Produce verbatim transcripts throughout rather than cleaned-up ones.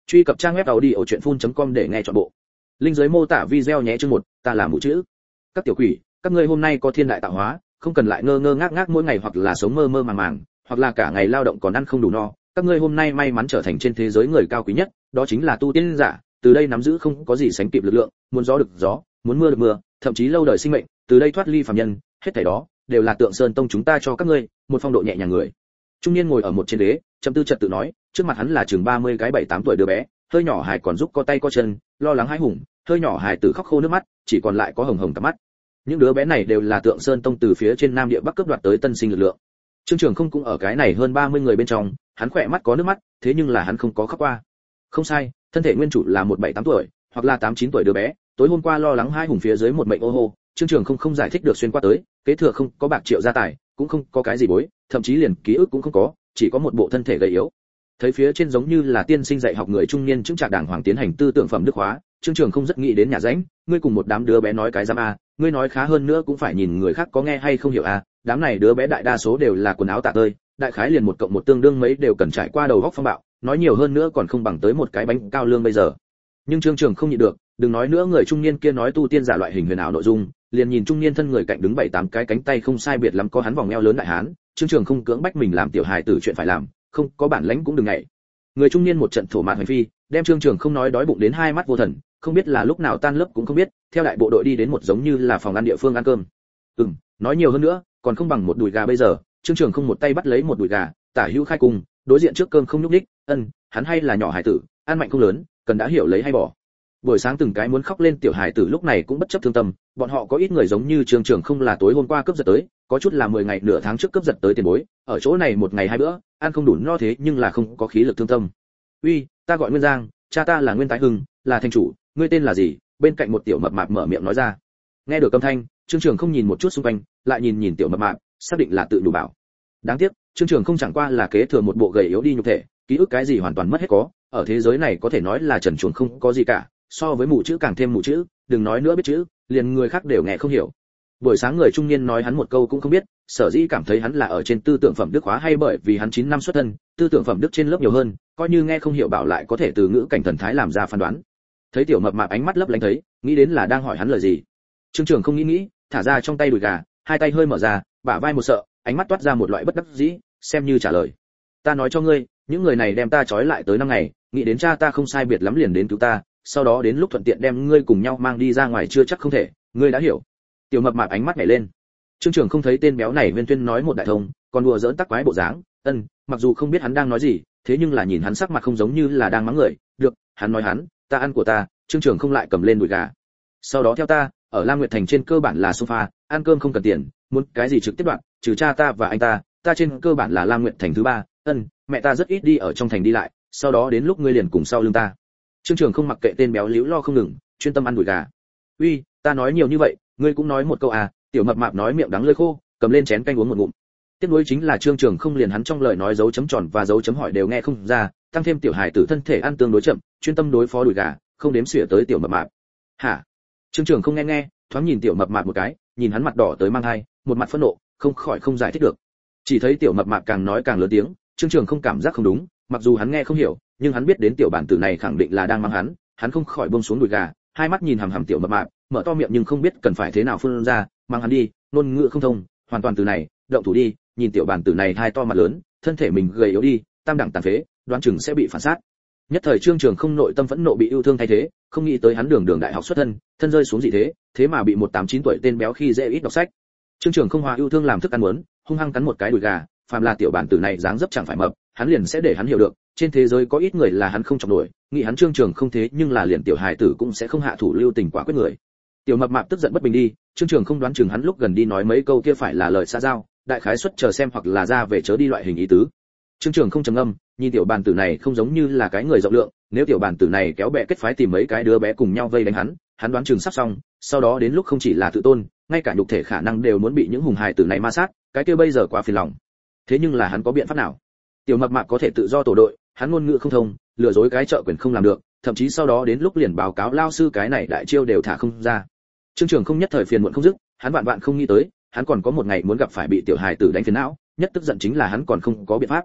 Truy cập trang web audiochuyenphun.com để nghe trọn bộ. Link dưới mô tả video nhé. Chương một, ta là mụ chữ. Các tiểu quỷ, các ngươi hôm nay có thiên đại tạo hóa, không cần lại ngơ ngơ ngác ngác mỗi ngày hoặc là sống mơ mơ màng màng, hoặc là cả ngày lao động còn ăn không đủ no. Các ngươi hôm nay may mắn trở thành trên thế giới người cao quý nhất, đó chính là tu tiên giả, từ đây nắm giữ không có gì sánh kịp lực lượng, muốn gió được gió, muốn mưa được mưa, thậm chí lâu đời sinh mệnh, từ đây thoát ly phàm nhân, hết thảy đó đều là Tượng Sơn Tông chúng ta cho các ngươi, một phong độ nhẹ nhàng người. Trung niên ngồi ở một trên ghế, trầm tư trật tự nói, trước mặt hắn là chừng ba mươi cái bảy tám tuổi đứa bé, hơi nhỏ hài còn giúp co tay co chân, lo lắng hãi hùng, hơi nhỏ hài tử khóc khô nước mắt, chỉ còn lại có hồng hồng cả mắt. Những đứa bé này đều là Tượng Sơn Tông từ phía trên Nam Địa Bắc cướp đoạt tới tân sinh lực lượng. Trương Trường không cũng ở cái này hơn ba mươi người bên trong, hắn khỏe mắt có nước mắt, thế nhưng là hắn không có khóc qua. Không sai, thân thể nguyên chủ là một bảy tám tuổi, hoặc là tám chín tuổi đứa bé, tối hôm qua lo lắng hai hùng phía dưới một mệnh ô hô, Trương Trường không không giải thích được xuyên qua tới, kế thừa không có bạc triệu gia tài, cũng không có cái gì bối, thậm chí liền ký ức cũng không có, chỉ có một bộ thân thể gầy yếu. Thấy phía trên giống như là tiên sinh dạy học người trung niên chứng trạc đàng hoàng tiến hành tư tưởng phẩm đức hóa, Trương Trường không rất nghĩ đến nhà rãnh, ngươi cùng một đám đứa bé nói cái giám a, ngươi nói khá hơn nữa cũng phải nhìn người khác có nghe hay không hiểu a, đám này đứa bé đại đa số đều là quần áo tả tơi, đại khái liền một cộng một tương đương mấy đều cần trải qua đầu góc phong bạo, nói nhiều hơn nữa còn không bằng tới một cái bánh cao lương bây giờ. Nhưng Trương Trường không nhịn được, đừng nói nữa người trung niên kia nói tu tiên giả loại hình huyền ảo nội dung, liền nhìn trung niên thân người cạnh đứng bảy tám cái cánh tay không sai biệt lắm có hắn vòng eo lớn đại hán, Trương Trường không cưỡng bách mình làm tiểu hài tử chuyện phải làm, không có bản lãnh cũng đừng ngại. Người trung niên một trận thổ mạn hành phi, đem Trương Trường không nói đói bụng đến hai mắt vô thần, không biết là lúc nào tan lớp cũng không biết, theo đại bộ đội đi đến một giống như là phòng ăn địa phương ăn cơm. Ừm, nói nhiều hơn nữa, còn không bằng một đùi gà bây giờ. Trương Trường không một tay bắt lấy một đùi gà, tả hữu khai cùng, đối diện trước cơm không nhúc nhích, ân, hắn hay là nhỏ hài tử, ăn mạnh không lớn, cần đã hiểu lấy hay bỏ. Buổi sáng từng cái muốn khóc lên tiểu hài tử lúc này cũng bất chấp thương tâm, bọn họ có ít người giống như Trương Trường không là tối hôm qua cướp giật tới, có chút là mười ngày nửa tháng trước cướp giật tới tiền bối, ở chỗ này một ngày hai bữa, ăn không đủ no thế nhưng là không có khí lực thương tâm. Uy, ta gọi Nguyên Giang, cha ta là Nguyên Tái Hưng, là thành chủ, ngươi tên là gì? Bên cạnh một tiểu mập mạp mở miệng nói ra. Nghe được âm thanh, Trương Trường không nhìn một chút xung quanh, lại nhìn nhìn tiểu mập mạp, xác định là tự đủ bảo. Đáng tiếc, Trương Trường không chẳng qua là kế thừa một bộ gầy yếu đi nhục thể, ký ức cái gì hoàn toàn mất hết có, ở thế giới này có thể nói là trần truồng không có gì cả, so với mù chữ càng thêm mù chữ, đừng nói nữa biết chữ, liền người khác đều nghe không hiểu. Buổi sáng người trung niên nói hắn một câu cũng không biết, sở dĩ cảm thấy hắn là ở trên tư tưởng phẩm đức hóa hay bởi vì hắn chín năm xuất thân, tư tưởng phẩm đức trên lớp nhiều hơn, coi như nghe không hiểu bảo lại có thể từ ngữ cảnh thần thái làm ra phán đoán. Thấy tiểu mập mạp ánh mắt lấp lánh thấy, nghĩ đến là đang hỏi hắn lời gì. Trương Trường không nghĩ nghĩ, thả ra trong tay đùi gà, hai tay hơi mở ra, bả vai một sợ, ánh mắt toát ra một loại bất đắc dĩ, xem như trả lời. Ta nói cho ngươi, những người này đem ta trói lại tới năm ngày, nghĩ đến cha ta không sai biệt lắm liền đến cứu ta, sau đó đến lúc thuận tiện đem ngươi cùng nhau mang đi ra ngoài chưa chắc không thể, ngươi đã hiểu. Tiểu mập mạp ánh mắt nhảy lên. Trương Trường không thấy tên béo này Viên Tuyên nói một đại thông, còn đùa giỡn tắc quái bộ dáng, ân, mặc dù không biết hắn đang nói gì, thế nhưng là nhìn hắn sắc mặt không giống như là đang mắng người, được, hắn nói hắn, ta ăn của ta, Trương Trường không lại cầm lên đùi gà. Sau đó theo ta, ở Lam Nguyệt Thành trên cơ bản là sofa, ăn cơm không cần tiền, muốn cái gì trực tiếp đoạn, trừ cha ta và anh ta, ta trên cơ bản là Lam Nguyệt Thành thứ ba, ân, mẹ ta rất ít đi ở trong thành đi lại, sau đó đến lúc ngươi liền cùng sau lưng ta. Trương Trường không mặc kệ tên béo liễu lo không ngừng, chuyên tâm ăn đùi gà. Uy, ta nói nhiều như vậy, ngươi cũng nói một câu à? Tiểu mập mạp nói miệng đắng lưỡi khô, cầm lên chén canh uống một ngụm. Tiếp nối chính là Trương Trường không liền hắn trong lời nói dấu chấm tròn và dấu chấm hỏi đều nghe không ra, tăng thêm tiểu hài tử thân thể ăn tương đối chậm, chuyên tâm đối phó đùi gà, không đếm xỉa tới tiểu mập mạp. Hả? Trương Trường không nghe nghe, thoáng nhìn tiểu mập mạp một cái, nhìn hắn mặt đỏ tới mang hai, một mặt phẫn nộ, không khỏi không giải thích được. Chỉ thấy tiểu mập mạp càng nói càng lớn tiếng, Trương Trường không cảm giác không đúng, mặc dù hắn nghe không hiểu, nhưng hắn biết đến tiểu bản tử này khẳng định là đang mắng hắn, hắn không khỏi buông xuống đùi gà, hai mắt nhìn hằm hằm tiểu mập mạp, mở to miệng nhưng không biết cần phải thế nào phun ra, mang hắn đi, ngôn ngữ không thông, hoàn toàn từ này, động thủ đi, nhìn tiểu bản tử này hai to mặt lớn, thân thể mình gầy yếu đi, tam đẳng tàn phế, đoán chừng sẽ bị phản sát. Nhất thời Trương Trường không nội tâm phẫn nộ bị yêu thương thay thế, không nghĩ tới hắn đường đường đại học xuất thân, thân rơi xuống gì thế, thế mà bị một tám chín tuổi tên béo khi dễ ít đọc sách. Trương Trường không hòa yêu thương làm thức ăn muốn, hung hăng cắn một cái đùi gà, phàm là tiểu bản tử này dáng dấp chẳng phải mập, hắn liền sẽ để hắn hiểu được, trên thế giới có ít người là hắn không chọc nổi, nghĩ hắn Trương Trường không thế nhưng là liền tiểu hài tử cũng sẽ không hạ thủ lưu tình quả quyết người. Tiểu mập mạp tức giận bất bình đi, Trương Trường không đoán chừng hắn lúc gần đi nói mấy câu kia phải là lời xã giao, đại khái suất chờ xem hoặc là ra về chớ đi loại hình ý tứ. Trương Trường không trầm ngâm, nhìn tiểu bản tử này không giống như là cái người rộng lượng, nếu tiểu bản tử này kéo bè kết phái tìm mấy cái đứa bé cùng nhau vây đánh hắn, hắn đoán chừng sắp xong, sau đó đến lúc không chỉ là tự tôn, ngay cả nhục thể khả năng đều muốn bị những hùng hài tử này ma sát, cái kia bây giờ quá phiền lòng. Thế nhưng là hắn có biện pháp nào? Tiểu mập mạp có thể tự do tổ đội, hắn ngôn ngữ không thông, lừa dối cái trợ quyền không làm được, thậm chí sau đó đến lúc liền báo cáo lao sư cái này đại chiêu đều thả không ra. Trương Trường không nhất thời phiền muộn không dứt, hắn vạn vạn không nghĩ tới, hắn còn có một ngày muốn gặp phải bị tiểu hài tử đánh phiền não, nhất tức giận chính là hắn còn không có biện pháp.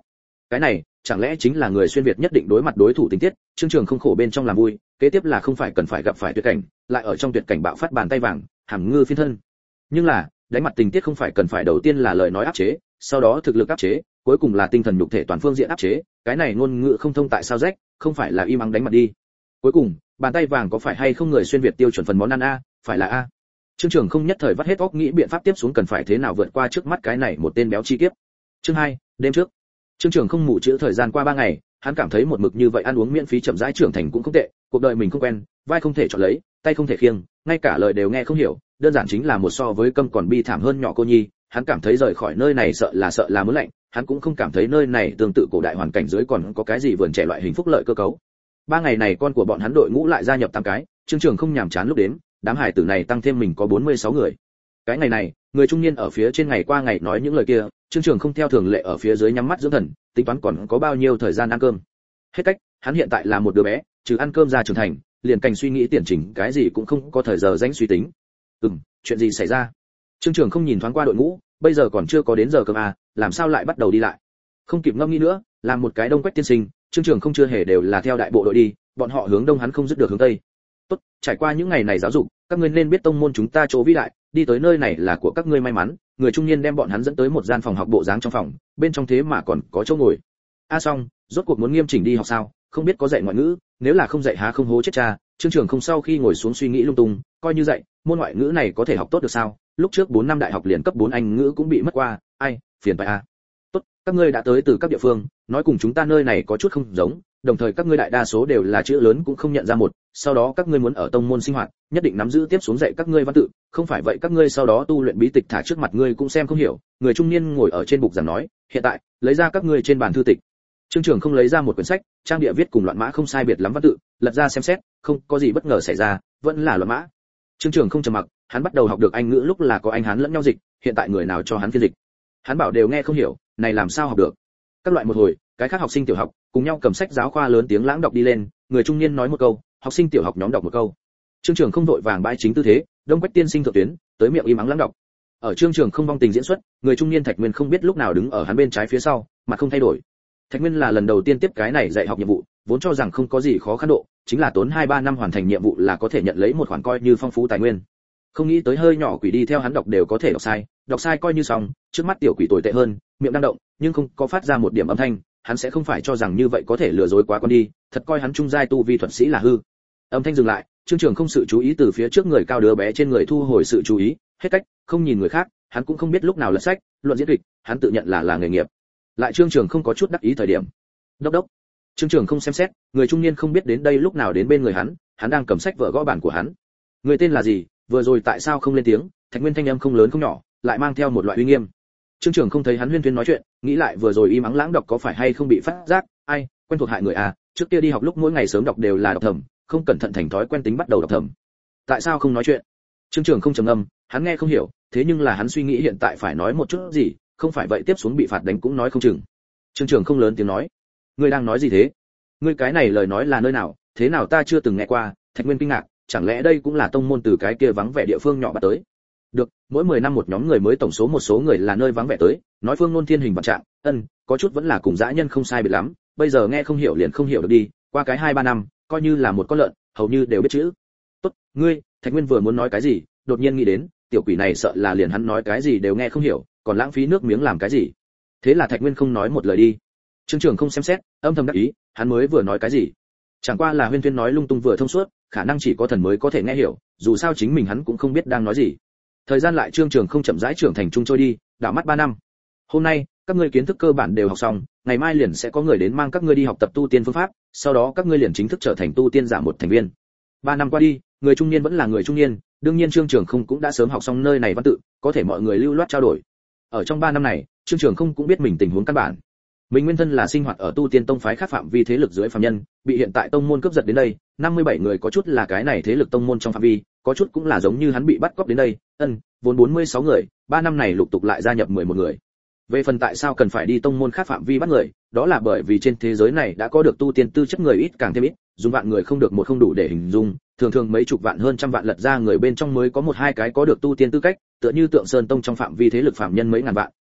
cái này chẳng lẽ chính là người xuyên việt nhất định đối mặt đối thủ tình tiết. Trương Trường không khổ bên trong làm vui, kế tiếp là không phải cần phải gặp phải tuyệt cảnh, lại ở trong tuyệt cảnh bạo phát bàn tay vàng, hàm ngư phiên thân. Nhưng là đánh mặt tình tiết không phải cần phải đầu tiên là lời nói áp chế, sau đó thực lực áp chế, cuối cùng là tinh thần nhục thể toàn phương diện áp chế, cái này ngôn ngữ không thông tại sao rách, không phải là im ắng đánh mặt đi. Cuối cùng bàn tay vàng có phải hay không người xuyên việt tiêu chuẩn phần món ăn a, phải là a. Trương Trường không nhất thời vắt hết óc nghĩ biện pháp tiếp xuống cần phải thế nào vượt qua trước mắt cái này một tên béo chi kiếp. Chương hai, đêm trước. Trương Trường không ngủ chữa thời gian qua ba ngày, hắn cảm thấy một mực như vậy ăn uống miễn phí chậm rãi trưởng thành cũng không tệ, cuộc đời mình không quen, vai không thể chọn lấy, tay không thể khiêng, ngay cả lời đều nghe không hiểu, đơn giản chính là một so với câm còn bi thảm hơn nhỏ cô nhi. Hắn cảm thấy rời khỏi nơi này sợ là sợ là muốn lạnh, hắn cũng không cảm thấy nơi này tương tự cổ đại hoàn cảnh dưới còn có cái gì vườn trẻ loại hình phúc lợi cơ cấu. Ba ngày này con của bọn hắn đội ngũ lại gia nhập tám cái, Trương Trường không nhàm chán lúc đến, đám hải tử này tăng thêm mình có bốn mươi sáu người. Cái ngày này, người trung niên ở phía trên ngày qua ngày nói những lời kia, Trương Trường không theo thường lệ ở phía dưới nhắm mắt dưỡng thần, tính toán còn có bao nhiêu thời gian ăn cơm. Hết cách, hắn hiện tại là một đứa bé, trừ ăn cơm ra trưởng thành, liền cảnh suy nghĩ tiền chỉnh cái gì cũng không có thời giờ dành suy tính. Ừm, chuyện gì xảy ra? Trương Trường không nhìn thoáng qua đội ngũ, bây giờ còn chưa có đến giờ cơm à, làm sao lại bắt đầu đi lại? Không kịp ngẫm nghĩ nữa, làm một cái đông quách tiên sinh, Trương Trường không chưa hề đều là theo đại bộ đội đi, bọn họ hướng đông hắn không dứt được hướng tây. Tốt, trải qua những ngày này giáo dục, các ngươi nên biết tông môn chúng ta chỗ vĩ đại, đi tới nơi này là của các ngươi may mắn. Người trung niên đem bọn hắn dẫn tới một gian phòng học bộ dáng trong phòng, bên trong thế mà còn có chỗ ngồi. A à xong, rốt cuộc muốn nghiêm chỉnh đi học sao? Không biết có dạy ngoại ngữ, nếu là không dạy há không hố chết cha. Trương Trường không sau khi ngồi xuống suy nghĩ lung tung, coi như dạy, môn ngoại ngữ này có thể học tốt được sao? Lúc trước bốn năm đại học liền cấp bốn Anh ngữ cũng bị mất qua, ai, phiền phải a. Tốt, các ngươi đã tới từ các địa phương, nói cùng chúng ta nơi này có chút không giống, đồng thời các ngươi đại đa số đều là chữ lớn cũng không nhận ra một, sau đó các ngươi muốn ở tông môn sinh hoạt, nhất định nắm giữ tiếp xuống dạy các ngươi văn tự, không phải vậy các ngươi sau đó tu luyện bí tịch thả trước mặt ngươi cũng xem không hiểu. Người trung niên ngồi ở trên bục giảng nói, hiện tại, lấy ra các ngươi trên bàn thư tịch. Trương Trường không lấy ra một quyển sách, trang địa viết cùng loạn mã không sai biệt lắm văn tự, lật ra xem xét, không có gì bất ngờ xảy ra, vẫn là loạn mã. Trương Trường không trầm mặc, hắn bắt đầu học được Anh ngữ lúc là có Anh Hán lẫn nhau dịch, hiện tại người nào cho hắn phiên dịch. Hắn bảo đều nghe không hiểu, này làm sao học được? Các loại một hồi, cái khác học sinh tiểu học cùng nhau cầm sách giáo khoa lớn tiếng lãng đọc đi lên, người trung niên nói một câu, học sinh tiểu học nhóm đọc một câu. Trương Trường không vội vàng bãi chính tư thế, đông quách tiên sinh thượng tuyến, tới miệng im ắng lãng đọc. Ở Trương Trường không vong tình diễn xuất, người trung niên Thạch Nguyên không biết lúc nào đứng ở hắn bên trái phía sau, mặt không thay đổi. Thạch Nguyên là lần đầu tiên tiếp cái này dạy học nhiệm vụ, vốn cho rằng không có gì khó khăn độ, chính là tốn hai ba năm hoàn thành nhiệm vụ là có thể nhận lấy một khoản coi như phong phú tài nguyên. Không nghĩ tới hơi nhỏ quỷ đi theo hắn đọc đều có thể đọc sai, đọc sai coi như xong, trước mắt tiểu quỷ tồi tệ hơn, miệng đang động, nhưng không có phát ra một điểm âm thanh, hắn sẽ không phải cho rằng như vậy có thể lừa dối quá con đi, thật coi hắn trung giai tu vi thuật sĩ là hư. Âm thanh dừng lại, Trương Trường không sự chú ý từ phía trước người cao đứa bé trên người thu hồi sự chú ý, hết cách, không nhìn người khác, hắn cũng không biết lúc nào lật sách, luận diễn kịch, hắn tự nhận là là nghề nghiệp. Lại Trương Trường không có chút đắc ý thời điểm. Đốc đốc. Trương Trường không xem xét, người trung niên không biết đến đây lúc nào đến bên người hắn, hắn đang cầm sách vở gõ bàn của hắn. Người tên là gì, vừa rồi tại sao không lên tiếng? Thạch Nguyên thanh âm không lớn không nhỏ, lại mang theo một loại uy nghiêm. Trương Trường không thấy hắn huyên thuyên nói chuyện, nghĩ lại vừa rồi im ắng lãng đọc có phải hay không bị phát giác, ai, quen thuộc hại người à, trước kia đi học lúc mỗi ngày sớm đọc đều là đọc thầm, không cẩn thận thành thói quen tính bắt đầu đọc thầm. Tại sao không nói chuyện? Trương Trường không trầm ngâm, hắn nghe không hiểu, thế nhưng là hắn suy nghĩ hiện tại phải nói một chút gì, không phải vậy tiếp xuống bị phạt đánh cũng nói không chừng. Trương Trường không lớn tiếng nói, ngươi đang nói gì thế? Ngươi cái này lời nói là nơi nào, thế nào ta chưa từng nghe qua? Thạch Nguyên kinh ngạc, chẳng lẽ đây cũng là tông môn từ cái kia vắng vẻ địa phương nhỏ bắt tới? Được, mỗi mười năm một nhóm người mới tổng số một số người là nơi vắng vẻ tới, nói phương ngôn thiên hình vạn trạng, ân, có chút vẫn là cùng dã nhân không sai biệt lắm, bây giờ nghe không hiểu liền không hiểu được đi, qua cái hai ba năm, coi như là một con lợn, hầu như đều biết chữ. Tốt, ngươi, Thạch Nguyên vừa muốn nói cái gì, đột nhiên nghĩ đến, tiểu quỷ này sợ là liền hắn nói cái gì đều nghe không hiểu, còn lãng phí nước miếng làm cái gì? Thế là Thạch Nguyên không nói một lời đi. Trương Trường không xem xét, âm thầm đắc ý, hắn mới vừa nói cái gì? Chẳng qua là huyên thuyên nói lung tung vừa thông suốt, khả năng chỉ có thần mới có thể nghe hiểu, dù sao chính mình hắn cũng không biết đang nói gì. Thời gian lại Trương Trường không chậm rãi trưởng thành trung trôi đi, đảo mắt ba năm. Hôm nay, các ngươi kiến thức cơ bản đều học xong, ngày mai liền sẽ có người đến mang các ngươi đi học tập tu tiên phương pháp, sau đó các ngươi liền chính thức trở thành tu tiên giả một thành viên. Ba năm qua đi, người trung niên vẫn là người trung niên, đương nhiên Trương Trường không cũng đã sớm học xong nơi này văn tự, có thể mọi người lưu loát trao đổi. Ở trong ba năm này, Trương Trường không cũng biết mình tình huống căn bản. Mình nguyên thân là sinh hoạt ở tu tiên tông phái khác phạm vi thế lực dưới phàm nhân, bị hiện tại tông môn cướp giật đến đây, năm mươi bảy người có chút là cái này thế lực tông môn trong phạm vi, có chút cũng là giống như hắn bị bắt cóc đến đây, ân, vốn bốn mươi sáu người, ba năm này lục tục lại gia nhập mười một người. Về phần tại sao cần phải đi tông môn khác phạm vi bắt người, đó là bởi vì trên thế giới này đã có được tu tiên tư chất người ít càng thêm ít, dùng vạn người không được một không đủ để hình dung, thường thường mấy chục vạn hơn trăm vạn lật ra người bên trong mới có một hai cái có được tu tiên tư cách, tựa như Tượng Sơn tông trong phạm vi thế lực phạm nhân mấy ngàn vạn,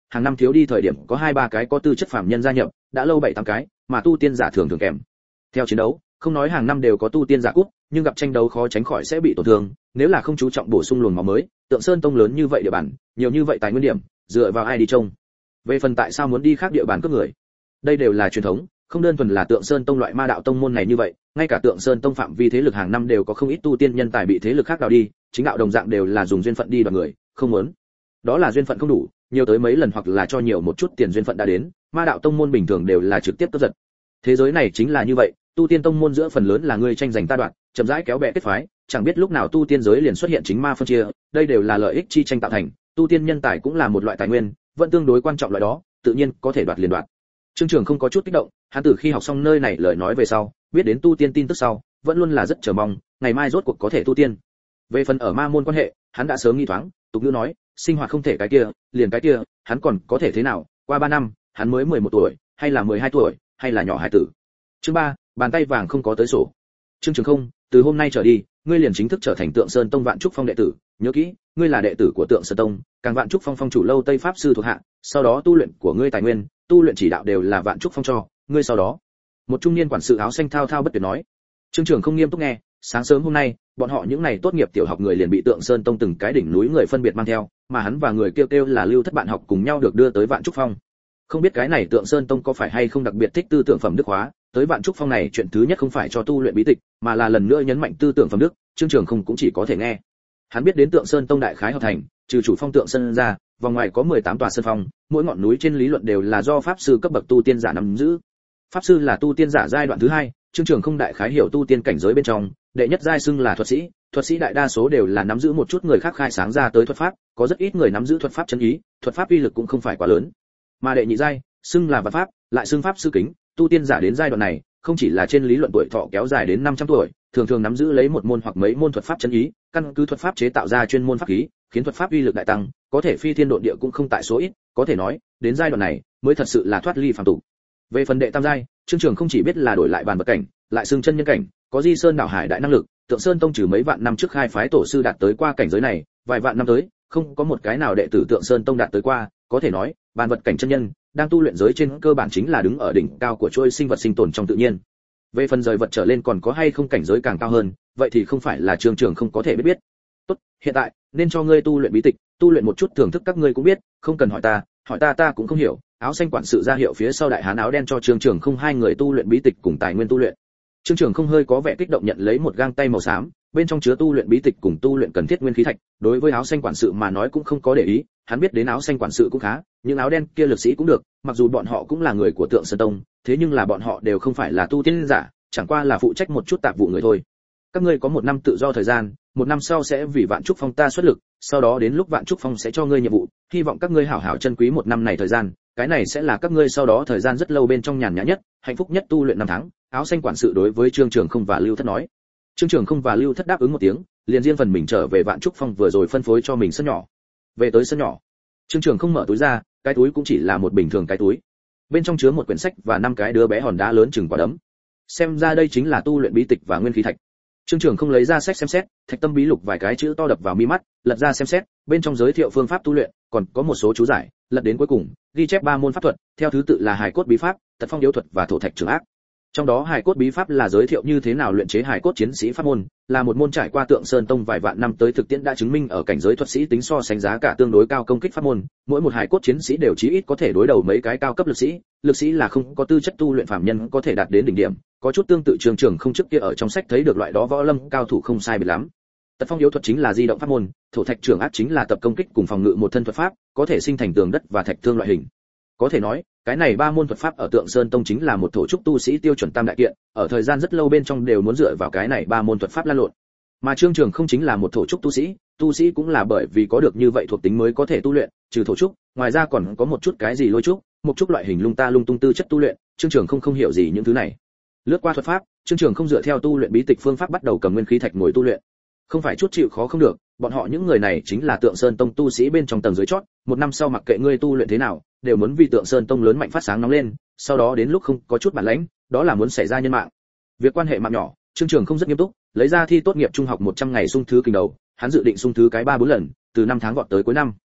hàng năm thiếu đi thời điểm có hai ba cái có tư chất phàm nhân gia nhập, đã lâu bảy tám cái, mà tu tiên giả thường thường kèm theo chiến đấu, không nói hàng năm đều có tu tiên giả cút, nhưng gặp tranh đấu khó tránh khỏi sẽ bị tổn thương, nếu là không chú trọng bổ sung luồng máu mới, Tượng Sơn Tông lớn như vậy địa bàn, nhiều như vậy tài nguyên điểm, dựa vào ai đi trông? Về phần tại sao muốn đi khác địa bàn cướp người, đây đều là truyền thống, không đơn thuần là Tượng Sơn Tông loại ma đạo tông môn này như vậy, ngay cả Tượng Sơn Tông phạm vi thế lực hàng năm đều có không ít tu tiên nhân tài bị thế lực khác đào đi, chính đạo đồng dạng đều là dùng duyên phận đi đoạt người, không muốn. Đó là duyên phận không đủ, nhiều tới mấy lần hoặc là cho nhiều một chút tiền duyên phận đã đến, ma đạo tông môn bình thường đều là trực tiếp cướp giật. Thế giới này chính là như vậy, tu tiên tông môn giữa phần lớn là người tranh giành ta đoạt, chậm rãi kéo bè kết phái, chẳng biết lúc nào tu tiên giới liền xuất hiện chính ma phân chia, đây đều là lợi ích chi tranh tạo thành, tu tiên nhân tài cũng là một loại tài nguyên, vẫn tương đối quan trọng loại đó, tự nhiên có thể đoạt liền đoạt. Trương Trường không có chút kích động, hắn từ khi học xong nơi này lời nói về sau, biết đến tu tiên tin tức sau, vẫn luôn là rất chờ mong, ngày mai rốt cuộc có thể tu tiên. Về phần ở ma môn quan hệ, hắn đã sớm nghi thoáng, tục ngữ nói, sinh hoạt không thể cái kia, liền cái kia, hắn còn có thể thế nào? Qua ba năm, hắn mới mười một tuổi, hay là mười hai tuổi, hay là nhỏ hải tử. Chương ba, bàn tay vàng không có tới sổ. Trương Trường không, từ hôm nay trở đi, ngươi liền chính thức trở thành Tượng Sơn Tông Vạn Trúc Phong đệ tử, nhớ kỹ, ngươi là đệ tử của Tượng Sơn Tông, càng Vạn Trúc Phong phong chủ lâu Tây pháp sư thuộc hạ, sau đó tu luyện của ngươi tài nguyên, tu luyện chỉ đạo đều là Vạn Trúc Phong cho, ngươi sau đó. Một trung niên quản sự áo xanh thao thao bất tuyệt nói. Trương Trường không nghiêm túc nghe, sáng sớm hôm nay, bọn họ những này tốt nghiệp tiểu học người liền bị Tượng Sơn Tông từng cái đỉnh núi người phân biệt mang theo, mà hắn và người kêu kêu là Lưu Thất bạn học cùng nhau được đưa tới Vạn Trúc Phong. Không biết cái này Tượng Sơn Tông có phải hay không đặc biệt thích tư tưởng phẩm đức hóa, tới Vạn Trúc Phong này chuyện thứ nhất không phải cho tu luyện bí tịch, mà là lần nữa nhấn mạnh tư tưởng phẩm đức, Trương Trường không cũng chỉ có thể nghe. Hắn biết đến Tượng Sơn Tông đại khái hợp thành, trừ chủ phong Tượng Sơn ra, vòng ngoài có mười tám tòa sơn phong, mỗi ngọn núi trên lý luận đều là do pháp sư cấp bậc tu tiên giả nắm giữ. Pháp sư là tu tiên giả giai đoạn thứ hai, Trương Trường không đại khái hiểu tu tiên cảnh giới bên trong, đệ nhất giai xưng là thuật sĩ, thuật sĩ đại đa số đều là nắm giữ một chút người khác khai sáng ra tới thuật pháp, có rất ít người nắm giữ thuật pháp chân ý, thuật pháp uy lực cũng không phải quá lớn. Mà đệ nhị giai, xưng là vật pháp, lại xưng pháp sư kính, tu tiên giả đến giai đoạn này, không chỉ là trên lý luận tuổi thọ kéo dài đến năm trăm tuổi, thường thường nắm giữ lấy một môn hoặc mấy môn thuật pháp chân ý, căn cứ thuật pháp chế tạo ra chuyên môn pháp khí, khiến thuật pháp uy lực đại tăng, có thể phi thiên độn địa cũng không tại số ít, có thể nói, đến giai đoạn này mới thật sự là thoát ly phàm tục. Về phần đệ tam giai, Trương Trường không chỉ biết là đổi lại bàn vật cảnh, lại xưng chân nhân cảnh, có di sơn đảo hải đại năng lực, Tượng Sơn Tông trừ mấy vạn năm trước khai phái tổ sư đạt tới qua cảnh giới này, vài vạn năm tới, không có một cái nào đệ tử Tượng Sơn Tông đạt tới qua, có thể nói, bàn vật cảnh chân nhân, đang tu luyện giới trên cơ bản chính là đứng ở đỉnh cao của chuôi sinh vật sinh tồn trong tự nhiên. Về phần rời vật trở lên còn có hay không cảnh giới càng cao hơn, vậy thì không phải là Trương Trường không có thể biết biết. Tốt, hiện tại, nên cho ngươi tu luyện bí tịch, tu luyện một chút thưởng thức các ngươi cũng biết, không cần hỏi ta, hỏi ta ta cũng không hiểu. Áo xanh quản sự ra hiệu phía sau đại hán áo đen cho Trương Trường không hai người tu luyện bí tịch cùng tài nguyên tu luyện. Trương Trường không hơi có vẻ kích động nhận lấy một gang tay màu xám, bên trong chứa tu luyện bí tịch cùng tu luyện cần thiết nguyên khí thạch, đối với áo xanh quản sự mà nói cũng không có để ý, hắn biết đến áo xanh quản sự cũng khá, nhưng áo đen kia lực sĩ cũng được, mặc dù bọn họ cũng là người của Tượng Sơn Tông, thế nhưng là bọn họ đều không phải là tu tiên giả, chẳng qua là phụ trách một chút tạp vụ người thôi. Các ngươi có một năm tự do thời gian, một năm sau sẽ vì Vạn Trúc Phong ta xuất lực, sau đó đến lúc Vạn Trúc Phong sẽ cho ngươi nhiệm vụ, hy vọng các ngươi hảo hảo trân quý một năm này thời gian, cái này sẽ là các ngươi sau đó thời gian rất lâu bên trong nhàn nhã nhất, hạnh phúc nhất tu luyện năm tháng. Áo xanh quản sự đối với Trương Trường không và Lưu Thất nói. Trương Trường không và Lưu Thất đáp ứng một tiếng, liền riêng phần mình trở về Vạn Trúc Phong vừa rồi phân phối cho mình sân nhỏ. Về tới sân nhỏ, Trương Trường không mở túi ra, cái túi cũng chỉ là một bình thường cái túi, bên trong chứa một quyển sách và năm cái đứa bé hòn đá lớn chừng quả đấm. Xem ra đây chính là tu luyện bí tịch và nguyên khí thạch. Trương Trường không lấy ra sách xem xét, Thạch Tâm Bí Lục vài cái chữ to đập vào mi mắt, lật ra xem xét, bên trong giới thiệu phương pháp tu luyện, còn có một số chú giải, lật đến cuối cùng, ghi chép ba môn pháp thuật, theo thứ tự là Hài Cốt Bí Pháp, Tật Phong Điếu Thuật và Thổ Thạch Trường Ác. Trong đó Hài Cốt Bí Pháp là giới thiệu như thế nào luyện chế hài cốt chiến sĩ pháp môn, là một môn trải qua Tượng Sơn Tông vài vạn năm tới thực tiễn đã chứng minh ở cảnh giới thuật sĩ tính so sánh giá cả tương đối cao công kích pháp môn, mỗi một hài cốt chiến sĩ đều chí ít có thể đối đầu mấy cái cao cấp lực sĩ, lực sĩ là không có tư chất tu luyện phàm nhân có thể đạt đến đỉnh điểm, có chút tương tự Trường Trường không trước kia ở trong sách thấy được loại đó võ lâm cao thủ không sai biệt lắm. Tật Phong Điếu Thuật chính là di động pháp môn, Thổ Thạch Trường Ác chính là tập công kích cùng phòng ngự một thân thuật pháp, có thể sinh thành tường đất và thạch thương loại hình. Có thể nói, cái này ba môn thuật pháp ở Tượng Sơn Tông chính là một thổ trúc tu sĩ tiêu chuẩn tam đại kiện, ở thời gian rất lâu bên trong đều muốn dựa vào cái này ba môn thuật pháp lan lộn. Mà Trương Trường không chính là một thổ trúc tu sĩ, tu sĩ cũng là bởi vì có được như vậy thuộc tính mới có thể tu luyện, trừ thổ trúc, ngoài ra còn có một chút cái gì lôi trúc, một chút loại hình lung ta lung tung tư chất tu luyện, Trương Trường không không hiểu gì những thứ này. Lướt qua thuật pháp, Trương Trường không dựa theo tu luyện bí tịch phương pháp bắt đầu cầm nguyên khí thạch ngồi tu luyện. Không phải chút chịu khó không được, bọn họ những người này chính là Tượng Sơn Tông tu sĩ bên trong tầng dưới chót, một năm sau mặc kệ ngươi tu luyện thế nào, đều muốn vì Tượng Sơn Tông lớn mạnh phát sáng nóng lên, sau đó đến lúc không có chút bản lĩnh, đó là muốn xảy ra nhân mạng. Việc quan hệ mạng nhỏ, Trương Trường không rất nghiêm túc, lấy ra thi tốt nghiệp trung học một trăm ngày xung thứ kinh đầu, hắn dự định xung thứ cái ba bốn lần, từ năm tháng vọt tới cuối năm.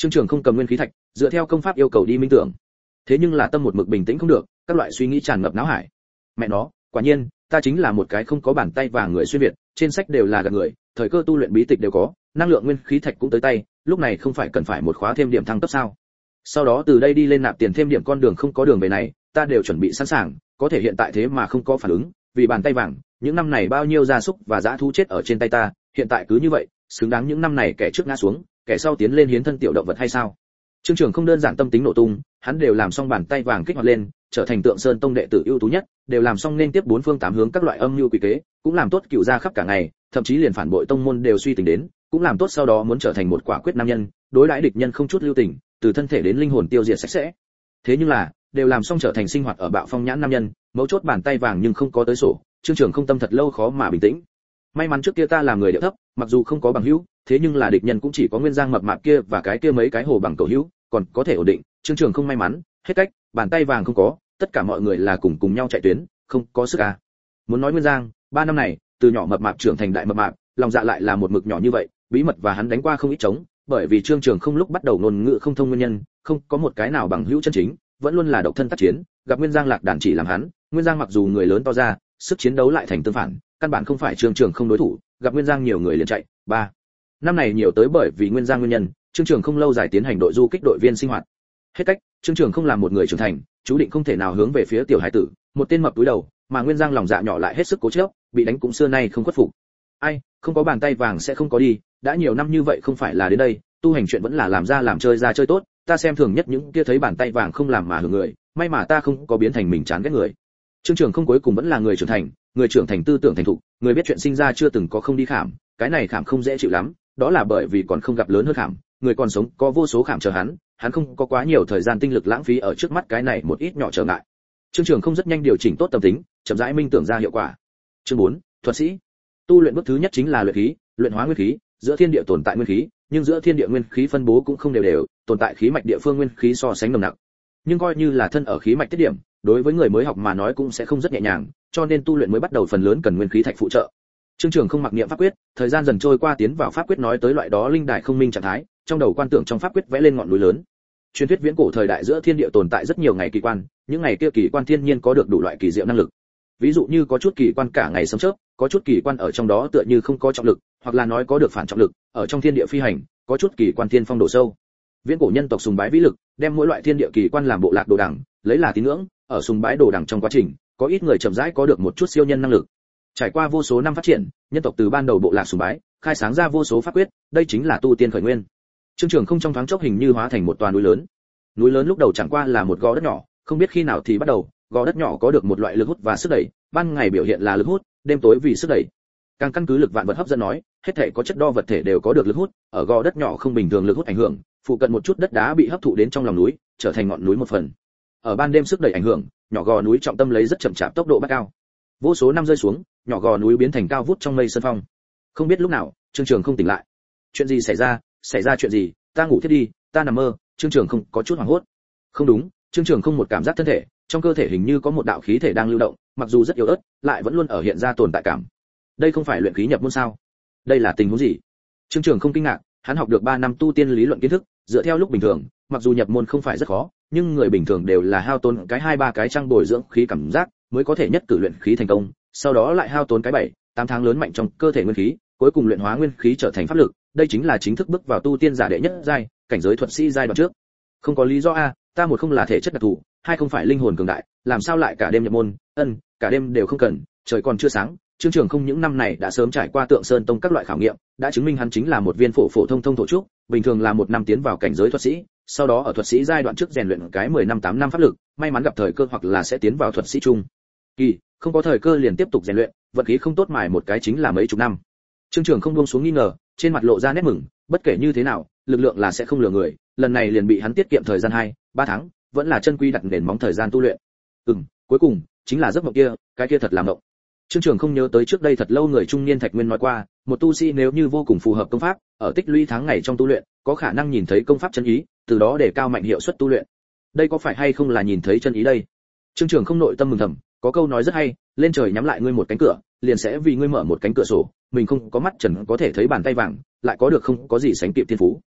Trương Trường không cầm nguyên khí thạch, dựa theo công pháp yêu cầu đi minh tưởng. Thế nhưng là tâm một mực bình tĩnh không được, các loại suy nghĩ tràn ngập não hải. Mẹ nó, quả nhiên, ta chính là một cái không có bàn tay vàng người xuyên việt, trên sách đều là gạt người, thời cơ tu luyện bí tịch đều có, năng lượng nguyên khí thạch cũng tới tay, lúc này không phải cần phải một khóa thêm điểm thăng cấp sao? Sau đó từ đây đi lên nạp tiền thêm điểm con đường không có đường về này, ta đều chuẩn bị sẵn sàng, có thể hiện tại thế mà không có phản ứng, vì bàn tay vàng, những năm này bao nhiêu gia súc và dã thú chết ở trên tay ta, hiện tại cứ như vậy, xứng đáng những năm này kẻ trước ngã xuống, kẻ sau tiến lên hiến thân tiểu động vật hay sao? Trương Trường không đơn giản tâm tính nổ tung, hắn đều làm xong bàn tay vàng kích hoạt lên, trở thành Tượng Sơn Tông đệ tử ưu tú nhất, đều làm xong nên tiếp bốn phương tám hướng các loại âm mưu quỷ kế, cũng làm tốt cựu gia khắp cả ngày, thậm chí liền phản bội tông môn đều suy tính đến, cũng làm tốt sau đó muốn trở thành một quả quyết nam nhân, đối đãi địch nhân không chút lưu tình, từ thân thể đến linh hồn tiêu diệt sạch sẽ. Thế nhưng là, đều làm xong trở thành sinh hoạt ở bạo phong nhãn nam nhân, mấu chốt bàn tay vàng nhưng không có tới sổ, Trương Trường không tâm thật lâu khó mà bình tĩnh. May mắn trước kia ta làm người địa thấp, mặc dù không có bằng hữu, thế nhưng là địch nhân cũng chỉ có Nguyên Giang mập mạp kia và cái kia mấy cái hồ bằng cầu hữu, còn có thể ổn định. Trương Trường không may mắn, hết cách, bàn tay vàng không có, tất cả mọi người là cùng cùng nhau chạy tuyến, không có sức à. Muốn nói Nguyên Giang, ba năm này, từ nhỏ mập mạp trưởng thành đại mập mạp, lòng dạ lại là một mực nhỏ như vậy, bí mật và hắn đánh qua không ít trống, bởi vì Trương Trường không lúc bắt đầu ngôn ngữ không thông nguyên nhân, không có một cái nào bằng hữu chân chính, vẫn luôn là độc thân tác chiến, gặp Nguyên Giang lạc đàn chỉ làm hắn, Nguyên Giang mặc dù người lớn to ra, sức chiến đấu lại thành tương phản, căn bản không phải Trương Trường không đối thủ, gặp Nguyên Giang nhiều người liền chạy. Ba năm này nhiều tới bởi vì Nguyên Giang nguyên nhân, Trương Trường không lâu dài tiến hành đội du kích đội viên sinh hoạt. Hết cách, Trương Trường không làm một người trưởng thành, chú định không thể nào hướng về phía tiểu hải tử, một tên mập túi đầu, mà Nguyên Giang lòng dạ nhỏ lại hết sức cố chấp, bị đánh cũng xưa nay không khuất phục. Ai, không có bàn tay vàng sẽ không có đi, đã nhiều năm như vậy không phải là đến đây, tu hành chuyện vẫn là làm ra làm chơi ra chơi tốt, ta xem thường nhất những kia thấy bàn tay vàng không làm mà hưởng người, may mà ta không có biến thành mình chán ghét người. Trương Trường không cuối cùng vẫn là người trưởng thành, người trưởng thành tư tưởng thành thục, người biết chuyện sinh ra chưa từng có không đi khảm, cái này khảm không dễ chịu lắm, đó là bởi vì còn không gặp lớn hơn khảm, người còn sống có vô số khảm chờ hắn, hắn không có quá nhiều thời gian tinh lực lãng phí ở trước mắt cái này một ít nhỏ trở ngại. Trương Trường không rất nhanh điều chỉnh tốt tâm tính, chậm rãi minh tưởng ra hiệu quả. Chương bốn, thuật sĩ. Tu luyện bước thứ nhất chính là luyện khí, luyện hóa nguyên khí, giữa thiên địa tồn tại nguyên khí, nhưng giữa thiên địa nguyên khí phân bố cũng không đều đều, tồn tại khí mạch địa phương nguyên khí so sánh nồng nặc. Nhưng coi như là thân ở khí mạch tiết điểm, đối với người mới học mà nói cũng sẽ không rất nhẹ nhàng, cho nên tu luyện mới bắt đầu phần lớn cần nguyên khí thạch phụ trợ. Trương Trường không mặc niệm pháp quyết, thời gian dần trôi qua tiến vào pháp quyết nói tới loại đó linh đại không minh trạng thái, trong đầu quan tưởng trong pháp quyết vẽ lên ngọn núi lớn. Truyền thuyết viễn cổ thời đại giữa thiên địa tồn tại rất nhiều ngày kỳ quan, những ngày kia kỳ quan thiên nhiên có được đủ loại kỳ diệu năng lực. Ví dụ như có chút kỳ quan cả ngày sấm chớp, có chút kỳ quan ở trong đó tựa như không có trọng lực, hoặc là nói có được phản trọng lực, ở trong thiên địa phi hành, có chút kỳ quan thiên phong độ sâu. Viễn cổ nhân tộc sùng bái vĩ lực, đem mỗi loại thiên địa kỳ quan làm bộ lạc đồ đẳng, lấy là tín ngưỡng, ở sùng bái đồ đẳng trong quá trình, có ít người chậm rãi có được một chút siêu nhân năng lực. Trải qua vô số năm phát triển, nhân tộc từ ban đầu bộ lạc sùng bái, khai sáng ra vô số pháp quyết, đây chính là tu tiên khởi nguyên. Trương Trường không trong thoáng chốc hình như hóa thành một tòa núi lớn. Núi lớn lúc đầu chẳng qua là một gò đất nhỏ, không biết khi nào thì bắt đầu, gò đất nhỏ có được một loại lực hút và sức đẩy, ban ngày biểu hiện là lực hút, đêm tối vì sức đẩy. Càng căn cứ lực vạn vật hấp dẫn nói, hết thảy có chất đo vật thể đều có được lực hút, ở gò đất nhỏ không bình thường lực hút ảnh hưởng, phụ cận một chút đất đá bị hấp thụ đến trong lòng núi, trở thành ngọn núi một phần. Ở ban đêm sức đẩy ảnh hưởng, nhỏ gò núi trọng tâm lấy rất chậm chạp tốc độ bắt cao. Vô số năm rơi xuống, nhỏ gò núi biến thành cao vút trong mây sơn phong. Không biết lúc nào, Trương Trường không tỉnh lại. Chuyện gì xảy ra? Xảy ra chuyện gì? Ta ngủ thiết đi, ta nằm mơ. Trương Trường không có chút hoảng hốt. Không đúng, Trương Trường không một cảm giác thân thể, trong cơ thể hình như có một đạo khí thể đang lưu động, mặc dù rất yếu ớt, lại vẫn luôn ở hiện ra tồn tại cảm. Đây không phải luyện khí nhập môn sao? Đây là tình huống gì? Trương Trường không kinh ngạc, hắn học được ba năm tu tiên lý luận kiến thức, dựa theo lúc bình thường, mặc dù nhập môn không phải rất khó, nhưng người bình thường đều là hao tốn cái hai ba cái trang bồi dưỡng khí cảm giác, mới có thể nhất cử luyện khí thành công, sau đó lại hao tốn cái bảy, tám tháng lớn mạnh trong cơ thể nguyên khí, cuối cùng luyện hóa nguyên khí trở thành pháp lực, đây chính là chính thức bước vào tu tiên giả đệ nhất giai, cảnh giới thuật sĩ giai đoạn trước. Không có lý do a, ta một không là thể chất đặc thù, hai không phải linh hồn cường đại, làm sao lại cả đêm nhập môn? Ân, cả đêm đều không cần, trời còn chưa sáng. Trương Trường không những năm này đã sớm trải qua Tượng Sơn Tông các loại khảo nghiệm, đã chứng minh hắn chính là một viên phổ phổ thông thông thổ trúc, bình thường là một năm tiến vào cảnh giới thuật sĩ, sau đó ở thuật sĩ giai đoạn trước rèn luyện cái mười năm tám năm pháp lực, may mắn gặp thời cơ hoặc là sẽ tiến vào thuật sĩ trung kỳ, không có thời cơ liền tiếp tục rèn luyện, vận khí không tốt mài một cái chính là mấy chục năm. Trương Trường không buông xuống nghi ngờ, trên mặt lộ ra nét mừng, bất kể như thế nào, lực lượng là sẽ không lừa người, lần này liền bị hắn tiết kiệm thời gian hai, ba tháng, vẫn là chân quy đặt nền móng thời gian tu luyện. Ừm, cuối cùng chính là giấc mộng kia, cái kia thật là mộng. Trương Trường không nhớ tới trước đây thật lâu người trung niên Thạch Nguyên nói qua, một tu sĩ nếu như vô cùng phù hợp công pháp, ở tích lũy tháng ngày trong tu luyện, có khả năng nhìn thấy công pháp chân ý, từ đó để cao mạnh hiệu suất tu luyện. Đây có phải hay không là nhìn thấy chân ý đây? Trương Trường không nội tâm mừng thầm, có câu nói rất hay, lên trời nhắm lại ngươi một cánh cửa, liền sẽ vì ngươi mở một cánh cửa sổ, mình không có mắt trần có thể thấy bàn tay vàng, lại có được không có gì sánh kịp thiên phú.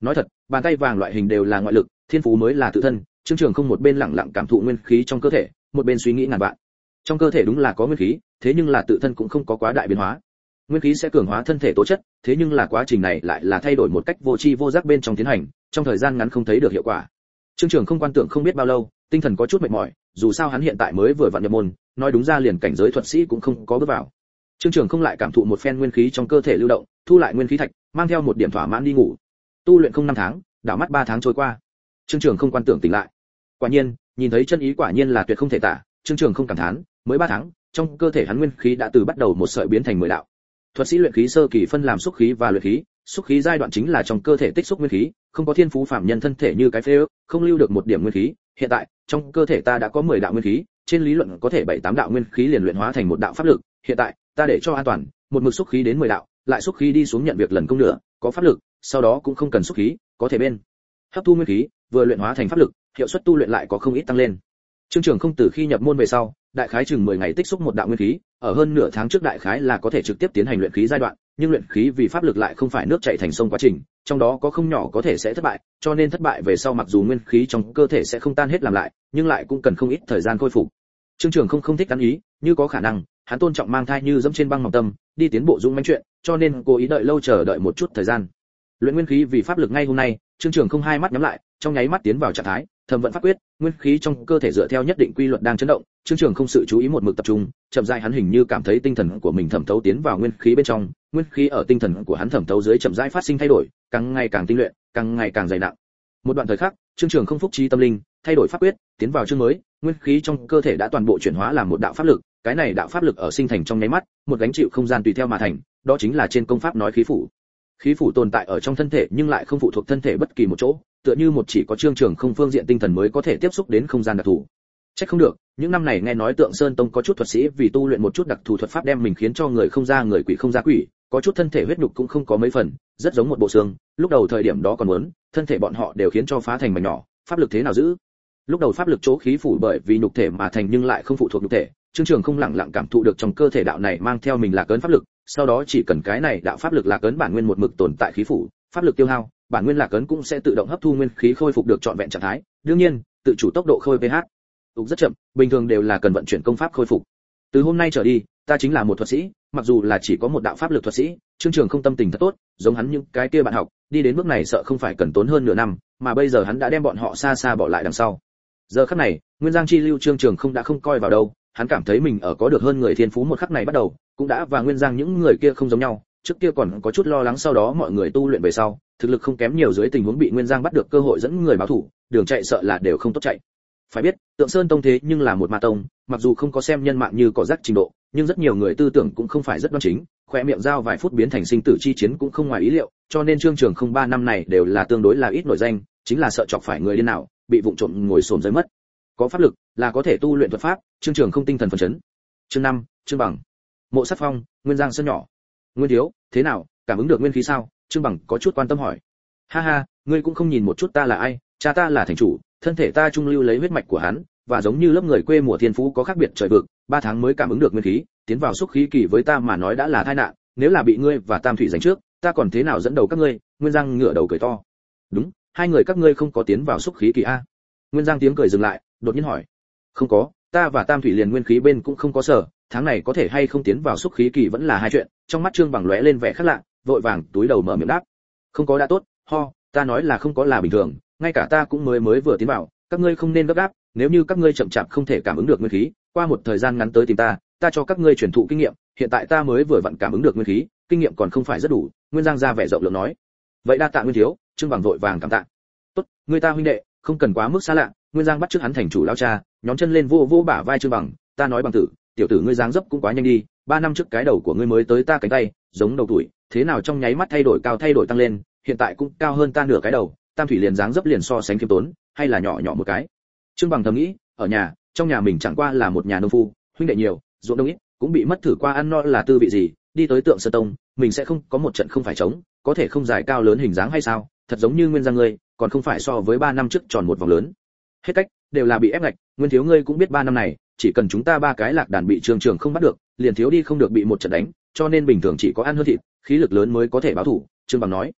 Nói thật, bàn tay vàng loại hình đều là ngoại lực, thiên phú mới là tự thân. Trương Trường không một bên lặng lặng cảm thụ nguyên khí trong cơ thể, một bên suy nghĩ ngàn vạn. Trong cơ thể đúng là có nguyên khí, thế nhưng là tự thân cũng không có quá đại biến hóa. Nguyên khí sẽ cường hóa thân thể tố chất, thế nhưng là quá trình này lại là thay đổi một cách vô tri vô giác bên trong tiến hành, trong thời gian ngắn không thấy được hiệu quả. Trương Trường không quan tưởng không biết bao lâu, tinh thần có chút mệt mỏi, dù sao hắn hiện tại mới vừa vặn nhập môn, nói đúng ra liền cảnh giới thuật sĩ cũng không có bước vào. Trương Trường không lại cảm thụ một phen nguyên khí trong cơ thể lưu động, thu lại nguyên khí thạch, mang theo một điểm thỏa mãn đi ngủ. Tu luyện không năm tháng, đảo mắt ba tháng trôi qua. Trương Trường không quan tưởng tỉnh lại. Quả nhiên, nhìn thấy chân ý quả nhiên là tuyệt không thể tả, Trương Trường không cảm thán, mới ba tháng, trong cơ thể hắn nguyên khí đã từ bắt đầu một sợi biến thành mười đạo. Thuật sĩ luyện khí sơ kỳ phân làm xúc khí và luyện khí, xúc khí giai đoạn chính là trong cơ thể tích xúc nguyên khí, không có thiên phú phàm nhân thân thể như cái phế ước, không lưu được một điểm nguyên khí, hiện tại, trong cơ thể ta đã có mười đạo nguyên khí, trên lý luận có thể bảy tám đạo nguyên khí liền luyện hóa thành một đạo pháp lực, hiện tại, ta để cho an toàn, một mực xúc khí đến mười đạo, lại xúc khí đi xuống nhận việc lần công nữa, có pháp lực, sau đó cũng không cần xúc khí, có thể bên hấp thu nguyên khí, vừa luyện hóa thành pháp lực, hiệu suất tu luyện lại có không ít tăng lên. Trương Trường không từ khi nhập môn về sau, đại khái chừng mười ngày tích xúc một đạo nguyên khí, ở hơn nửa tháng trước đại khái là có thể trực tiếp tiến hành luyện khí giai đoạn, nhưng luyện khí vì pháp lực lại không phải nước chảy thành sông quá trình, trong đó có không nhỏ có thể sẽ thất bại, cho nên thất bại về sau mặc dù nguyên khí trong cơ thể sẽ không tan hết làm lại, nhưng lại cũng cần không ít thời gian khôi phục. Trương Trường không không thích ăn ý, như có khả năng, hắn tôn trọng mang thai như dẫm trên băng mỏng tâm, đi tiến bộ dũng mãnh chuyện, cho nên cố ý đợi lâu chờ đợi một chút thời gian. Luyện nguyên khí vì pháp lực ngay hôm nay, Trương Trường không hai mắt nhắm lại, trong nháy mắt tiến vào trạng thái thẩm vận pháp quyết, nguyên khí trong cơ thể dựa theo nhất định quy luật đang chấn động. Trương Trường không sự chú ý một mực tập trung, chậm rãi hắn hình như cảm thấy tinh thần của mình thẩm thấu tiến vào nguyên khí bên trong, nguyên khí ở tinh thần của hắn thẩm thấu dưới chậm rãi phát sinh thay đổi, càng ngày càng tinh luyện, càng ngày càng dày nặng. Một đoạn thời khắc, Trương Trường không phúc trí tâm linh, thay đổi pháp quyết, tiến vào chương mới, nguyên khí trong cơ thể đã toàn bộ chuyển hóa làm một đạo pháp lực, cái này đạo pháp lực ở sinh thành trong nháy mắt, một gánh chịu không gian tùy theo mà thành, đó chính là trên công pháp nói khí phủ. Khí phủ tồn tại ở trong thân thể nhưng lại không phụ thuộc thân thể bất kỳ một chỗ, tựa như một chỉ có Trương Trường không phương diện tinh thần mới có thể tiếp xúc đến không gian đặc thù. Chắc không được, những năm này nghe nói Tượng Sơn Tông có chút thuật sĩ vì tu luyện một chút đặc thù thuật pháp đem mình khiến cho người không ra người quỷ không ra quỷ, có chút thân thể huyết nhục cũng không có mấy phần, rất giống một bộ xương, lúc đầu thời điểm đó còn muốn, thân thể bọn họ đều khiến cho phá thành mảnh nhỏ, pháp lực thế nào giữ? Lúc đầu pháp lực chỗ khí phủ bởi vì nhục thể mà thành nhưng lại không phụ thuộc nhục thể, Trương Trường không lặng lặng cảm thụ được trong cơ thể đạo này mang theo mình là cấn pháp lực, sau đó chỉ cần cái này đạo pháp lực là cấn bản nguyên một mực tồn tại khí phủ, pháp lực tiêu hao, bản nguyên là cấn cũng sẽ tự động hấp thu nguyên khí khôi phục được trọn vẹn trạng thái, đương nhiên, tự chủ tốc độ khôi pH tục rất chậm, bình thường đều là cần vận chuyển công pháp khôi phục. Từ hôm nay trở đi, ta chính là một thuật sĩ, mặc dù là chỉ có một đạo pháp lực thuật sĩ, Trương Trường không tâm tình thật tốt, giống hắn những cái kia bạn học, đi đến bước này sợ không phải cần tốn hơn nửa năm, mà bây giờ hắn đã đem bọn họ xa xa bỏ lại đằng sau. Giờ khắc này, Nguyên Giang chi lưu Trương Trường không đã không coi vào đâu, hắn cảm thấy mình ở có được hơn người thiên phú một khắc này bắt đầu, cũng đã và Nguyên Giang những người kia không giống nhau, trước kia còn có chút lo lắng sau đó mọi người tu luyện về sau, thực lực không kém nhiều dưới tình huống bị Nguyên Giang bắt được cơ hội dẫn người báo thủ, đường chạy sợ là đều không tốt chạy. Phải biết, Tượng Sơn Tông thế nhưng là một ma tông, mặc dù không có xem nhân mạng như cỏ rác trình độ, nhưng rất nhiều người tư tưởng cũng không phải rất đoan chính, khỏe miệng giao vài phút biến thành sinh tử chi chiến cũng không ngoài ý liệu, cho nên Trương Trường không ba năm này đều là tương đối là ít nổi danh, chính là sợ chọc phải người điên nào, bị vụng trộm ngồi xổm dưới mất. Có pháp lực là có thể tu luyện thuật pháp, Trương Trường không tinh thần phấn chấn. Chương năm, Trương Bằng. Mộ Sát Phong, Nguyên Giang sân nhỏ. Nguyên thiếu, thế nào, cảm ứng được nguyên khí sao? Trương Bằng có chút quan tâm hỏi. Ha ha, ngươi cũng không nhìn một chút ta là ai, cha ta là thành chủ, thân thể ta trung lưu lấy huyết mạch của hắn, và giống như lớp người quê mùa thiên phú có khác biệt trời vực, ba tháng mới cảm ứng được nguyên khí, tiến vào xúc khí kỳ với ta mà nói đã là tai nạn, nếu là bị ngươi và Tam Thủy giành trước, ta còn thế nào dẫn đầu các ngươi? Nguyên Giang ngửa đầu cười to. Đúng, hai người các ngươi không có tiến vào xúc khí kỳ a? Nguyên Giang tiếng cười dừng lại, đột nhiên hỏi. Không có, ta và Tam Thủy liền nguyên khí bên cũng không có sở, tháng này có thể hay không tiến vào xúc khí kỳ vẫn là hai chuyện. Trong mắt Trương Bằng lóe lên vẻ khác lạ, vội vàng túi đầu mở miệng đáp. Không có đã tốt, ho, ta nói là không có là bình thường, ngay cả ta cũng mới mới vừa tiến vào, các ngươi không nên gấp gáp, nếu như các ngươi chậm chạp không thể cảm ứng được nguyên khí, qua một thời gian ngắn tới tìm ta, ta cho các ngươi truyền thụ kinh nghiệm, hiện tại ta mới vừa vặn cảm ứng được nguyên khí, kinh nghiệm còn không phải rất đủ. Nguyên Giang ra vẻ rộng lượng nói. Vậy đa tạ Nguyên thiếu, Trương Bằng vội vàng cảm tạ. Tốt, người ta huynh đệ, không cần quá mức xa lạ. Nguyên Giang bắt trước hắn thành chủ lão cha, nhóm chân lên vô vô bả vai Trương Bằng, ta nói Bằng tử, tiểu tử ngươi dáng dấp cũng quá nhanh đi, ba năm trước cái đầu của ngươi mới tới ta cánh tay, giống đầu tuổi, thế nào trong nháy mắt thay đổi cao thay đổi tăng lên, hiện tại cũng cao hơn ta nửa cái đầu, Tam Thủy liền dáng dấp liền so sánh khiêm tốn, hay là nhỏ nhỏ một cái. Trương Bằng thầm nghĩ, ở nhà, trong nhà mình chẳng qua là một nhà nông phu, huynh đệ nhiều, ruộng đông ít, cũng bị mất thử qua ăn no là tư vị gì, đi tới Tượng Sơn Tông, mình sẽ không có một trận không phải chống, có thể không dài cao lớn hình dáng hay sao, thật giống như Nguyên Giang ngươi, còn không phải so với ba năm trước tròn một vòng lớn. Hết cách, đều là bị ép ngạch, Nguyên thiếu ngươi cũng biết ba năm này, chỉ cần chúng ta ba cái lạc đàn bị Trương Trường không bắt được, liền thiếu đi không được bị một trận đánh, cho nên bình thường chỉ có ăn hơn thịt, khí lực lớn mới có thể báo thủ. Trương Bằng nói.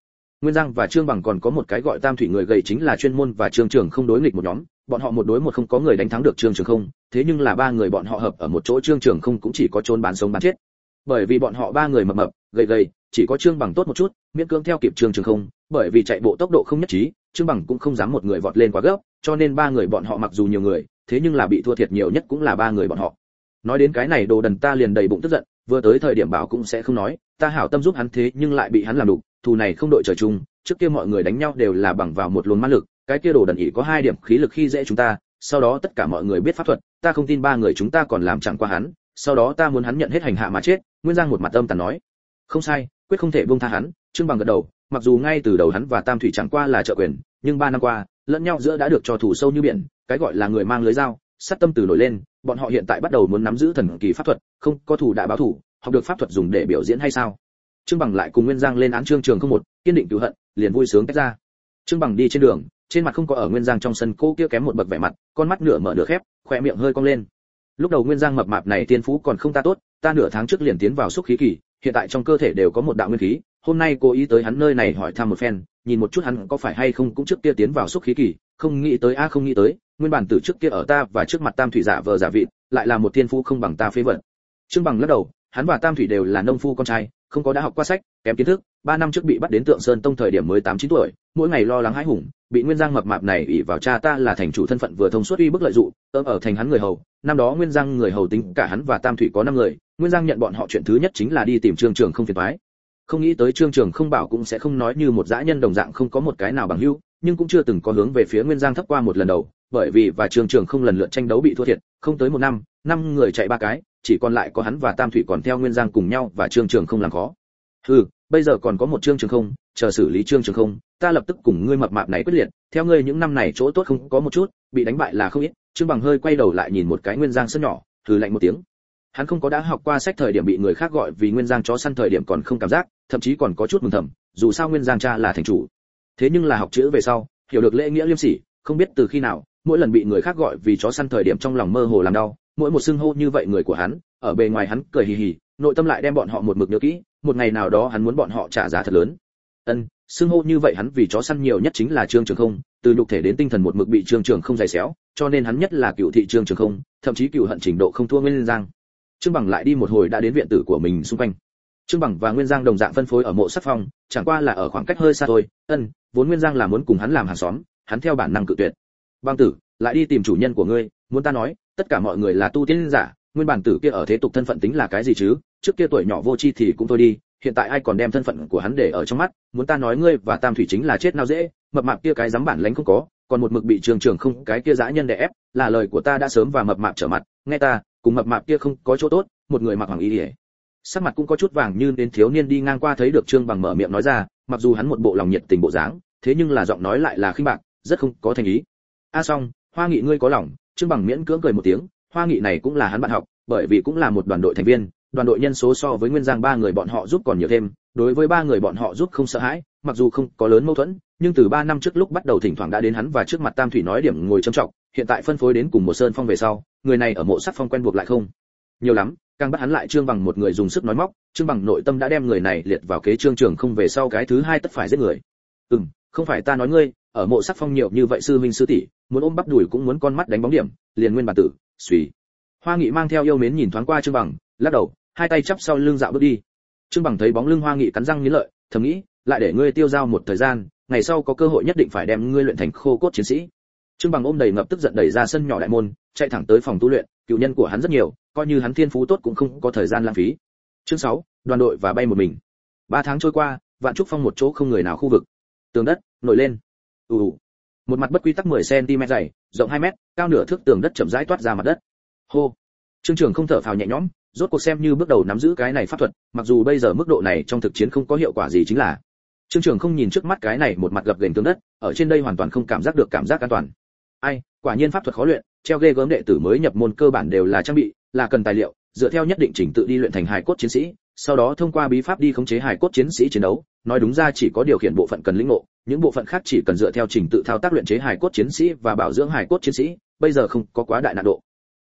Nguyên Giang và Trương Bằng còn có một cái gọi Tam Thủy người gầy chính là chuyên môn và Trương Trường không đối nghịch một nhóm, bọn họ một đối một không có người đánh thắng được Trương Trường không, thế nhưng là ba người bọn họ hợp ở một chỗ Trương Trường không cũng chỉ có trốn bán sống bán chết. Bởi vì bọn họ ba người mập mập, gầy gầy, chỉ có Trương Bằng tốt một chút, miễn cưỡng theo kịp Trương Trường không, bởi vì chạy bộ tốc độ không nhất trí, Trương Bằng cũng không dám một người vọt lên quá gấp, cho nên ba người bọn họ mặc dù nhiều người, thế nhưng là bị thua thiệt nhiều nhất cũng là ba người bọn họ. Nói đến cái này đồ đần ta liền đầy bụng tức giận, vừa tới thời điểm bảo cũng sẽ không nói, ta hảo tâm giúp hắn thế nhưng lại bị hắn làm đủ, thù này không đội trời chung, trước kia mọi người đánh nhau đều là bằng vào một luồng ma lực, cái kia đồ đần ỷ có hai điểm khí lực khi dễ chúng ta, sau đó tất cả mọi người biết pháp thuật, ta không tin ba người chúng ta còn làm chẳng qua hắn, sau đó ta muốn hắn nhận hết hành hạ mà chết. Nguyên Giang một mặt âm tàn nói, không sai, quyết không thể buông tha hắn. Trương Bằng gật đầu, mặc dù ngay từ đầu hắn và Tam Thủy chẳng qua là trợ quyền, nhưng ba năm qua, lẫn nhau giữa đã được cho thủ sâu như biển, cái gọi là người mang lưới dao, sát tâm từ nổi lên, bọn họ hiện tại bắt đầu muốn nắm giữ thần kỳ pháp thuật, không có thủ đã báo thủ, học được pháp thuật dùng để biểu diễn hay sao? Trương Bằng lại cùng Nguyên Giang lên án Trương Trường không một, kiên định cứu hận, liền vui sướng tách ra. Trương Bằng đi trên đường, trên mặt không có ở Nguyên Giang trong sân cô kia kém một bậc vẻ mặt, con mắt nửa mở nửa khép, khóe miệng hơi cong lên. Lúc đầu Nguyên Giang mập mạp này tiên phú còn không ta tốt, ta nửa tháng trước liền tiến vào xúc khí kỳ, hiện tại trong cơ thể đều có một đạo nguyên khí, hôm nay cố ý tới hắn nơi này hỏi thăm một phen, nhìn một chút hắn có phải hay không cũng trước kia tiến vào xúc khí kỳ, không nghĩ tới a không nghĩ tới, nguyên bản từ trước kia ở ta và trước mặt Tam Thủy giả vờ giả vịt, lại là một tiên phú không bằng ta phế vật. Trương Bằng lắc đầu, hắn và Tam Thủy đều là nông phu con trai, không có đã học qua sách, kém kiến thức, ba năm trước bị bắt đến Tượng Sơn Tông thời điểm mới tám chín tuổi, mỗi ngày lo lắng hãi hùng, bị Nguyên Giang mập mạp này ỷ vào cha ta là thành chủ thân phận vừa thông suốt uy bức lợi dụng, ôm ở thành hắn người hầu, năm đó Nguyên Giang người hầu tính cả hắn và Tam Thủy có năm người, Nguyên Giang nhận bọn họ chuyện thứ nhất chính là đi tìm Trương Trường không phiền toái. Không nghĩ tới Trương Trường không bảo cũng sẽ không nói như một dã nhân đồng dạng không có một cái nào bằng hữu, nhưng cũng chưa từng có hướng về phía Nguyên Giang thấp qua một lần đầu, bởi vì và Trương Trường không lần lượt tranh đấu bị thua thiệt, không tới một năm, năm người chạy ba cái, chỉ còn lại có hắn và Tam Thủy còn theo Nguyên Giang cùng nhau và Trương Trường không làm khó. Hừ, bây giờ còn có một Trương Trường không, chờ xử lý Trương Trường không, ta lập tức cùng ngươi mập mạp này quyết liệt, theo ngươi những năm này chỗ tốt không có một chút, bị đánh bại là không ít. Trương Bằng hơi quay đầu lại nhìn một cái Nguyên Giang sân nhỏ, hừ lạnh một tiếng. Hắn không có đã học qua sách thời điểm bị người khác gọi vì Nguyên Giang chó săn thời điểm còn không cảm giác, thậm chí còn có chút mừng thầm, dù sao Nguyên Giang cha là thành chủ. Thế nhưng là học chữ về sau, hiểu được lễ nghĩa liêm sỉ, không biết từ khi nào, mỗi lần bị người khác gọi vì chó săn thời điểm trong lòng mơ hồ làm đau, mỗi một xưng hô như vậy người của hắn, ở bề ngoài hắn cười hì hì, nội tâm lại đem bọn họ một mực nhớ kỹ, một ngày nào đó hắn muốn bọn họ trả giá thật lớn. Ân, xưng hô như vậy hắn vì chó săn nhiều nhất chính là Trương Trường không, từ nhục thể đến tinh thần một mực bị Trương Trường không giày xéo, cho nên hắn nhất là cựu thị Trương Trường không, thậm chí cựu hận trình độ không thua Nguyên Giang. Trương Bằng lại đi một hồi đã đến viện tử của mình xung quanh. Trương Bằng và Nguyên Giang đồng dạng phân phối ở mộ sắc phong, chẳng qua là ở khoảng cách hơi xa thôi. Ân, vốn Nguyên Giang là muốn cùng hắn làm hàng xóm, hắn theo bản năng cự tuyệt. Bang tử, lại đi tìm chủ nhân của ngươi, muốn ta nói, tất cả mọi người là tu tiên giả, nguyên bản tử kia ở thế tục thân phận tính là cái gì chứ? Trước kia tuổi nhỏ vô tri thì cũng thôi đi, hiện tại ai còn đem thân phận của hắn để ở trong mắt, muốn ta nói ngươi và Tam Thủy chính là chết nào dễ, mập mạp kia cái dám bản lãnh không có, còn một mực bị Trường Trường không cái kia dã nhân đè ép, là lời của ta đã sớm và mập mạp trở mặt, nghe ta, cùng mập mạp kia không có chỗ tốt, một người mặc hoàng y liễu, sắc mặt cũng có chút vàng như đến thiếu niên đi ngang qua thấy được Trương Bằng mở miệng nói ra, mặc dù hắn một bộ lòng nhiệt tình bộ dáng, thế nhưng là giọng nói lại là khinh bạc, rất không có thành ý. A xong, Hoa Nghị ngươi có lòng, Trương Bằng miễn cưỡng cười một tiếng, Hoa Nghị này cũng là hắn bạn học, bởi vì cũng là một đoàn đội thành viên, đoàn đội nhân số so với Nguyên Giang ba người bọn họ giúp còn nhiều thêm, đối với ba người bọn họ giúp không sợ hãi, mặc dù không có lớn mâu thuẫn, nhưng từ ba năm trước lúc bắt đầu thỉnh thoảng đã đến hắn và trước mặt Tam Thủy nói điểm ngồi trầm trọng, hiện tại phân phối đến cùng một sơn phong về sau, người này ở mộ sắc phong quen buộc lại không nhiều lắm, càng bắt hắn lại Trương Bằng một người dùng sức nói móc, Trương Bằng nội tâm đã đem người này liệt vào kế Trương Trường không về sau cái thứ hai tất phải giết người. Ừm, không phải ta nói ngươi, ở mộ sắc phong nhiều như vậy sư huynh sư tỷ, muốn ôm bắp đùi cũng muốn con mắt đánh bóng điểm, liền nguyên bản tử, suy. Hoa Nghị mang theo yêu mến nhìn thoáng qua Trương Bằng, lắc đầu, hai tay chắp sau lưng dạo bước đi. Trương Bằng thấy bóng lưng Hoa Nghị cắn răng nghiến lợi, thầm nghĩ, lại để ngươi tiêu dao một thời gian, ngày sau có cơ hội nhất định phải đem ngươi luyện thành khô cốt chiến sĩ. Trương Bằng ôm đầy ngập tức giận đẩy ra sân nhỏ đại môn, chạy thẳng tới phòng tu luyện, cựu nhân của hắn rất nhiều, coi như hắn thiên phú tốt cũng không có thời gian lãng phí. Chương sáu, đoàn đội và bay một mình. Ba tháng trôi qua, Vạn Trúc Phong một chỗ không người nào khu vực. Tường đất nổi lên. Ù ù. Một mặt bất quy tắc mười xăng ti mét dày, rộng hai mét, cao nửa thước tường đất chậm rãi toát ra mặt đất. Hô. Trương Trường không thở phào nhẹ nhõm, rốt cuộc xem như bước đầu nắm giữ cái này pháp thuật, mặc dù bây giờ mức độ này trong thực chiến không có hiệu quả gì chính là. Trương Trường không nhìn trước mắt cái này một mặt gập ghềnh tường đất, ở trên đây hoàn toàn không cảm giác được cảm giác an toàn. Ai, quả nhiên pháp thuật khó luyện, treo ghê gớm đệ tử mới nhập môn cơ bản đều là trang bị, là cần tài liệu, dựa theo nhất định trình tự đi luyện thành hài cốt chiến sĩ, sau đó thông qua bí pháp đi khống chế hài cốt chiến sĩ chiến đấu, nói đúng ra chỉ có điều khiển bộ phận cần lĩnh ngộ, những bộ phận khác chỉ cần dựa theo trình tự thao tác luyện chế hài cốt chiến sĩ và bảo dưỡng hài cốt chiến sĩ, bây giờ không có quá đại nạn độ.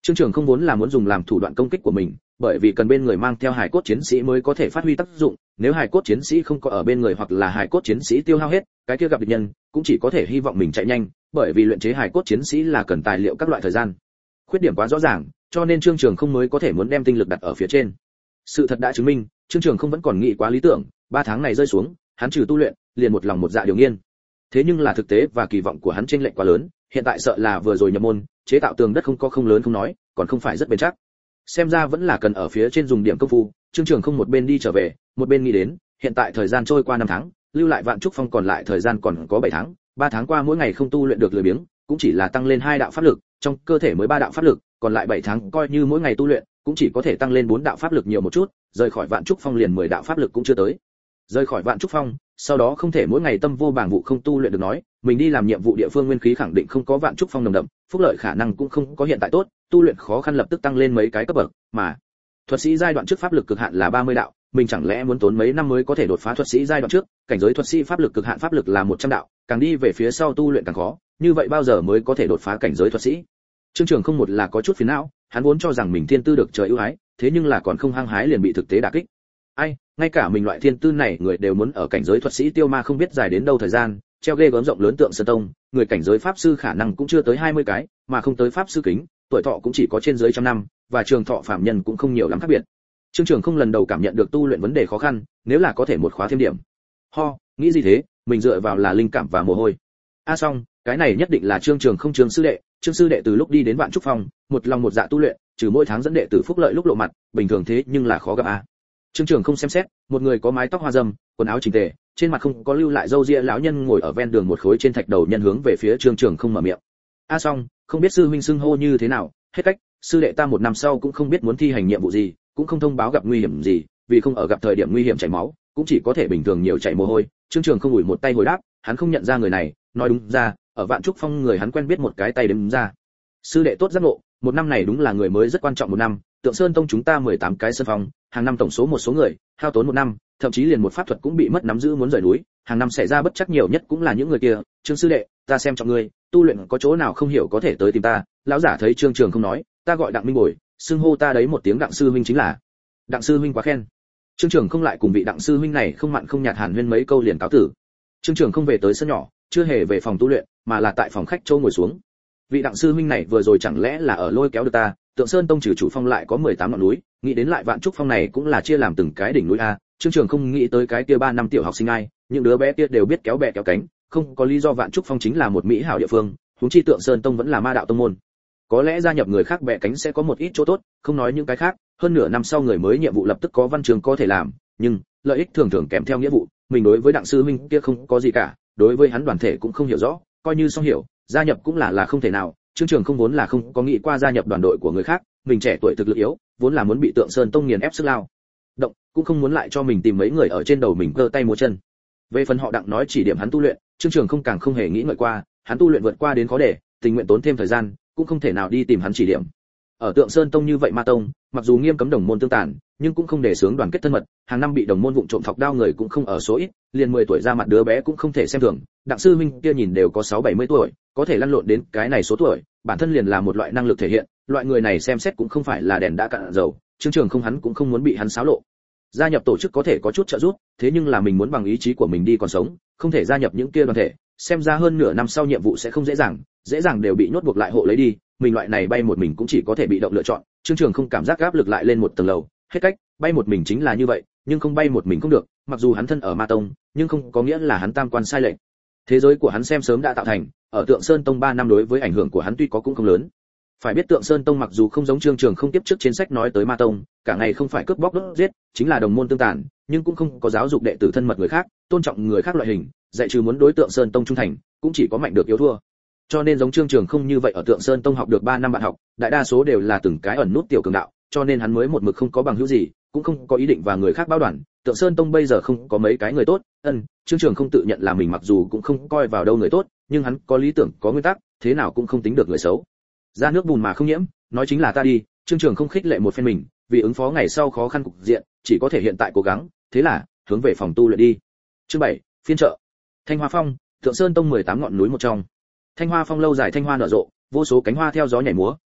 Trương Trường không vốn là muốn dùng làm thủ đoạn công kích của mình, bởi vì cần bên người mang theo hài cốt chiến sĩ mới có thể phát huy tác dụng, nếu hài cốt chiến sĩ không có ở bên người hoặc là hài cốt chiến sĩ tiêu hao hết, cái kia gặp địch nhân cũng chỉ có thể hy vọng mình chạy nhanh, bởi vì luyện chế hài cốt chiến sĩ là cần tài liệu các loại thời gian. Khuyết điểm quá rõ ràng, cho nên Trương Trường không mới có thể muốn đem tinh lực đặt ở phía trên. Sự thật đã chứng minh, Trương Trường không vẫn còn nghĩ quá lý tưởng, ba tháng này rơi xuống, hắn trừ tu luyện, liền một lòng một dạ điều nghiên. Thế nhưng là thực tế và kỳ vọng của hắn chênh lệch quá lớn, hiện tại sợ là vừa rồi nhập môn, chế tạo tường đất không có không lớn không nói, còn không phải rất bền chắc. Xem ra vẫn là cần ở phía trên dùng điểm công phu. Trương Trường không một bên đi trở về, một bên nghĩ đến, hiện tại thời gian trôi qua năm tháng, lưu lại Vạn Trúc Phong còn lại thời gian còn có bảy tháng, ba tháng qua mỗi ngày không tu luyện được lười biếng, cũng chỉ là tăng lên hai đạo pháp lực, trong cơ thể mới ba đạo pháp lực, còn lại bảy tháng coi như mỗi ngày tu luyện, cũng chỉ có thể tăng lên bốn đạo pháp lực nhiều một chút, rời khỏi Vạn Trúc Phong liền mười đạo pháp lực cũng chưa tới. Rời khỏi Vạn Trúc Phong, sau đó không thể mỗi ngày tâm vô bảng vụ không tu luyện được nói, mình đi làm nhiệm vụ địa phương nguyên khí khẳng định không có Vạn Trúc Phong nồng đậm, phúc lợi khả năng cũng không có hiện tại tốt, tu luyện khó khăn lập tức tăng lên mấy cái cấp bậc, mà thuật sĩ giai đoạn trước pháp lực cực hạn là ba mươi đạo, mình chẳng lẽ muốn tốn mấy năm mới có thể đột phá thuật sĩ giai đoạn trước, cảnh giới thuật sĩ pháp lực cực hạn pháp lực là một trăm đạo, càng đi về phía sau tu luyện càng khó, như vậy bao giờ mới có thể đột phá cảnh giới thuật sĩ? Trương Trường không một là có chút phiền não, hắn vốn cho rằng mình thiên tư được trời ưu ái, thế nhưng là còn không hăng hái liền bị thực tế đả kích. Ai, ngay cả mình loại thiên tư này người đều muốn ở cảnh giới thuật sĩ tiêu ma không biết dài đến đâu thời gian, treo ghê gớm rộng lớn tượng sơn tông, người cảnh giới pháp sư khả năng cũng chưa tới hai mươi cái, mà không tới pháp sư kính, tuổi thọ cũng chỉ có trên dưới trăm năm, và trường thọ phạm nhân cũng không nhiều lắm khác biệt. Trương Trường không lần đầu cảm nhận được tu luyện vấn đề khó khăn, nếu là có thể một khóa thêm điểm. Ho, nghĩ gì thế, mình dựa vào là linh cảm và mồ hôi. A à xong, cái này nhất định là Trương Trường không Trương sư đệ, Trương sư đệ từ lúc đi đến Vạn Trúc Phong, một lòng một dạ tu luyện, trừ mỗi tháng dẫn đệ tử phúc lợi lúc lộ mặt, bình thường thế nhưng là khó gặp a. À. Trương Trường không xem xét, một người có mái tóc hoa râm, quần áo chỉnh tề, trên mặt không có lưu lại râu ria lão nhân ngồi ở ven đường một khối trên thạch đầu nhân hướng về phía Trương Trường không mở miệng. A à xong, không biết sư huynh xưng hô như thế nào, hết cách, sư đệ ta một năm sau cũng không biết muốn thi hành nhiệm vụ gì, cũng không thông báo gặp nguy hiểm gì, vì không ở gặp thời điểm nguy hiểm chảy máu, cũng chỉ có thể bình thường nhiều chảy mồ hôi. Trương Trường không ủi một tay hồi đáp, hắn không nhận ra người này, nói đúng ra, ở Vạn Trúc Phong người hắn quen biết một cái tay đếm ra. Sư đệ tốt giác ngộ, một năm này đúng là người mới rất quan trọng một năm, Tượng Sơn Tông chúng ta mười tám cái sân phong, hàng năm tổng số một số người, hao tốn một năm, thậm chí liền một pháp thuật cũng bị mất nắm giữ muốn rời núi, hàng năm xảy ra bất chắc nhiều nhất cũng là những người kia. Trương sư đệ, ta xem trọng ngươi, tu luyện có chỗ nào không hiểu có thể tới tìm ta. Lão giả thấy Trương Trường không nói, ta gọi Đặng Minh Bồi, xưng hô ta đấy một tiếng Đặng sư huynh chính là. Đặng sư huynh quá khen. Trương Trường không lại cùng vị Đặng sư huynh này không mặn không nhạt hàn huyên mấy câu liền cáo tử. Trương Trường không về tới sân nhỏ, chưa hề về phòng tu luyện, mà là tại phòng khách châu ngồi xuống. Vị Đặng sư huynh này vừa rồi chẳng lẽ là ở lôi kéo được ta? Tượng Sơn Tông trừ chủ phong lại có mười tám ngọn núi, nghĩ đến lại Vạn Trúc Phong này cũng là chia làm từng cái đỉnh núi a. Trương Trường không nghĩ tới cái kia ba năm tiểu học sinh ai, những đứa bé kia đều biết kéo bè kéo cánh, không có lý do Vạn Trúc Phong chính là một mỹ hảo địa phương, huống chi Tượng Sơn Tông vẫn là ma đạo tông môn. Có lẽ gia nhập người khác bè cánh sẽ có một ít chỗ tốt, không nói những cái khác, hơn nửa năm sau người mới nhiệm vụ lập tức có văn trường có thể làm, nhưng lợi ích thường thường kèm theo nghĩa vụ, mình đối với Đặng sư huynh kia không có gì cả, đối với hắn đoàn thể cũng không hiểu rõ, coi như xong hiểu, gia nhập cũng là là không thể nào. Trương Trường không vốn là không có nghĩ qua gia nhập đoàn đội của người khác, mình trẻ tuổi thực lực yếu, vốn là muốn bị Tượng Sơn Tông nghiền ép sức lao động, cũng không muốn lại cho mình tìm mấy người ở trên đầu mình cơ tay múa chân. Về phần họ Đặng nói chỉ điểm hắn tu luyện, Trương Trường không càng không hề nghĩ ngợi qua, hắn tu luyện vượt qua đến khó để, tình nguyện tốn thêm thời gian, cũng không thể nào đi tìm hắn chỉ điểm. Ở Tượng Sơn Tông như vậy ma tông, mặc dù nghiêm cấm đồng môn tương tàn, nhưng cũng không để sướng đoàn kết thân mật, hàng năm bị đồng môn vụng trộm thọc đao người cũng không ở số ít, liền mười tuổi ra mặt đứa bé cũng không thể xem thường. Đặng sư huynh kia nhìn đều có sáu bảy mươi tuổi, có thể lăn lộn đến cái này số tuổi, bản thân liền là một loại năng lực thể hiện, loại người này xem xét cũng không phải là đèn đã cạn dầu. Trương Trường không hắn cũng không muốn bị hắn xáo lộ. Gia nhập tổ chức có thể có chút trợ giúp, thế nhưng là mình muốn bằng ý chí của mình đi còn sống, không thể gia nhập những kia đoàn thể, xem ra hơn nửa năm sau nhiệm vụ sẽ không dễ dàng, dễ dàng đều bị nhốt buộc lại hộ lấy đi, mình loại này bay một mình cũng chỉ có thể bị động lựa chọn. Trương Trường không cảm giác áp lực lại lên một tầng lầu, hết cách, bay một mình chính là như vậy, nhưng không bay một mình không được, mặc dù hắn thân ở Ma Tông, nhưng không có nghĩa là hắn tam quan sai lệch. Thế giới của hắn xem sớm đã tạo thành, ở Tượng Sơn Tông ba năm đối với ảnh hưởng của hắn tuy có cũng không lớn. Phải biết Tượng Sơn Tông mặc dù không giống Trương Trường không tiếp trước trên sách nói tới Ma Tông, cả ngày không phải cướp bóc đốt giết, chính là đồng môn tương tàn, nhưng cũng không có giáo dục đệ tử thân mật người khác, tôn trọng người khác loại hình, dạy trừ muốn đối Tượng Sơn Tông trung thành, cũng chỉ có mạnh được yếu thua. Cho nên giống Trương Trường không như vậy ở Tượng Sơn Tông học được ba năm bạn học, đại đa số đều là từng cái ẩn nút tiểu cường đạo, cho nên hắn mới một mực không có bằng hữu gì, cũng không có ý định và người khác bao đoàn. Tượng Sơn Tông bây giờ không có mấy cái người tốt, ân, Trương Trường không tự nhận là mình mặc dù cũng không coi vào đâu người tốt, nhưng hắn có lý tưởng, có nguyên tắc, thế nào cũng không tính được người xấu. Ra nước bùn mà không nhiễm, nói chính là ta đi. Trương Trường không khích lệ một phen mình, vì ứng phó ngày sau khó khăn cục diện, chỉ có thể hiện tại cố gắng, thế là hướng về phòng tu luyện đi. Chương bảy, phiên chợ. Thanh Hoa Phong, Tượng Sơn Tông mười tám ngọn núi một trong. Thanh Hoa Phong lâu dài thanh hoa nở rộ, vô số cánh hoa theo gió nhảy múa,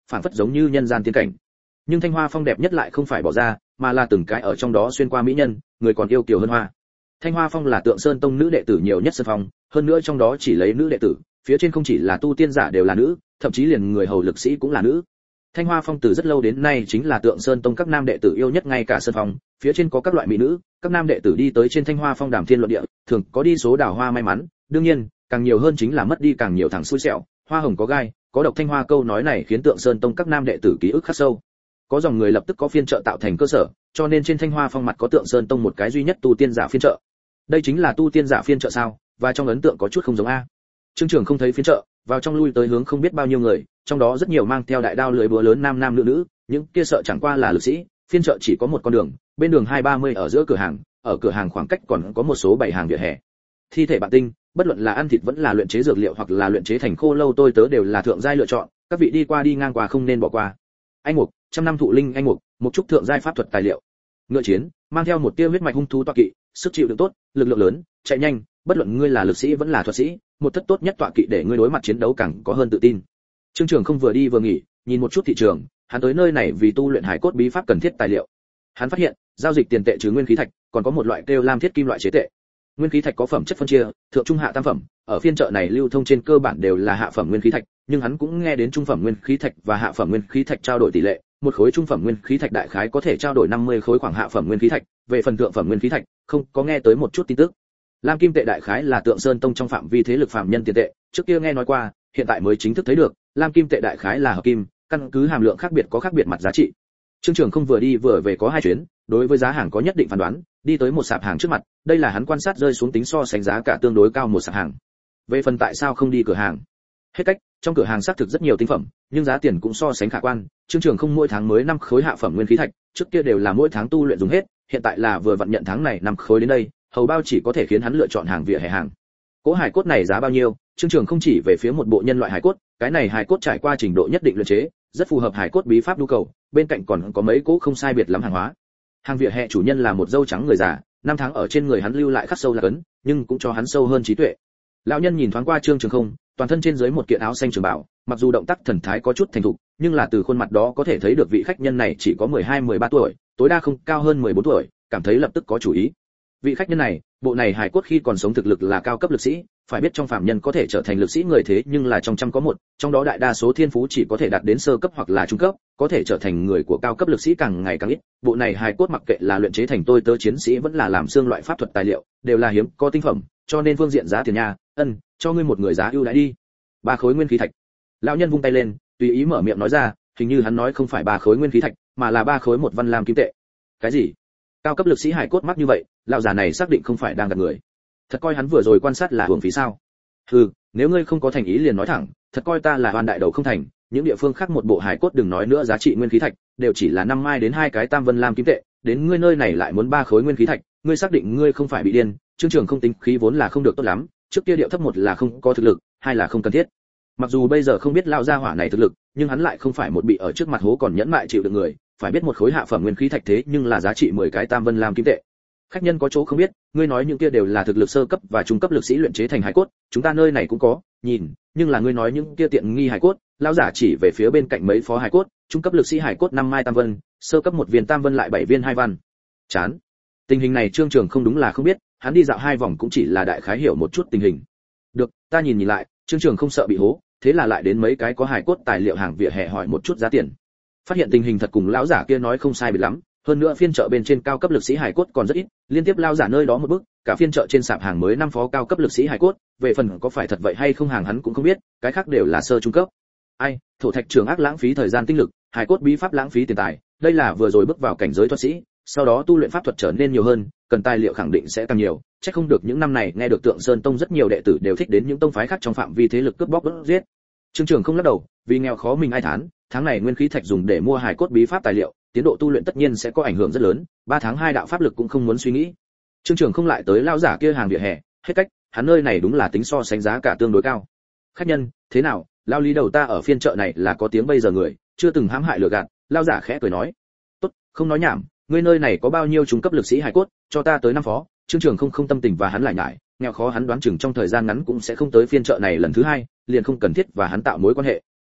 phản phất giống như nhân gian tiên cảnh. Nhưng Thanh Hoa Phong đẹp nhất lại không phải bỏ ra, mà là từng cái ở trong đó xuyên qua mỹ nhân, người còn yêu kiều hơn hoa. Thanh Hoa Phong là Tượng Sơn Tông nữ đệ tử nhiều nhất sân phong, hơn nữa trong đó chỉ lấy nữ đệ tử, phía trên không chỉ là tu tiên giả đều là nữ, thậm chí liền người hầu lực sĩ cũng là nữ. Thanh Hoa Phong từ rất lâu đến nay chính là Tượng Sơn Tông các nam đệ tử yêu nhất, ngay cả sân phong, phía trên có các loại mỹ nữ, các nam đệ tử đi tới trên Thanh Hoa Phong đàm thiên luận địa, thường có đi số đào hoa may mắn, đương nhiên, càng nhiều hơn chính là mất đi càng nhiều thằng xui xẻo, hoa hồng có gai, có độc Thanh Hoa câu nói này khiến Tượng Sơn Tông các nam đệ tử ký ức khắc sâu. Có dòng người lập tức có phiên trợ tạo thành cơ sở, cho nên trên Thanh Hoa Phong mặt có Tượng Sơn Tông một cái duy nhất tu tiên giả phiên trợ. Đây chính là tu tiên giả phiên trợ sao? Và trong ấn tượng có chút không giống a. Trương Trường không thấy phiên trợ, vào trong lui tới hướng không biết bao nhiêu người, trong đó rất nhiều mang theo đại đao lưỡi búa lớn nam nam nữ nữ, những kia sợ chẳng qua là lực sĩ, phiên trợ chỉ có một con đường, bên đường hai ba mươi ở giữa cửa hàng, ở cửa hàng khoảng cách còn có một số bảy hàng vỉa hè. Thi thể bạn tinh, bất luận là ăn thịt vẫn là luyện chế dược liệu hoặc là luyện chế thành khô lâu tôi tớ đều là thượng giai lựa chọn, các vị đi qua đi ngang qua không nên bỏ qua. Anh mục, trăm năm thụ linh anh mục, một chút thượng giai pháp thuật tài liệu. Ngựa chiến, mang theo một tia huyết mạch hung thú tọa kỵ, sức chịu đựng tốt, lực lượng lớn, chạy nhanh, bất luận ngươi là lực sĩ vẫn là thuật sĩ, một thất tốt nhất tọa kỵ để ngươi đối mặt chiến đấu càng có hơn tự tin. Trương Trường không vừa đi vừa nghỉ, nhìn một chút thị trường, hắn tới nơi này vì tu luyện hải cốt bí pháp cần thiết tài liệu. Hắn phát hiện, giao dịch tiền tệ trừ nguyên khí thạch, còn có một loại kêu lam thiết kim loại chế tệ. Nguyên khí thạch có phẩm chất phân chia, thượng trung hạ tam phẩm, ở phiên chợ này lưu thông trên cơ bản đều là hạ phẩm nguyên khí thạch, nhưng hắn cũng nghe đến trung phẩm nguyên khí thạch và hạ phẩm nguyên khí thạch trao đổi tỷ lệ, một khối trung phẩm nguyên khí thạch đại khái có thể trao đổi năm mươi khối khoảng hạ phẩm nguyên khí thạch, về phần thượng phẩm nguyên khí thạch, không có nghe tới một chút tin tức. Lam kim tệ đại khái là Tượng Sơn Tông trong phạm vi thế lực phàm nhân tiền tệ, trước kia nghe nói qua, hiện tại mới chính thức thấy được, lam kim tệ đại khái là hợp kim, căn cứ hàm lượng khác biệt có khác biệt mặt giá trị. Trương Trường không vừa đi vừa về có hai chuyến, đối với giá hàng có nhất định phán đoán, đi tới một sạp hàng trước mặt, đây là hắn quan sát rơi xuống tính so sánh giá cả tương đối cao một sạp hàng. Về phần tại sao không đi cửa hàng? Hết cách, trong cửa hàng xác thực rất nhiều tinh phẩm, nhưng giá tiền cũng so sánh khả quan. Trương Trường không mỗi tháng mới năm khối hạ phẩm nguyên khí thạch, trước kia đều là mỗi tháng tu luyện dùng hết, hiện tại là vừa vận nhận tháng này năm khối đến đây, hầu bao chỉ có thể khiến hắn lựa chọn hàng vỉa hè hàng. Cỗ hải cốt này giá bao nhiêu? Trương Trường không chỉ về phía một bộ nhân loại hải cốt, cái này hải cốt trải qua trình độ nhất định luyện chế, rất phù hợp hải cốt bí pháp nhu cầu, bên cạnh còn có mấy cỗ không sai biệt lắm hàng hóa. Hàng vỉa hè chủ nhân là một dâu trắng người già, năm tháng ở trên người hắn lưu lại khắc sâu là cấn, nhưng cũng cho hắn sâu hơn trí tuệ. Lão nhân nhìn thoáng qua Trương Trường không, toàn thân trên dưới một kiện áo xanh trường bảo, mặc dù động tác thần thái có chút thành thục, nhưng là từ khuôn mặt đó có thể thấy được vị khách nhân này chỉ có mười hai mười ba tuổi, tối đa không cao hơn mười bốn tuổi, cảm thấy lập tức có chủ ý. Vị khách nhân này, bộ này hài cốt khi còn sống thực lực là cao cấp lực sĩ, phải biết trong phàm nhân có thể trở thành lực sĩ người thế nhưng là trong trăm có một, trong đó đại đa số thiên phú chỉ có thể đạt đến sơ cấp hoặc là trung cấp, có thể trở thành người của cao cấp lực sĩ càng ngày càng ít. Bộ này hài cốt mặc kệ là luyện chế thành tôi tớ chiến sĩ vẫn là làm xương loại pháp thuật tài liệu, đều là hiếm có tinh phẩm, cho nên phương diện giá tiền nhà, ân, cho ngươi một người giá ưu đãi đi. Ba khối nguyên khí thạch. Lão nhân vung tay lên, tùy ý mở miệng nói ra, hình như hắn nói không phải ba khối nguyên khí thạch, mà là ba khối một văn lam kim tệ. Cái gì? Cao cấp lực sĩ hải cốt mắc như vậy, lão già này xác định không phải đang gạt người. Thật coi hắn vừa rồi quan sát là hưởng phí sao? Hừ, nếu ngươi không có thành ý liền nói thẳng, thật coi ta là oan đại đầu không thành, những địa phương khác một bộ hải cốt đừng nói nữa giá trị nguyên khí thạch, đều chỉ là năm mai đến hai cái tam vân lam kim tệ, đến ngươi nơi này lại muốn ba khối nguyên khí thạch, ngươi xác định ngươi không phải bị điên? Trương Trường không tính khí vốn là không được tốt lắm, trước kia điệu thấp một là không có thực lực, hai là không cần thiết. Mặc dù bây giờ không biết lão gia hỏa này thực lực, nhưng hắn lại không phải một bị ở trước mặt hố còn nhẫn mại chịu được người, phải biết một khối hạ phẩm nguyên khí thạch thế nhưng là giá trị mười cái tam vân lam kim tệ. Khách nhân có chỗ không biết, ngươi nói những kia đều là thực lực sơ cấp và trung cấp lực sĩ luyện chế thành hải cốt, chúng ta nơi này cũng có, nhìn, nhưng là ngươi nói những kia tiện nghi hải cốt, lão giả chỉ về phía bên cạnh mấy phó hải cốt, trung cấp lực sĩ hải cốt năm mai tam vân, sơ cấp một viên tam vân lại bảy viên hai văn. Chán. Tình hình này Trương Trường không đúng là không biết, hắn đi dạo hai vòng cũng chỉ là đại khái hiểu một chút tình hình. Được, ta nhìn nhìn lại, Trương Trường không sợ bị hố, thế là lại đến mấy cái có hải cốt tài liệu hàng vỉa hè hỏi một chút giá tiền. Phát hiện tình hình thật cùng lão giả kia nói không sai biệt lắm, hơn nữa phiên chợ bên trên cao cấp lực sĩ hải cốt còn rất ít, liên tiếp lao giả nơi đó một bước, cả phiên chợ trên sạp hàng mới năm phó cao cấp lực sĩ hải cốt, về phần có phải thật vậy hay không hàng hắn cũng không biết, cái khác đều là sơ trung cấp. Ai, thổ thạch trường ác lãng phí thời gian tinh lực, hải cốt bí pháp lãng phí tiền tài, đây là vừa rồi bước vào cảnh giới thuật sĩ, sau đó tu luyện pháp thuật trở nên nhiều hơn, cần tài liệu khẳng định sẽ tăng nhiều, chắc không được những năm này nghe được Tượng Sơn Tông rất nhiều đệ tử đều thích đến những tông phái khác trong phạm vi thế lực cướp bóc đốt giết. Trương Trường không lắc đầu, vì nghèo khó mình ai thán, tháng này nguyên khí thạch dùng để mua hải cốt bí pháp tài liệu, tiến độ tu luyện tất nhiên sẽ có ảnh hưởng rất lớn, ba tháng hai đạo pháp lực cũng không muốn suy nghĩ. Trương Trường không lại tới lao giả kia hàng vỉa hè, hết cách, hắn nơi này đúng là tính so sánh giá cả tương đối cao. Khách nhân, thế nào, lao lý đầu ta ở phiên chợ này là có tiếng bây giờ người, chưa từng hãm hại lừa gạt, lao giả khẽ cười nói. Tốt, không nói nhảm, ngươi nơi này có bao nhiêu trung cấp lực sĩ hải cốt, cho ta tới năm phó. Trương Trường không không tâm tình và hắn lại nhải, nghèo khó hắn đoán chừng trong thời gian ngắn cũng sẽ không tới phiên chợ này lần thứ hai, liền không cần thiết và hắn tạo mối quan hệ.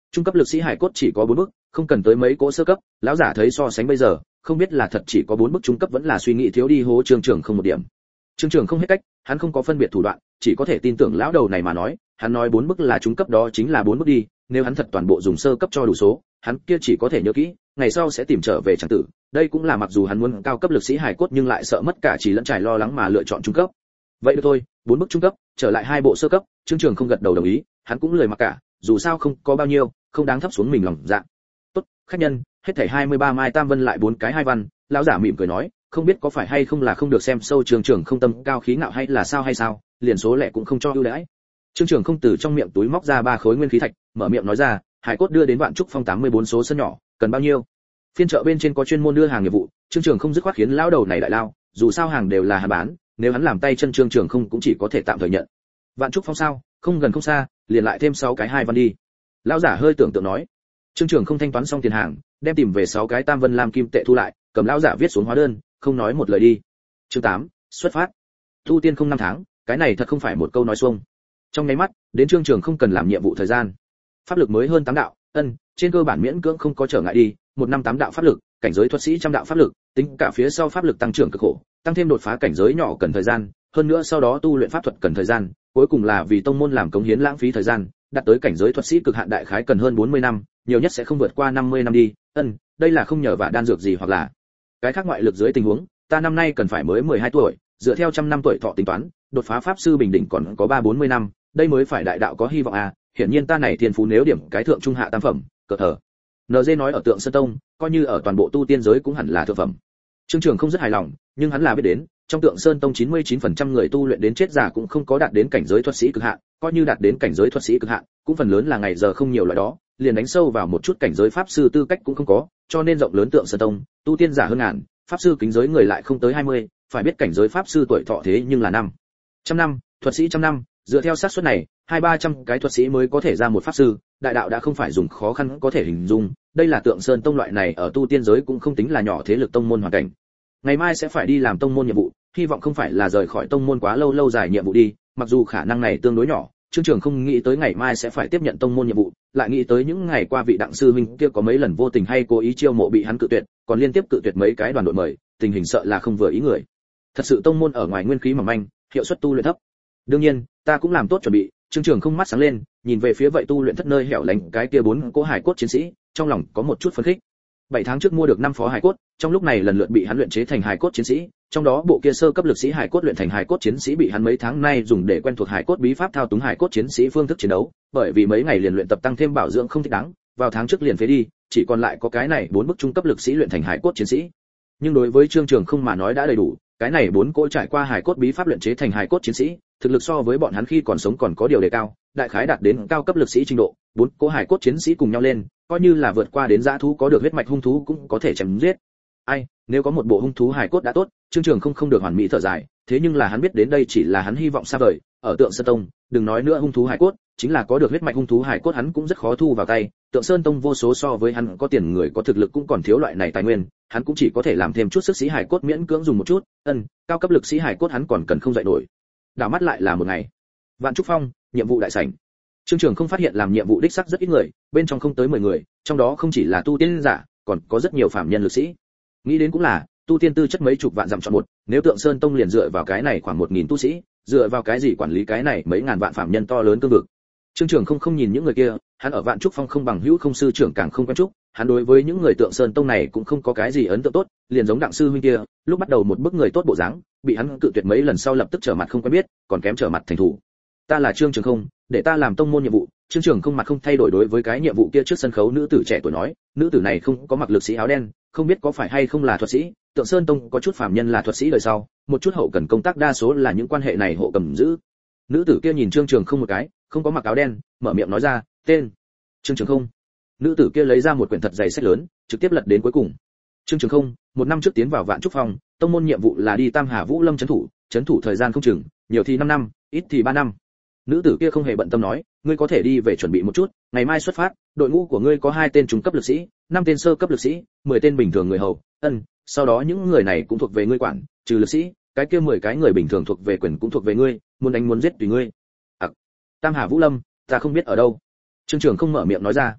Trung cấp lực sĩ hải cốt chỉ có bốn bức, không cần tới mấy cỗ sơ cấp, lão giả thấy so sánh bây giờ, không biết là thật chỉ có bốn bức trung cấp vẫn là suy nghĩ thiếu đi hố Trương Trường không một điểm. Trương Trường không hết cách, hắn không có phân biệt thủ đoạn, chỉ có thể tin tưởng lão đầu này mà nói, hắn nói bốn bức là trung cấp đó chính là bốn bức đi, nếu hắn thật toàn bộ dùng sơ cấp cho đủ số, hắn kia chỉ có thể nhớ kỹ, ngày sau sẽ tìm trở về chẳng tử. Đây cũng là mặc dù hắn muốn cao cấp lực sĩ hải cốt nhưng lại sợ mất cả chỉ lẫn trải lo lắng mà lựa chọn trung cấp. Vậy được thôi, bốn bức trung cấp, trở lại hai bộ sơ cấp, Trương Trường không gật đầu đồng ý, hắn cũng lười mặc cả, dù sao không có bao nhiêu, không đáng thấp xuống mình lòng dạ. Tốt, khách nhân, hết thảy hai mươi ba mai tam vân lại bốn cái hai văn, lão giả mỉm cười nói, không biết có phải hay không là không được xem sâu Trương Trường không tâm cao khí ngạo hay là sao hay sao, liền số lẻ cũng không cho ưu đãi. Trương Trường không từ trong miệng túi móc ra ba khối nguyên khí thạch, mở miệng nói ra, hải cốt đưa đến Vạn Trúc Phong tám mươi bốn số sân nhỏ, cần bao nhiêu? Phiên chợ bên trên có chuyên môn đưa hàng nghiệp vụ, Trương Trường không dứt khoát khiến lão đầu này đại lao, dù sao hàng đều là hắn bán, nếu hắn làm tay chân Trương Trường không cũng chỉ có thể tạm thời nhận. Vạn Trúc Phong sao, không gần không xa, liền lại thêm sáu cái hai văn đi. Lão giả hơi tưởng tượng nói. Trương Trường không thanh toán xong tiền hàng, đem tìm về sáu cái tam vân lam kim tệ thu lại, cầm lão giả viết xuống hóa đơn, không nói một lời đi. Chương tám, xuất phát. Tu tiên không năm tháng, cái này thật không phải một câu nói xuông. Trong nháy mắt, đến Trương Trường không cần làm nhiệm vụ thời gian. Pháp lực mới hơn tám đạo, ân, trên cơ bản miễn cưỡng không có trở ngại đi, một năm tám đạo pháp lực, cảnh giới thuật sĩ trăm đạo pháp lực, tính cả phía sau pháp lực tăng trưởng cực khổ, tăng thêm đột phá cảnh giới nhỏ cần thời gian, hơn nữa sau đó tu luyện pháp thuật cần thời gian, cuối cùng là vì tông môn làm cống hiến lãng phí thời gian, đạt tới cảnh giới thuật sĩ cực hạn đại khái cần hơn bốn mươi năm, nhiều nhất sẽ không vượt qua năm mươi năm đi. Ân, đây là không nhờ vả đan dược gì hoặc là cái khác ngoại lực dưới tình huống, ta năm nay cần phải mới mười hai tuổi, dựa theo trăm năm tuổi thọ tính toán, đột phá pháp sư bình đỉnh còn có ba bốn mươi năm, đây mới phải đại đạo có hy vọng à, hiển nhiên ta này thiên phú nếu điểm cái thượng trung hạ tam phẩm, cỡ thở. en giê nói ở Tượng Sơn Tông, coi như ở toàn bộ tu tiên giới cũng hẳn là thượng phẩm. Trương Trường không rất hài lòng, nhưng hắn là biết đến, trong Tượng Sơn Tông chín mươi chín phần trăm người tu luyện đến chết già cũng không có đạt đến cảnh giới thuật sĩ cực hạn, coi như đạt đến cảnh giới thuật sĩ cực hạn, cũng phần lớn là ngày giờ không nhiều loại đó, liền đánh sâu vào một chút cảnh giới pháp sư tư cách cũng không có, cho nên rộng lớn Tượng Sơn Tông, tu tiên giả hơn ngàn, pháp sư kính giới người lại không tới hai mươi, phải biết cảnh giới pháp sư tuổi thọ thế nhưng là năm trăm năm, thuật sĩ trăm năm, dựa theo xác suất này, hai ba trăm cái thuật sĩ mới có thể ra một pháp sư, đại đạo đã không phải dùng khó khăn có thể hình dung, đây là Tượng Sơn Tông loại này ở tu tiên giới cũng không tính là nhỏ thế lực tông môn hoàn cảnh. Ngày mai sẽ phải đi làm tông môn nhiệm vụ, hy vọng không phải là rời khỏi tông môn quá lâu lâu dài nhiệm vụ đi, mặc dù khả năng này tương đối nhỏ, Trương Trường không nghĩ tới ngày mai sẽ phải tiếp nhận tông môn nhiệm vụ, lại nghĩ tới những ngày qua vị đặng sư huynh kia có mấy lần vô tình hay cố ý chiêu mộ bị hắn cự tuyệt, còn liên tiếp cự tuyệt mấy cái đoàn đội mời, tình hình sợ là không vừa ý người. Thật sự tông môn ở ngoài nguyên khí mỏng manh, hiệu suất tu luyện thấp. Đương nhiên, ta cũng làm tốt chuẩn bị. Trương Trường không mắt sáng lên, nhìn về phía vậy tu luyện thất nơi hẻo lánh cái kia bốn cỗ hải cốt chiến sĩ, trong lòng có một chút phấn khích. Bảy tháng trước mua được năm phó hải cốt, trong lúc này lần lượt bị hắn luyện chế thành hải cốt chiến sĩ, trong đó bộ kia sơ cấp lực sĩ hải cốt luyện thành hải cốt chiến sĩ bị hắn mấy tháng nay dùng để quen thuộc hải cốt bí pháp thao túng hải cốt chiến sĩ phương thức chiến đấu, bởi vì mấy ngày liền luyện tập tăng thêm bảo dưỡng không thích đáng, vào tháng trước liền phế đi, chỉ còn lại có cái này bốn bức trung cấp lực sĩ luyện thành hải cốt chiến sĩ. Nhưng đối với Trương Trường không mà nói đã đầy đủ, cái này bốn cỗ trải qua hải cốt bí pháp luyện chế thành hải cốt chiến sĩ, thực lực so với bọn hắn khi còn sống còn có điều đề cao, đại khái đạt đến cao cấp lực sĩ trình độ, bốn cỗ hải cốt chiến sĩ cùng nhau lên, coi như là vượt qua đến dã thú có được huyết mạch hung thú cũng có thể chém giết. Ai, nếu có một bộ hung thú hải cốt đã tốt, Trương Trường không không được hoàn mỹ thở dài, thế nhưng là hắn biết đến đây chỉ là hắn hy vọng xa vời, ở Tượng Sơn Tông, đừng nói nữa hung thú hải cốt, chính là có được huyết mạch hung thú hải cốt hắn cũng rất khó thu vào tay, Tượng Sơn Tông vô số so với hắn có tiền người có thực lực cũng còn thiếu loại này tài nguyên, hắn cũng chỉ có thể làm thêm chút sức sĩ hải cốt miễn cưỡng dùng một chút, ân, cao cấp lực sĩ hải cốt hắn còn cần không dậy nổi. Đảo mắt lại là một ngày. Vạn Trúc Phong, nhiệm vụ đại sảnh. Trương Trường không phát hiện làm nhiệm vụ đích xác rất ít người, bên trong không tới mười người, trong đó không chỉ là tu tiên giả, còn có rất nhiều phạm nhân lực sĩ. Nghĩ đến cũng là, tu tiên tư chất mấy chục vạn dặm chọn một, nếu Tượng Sơn Tông liền dựa vào cái này khoảng một nghìn tu sĩ, dựa vào cái gì quản lý cái này mấy ngàn vạn phạm nhân to lớn cương vực. Trương Trường không không nhìn những người kia, hắn ở Vạn Trúc Phong không bằng hữu không sư trưởng càng không quen trúc, hắn đối với những người Tượng Sơn Tông này cũng không có cái gì ấn tượng tốt, liền giống đặng sư huynh kia, lúc bắt đầu một bức người tốt bộ dáng, bị hắn cự tuyệt mấy lần sau lập tức trở mặt không quen biết, còn kém trở mặt thành thủ. Ta là Trương Trường không, để ta làm tông môn nhiệm vụ. Trương Trường không mặt không thay đổi đối với cái nhiệm vụ kia trước sân khấu nữ tử trẻ tuổi nói, nữ tử này không có mặc lực sĩ áo đen, không biết có phải hay không là thuật sĩ, Tượng Sơn Tông có chút phàm nhân là thuật sĩ đời sau, một chút hậu cần công tác đa số là những quan hệ này hộ cầm giữ. Nữ tử kia nhìn Trương Trường không một cái, không có mặc áo đen, mở miệng nói ra, tên Trương Trường không. Nữ tử kia lấy ra một quyển thật dày sách lớn, trực tiếp lật đến cuối cùng. Trương Trường không, một năm trước tiến vào Vạn Trúc Phong, tông môn nhiệm vụ là đi Tam Hà Vũ Lâm trấn thủ, trấn thủ thời gian không chừng, nhiều thì năm năm, ít thì ba năm. Nữ tử kia không hề bận tâm nói, ngươi có thể đi về chuẩn bị một chút, ngày mai xuất phát, đội ngũ của ngươi có hai tên trung cấp lực sĩ, năm tên sơ cấp lực sĩ, mười tên bình thường người hầu, ân, sau đó những người này cũng thuộc về ngươi quản, trừ lực sĩ, cái kia mười cái người bình thường thuộc về quyền cũng thuộc về ngươi, muốn đánh muốn giết tùy ngươi. À, Tam Hà Vũ Lâm, ta không biết ở đâu. Trương Trường không mở miệng nói ra.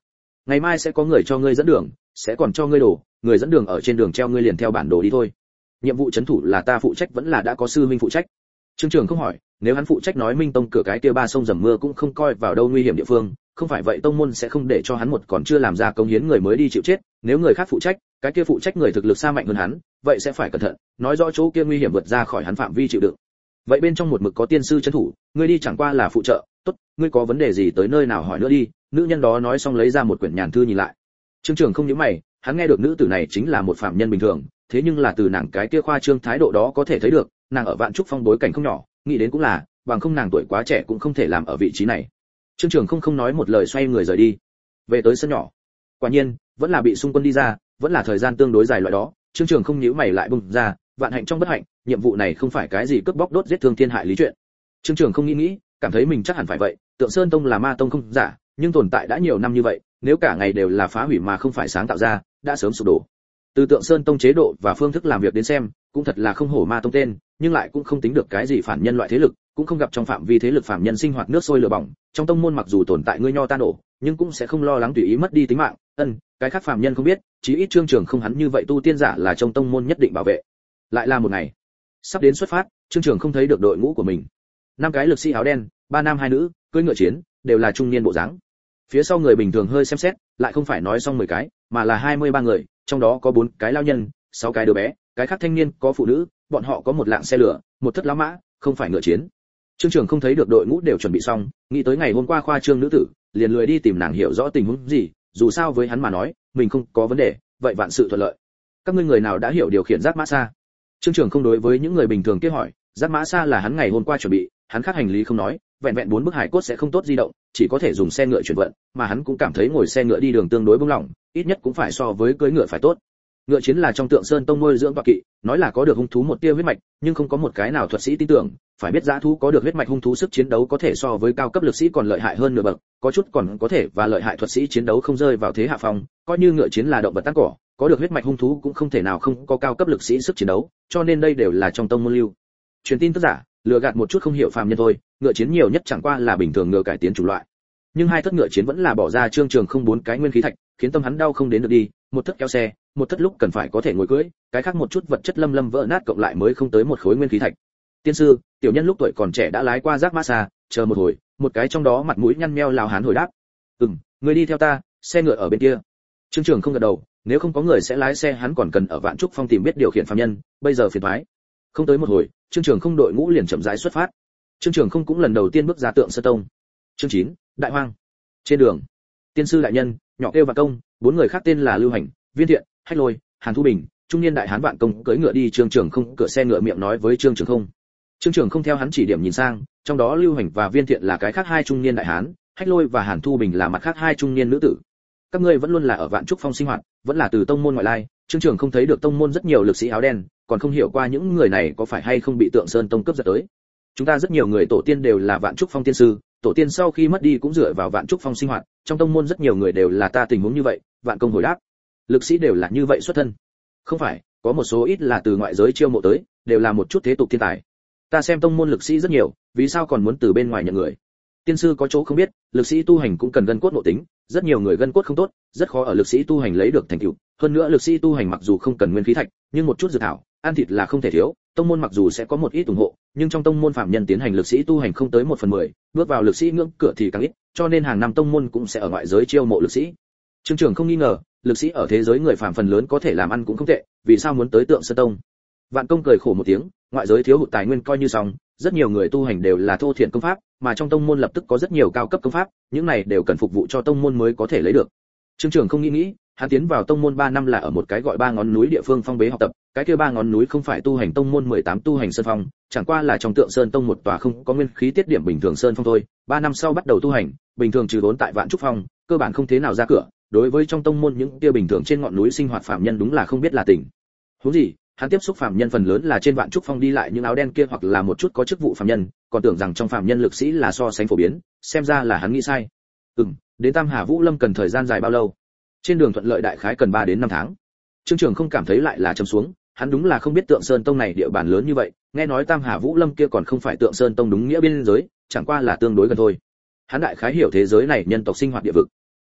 ngày mai sẽ có người cho ngươi dẫn đường, sẽ còn cho ngươi đồ, người dẫn đường ở trên đường treo ngươi liền theo bản đồ đi thôi. Nhiệm vụ trấn thủ là ta phụ trách vẫn là đã có sư minh phụ trách? Trương Trường không hỏi, nếu hắn phụ trách nói Minh Tông cửa cái kia ba sông dầm mưa cũng không coi vào đâu nguy hiểm địa phương, không phải vậy tông môn sẽ không để cho hắn một còn chưa làm ra công hiến người mới đi chịu chết, nếu người khác phụ trách, cái kia phụ trách người thực lực xa mạnh hơn hắn, vậy sẽ phải cẩn thận, nói rõ chỗ kia nguy hiểm vượt ra khỏi hắn phạm vi chịu đựng. Vậy bên trong một mực có tiên sư trấn thủ, ngươi đi chẳng qua là phụ trợ, tốt, ngươi có vấn đề gì tới nơi nào hỏi nữa đi. Nữ nhân đó nói xong lấy ra một quyển nhàn thư nhìn lại. Trương Trường không nhíu mày, hắn nghe được nữ tử này chính là một phạm nhân bình thường, thế nhưng là từ nàng cái kia khoa trương thái độ đó có thể thấy được, nàng ở Vạn Trúc Phong bối cảnh không nhỏ, nghĩ đến cũng là, bằng không nàng tuổi quá trẻ cũng không thể làm ở vị trí này. Trương Trường không không nói một lời xoay người rời đi. Về tới sân nhỏ, quả nhiên vẫn là bị xung quân đi ra, vẫn là thời gian tương đối dài loại đó. Trương Trường không nhíu mày lại bùng ra, vạn hạnh trong bất hạnh, nhiệm vụ này không phải cái gì cướp bóc đốt giết thương thiên hại lý chuyện. Trương Trường không nghĩ nghĩ, cảm thấy mình chắc hẳn phải vậy, Tượng Sơn Tông là ma tông không giả, nhưng tồn tại đã nhiều năm như vậy, nếu cả ngày đều là phá hủy mà không phải sáng tạo ra, đã sớm sụp đổ. Từ Tượng Sơn Tông chế độ và phương thức làm việc đến xem, cũng thật là không hổ ma tông tên, nhưng lại cũng không tính được cái gì phản nhân loại thế lực, cũng không gặp trong phạm vi thế lực phạm nhân sinh hoạt nước sôi lửa bỏng, trong tông môn mặc dù tồn tại ngươi nho tan nổ, nhưng cũng sẽ không lo lắng tùy ý mất đi tính mạng. Ân, cái khác phạm nhân không biết, chí ít Trương Trường không hắn như vậy tu tiên giả là trong tông môn nhất định bảo vệ. Lại là một ngày, sắp đến xuất phát, Trương Trường không thấy được đội ngũ của mình. Năm cái lực sĩ áo đen, ba nam hai nữ, cưỡi ngựa chiến, đều là trung niên bộ dáng. Phía sau người bình thường hơi xem xét, lại không phải nói xong mười cái, mà là hai mươi ba người, trong đó có bốn cái lao nhân, sáu cái đứa bé, cái khác thanh niên, có phụ nữ, bọn họ có một lạng xe lửa, một thất lá mã, không phải ngựa chiến. Trương Trường không thấy được đội ngũ đều chuẩn bị xong, nghĩ tới ngày hôm qua khoa trương nữ tử, liền lười đi tìm nàng hiểu rõ tình huống gì, dù sao với hắn mà nói, mình không có vấn đề, vậy vạn sự thuận lợi. Các ngươi người nào đã hiểu điều khiển giác mã xa? Trương Trường không đối với những người bình thường kia hỏi, giác mã xa là hắn ngày hôm qua chuẩn bị, hắn khác hành lý không nói, vẹn vẹn bốn bức hải cốt sẽ không tốt di động, chỉ có thể dùng xe ngựa chuyển vận, mà hắn cũng cảm thấy ngồi xe ngựa đi đường tương đối bông lỏng, ít nhất cũng phải so với cưỡi ngựa phải tốt. Ngựa chiến là trong Tượng Sơn Tông nuôi dưỡng tọa kỵ, nói là có được hung thú một tia huyết mạch, nhưng không có một cái nào thuật sĩ tin tưởng, phải biết dã thú có được huyết mạch hung thú sức chiến đấu có thể so với cao cấp lực sĩ còn lợi hại hơn nửa bậc, có chút còn có thể và lợi hại thuật sĩ chiến đấu không rơi vào thế hạ phong, coi như ngựa chiến là động vật tăng cỏ, có được huyết mạch hung thú cũng không thể nào không có cao cấp lực sĩ sức chiến đấu, cho nên đây đều là trong tông môn lưu. Truyền tin tức giả, lừa gạt một chút không hiểu phàm nhân thôi, ngựa chiến nhiều nhất chẳng qua là bình thường ngựa cải tiến chủng loại. Nhưng hai thất ngựa chiến vẫn là bỏ ra Trương Trường không bốn cái nguyên khí thạch, khiến tâm hắn đau không đến được đi, một thất kéo xe, một thất lúc cần phải có thể ngồi cưỡi, cái khác một chút vật chất lâm lâm vỡ nát cộng lại mới không tới một khối nguyên khí thạch. Tiên sư, tiểu nhân lúc tuổi còn trẻ đã lái qua giác mã xa, chờ một hồi, một cái trong đó mặt mũi nhăn nheo lào hán hồi đáp. Ừm, người đi theo ta, xe ngựa ở bên kia. Trương Trường không gật đầu, nếu không có người sẽ lái xe hắn còn cần ở Vạn Trúc Phong tìm biết điều khiển phàm nhân, bây giờ phiền toái. Không tới một hồi, Trương Trường không đội ngũ liền chậm rãi xuất phát. Trương Trường không cũng lần đầu tiên bước ra Tượng Sơn Tông. Chương chín, Đại Hoang. Trên đường, tiên sư đại nhân, nhỏ kêu và công, bốn người khác tên là Lưu Hành, Viên Thiện, Hách Lôi, Hàn Thu Bình, trung niên đại hán Vạn Công cưỡi ngựa đi. Trương Trường không cửa xe ngựa miệng nói với Trương Trường không. Trương Trường không theo hắn chỉ điểm nhìn sang, trong đó Lưu Hành và Viên Thiện là cái khác hai trung niên đại hán, Hách Lôi và Hàn Thu Bình là mặt khác hai trung niên nữ tử. Các ngươi vẫn luôn là ở Vạn Trúc Phong sinh hoạt, vẫn là từ tông môn ngoại lai. Trương Trường không thấy được tông môn rất nhiều lực sĩ áo đen, còn không hiểu qua những người này có phải hay không bị Tượng Sơn Tông cướp giật tới. Chúng ta rất nhiều người tổ tiên đều là Vạn Trúc Phong tiên sư, tổ tiên sau khi mất đi cũng dựa vào Vạn Trúc Phong sinh hoạt, trong tông môn rất nhiều người đều là ta tình huống như vậy. Vạn Công hồi đáp. Lực sĩ đều là như vậy xuất thân? Không phải, có một số ít là từ ngoại giới chiêu mộ tới, đều là một chút thế tục thiên tài. Ta xem tông môn lực sĩ rất nhiều, vì sao còn muốn từ bên ngoài nhận người? Tiên sư có chỗ không biết, lực sĩ tu hành cũng cần gân cốt nội tính, rất nhiều người gân cốt không tốt, rất khó ở lực sĩ tu hành lấy được thành tựu. Hơn nữa lực sĩ tu hành mặc dù không cần nguyên khí thạch, nhưng một chút dược thảo, ăn thịt là không thể thiếu. Tông môn mặc dù sẽ có một ít ủng hộ, nhưng trong tông môn phạm nhân tiến hành lực sĩ tu hành không tới một phần mười, bước vào lực sĩ ngưỡng cửa thì càng ít, cho nên hàng năm tông môn cũng sẽ ở ngoại giới chiêu mộ lực sĩ. Trương Trường không nghi ngờ, lực sĩ ở thế giới người phàm phần lớn có thể làm ăn cũng không tệ, vì sao muốn tới Tượng Sơn Tông? Vạn Công cười khổ một tiếng, ngoại giới thiếu hụt tài nguyên coi như xong, rất nhiều người tu hành đều là thô thiện công pháp, mà trong tông môn lập tức có rất nhiều cao cấp công pháp, những này đều cần phục vụ cho tông môn mới có thể lấy được. Trương Trường không nghĩ nghĩ, hắn tiến vào tông môn ba năm là ở một cái gọi ba ngón núi địa phương phong bế học tập, cái kia ba ngón núi không phải tu hành tông môn mười tám tu hành sơn phong, chẳng qua là trong Tượng Sơn Tông một tòa không có nguyên khí tiết điểm bình thường sơn phong thôi. Ba năm sau bắt đầu tu hành, bình thường trừ vốn tại Vạn Trúc Phong, cơ bản không thế nào ra cửa, đối với trong tông môn những kia bình thường trên ngọn núi sinh hoạt phạm nhân đúng là không biết là tình huống gì. Hắn tiếp xúc phạm nhân phần lớn là trên Vạn Trúc Phong đi lại những áo đen kia hoặc là một chút có chức vụ phạm nhân, còn tưởng rằng trong phạm nhân lực sĩ là so sánh phổ biến, xem ra là hắn nghĩ sai. Ừm, đến Tam Hà Vũ Lâm cần thời gian dài bao lâu? Trên đường thuận lợi đại khái cần ba đến năm tháng. Trương Trường không cảm thấy lại là trầm xuống, hắn đúng là không biết Tượng Sơn Tông này địa bàn lớn như vậy, nghe nói Tam Hà Vũ Lâm kia còn không phải Tượng Sơn Tông đúng nghĩa biên giới, chẳng qua là tương đối gần thôi. Hắn đại khái hiểu thế giới này nhân tộc sinh hoạt địa vực.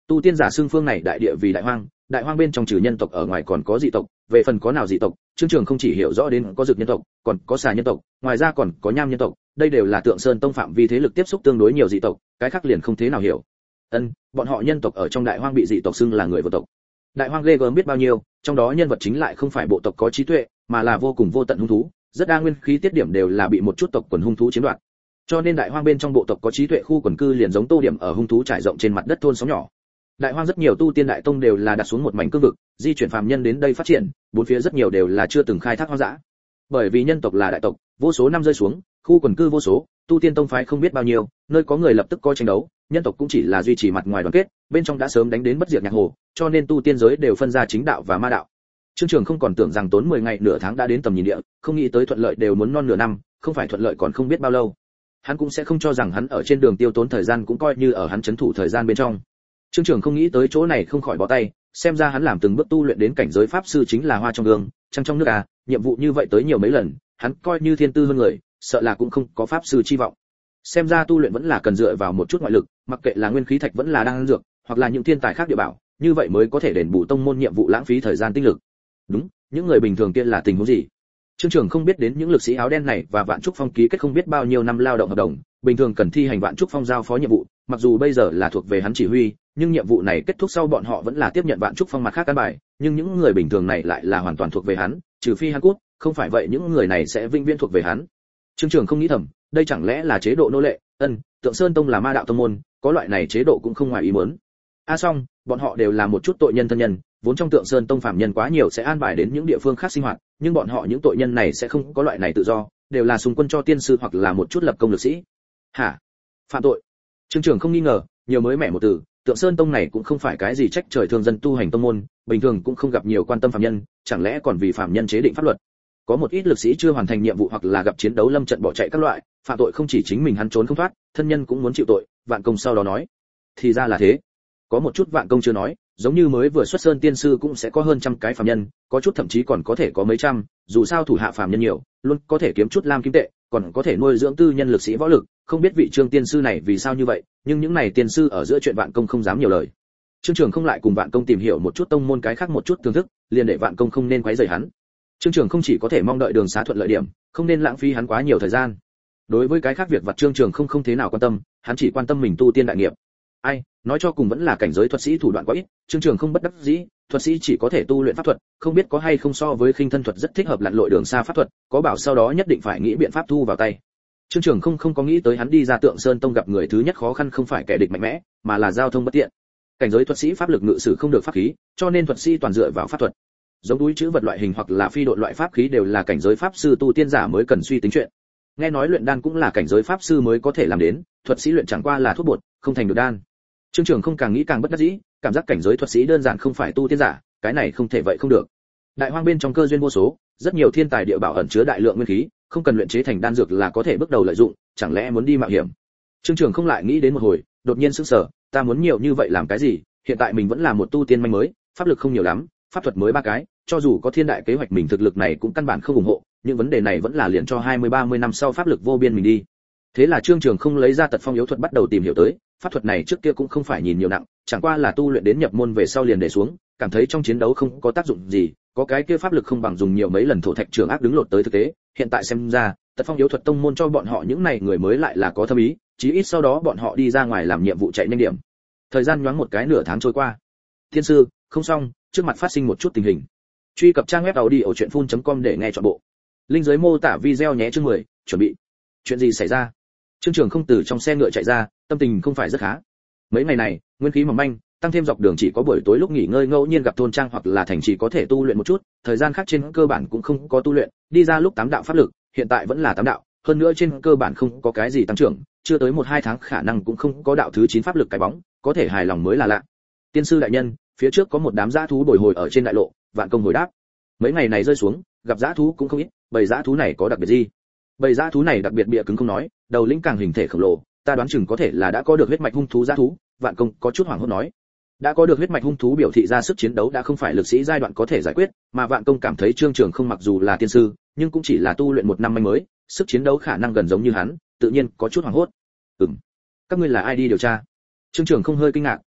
Tu tiên giả xưng phương này đại địa vì đại hoang, đại hoang bên trong trừ nhân tộc ở ngoài còn có dị tộc, về phần có nào dị tộc, Trương Trường không chỉ hiểu rõ đến có dược nhân tộc, còn có xà nhân tộc, ngoài ra còn có nham nhân tộc, đây đều là Tượng Sơn Tông phạm vi thế lực tiếp xúc tương đối nhiều dị tộc, cái khác liền không thế nào hiểu. Ân, bọn họ nhân tộc ở trong đại hoang bị dị tộc xưng là người vô tộc. Đại hoang ghê gớm biết bao nhiêu, trong đó nhân vật chính lại không phải bộ tộc có trí tuệ, mà là vô cùng vô tận hung thú, rất đa nguyên khí tiết điểm đều là bị một chút tộc quần hung thú chiếm đoạt. Cho nên đại hoang bên trong bộ tộc có trí tuệ khu quần cư liền giống Tô Điểm ở hung thú trải rộng trên mặt đất thôn xóm nhỏ. Đại hoang rất nhiều tu tiên đại tông đều là đặt xuống một mảnh cương vực, di chuyển phàm nhân đến đây phát triển, bốn phía rất nhiều đều là chưa từng khai thác hoang dã. Bởi vì nhân tộc là đại tộc, vô số năm rơi xuống, khu quần cư vô số, tu tiên tông phái không biết bao nhiêu, nơi có người lập tức có tranh đấu, nhân tộc cũng chỉ là duy trì mặt ngoài đoàn kết, bên trong đã sớm đánh đến bất diệt nhạc hồ, cho nên tu tiên giới đều phân ra chính đạo và ma đạo. Trương Trường không còn tưởng rằng tốn mười ngày nửa tháng đã đến tầm nhìn địa, không nghĩ tới thuận lợi đều muốn non nửa năm, không phải thuận lợi còn không biết bao lâu. Hắn cũng sẽ không cho rằng hắn ở trên đường tiêu tốn thời gian cũng coi như ở hắn trấn thủ thời gian bên trong. Trương Trường không nghĩ tới chỗ này không khỏi bó tay, xem ra hắn làm từng bước tu luyện đến cảnh giới pháp sư chính là hoa trong gương, trăng trong nước à, nhiệm vụ như vậy tới nhiều mấy lần, hắn coi như thiên tư hơn người, sợ là cũng không có pháp sư chi vọng. Xem ra tu luyện vẫn là cần dựa vào một chút ngoại lực, mặc kệ là nguyên khí thạch vẫn là đan dược, hoặc là những thiên tài khác địa bảo, như vậy mới có thể đền bù tông môn nhiệm vụ lãng phí thời gian tinh lực. Đúng, những người bình thường kia là tình huống gì? Trương Trường không biết đến những lực sĩ áo đen này và Vạn Trúc Phong ký kết không biết bao nhiêu năm lao động hợp đồng, bình thường cần thi hành Vạn Trúc Phong giao phó nhiệm vụ, mặc dù bây giờ là thuộc về hắn chỉ huy, nhưng nhiệm vụ này kết thúc sau bọn họ vẫn là tiếp nhận Vạn Trúc Phong mặt khác căn bài, nhưng những người bình thường này lại là hoàn toàn thuộc về hắn, trừ phi hắn cút, không phải vậy những người này sẽ vĩnh viễn thuộc về hắn. Trương Trường không nghĩ thầm, đây chẳng lẽ là chế độ nô lệ? Ân, Tượng Sơn Tông là ma đạo tông môn, có loại này chế độ cũng không ngoài ý muốn. A à xong, bọn họ đều là một chút tội nhân thân nhân, vốn trong Tượng Sơn Tông phạm nhân quá nhiều sẽ an bài đến những địa phương khác sinh hoạt, nhưng bọn họ những tội nhân này sẽ không có loại này tự do, đều là xung quân cho tiên sư hoặc là một chút lập công lực sĩ. Hả? Phạm tội? Trương Trường không nghi ngờ, nhiều mới mẻ một từ, Tượng Sơn Tông này cũng không phải cái gì trách trời thương dân tu hành tông môn, bình thường cũng không gặp nhiều quan tâm phạm nhân, chẳng lẽ còn vì phạm nhân chế định pháp luật? Có một ít lực sĩ chưa hoàn thành nhiệm vụ hoặc là gặp chiến đấu lâm trận bỏ chạy các loại, phạm tội không chỉ chính mình hắn trốn không thoát, thân nhân cũng muốn chịu tội. Vạn Công sau đó nói, thì ra là thế. Có một chút Vạn Công chưa nói, giống như mới vừa xuất sơn tiên sư cũng sẽ có hơn trăm cái phạm nhân, có chút thậm chí còn có thể có mấy trăm, dù sao thủ hạ phạm nhân nhiều, luôn có thể kiếm chút lam kim tệ, còn có thể nuôi dưỡng tư nhân lực sĩ võ lực, không biết vị Trương tiên sư này vì sao như vậy, nhưng những này tiên sư ở giữa chuyện Vạn Công không dám nhiều lời. Trương Trường không lại cùng Vạn Công tìm hiểu một chút tông môn cái khác một chút thưởng thức, liền để Vạn Công không nên quấy rầy hắn. Trương Trường không chỉ có thể mong đợi đường xá thuận lợi điểm, không nên lãng phí hắn quá nhiều thời gian. Đối với cái khác việc vặt Trương Trường không không thế nào quan tâm, hắn chỉ quan tâm mình tu tiên đại nghiệp. Ai, nói cho cùng vẫn là cảnh giới thuật sĩ thủ đoạn quá ít, Trương Trường không bất đắc dĩ, thuật sĩ chỉ có thể tu luyện pháp thuật, không biết có hay không so với khinh thân thuật rất thích hợp lặn lội đường xa pháp thuật, có bảo sau đó nhất định phải nghĩ biện pháp thu vào tay. Trương Trường không không có nghĩ tới hắn đi ra Tượng Sơn Tông gặp người thứ nhất khó khăn không phải kẻ địch mạnh mẽ, mà là giao thông bất tiện. Cảnh giới thuật sĩ pháp lực ngự sử không được pháp khí, cho nên thuật sĩ toàn dựa vào pháp thuật. Giống túi chữ vật loại hình hoặc là phi độn loại pháp khí đều là cảnh giới pháp sư tu tiên giả mới cần suy tính chuyện. Nghe nói luyện đan cũng là cảnh giới pháp sư mới có thể làm đến, thuật sĩ luyện chẳng qua là thuốc bột, không thành được đan. Trương Trường không càng nghĩ càng bất đắc dĩ, cảm giác cảnh giới thuật sĩ đơn giản không phải tu tiên giả, cái này không thể vậy không được. Đại hoang bên trong cơ duyên vô số, rất nhiều thiên tài địa bảo ẩn chứa đại lượng nguyên khí, không cần luyện chế thành đan dược là có thể bước đầu lợi dụng, chẳng lẽ muốn đi mạo hiểm? Trương Trường không lại nghĩ đến một hồi, đột nhiên sững sờ, ta muốn nhiều như vậy làm cái gì? Hiện tại mình vẫn là một tu tiên manh mới, pháp lực không nhiều lắm, pháp thuật mới ba cái, cho dù có thiên đại kế hoạch mình thực lực này cũng căn bản không ủng hộ, nhưng vấn đề này vẫn là liền cho hai mươi ba mươi năm sau pháp lực vô biên mình đi. Thế là Trương Trường không lấy ra Tật Phong yếu thuật bắt đầu tìm hiểu tới, pháp thuật này trước kia cũng không phải nhìn nhiều nặng, chẳng qua là tu luyện đến nhập môn về sau liền để xuống, cảm thấy trong chiến đấu không có tác dụng gì, có cái kia pháp lực không bằng dùng nhiều mấy lần thổ thạch trường ác đứng lột tới thực tế, hiện tại xem ra, Tật Phong yếu thuật tông môn cho bọn họ những này người mới lại là có thâm ý, chí ít sau đó bọn họ đi ra ngoài làm nhiệm vụ chạy nhanh điểm. Thời gian nhoáng một cái nửa tháng trôi qua. Thiên sư, không xong, trước mặt phát sinh một chút tình hình. Truy cập trang web audiochuyenphun chấm com để nghe trọn bộ. Link dưới mô tả video nhé chương mười, chuẩn bị. Chuyện gì xảy ra? Trương Trường không từ trong xe ngựa chạy ra, tâm tình không phải rất khá. Mấy ngày này, nguyên khí mỏng manh, tăng thêm dọc đường chỉ có buổi tối lúc nghỉ ngơi ngẫu nhiên gặp thôn trang hoặc là thành trì có thể tu luyện một chút, thời gian khác trên cơ bản cũng không có tu luyện, đi ra lúc tám đạo pháp lực, hiện tại vẫn là tám đạo, hơn nữa trên cơ bản không có cái gì tăng trưởng, chưa tới một hai tháng khả năng cũng không có đạo thứ chín pháp lực cái bóng, có thể hài lòng mới là lạ. Tiên sư đại nhân, phía trước có một đám dã thú bồi hồi ở trên đại lộ, Vạn Công hồi đáp. Mấy ngày này rơi xuống, gặp dã thú cũng không ít, bầy dã thú này có đặc biệt gì? Bầy dã thú này đặc biệt bịa cứng không nói, đầu lĩnh càng hình thể khổng lồ, ta đoán chừng có thể là đã có được huyết mạch hung thú dã thú. Vạn Công có chút hoảng hốt nói, đã có được huyết mạch hung thú biểu thị ra sức chiến đấu đã không phải lực sĩ giai đoạn có thể giải quyết, mà Vạn Công cảm thấy Trương Trường không mặc dù là tiên sư, nhưng cũng chỉ là tu luyện một năm manh mới, sức chiến đấu khả năng gần giống như hắn, tự nhiên có chút hoảng hốt. Ừm, các ngươi là ai đi điều tra? Trương Trường không hơi kinh ngạc,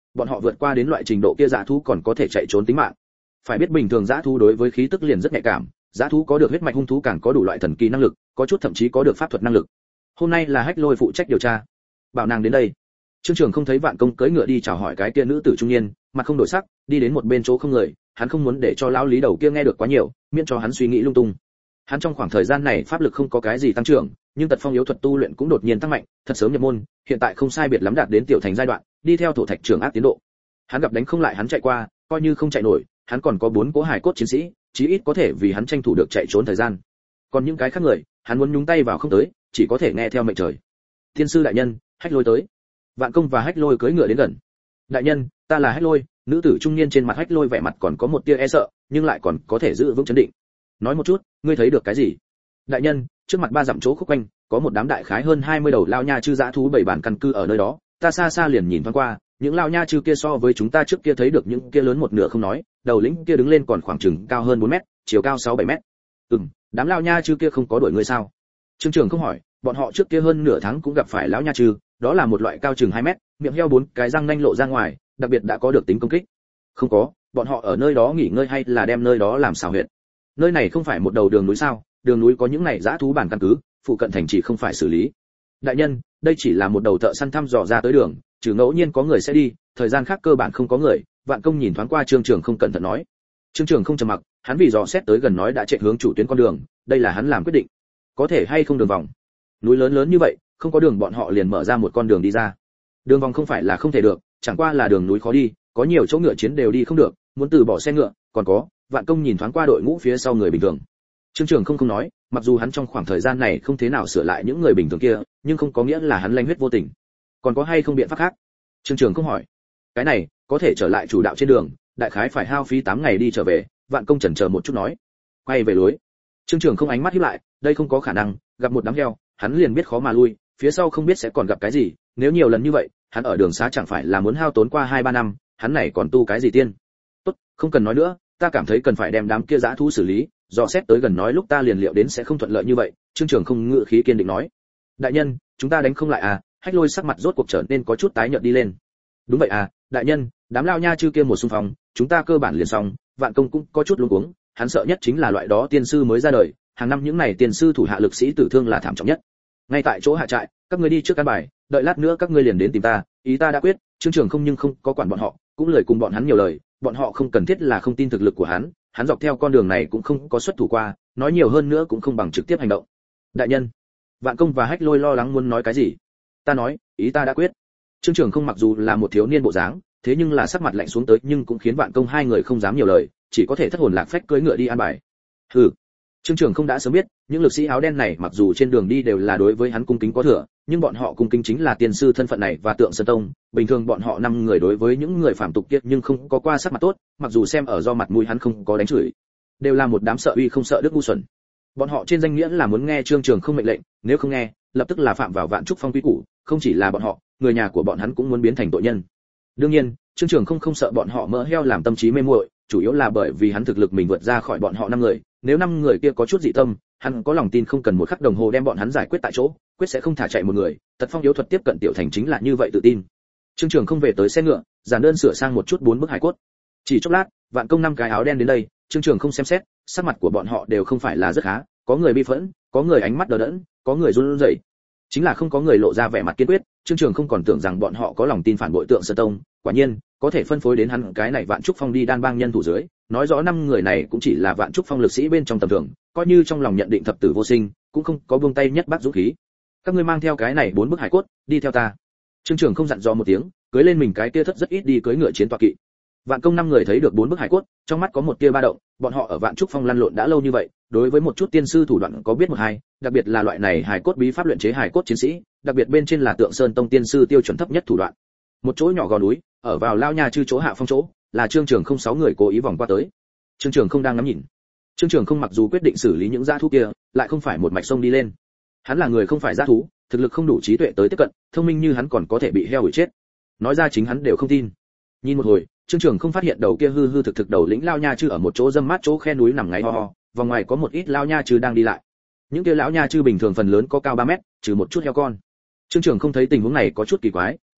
bọn họ vượt qua đến loại trình độ kia dã thú còn có thể chạy trốn tính mạng. Phải biết bình thường dã thú đối với khí tức liền rất nhạy cảm, dã thú có được huyết mạch hung thú càng có đủ loại thần kỳ năng lực, có chút thậm chí có được pháp thuật năng lực. Hôm nay là Hách Lôi phụ trách điều tra, bảo nàng đến đây. Trương Trường không thấy Vạn Công cưỡi ngựa đi chào hỏi cái kia nữ tử trung niên, mặt không đổi sắc, đi đến một bên chỗ không người, hắn không muốn để cho lão lý đầu kia nghe được quá nhiều, miễn cho hắn suy nghĩ lung tung. Hắn trong khoảng thời gian này pháp lực không có cái gì tăng trưởng, nhưng tật phong yếu thuật tu luyện cũng đột nhiên tăng mạnh, thật sớm nhập môn, hiện tại không sai biệt lắm đạt đến tiểu thành giai đoạn, đi theo thổ thạch trưởng ác tiến độ. Hắn gặp đánh không lại hắn chạy qua, coi như không chạy nổi, hắn còn có bốn cố hài cốt chiến sĩ, chí ít có thể vì hắn tranh thủ được chạy trốn thời gian. Còn những cái khác người, hắn muốn nhúng tay vào không tới, chỉ có thể nghe theo mệnh trời. Thiên sư đại nhân, Hách Lôi tới. Vạn Công và Hách Lôi cưỡi ngựa đến gần. Đại nhân, ta là Hách Lôi. Nữ tử trung niên trên mặt Hách Lôi vẻ mặt còn có một tia e sợ, nhưng lại còn có thể giữ vững trấn định. Nói một chút, ngươi thấy được cái gì? Đại nhân, trước mặt ba dặm chỗ khúc quanh, có một đám đại khái hơn hai mươi đầu lao nha chư dã thú bảy bản căn cư ở nơi đó, ta xa xa liền nhìn thoáng qua, những lao nha chư kia so với chúng ta trước kia thấy được những kia lớn một nửa không nói, đầu lĩnh kia đứng lên còn khoảng chừng cao hơn bốn mét, chiều cao sáu bảy mét. Ừm, đám lao nha chư kia không có đuổi ngươi sao? Trương Trường không hỏi, bọn họ trước kia hơn nửa tháng cũng gặp phải lão nha chư, đó là một loại cao chừng hai mét, miệng heo bốn cái răng nanh lộ ra ngoài, đặc biệt đã có được tính công kích. Không có, bọn họ ở nơi đó nghỉ ngơi hay là đem nơi đó làm xào huyệt? Nơi này không phải một đầu đường núi sao? Đường núi có những này dã thú bản căn cứ, phụ cận thành chỉ không phải xử lý. Đại nhân, đây chỉ là một đầu thợ săn thăm dò ra tới đường, trừ ngẫu nhiên có người sẽ đi, thời gian khác cơ bản không có người. Vạn Công nhìn thoáng qua Trương Trường không cẩn thận nói. Trương Trường không trầm mặc, hắn vì dò xét tới gần nói đã chạy hướng chủ tuyến con đường, đây là hắn làm quyết định. Có thể hay không đường vòng? Núi lớn lớn như vậy, không có đường bọn họ liền mở ra một con đường đi ra. Đường vòng không phải là không thể được, chẳng qua là đường núi khó đi, có nhiều chỗ ngựa chiến đều đi không được, muốn từ bỏ xe ngựa, còn có, Vạn Công nhìn thoáng qua đội ngũ phía sau người bình thường. Trương Trường không không nói, mặc dù hắn trong khoảng thời gian này không thế nào sửa lại những người bình thường kia, nhưng không có nghĩa là hắn lanh huyết vô tình. Còn có hay không biện pháp khác? Trương Trường không hỏi. Cái này, có thể trở lại chủ đạo trên đường, đại khái phải hao phí tám ngày đi trở về. Vạn Công chần chờ một chút nói. Quay về lối. Trương Trường không ánh mắt híp lại, đây không có khả năng, gặp một đám heo, hắn liền biết khó mà lui, phía sau không biết sẽ còn gặp cái gì, nếu nhiều lần như vậy, hắn ở đường xá chẳng phải là muốn hao tốn qua hai ba năm, hắn này còn tu cái gì tiên? Tốt, không cần nói nữa, ta cảm thấy cần phải đem đám kia dã thú xử lý, dò xét tới gần nói lúc ta liền liệu đến sẽ không thuận lợi như vậy. Trương Trường không ngự khí kiên định nói. Đại nhân, chúng ta đánh không lại à? Hách Lôi sắc mặt rốt cuộc trở nên có chút tái nhợt đi lên. Đúng vậy à, đại nhân, đám lao nha chư kia một xung phong, chúng ta cơ bản liền xong. Vạn Công cũng có chút luống cuống, hắn sợ nhất chính là loại đó tiên sư mới ra đời, hàng năm những này tiên sư thủ hạ lực sĩ tử thương là thảm trọng nhất. Ngay tại chỗ hạ trại, các ngươi đi trước căn bài, đợi lát nữa các ngươi liền đến tìm ta, ý ta đã quyết. Trương Trường không nhưng không có quản bọn họ, cũng lời cùng bọn hắn nhiều lời, bọn họ không cần thiết là không tin thực lực của hắn, hắn dọc theo con đường này cũng không có xuất thủ qua, nói nhiều hơn nữa cũng không bằng trực tiếp hành động. Đại nhân, Vạn Công và Hách Lôi lo lắng muốn nói cái gì. Ta nói, ý ta đã quyết. Trương Trường không mặc dù là một thiếu niên bộ dáng, thế nhưng là sắc mặt lạnh xuống tới nhưng cũng khiến Vạn Công hai người không dám nhiều lời, chỉ có thể thất hồn lạc phách cưỡi ngựa đi an bài. Hừ. Trương Trường không đã sớm biết, những lực sĩ áo đen này mặc dù trên đường đi đều là đối với hắn cung kính có thừa, nhưng bọn họ cung kính chính là tiên sư thân phận này và Tượng Sơn Tông, bình thường bọn họ năm người đối với những người phạm tục kia nhưng không có qua sắc mặt tốt, mặc dù xem ở do mặt mũi hắn không có đánh chửi, đều là một đám sợ uy không sợ đức ngu xuẩn. Bọn họ trên danh nghĩa là muốn nghe Trương Trường không mệnh lệnh, nếu không nghe, lập tức là phạm vào Vạn Trúc Phong quy củ, không chỉ là bọn họ, người nhà của bọn hắn cũng muốn biến thành tội nhân. Đương nhiên, Trương Trường không không sợ bọn họ mỡ heo làm tâm trí mê muội, chủ yếu là bởi vì hắn thực lực mình vượt ra khỏi bọn họ năm người, nếu năm người kia có chút dị tâm, hắn có lòng tin không cần một khắc đồng hồ đem bọn hắn giải quyết tại chỗ, quyết sẽ không thả chạy một người. Tật phong yếu thuật tiếp cận tiểu thành chính là như vậy tự tin. Trương Trường không về tới xe ngựa, giản đơn sửa sang một chút bốn bức hải cốt. Chỉ chốc lát, Vạn Công năm cái áo đen đến đây, Trương Trường không xem xét, sắc mặt của bọn họ đều không phải là rất khá, có người bi phẫn, có người ánh mắt đờ đẫn, có người run rẩy. Chính là không có người lộ ra vẻ mặt kiên quyết. Trương Trường không còn tưởng rằng bọn họ có lòng tin phản bội Tượng Sơn Tông, quả nhiên, có thể phân phối đến hắn cái này Vạn Trúc Phong đi đan bang nhân thủ dưới, nói rõ năm người này cũng chỉ là Vạn Trúc Phong lực sĩ bên trong tầm thường, coi như trong lòng nhận định thập tử vô sinh, cũng không có buông tay nhất bác dũng khí. Các ngươi mang theo cái này bốn bức hải cốt, đi theo ta. Trương Trường không dặn dò một tiếng, cưỡi lên mình cái kia thất rất ít đi cưỡi ngựa chiến tọa kỵ. Vạn Công năm người thấy được bốn bức hải cốt, trong mắt có một tia ba động, bọn họ ở Vạn Trúc Phong lăn lộn đã lâu như vậy, đối với một chút tiên sư thủ đoạn có biết một hai, đặc biệt là loại này hải cốt bí pháp luyện chế hải cốt chiến sĩ, đặc biệt bên trên là Tượng Sơn Tông tiên sư tiêu chuẩn thấp nhất thủ đoạn. Một chỗ nhỏ gò núi, ở vào lao nha chư chỗ hạ phong chỗ, là Trương Trường không sáu người cố ý vòng qua tới. Trương Trường không đang ngắm nhìn. Trương Trường không mặc dù quyết định xử lý những dã thú kia, lại không phải một mạch sông đi lên. Hắn là người không phải dã thú, thực lực không đủ trí tuệ tới tiếp cận, thông minh như hắn còn có thể bị heo đuổi chết. Nói ra chính hắn đều không tin. Nhìn một hồi, Trương Trường không phát hiện đầu kia hư hư thực thực đầu lĩnh lao nha chư ở một chỗ râm mát chỗ khe núi nằm ngáy ho ho, vòng ngoài có một ít lao nha chư đang đi lại. Những kia lão nha chư bình thường phần lớn có cao ba mét, trừ một chút heo con. Trương Trường không thấy tình huống này có chút kỳ quái,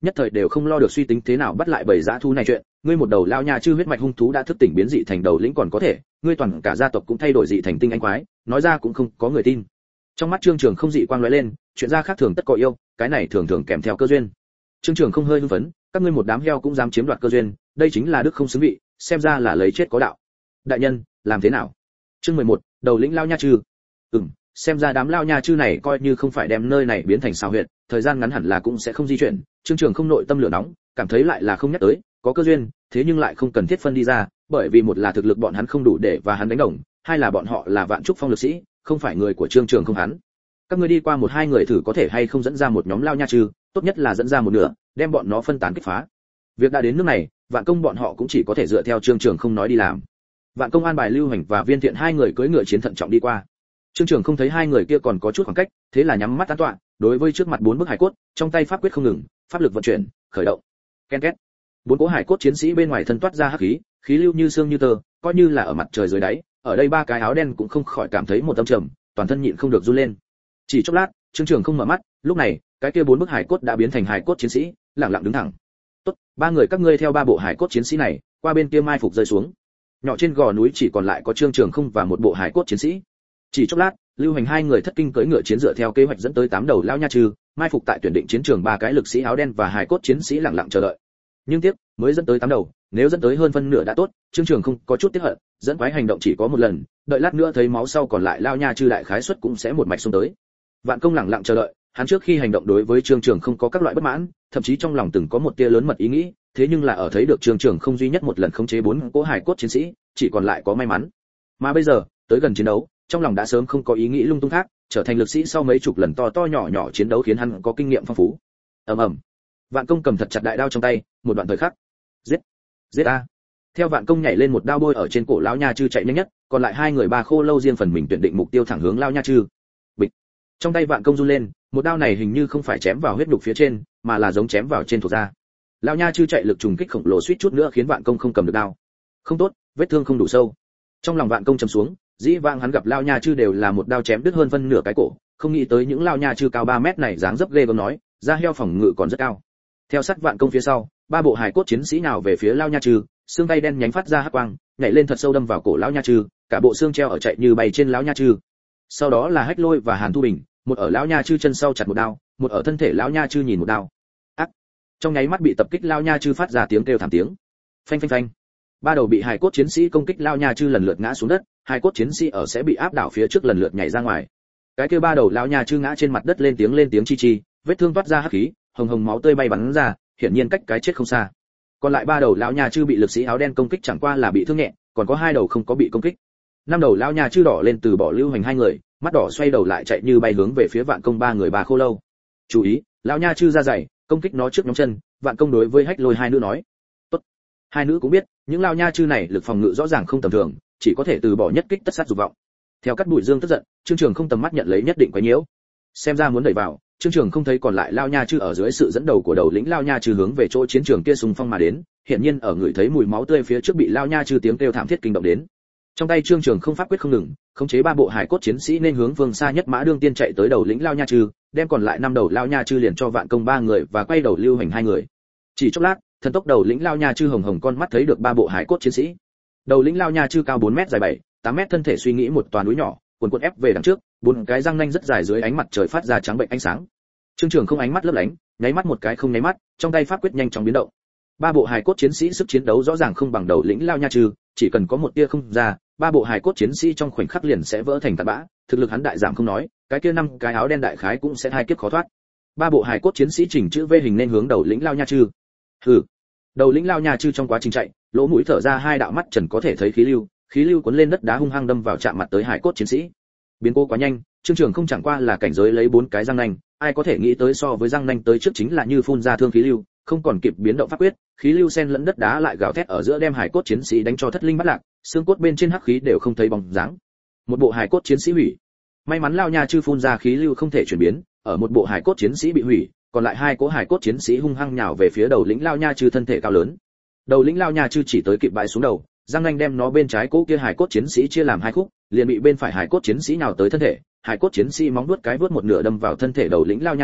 nhất thời đều không lo được suy tính thế nào bắt lại bầy dã thú này chuyện. Ngươi một đầu lao nha chư huyết mạch hung thú đã thức tỉnh biến dị thành đầu lĩnh còn có thể, ngươi toàn cả gia tộc cũng thay đổi dị thành tinh anh quái, nói ra cũng không có người tin. Trong mắt Trương Trường không dị quang lóe lên, chuyện ra khác thường tất có yêu, cái này thường thường kèm theo cơ duyên. Trương Trường không hơi hưng phấn, các ngươi một đám heo cũng dám chiếm đoạt cơ duyên, đây chính là đức không xứng vị, xem ra là lấy chết có đạo. Đại nhân, làm thế nào? Chương mười một, đầu lĩnh lao nha chư. Ừm, xem ra đám lao nha chư này coi như không phải đem nơi này biến thành sao huyệt, thời gian ngắn hẳn là cũng sẽ không di chuyển. Trương Trường không nội tâm lửa nóng, cảm thấy lại là không nhắc tới, có cơ duyên, thế nhưng lại không cần thiết phân đi ra, bởi vì một là thực lực bọn hắn không đủ để và hắn đánh đồng, hai là bọn họ là vạn trúc phong lực sĩ, không phải người của Trương Trường không hắn. Các ngươi đi qua một hai người thử có thể hay không dẫn ra một nhóm lao nha chư, tốt nhất là dẫn ra một nửa, đem bọn nó phân tán kích phá. Việc đã đến nước này, Vạn Công bọn họ cũng chỉ có thể dựa theo Trương Trường không nói đi làm. Vạn Công an bài Lưu Hành và Viên Thiện hai người cưỡi ngựa chiến thận trọng đi qua. Trương Trường không thấy hai người kia còn có chút khoảng cách, thế là nhắm mắt tán tọa, đối với trước mặt bốn bức hải cốt, trong tay pháp quyết không ngừng, pháp lực vận chuyển, khởi động. Ken két. Bốn cỗ hải cốt chiến sĩ bên ngoài thân toát ra hắc khí, khí lưu như xương như tơ, coi như là ở mặt trời dưới đáy, ở đây ba cái áo đen cũng không khỏi cảm thấy một tâm trầm, toàn thân nhịn không được run lên. Chỉ chốc lát, Trương Trường không mở mắt, lúc này, cái kia bốn bức hải cốt đã biến thành hải cốt chiến sĩ, lặng lặng đứng thẳng. Tốt, ba người các ngươi theo ba bộ hải cốt chiến sĩ này, qua bên kia mai phục rơi xuống. Nhỏ trên gò núi chỉ còn lại có Trương Trường không và một bộ hải cốt chiến sĩ. Chỉ chốc lát, Lưu Hành hai người thất kinh cưỡi ngựa chiến dựa theo kế hoạch dẫn tới tám đầu lao nha trừ, mai phục tại tuyển định chiến trường ba cái lực sĩ áo đen và hải cốt chiến sĩ lặng lặng chờ đợi. Nhưng tiếc, mới dẫn tới tám đầu, nếu dẫn tới hơn phân nửa đã tốt, Trương Trường không có chút tiếc hận, dẫn quái hành động chỉ có một lần, đợi lát nữa thấy máu sau còn lại lao nha trừ đại khái suất cũng sẽ một mạch xông tới. Vạn Công lặng lặng chờ đợi, hắn trước khi hành động đối với Trương Trường không có các loại bất mãn, thậm chí trong lòng từng có một tia lớn mật ý nghĩ, thế nhưng là ở thấy được Trương Trường không duy nhất một lần khống chế bốn cỗ hải cốt chiến sĩ, chỉ còn lại có may mắn. Mà bây giờ, tới gần chiến đấu, trong lòng đã sớm không có ý nghĩ lung tung khác, trở thành lực sĩ sau mấy chục lần to to nhỏ nhỏ chiến đấu khiến hắn có kinh nghiệm phong phú. Ầm ầm. Vạn Công cầm thật chặt đại đao trong tay, một đoạn thời khắc. Giết, giết a. Theo Vạn Công nhảy lên một đao bôi ở trên cổ lão nha chư chạy nhanh nhất, còn lại hai người ba khô lâu riêng phần mình tuyển định mục tiêu thẳng hướng lão nha chư. Bịch. Trong tay Vạn Công run lên, một đao này hình như không phải chém vào huyết đục phía trên, mà là giống chém vào trên thuộc da. Lão nha chư chạy lực trùng kích khổng lồ suýt chút nữa khiến Vạn Công không cầm được đao. Không tốt, vết thương không đủ sâu. Trong lòng Vạn Công trầm xuống, dĩ vãng hắn gặp lao nha chư đều là một đao chém đứt hơn phân nửa cái cổ, không nghĩ tới những lao nha chư cao ba mét này dáng dấp ghê gớm nói, da heo phòng ngự còn rất cao. Theo sát Vạn Công phía sau, ba bộ hải cốt chiến sĩ nào về phía lao nha chư, xương tay đen nhánh phát ra hắc quang, nhảy lên thật sâu đâm vào cổ lão nha chư, cả bộ xương treo ở chạy như bay trên lão nha chư. Sau đó là Hách Lôi và Hàn Thu Bình, một ở lão nha chư chân sau chặt một đao, một ở thân thể lão nha chư nhìn một đao. Ác. Trong nháy mắt bị tập kích lão nha chư phát ra tiếng kêu thảm tiếng. Phanh phanh phanh. Ba đầu bị hải cốt chiến sĩ công kích lao nha chư lần lượt ngã xuống đất, hải cốt chiến sĩ ở sẽ bị áp đảo phía trước lần lượt nhảy ra ngoài. Cái kia ba đầu lao nha chư ngã trên mặt đất lên tiếng lên tiếng chi chi, vết thương toát ra hắc khí, hồng hồng máu tươi bay bắn ra, hiển nhiên cách cái chết không xa. Còn lại ba đầu lao nha chư bị lực sĩ áo đen công kích chẳng qua là bị thương nhẹ, còn có hai đầu không có bị công kích. Năm đầu lao nha chư đỏ lên từ bỏ Lưu Hành hai người, mắt đỏ xoay đầu lại chạy như bay hướng về phía Vạn Công ba người ba khô lâu. Chú ý, lao nha chư ra dày, công kích nó trước nhóm chân. Vạn Công đối với Hách Lôi hai nữ nói. Hai nữ cũng biết, những lao nha chư này lực phòng ngự rõ ràng không tầm thường, chỉ có thể từ bỏ nhất kích tất sát dục vọng. Theo Cát Bụi Dương tức giận, Trương Trường không tầm mắt nhận lấy nhất định quấy nhiễu. Xem ra muốn đẩy vào, Trương Trường không thấy còn lại lao nha chư ở dưới sự dẫn đầu của đầu lĩnh lao nha chư hướng về chỗ chiến trường kia xung phong mà đến, hiện nhiên ở người thấy mùi máu tươi phía trước bị lao nha chư tiếng kêu thảm thiết kinh động đến. Trong tay Trương Trường không pháp quyết không ngừng, khống chế ba bộ hải cốt chiến sĩ nên hướng phương xa nhất Mã Đương Tiên chạy tới đầu lĩnh lao nha chư, đem còn lại năm đầu lao nha chư liền cho Vạn Công ba người và quay đầu Lưu Hành hai người. Chỉ chốc lát, thần tốc đầu lĩnh lao nha chư hồng hồng con mắt thấy được ba bộ hải cốt chiến sĩ. Đầu lĩnh lao nha chư cao bốn mét dài bảy, tám mét thân thể suy nghĩ một toàn núi nhỏ, cuồn cuộn ép về đằng trước, bốn cái răng nanh rất dài dưới ánh mặt trời phát ra trắng bệnh ánh sáng. Trương Trường không ánh mắt lấp lánh, nháy mắt một cái không nháy mắt, trong tay pháp quyết nhanh chóng biến động. Ba bộ hải cốt chiến sĩ sức chiến đấu rõ ràng không bằng đầu lĩnh lao nha trừ, chỉ cần có một tia không ra, ba bộ hải cốt chiến sĩ trong khoảnh khắc liền sẽ vỡ thành tạt bã, thực lực hắn đại giảm không nói, cái kia năm cái áo đen đại khái cũng sẽ hai kiếp khó thoát. Ba bộ hải cốt chiến sĩ chỉnh chữ V hình nên hướng đầu lĩnh lao nha trừ. Hừ. Đầu lĩnh lao nha trừ trong quá trình chạy, lỗ mũi thở ra hai đạo mắt trần có thể thấy khí lưu, khí lưu cuốn lên đất đá hung hăng đâm vào chạm mặt tới hải cốt chiến sĩ. Biến cố quá nhanh, Trương Trường không chẳng qua là cảnh giới lấy bốn cái răng nanh, ai có thể nghĩ tới so với răng nanh tới trước chính là như phun ra thương khí lưu, không còn kịp biến động pháp quyết, khí lưu xen lẫn đất đá lại gào thét ở giữa đem hải cốt chiến sĩ đánh cho thất linh bất lạc, xương cốt bên trên hắc khí đều không thấy bóng dáng. Một bộ hải cốt chiến sĩ hủy. May mắn lao nha chư phun ra khí lưu không thể chuyển biến, ở một bộ hải cốt chiến sĩ bị hủy, còn lại hai cỗ hải cốt chiến sĩ hung hăng nhào về phía đầu lĩnh lao nha chư thân thể cao lớn. Đầu lĩnh lao nha chư chỉ tới kịp bại xuống đầu, răng nanh đem nó bên trái cỗ kia hải cốt chiến sĩ chia làm hai khúc, liền bị bên phải hải cốt chiến sĩ nhào tới thân thể, hải cốt chiến sĩ móng vuốt cái vuốt một nửa đâm vào thân thể đầu lĩnh lao nha chư,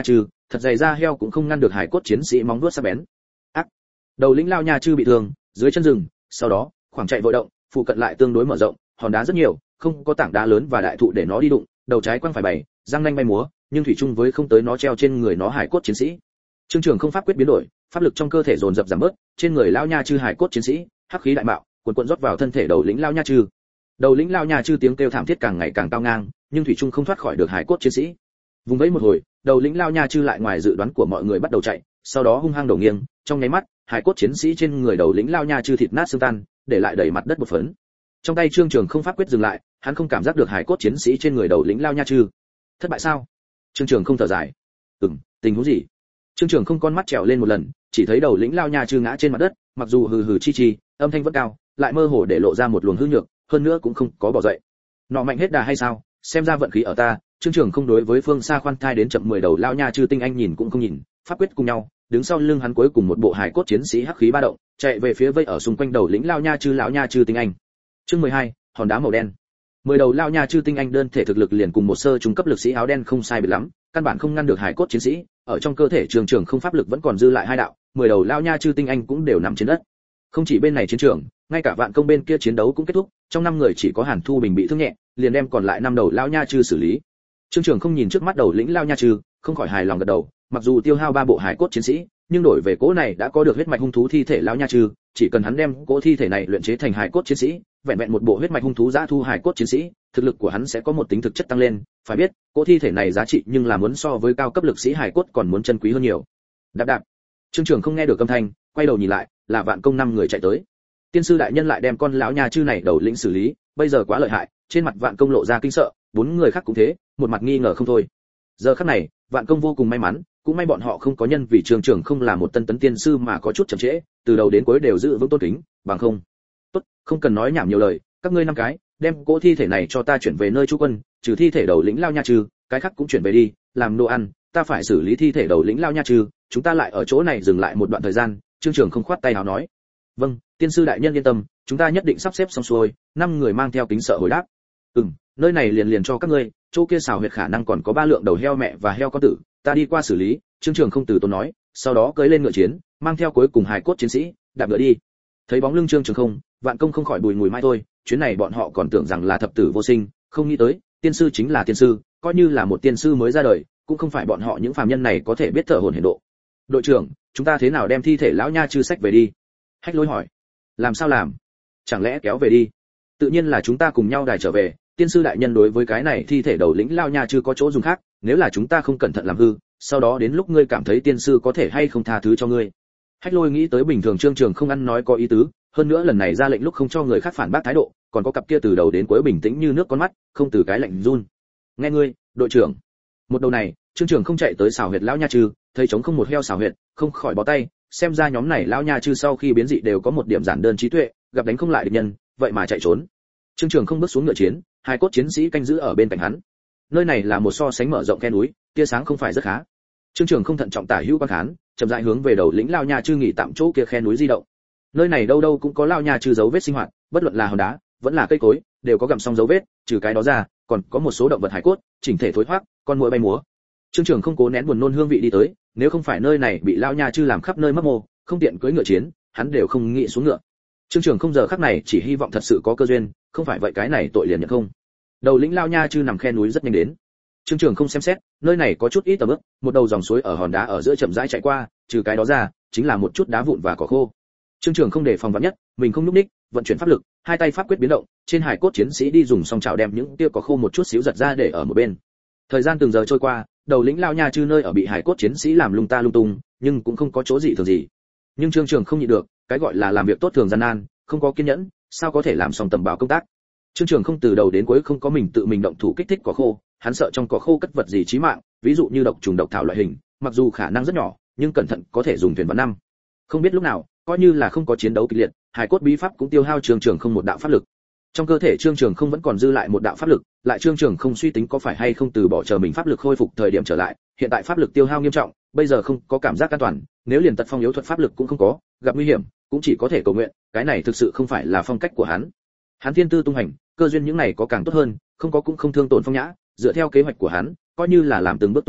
thật dày da heo cũng không ngăn được hải cốt chiến sĩ móng vuốt sắc bén. Ác. Đầu lĩnh lao nha chư bị thương, dưới chân rừng, sau đó, khoảng chạy vội động, phụ cận lại tương đối mở rộng, hòn đá rất nhiều, không có tảng đá lớn và đại thụ để nó đi đụng, đầu trái quăng phải bảy, răng nanh bay múa, nhưng thủy chung với không tới nó treo trên người nó hải cốt chiến sĩ. Trương Trường không pháp quyết biến đổi, pháp lực trong cơ thể dồn dập giảm bớt, trên người lao nha chư hải cốt chiến sĩ, hắc khí đại mạo, cuồn cuộn rót vào thân thể đầu lĩnh lao nha chư. Đầu lĩnh lao nha chư tiếng kêu thảm thiết càng ngày càng cao ngang, nhưng thủy chung không thoát khỏi được hải cốt chiến sĩ. Vùng vẫy một hồi, đầu lĩnh lao nha chư lại ngoài dự đoán của mọi người bắt đầu chạy, sau đó hung hăng đổ nghiêng, trong nháy mắt, hải cốt chiến sĩ trên người đầu lĩnh lao nha chư thịt nát xương tan, để lại đầy mặt đất bột phấn. Trong tay Trương Trường không pháp quyết dừng lại, hắn không cảm giác được hải cốt chiến sĩ trên người đầu lĩnh lao nha chư. Thất bại sao? Trương Trường không thở dài. Ừm, tình huống gì? Trương Trường không con mắt trèo lên một lần, chỉ thấy đầu lĩnh lao nha chư ngã trên mặt đất, mặc dù hừ hừ chi chi, âm thanh vẫn cao, lại mơ hồ để lộ ra một luồng hư nhược, hơn nữa cũng không có bỏ dậy. Nọ mạnh hết đà hay sao? Xem ra vận khí ở ta. Trương Trường không đối với phương xa khoan thai đến chậm mười đầu lao nha chư tinh anh nhìn cũng không nhìn, pháp quyết cùng nhau, đứng sau lưng hắn cuối cùng một bộ hải cốt chiến sĩ hắc khí ba động, chạy về phía vây ở xung quanh đầu lĩnh lao nha chư lão nha chư tinh anh. Chương mười hai, hòn đá màu đen. Mười đầu lao nha chư tinh anh đơn thể thực lực liền cùng một sơ trung cấp lực sĩ áo đen không sai biệt lắm, căn bản không ngăn được hải cốt chiến sĩ, ở trong cơ thể Trường Trường không pháp lực vẫn còn dư lại hai đạo, mười đầu lao nha chư tinh anh cũng đều nằm trên đất. Không chỉ bên này chiến trường, ngay cả vạn công bên kia chiến đấu cũng kết thúc, trong năm người chỉ có Hàn Thu Bình bị thương nhẹ, liền đem còn lại năm đầu lao nha chư xử lý. Trương Trường không nhìn trước mắt đầu lĩnh lao nha chư, không khỏi hài lòng gật đầu, mặc dù tiêu hao ba bộ hải cốt chiến sĩ, nhưng đổi về cỗ này đã có được huyết mạch hung thú thi thể lao nha chư, chỉ cần hắn đem cỗ thi thể này luyện chế thành hải cốt chiến sĩ, vẹn vẹn một bộ huyết mạch hung thú dã thu hải cốt chiến sĩ, thực lực của hắn sẽ có một tính thực chất tăng lên, phải biết, cỗ thi thể này giá trị nhưng là muốn so với cao cấp lực sĩ hải cốt còn muốn chân quý hơn nhiều. Đạp đạp. Trương Trường không nghe được âm thanh, quay đầu nhìn lại, là vạn công năm người chạy tới. Tiên sư đại nhân lại đem con lão nha chư này đầu lĩnh xử lý, bây giờ quá lợi hại, trên mặt vạn công lộ ra kinh sợ, bốn người khác cũng thế, một mặt nghi ngờ không thôi. Giờ khắc này, vạn công vô cùng may mắn, cũng may bọn họ không có nhân vì Trường Trường không là một tân tấn tiên sư mà có chút chậm trễ, từ đầu đến cuối đều giữ vững tôn kính, bằng không. Tốt, không cần nói nhảm nhiều lời, các ngươi năm cái, đem cỗ thi thể này cho ta chuyển về nơi trú quân, trừ thi thể đầu lĩnh lao nha trừ, cái khác cũng chuyển về đi, làm đồ ăn, ta phải xử lý thi thể đầu lĩnh lao nha trừ, chúng ta lại ở chỗ này dừng lại một đoạn thời gian. Trương Trường không khoát tay áo nói. Vâng, tiên sư đại nhân yên tâm, chúng ta nhất định sắp xếp xong xuôi. Năm người mang theo kính sợ hồi đáp. Ừm, nơi này liền liền cho các ngươi, chỗ kia xào huyệt khả năng còn có ba lượng đầu heo mẹ và heo con tử, ta đi qua xử lý. Trương Trường không từ tốn nói, sau đó cưỡi lên ngựa chiến, mang theo cuối cùng hài cốt chiến sĩ, đạp ngựa đi. Thấy bóng lưng Trương Trường không, vạn công không khỏi bùi ngùi mai thôi, chuyến này bọn họ còn tưởng rằng là thập tử vô sinh, không nghĩ tới, tiên sư chính là tiên sư, coi như là một tiên sư mới ra đời, cũng không phải bọn họ những phàm nhân này có thể biết thở hổn hển độ. Đội trưởng, chúng ta thế nào đem thi thể lão nha chư sách về đi? Hách Lỗi hỏi. Làm sao làm? Chẳng lẽ kéo về đi? Tự nhiên là chúng ta cùng nhau đài trở về, tiên sư đại nhân đối với cái này thi thể đầu lĩnh lao nha chư có chỗ dùng khác, nếu là chúng ta không cẩn thận làm hư, sau đó đến lúc ngươi cảm thấy tiên sư có thể hay không tha thứ cho ngươi. Hách Lôi nghĩ tới bình thường Trương Trường không ăn nói có ý tứ, hơn nữa lần này ra lệnh lúc không cho người khác phản bác thái độ, còn có cặp kia từ đầu đến cuối bình tĩnh như nước con mắt, không từ cái lạnh run. Nghe ngươi, đội trưởng. Một đầu này, Trương Trường không chạy tới xào huyệt lão nha chư, thấy trống không một heo xào huyệt, không khỏi bó tay, xem ra nhóm này lão nha chư sau khi biến dị đều có một điểm giản đơn trí tuệ, gặp đánh không lại địch nhân, vậy mà chạy trốn. Trương Trường không bước xuống ngựa chiến, hai cốt chiến sĩ canh giữ ở bên cạnh hắn. Nơi này là một so sánh mở rộng khe núi, tia sáng không phải rất khá. Trương Trường không thận trọng tả hữu quan khán, chậm rãi hướng về đầu lĩnh lao nha chư nghỉ tạm chỗ kia khe núi di động. Nơi này đâu đâu cũng có lao nha chư dấu vết sinh hoạt, bất luận là hòn đá, vẫn là cây cối, đều có gặm xong dấu vết, trừ cái đó ra, còn có một số động vật hải cốt, chỉnh thể thối thoát, con muỗi bay múa. Trương Trường không cố nén buồn nôn hương vị đi tới, nếu không phải nơi này bị lao nha chư làm khắp nơi mấp mô, không tiện cưỡi ngựa chiến, hắn đều không nghĩ xuống ngựa. Trương Trường không giờ khắc này chỉ hy vọng thật sự có cơ duyên, không phải vậy cái này tội liền nhận không. Đầu lĩnh lao nha chư nằm khe núi rất nhanh đến. Trương Trường không xem xét, nơi này có chút ít tầm ướp, một đầu dòng suối ở hòn đá ở giữa chậm rãi chạy qua, trừ cái đó ra, chính là một chút đá vụn và cỏ khô. Trương Trường không đề phòng vạn nhất, mình không lúc ních, vận chuyển pháp lực, hai tay pháp quyết biến động, trên hải cốt chiến sĩ đi dùng song chảo đem những tia cỏ khô một chút xíu giật ra để ở một bên. Thời gian từng giờ trôi qua, đầu lĩnh lao nha chư nơi ở bị hải cốt chiến sĩ làm lung ta lung tung, nhưng cũng không có chỗ gì thường gì. Nhưng Trương Trường không nhịn được, cái gọi là làm việc tốt thường gian nan, không có kiên nhẫn, sao có thể làm xong tầm bảo công tác. Trương Trường không từ đầu đến cuối không có mình tự mình động thủ kích thích cỏ khô, hắn sợ trong cỏ khô cất vật gì chí mạng, ví dụ như độc trùng độc thảo loại hình, mặc dù khả năng rất nhỏ, nhưng cẩn thận có thể dùng thuyền vạn năm. Không biết lúc nào, coi như là không có chiến đấu kịch liệt, hải cốt bí pháp cũng tiêu hao Trương Trường không một đạo pháp lực. Trong cơ thể Trương Trường không vẫn còn dư lại một đạo pháp lực, lại Trương Trường không suy tính có phải hay không từ bỏ chờ mình pháp lực khôi phục thời điểm trở lại, hiện tại pháp lực tiêu hao nghiêm trọng, bây giờ không có cảm giác an toàn, nếu liền tật phong yếu thuật pháp lực cũng không có, gặp nguy hiểm, cũng chỉ có thể cầu nguyện, cái này thực sự không phải là phong cách của hắn. Hắn thiên tư tung hành, cơ duyên những này có càng tốt hơn, không có cũng không thương tổn phong nhã, dựa theo kế hoạch của hắn, coi như là làm từng bước tu luyện,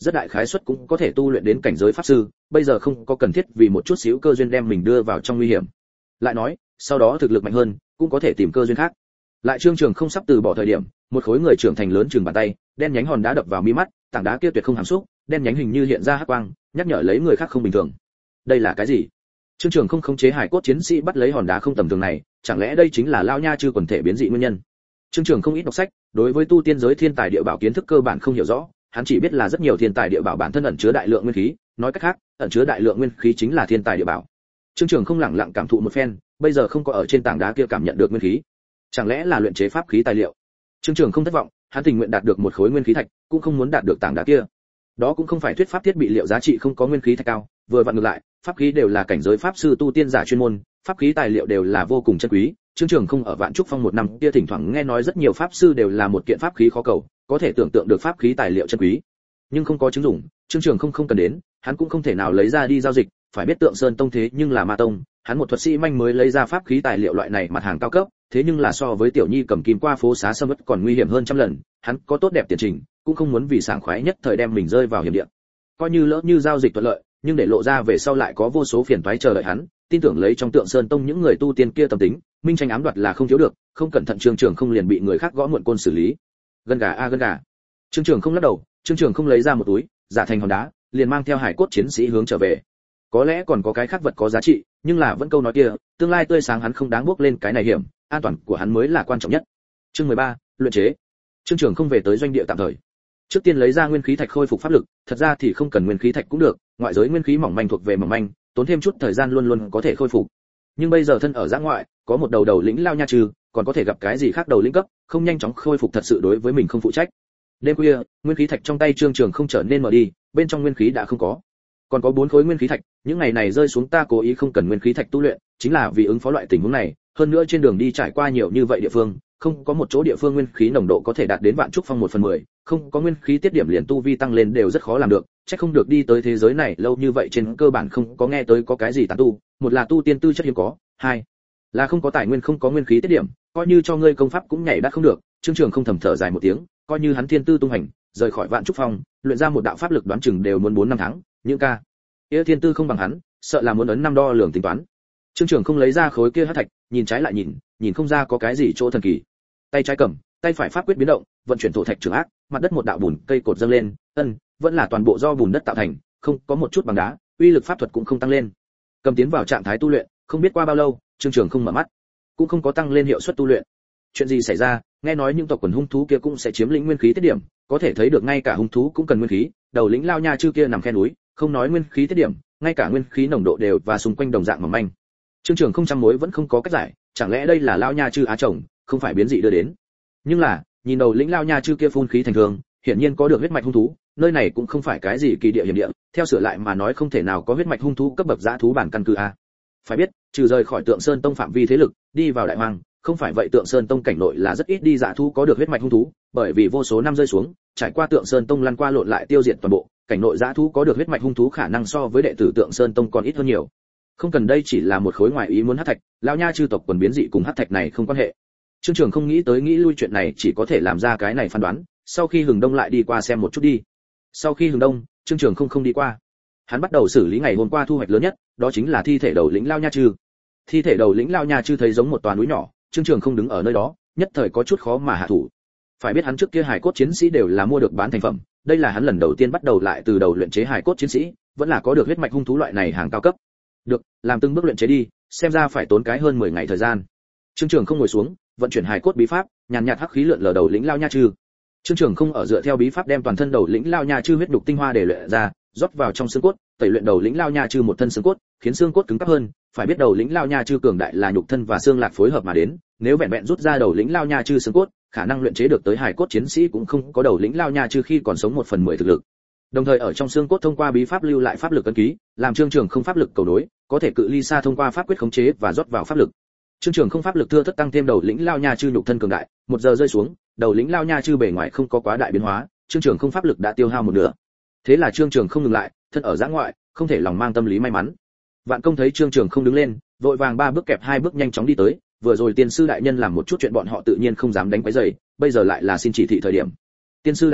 rất đại khái suất cũng có thể tu luyện đến cảnh giới pháp sư, bây giờ không có cần thiết vì một chút xíu cơ duyên đem mình đưa vào trong nguy hiểm. Lại nói, sau đó thực lực mạnh hơn, cũng có thể tìm cơ duyên khác. Lại Trương Trường không sắp từ bỏ thời điểm, một khối người trưởng thành lớn chừng bàn tay, đen nhánh hòn đá đập vào mi mắt, tảng đá kia tuyệt không hàm xúc, đen nhánh hình như hiện ra hắc quang, nhắc nhở lấy người khác không bình thường. Đây là cái gì? Trương Trường không khống chế hải cốt chiến sĩ bắt lấy hòn đá không tầm thường này, chẳng lẽ đây chính là lao nha chư quần thể biến dị nguyên nhân? Trương Trường không ít đọc sách, đối với tu tiên giới thiên tài địa bảo kiến thức cơ bản không hiểu rõ, hắn chỉ biết là rất nhiều thiên tài địa bảo bản thân ẩn chứa đại lượng nguyên khí, nói cách khác, ẩn chứa đại lượng nguyên khí chính là thiên tài địa bảo. Trương Trường không lặng lặng cảm thụ một phen, bây giờ không có ở trên tảng đá kia cảm nhận được nguyên khí, chẳng lẽ là luyện chế pháp khí tài liệu? Trương Trường không thất vọng, hắn tình nguyện đạt được một khối nguyên khí thạch, cũng không muốn đạt được tảng đá kia. Đó cũng không phải thuyết pháp thiết bị liệu giá trị không có nguyên khí thạch cao, vừa vặn ngược lại, pháp khí đều là cảnh giới pháp sư tu tiên giả chuyên môn, pháp khí tài liệu đều là vô cùng chân quý. Trương Trường không ở Vạn Trúc Phong một năm kia thỉnh thoảng nghe nói rất nhiều pháp sư đều là một kiện pháp khí khó cầu, có thể tưởng tượng được pháp khí tài liệu chân quý, nhưng không có chứng dụng, Trương Trường không không cần đến, hắn cũng không thể nào lấy ra đi giao dịch, phải biết Tượng Sơn Tông thế nhưng là ma tông, hắn một thuật sĩ manh mới lấy ra pháp khí tài liệu loại này mặt hàng cao cấp, thế nhưng là so với Tiểu Nhi cầm kim qua phố xá sâm vẫn còn nguy hiểm hơn trăm lần, hắn có tốt đẹp tiền trình, cũng không muốn vì sảng khoái nhất thời đem mình rơi vào hiểm địa. Coi như lỡ như giao dịch thuận lợi, nhưng để lộ ra về sau lại có vô số phiền toái chờ đợi hắn, tin tưởng lấy trong Tượng Sơn Tông những người tu tiên kia tâm tính, minh tranh ám đoạt là không thiếu được, không cẩn thận Trương Trường không liền bị người khác gõ muộn côn xử lý. Gân gà a gân gà. Trương Trường không lắc đầu, Trương Trường không lấy ra một túi, giả thành hòn đá, liền mang theo hải cốt chiến sĩ hướng trở về. Có lẽ còn có cái khác vật có giá trị, nhưng là vẫn câu nói kia, tương lai tươi sáng hắn không đáng bước lên cái này hiểm, an toàn của hắn mới là quan trọng nhất. Chương mười ba, luyện chế. Trương Trường không về tới doanh địa tạm thời. Trước tiên lấy ra nguyên khí thạch khôi phục pháp lực, thật ra thì không cần nguyên khí thạch cũng được, ngoại giới nguyên khí mỏng manh thuộc về mỏng manh, tốn thêm chút thời gian luôn luôn có thể khôi phục. Nhưng bây giờ thân ở giã ngoại, có một đầu đầu lĩnh lao nha trừ, còn có thể gặp cái gì khác đầu lĩnh cấp, không nhanh chóng khôi phục thật sự đối với mình không phụ trách. Đêm khuya, nguyên khí thạch trong tay Trương Trường không trở nên mở đi, bên trong nguyên khí đã không có. Còn có bốn khối nguyên khí thạch, những ngày này rơi xuống ta cố ý không cần nguyên khí thạch tu luyện, chính là vì ứng phó loại tình huống này, hơn nữa trên đường đi trải qua nhiều như vậy địa phương, không có một chỗ địa phương nguyên khí nồng độ có thể đạt đến Vạn Trúc Phong một phần mười, không có nguyên khí tiết điểm liền tu vi tăng lên đều rất khó làm được, chắc không được đi tới thế giới này lâu như vậy trên cơ bản không có nghe tới có cái gì tán tu, một là tu tiên tư chất hiếm có, hai là không có tài nguyên không có nguyên khí tiết điểm, coi như cho ngươi công pháp cũng nhảy đắt không được. Trương Trường không thầm thở dài một tiếng, coi như hắn thiên tư tung hành, rời khỏi Vạn Trúc Phong, luyện ra một đạo pháp lực đoán chừng đều muốn bốn năm tháng, những ca kia thiên tư không bằng hắn, sợ là muốn ấn năm đo lường tính toán. Trương Trường không lấy ra khối kia hắc thạch, nhìn trái lại nhìn, nhìn không ra có cái gì chỗ thần kỳ. Tay trái cầm, tay phải pháp quyết biến động, vận chuyển thổ thạch trường ác, mặt đất một đạo bùn cây cột dâng lên, ân, vẫn là toàn bộ do bùn đất tạo thành, không có một chút bằng đá, uy lực pháp thuật cũng không tăng lên. Cầm tiến vào trạng thái tu luyện, không biết qua bao lâu, Trương Trường không mở mắt, cũng không có tăng lên hiệu suất tu luyện. Chuyện gì xảy ra? Nghe nói những tộc quần hung thú kia cũng sẽ chiếm lĩnh nguyên khí tiết điểm, có thể thấy được ngay cả hung thú cũng cần nguyên khí, đầu lĩnh lao nha chư kia nằm khe núi, không nói nguyên khí tiết điểm, ngay cả nguyên khí nồng độ đều và xung quanh đồng dạng mỏng manh. Trương Trường không trăm mối vẫn không có cách giải, chẳng lẽ đây là lao nha chư á chồng, không phải biến dị đưa đến. Nhưng là, nhìn đầu lĩnh lao nha chư kia phun khí thành thường, hiển nhiên có được huyết mạch hung thú, nơi này cũng không phải cái gì kỳ địa hiểm địa, theo sửa lại mà nói không thể nào có huyết mạch hung thú cấp bậc dã thú bản căn cứ a. Phải biết, trừ rời khỏi Tượng Sơn Tông phạm vi thế lực, đi vào đại hoang, không phải vậy Tượng Sơn Tông cảnh nội là rất ít đi dã thú có được huyết mạch hung thú, bởi vì vô số năm rơi xuống, trải qua Tượng Sơn Tông lăn qua lộn lại tiêu diệt toàn bộ, cảnh nội dã thú có được huyết mạch hung thú khả năng so với đệ tử Tượng Sơn Tông còn ít hơn nhiều. Không cần đây chỉ là một khối ngoại ý muốn hắc thạch, lão nha chư tộc quần biến dị cùng hắc thạch này không quan hệ. Trương Trường không nghĩ tới nghĩ lui chuyện này chỉ có thể làm ra cái này phán đoán, sau khi hừng đông lại đi qua xem một chút đi. Sau khi hừng đông, Trương Trường không không đi qua. Hắn bắt đầu xử lý ngày hôm qua thu hoạch lớn nhất, đó chính là thi thể đầu lĩnh lao nha chư. Thi thể đầu lĩnh lao nha chư thấy giống một toà núi nhỏ, Trương Trường không đứng ở nơi đó, nhất thời có chút khó mà hạ thủ. Phải biết hắn trước kia hài cốt chiến sĩ đều là mua được bán thành phẩm, đây là hắn lần đầu tiên bắt đầu lại từ đầu luyện chế hài cốt chiến sĩ, vẫn là có được huyết mạch hung thú loại này hàng cao cấp. Được, làm từng bước luyện chế đi, xem ra phải tốn cái hơn mười ngày thời gian. Trương Trường không ngồi xuống, vận chuyển hài cốt bí pháp, nhàn nhạt hắc khí lượn lờ đầu lĩnh lao nha chư. Trương Trường không ở dựa theo bí pháp đem toàn thân đầu lĩnh lao nha chư huyết đục tinh hoa để luyện ra, rót vào trong xương cốt, tẩy luyện đầu lĩnh lao nha chư một thân xương cốt, khiến xương cốt cứng cáp hơn. Phải biết đầu lĩnh lao nha chư cường đại là nhục thân và xương lạc phối hợp mà đến, nếu vẹn vẹn rút ra đầu lĩnh lao nha chư xương cốt, khả năng luyện chế được tới hài cốt chiến sĩ cũng không có đầu lĩnh lao nha chư khi còn sống một phần mười thực lực. Đồng thời ở trong xương cốt thông qua bí pháp lưu lại pháp lực ấn ký, làm Trương Trường không pháp lực cầu nối, có thể cự ly xa thông qua pháp quyết khống chế và rót vào pháp lực. Trương Trường không pháp lực thưa thất tăng thêm đầu lĩnh lao nha chư nhục thân cường đại, một giờ rơi xuống, đầu lĩnh lao nha chư bề ngoài không có quá đại biến hóa, Trương Trường không pháp lực đã tiêu hao một nửa. Thế là Trương Trường không ngừng lại, thân ở giã ngoại, không thể lòng mang tâm lý may mắn. Vạn Công thấy Trương Trường không đứng lên, vội vàng ba bước kẹp hai bước nhanh chóng đi tới, vừa rồi tiên sư đại nhân làm một chút chuyện bọn họ tự nhiên không dám đánh quấy rầy, bây giờ lại là xin chỉ thị thời điểm. Tiên sư đại nhân,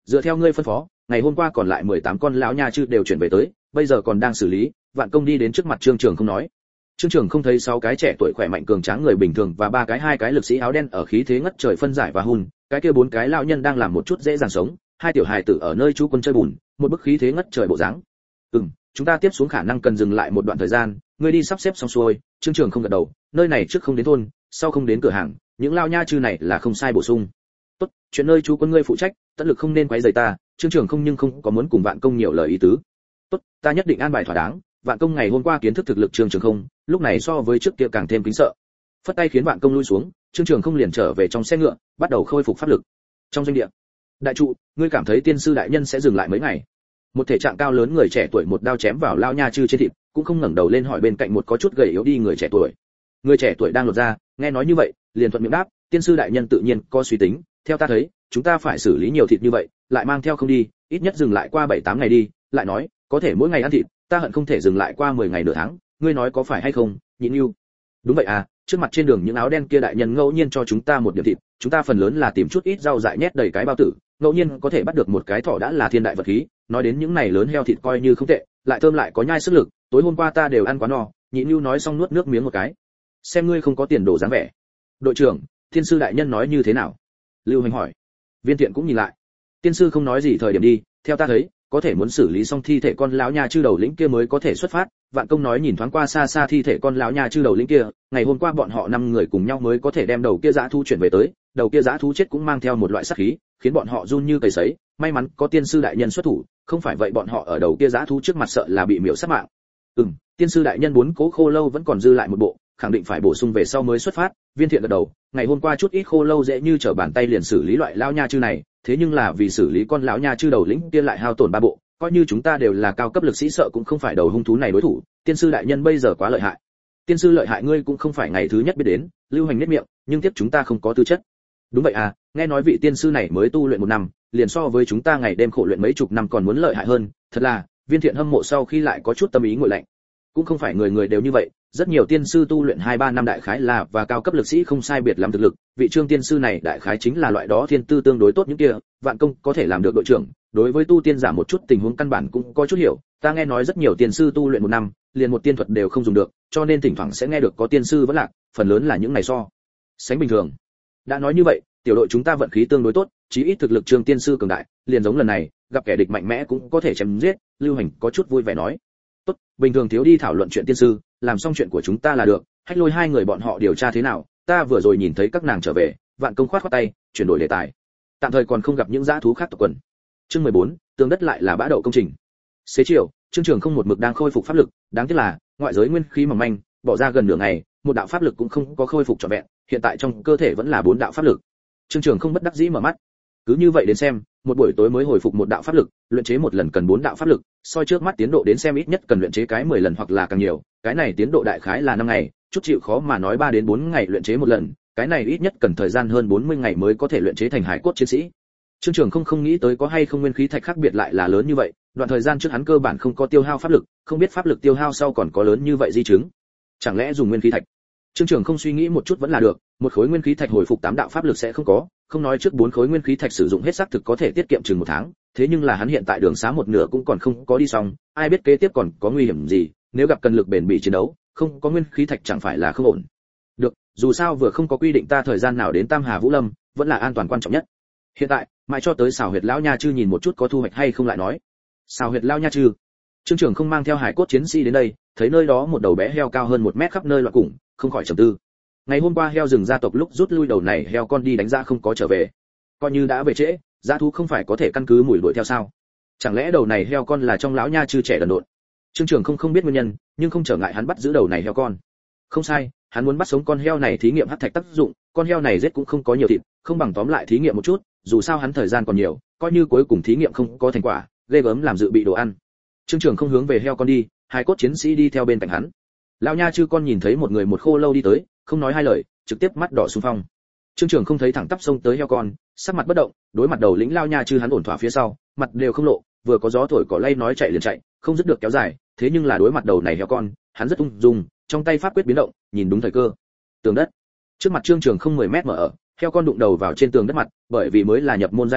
dựa theo ngươi phân phó, ngày hôm qua còn lại mười tám con lão nha chư đều chuyển về tới, bây giờ còn đang xử lý. Vạn Công đi đến trước mặt Trương Trường không nói. Trương Trường không thấy sáu cái trẻ tuổi khỏe mạnh cường tráng người bình thường và ba cái hai cái lực sĩ áo đen ở khí thế ngất trời phân giải và hun, cái kia bốn cái lão nhân đang làm một chút dễ dàng sống, hai tiểu hài tử ở nơi chú quân chơi bùn, một bức khí thế ngất trời bộ dáng. Ừm, chúng ta tiếp xuống khả năng cần dừng lại một đoạn thời gian, ngươi đi sắp xếp xong xuôi. Trương Trường không gật đầu, nơi này trước không đến thôn, sau không đến cửa hàng, những lao nha chư này là không sai bổ sung. Tốt, chuyện nơi chú quân ngươi phụ trách, tận lực không nên quấy rầy ta. Trương Trường không nhưng không có muốn cùng Vạn Công nhiều lời ý tứ. Tốt, ta nhất định an bài thỏa đáng. Vạn Công ngày hôm qua kiến thức thực lực Trương Trường không, lúc này so với trước kia càng thêm kính sợ. Phất tay khiến Vạn Công lui xuống, Trương Trường không liền trở về trong xe ngựa, bắt đầu khôi phục pháp lực. Trong doanh địa, đại trụ, ngươi cảm thấy tiên sư đại nhân sẽ dừng lại mấy ngày? Một thể trạng cao lớn người trẻ tuổi một đao chém vào lao nha chư trên thịt, cũng không ngẩng đầu lên hỏi bên cạnh một có chút gầy yếu đi người trẻ tuổi. Người trẻ tuổi đang lột ra, nghe nói như vậy, liền thuận miệng đáp, tiên sư đại nhân tự nhiên có suy tính, theo ta thấy, chúng ta phải xử lý nhiều thịt như vậy, lại mang theo không đi, ít nhất dừng lại qua bảy tám ngày đi, lại nói, có thể mỗi ngày ăn thịt, ta hận không thể dừng lại qua mười ngày nửa tháng, ngươi nói có phải hay không, Nhịn Nưu? Đúng vậy à, trước mặt trên đường những áo đen kia đại nhân ngẫu nhiên cho chúng ta một điểm thịt, chúng ta phần lớn là tìm chút ít rau dại nhét đầy cái bao tử, ngẫu nhiên có thể bắt được một cái thỏ đã là thiên đại vật khí, nói đến những này lớn heo thịt coi như không tệ, lại thơm lại có nhai sức lực, tối hôm qua ta đều ăn quá no. Nhịn Nưu nói xong nuốt nước miếng một cái. Xem ngươi không có tiền đồ dáng vẻ. Đội trưởng, thiên sư đại nhân nói như thế nào? Lưu Hành hỏi. Viên Thiện cũng nhìn lại. Tiên sư không nói gì thời điểm đi, theo ta thấy, có thể muốn xử lý xong thi thể con lão nha chư đầu lĩnh kia mới có thể xuất phát. Vạn Công nói nhìn thoáng qua xa xa thi thể con lão nha chư đầu lĩnh kia, ngày hôm qua bọn họ năm người cùng nhau mới có thể đem đầu kia dã thú chuyển về tới, đầu kia dã thú chết cũng mang theo một loại sát khí, khiến bọn họ run như cầy sấy, may mắn có tiên sư đại nhân xuất thủ, không phải vậy bọn họ ở đầu kia dã thú trước mặt sợ là bị miểu sát mạng. Ừm, tiên sư đại nhân bốn cố khô lâu vẫn còn dư lại một bộ, khẳng định phải bổ sung về sau mới xuất phát. Viên Thiện gật đầu, ngày hôm qua chút ít khô lâu dễ như trở bàn tay liền xử lý loại lão nha chư này, thế nhưng là vì xử lý con lão nha chư đầu lĩnh kia lại hao tổn ba bộ, coi như chúng ta đều là cao cấp lực sĩ sợ cũng không phải đầu hung thú này đối thủ. Tiên sư đại nhân bây giờ quá lợi hại. Tiên sư lợi hại ngươi cũng không phải ngày thứ nhất biết đến. Lưu Hành nhếch miệng, nhưng tiếp chúng ta không có tư chất. Đúng vậy à, nghe nói vị tiên sư này mới tu luyện một năm, liền so với chúng ta ngày đêm khổ luyện mấy chục năm còn muốn lợi hại hơn, thật là. Viên Thiện hâm mộ sau khi lại có chút tâm ý nguội lạnh. Cũng không phải người người đều như vậy, rất nhiều tiên sư tu luyện hai ba năm đại khái là và cao cấp lực sĩ không sai biệt lắm thực lực, vị Trương tiên sư này đại khái chính là loại đó thiên tư tương đối tốt những kia. Vạn Công có thể làm được đội trưởng, đối với tu tiên giả một chút tình huống căn bản cũng có chút hiểu, ta nghe nói rất nhiều tiên sư tu luyện một năm, liền một tiên thuật đều không dùng được, cho nên thỉnh thoảng sẽ nghe được có tiên sư vẫn lạc, phần lớn là những này so sánh bình thường. Đã nói như vậy, tiểu đội chúng ta vận khí tương đối tốt, chí ít thực lực Trương tiên sư cường đại, liền giống lần này, gặp kẻ địch mạnh mẽ cũng có thể chém giết. Lưu Hành có chút vui vẻ nói. Tốt, bình thường thiếu đi thảo luận chuyện tiên sư, làm xong chuyện của chúng ta là được. Hách Lôi hai người bọn họ điều tra thế nào, ta vừa rồi nhìn thấy các nàng trở về. Vạn Công khoát khoát tay, chuyển đổi đề tài. Tạm thời còn không gặp những dã thú khác tộc quần. Chương mười bốn, tường đất lại là bã đậu công trình. Xế chiều, Trương Trường không một mực đang khôi phục pháp lực, đáng tiếc là ngoại giới nguyên khí mỏng manh, bỏ ra gần nửa ngày, một đạo pháp lực cũng không có khôi phục trọn vẹn, hiện tại trong cơ thể vẫn là bốn đạo pháp lực. Trương Trường không bất đắc dĩ mở mắt. Cứ như vậy đến xem, một buổi tối mới hồi phục một đạo pháp lực, luyện chế một lần cần bốn đạo pháp lực, soi trước mắt tiến độ đến xem ít nhất cần luyện chế cái mười lần hoặc là càng nhiều, cái này tiến độ đại khái là năm ngày, chút chịu khó mà nói ba đến bốn ngày luyện chế một lần, cái này ít nhất cần thời gian hơn bốn mươi ngày mới có thể luyện chế thành hải cốt chiến sĩ. Trương Trường không không nghĩ tới có hay không nguyên khí thạch khác biệt lại là lớn như vậy, đoạn thời gian trước hắn cơ bản không có tiêu hao pháp lực, không biết pháp lực tiêu hao sau còn có lớn như vậy di chứng. Chẳng lẽ dùng nguyên khí thạch? Trương Trường không suy nghĩ một chút vẫn là được, một khối nguyên khí thạch hồi phục tám đạo pháp lực sẽ không có, không nói trước bốn khối nguyên khí thạch sử dụng hết xác thực có thể tiết kiệm chừng một tháng, thế nhưng là hắn hiện tại đường xá một nửa cũng còn không có đi xong, ai biết kế tiếp còn có nguy hiểm gì, nếu gặp cần lực bền bỉ chiến đấu, không có nguyên khí thạch chẳng phải là không ổn. Được, dù sao vừa không có quy định ta thời gian nào đến Tam Hà Vũ Lâm, vẫn là an toàn quan trọng nhất. Hiện tại, mãi cho tới Xào Huyệt lão nha chư nhìn một chút có thu hoạch hay không lại nói. Xào Huyệt lão nha chư. Trương Trường không mang theo hải cốt chiến sĩ đến đây, thấy nơi đó một đầu bé heo cao hơn một mét khắp nơi loạn củng, không khỏi trầm tư. Ngày hôm qua heo rừng gia tộc lúc rút lui đầu này heo con đi đánh ra không có trở về, coi như đã về trễ, dã thú không phải có thể căn cứ mùi đuổi theo sao? Chẳng lẽ đầu này heo con là trong lão nha chư trẻ đần độn? Trương Trường không không biết nguyên nhân, nhưng không trở ngại hắn bắt giữ đầu này heo con. Không sai, hắn muốn bắt sống con heo này thí nghiệm hắc thạch tác dụng, con heo này giết cũng không có nhiều thịt, không bằng tóm lại thí nghiệm một chút, dù sao hắn thời gian còn nhiều, coi như cuối cùng thí nghiệm không có thành quả, ghê gớm làm dự bị đồ ăn. Trương Trường không hướng về heo con đi, hai cốt chiến sĩ đi theo bên cạnh hắn. Lão nha chư con nhìn thấy một người một khô lâu đi tới, không nói hai lời, trực tiếp mắt đỏ xung phong. Trương Trường không thấy thẳng tắp xông tới heo con, sắc mặt bất động, đối mặt đầu lĩnh lão nha chư hắn ổn thỏa phía sau, mặt đều không lộ, vừa có gió thổi cỏ lay nói chạy liền chạy, không dứt được kéo dài, thế nhưng là đối mặt đầu này heo con, hắn rất ung dung, trong tay pháp quyết biến động, nhìn đúng thời cơ. Tường đất. Trước mặt Trương Trường không mười mét mở ở, heo con đụng đầu vào trên tường đất mặt, bởi vì mới là nhập môn giai đoạn,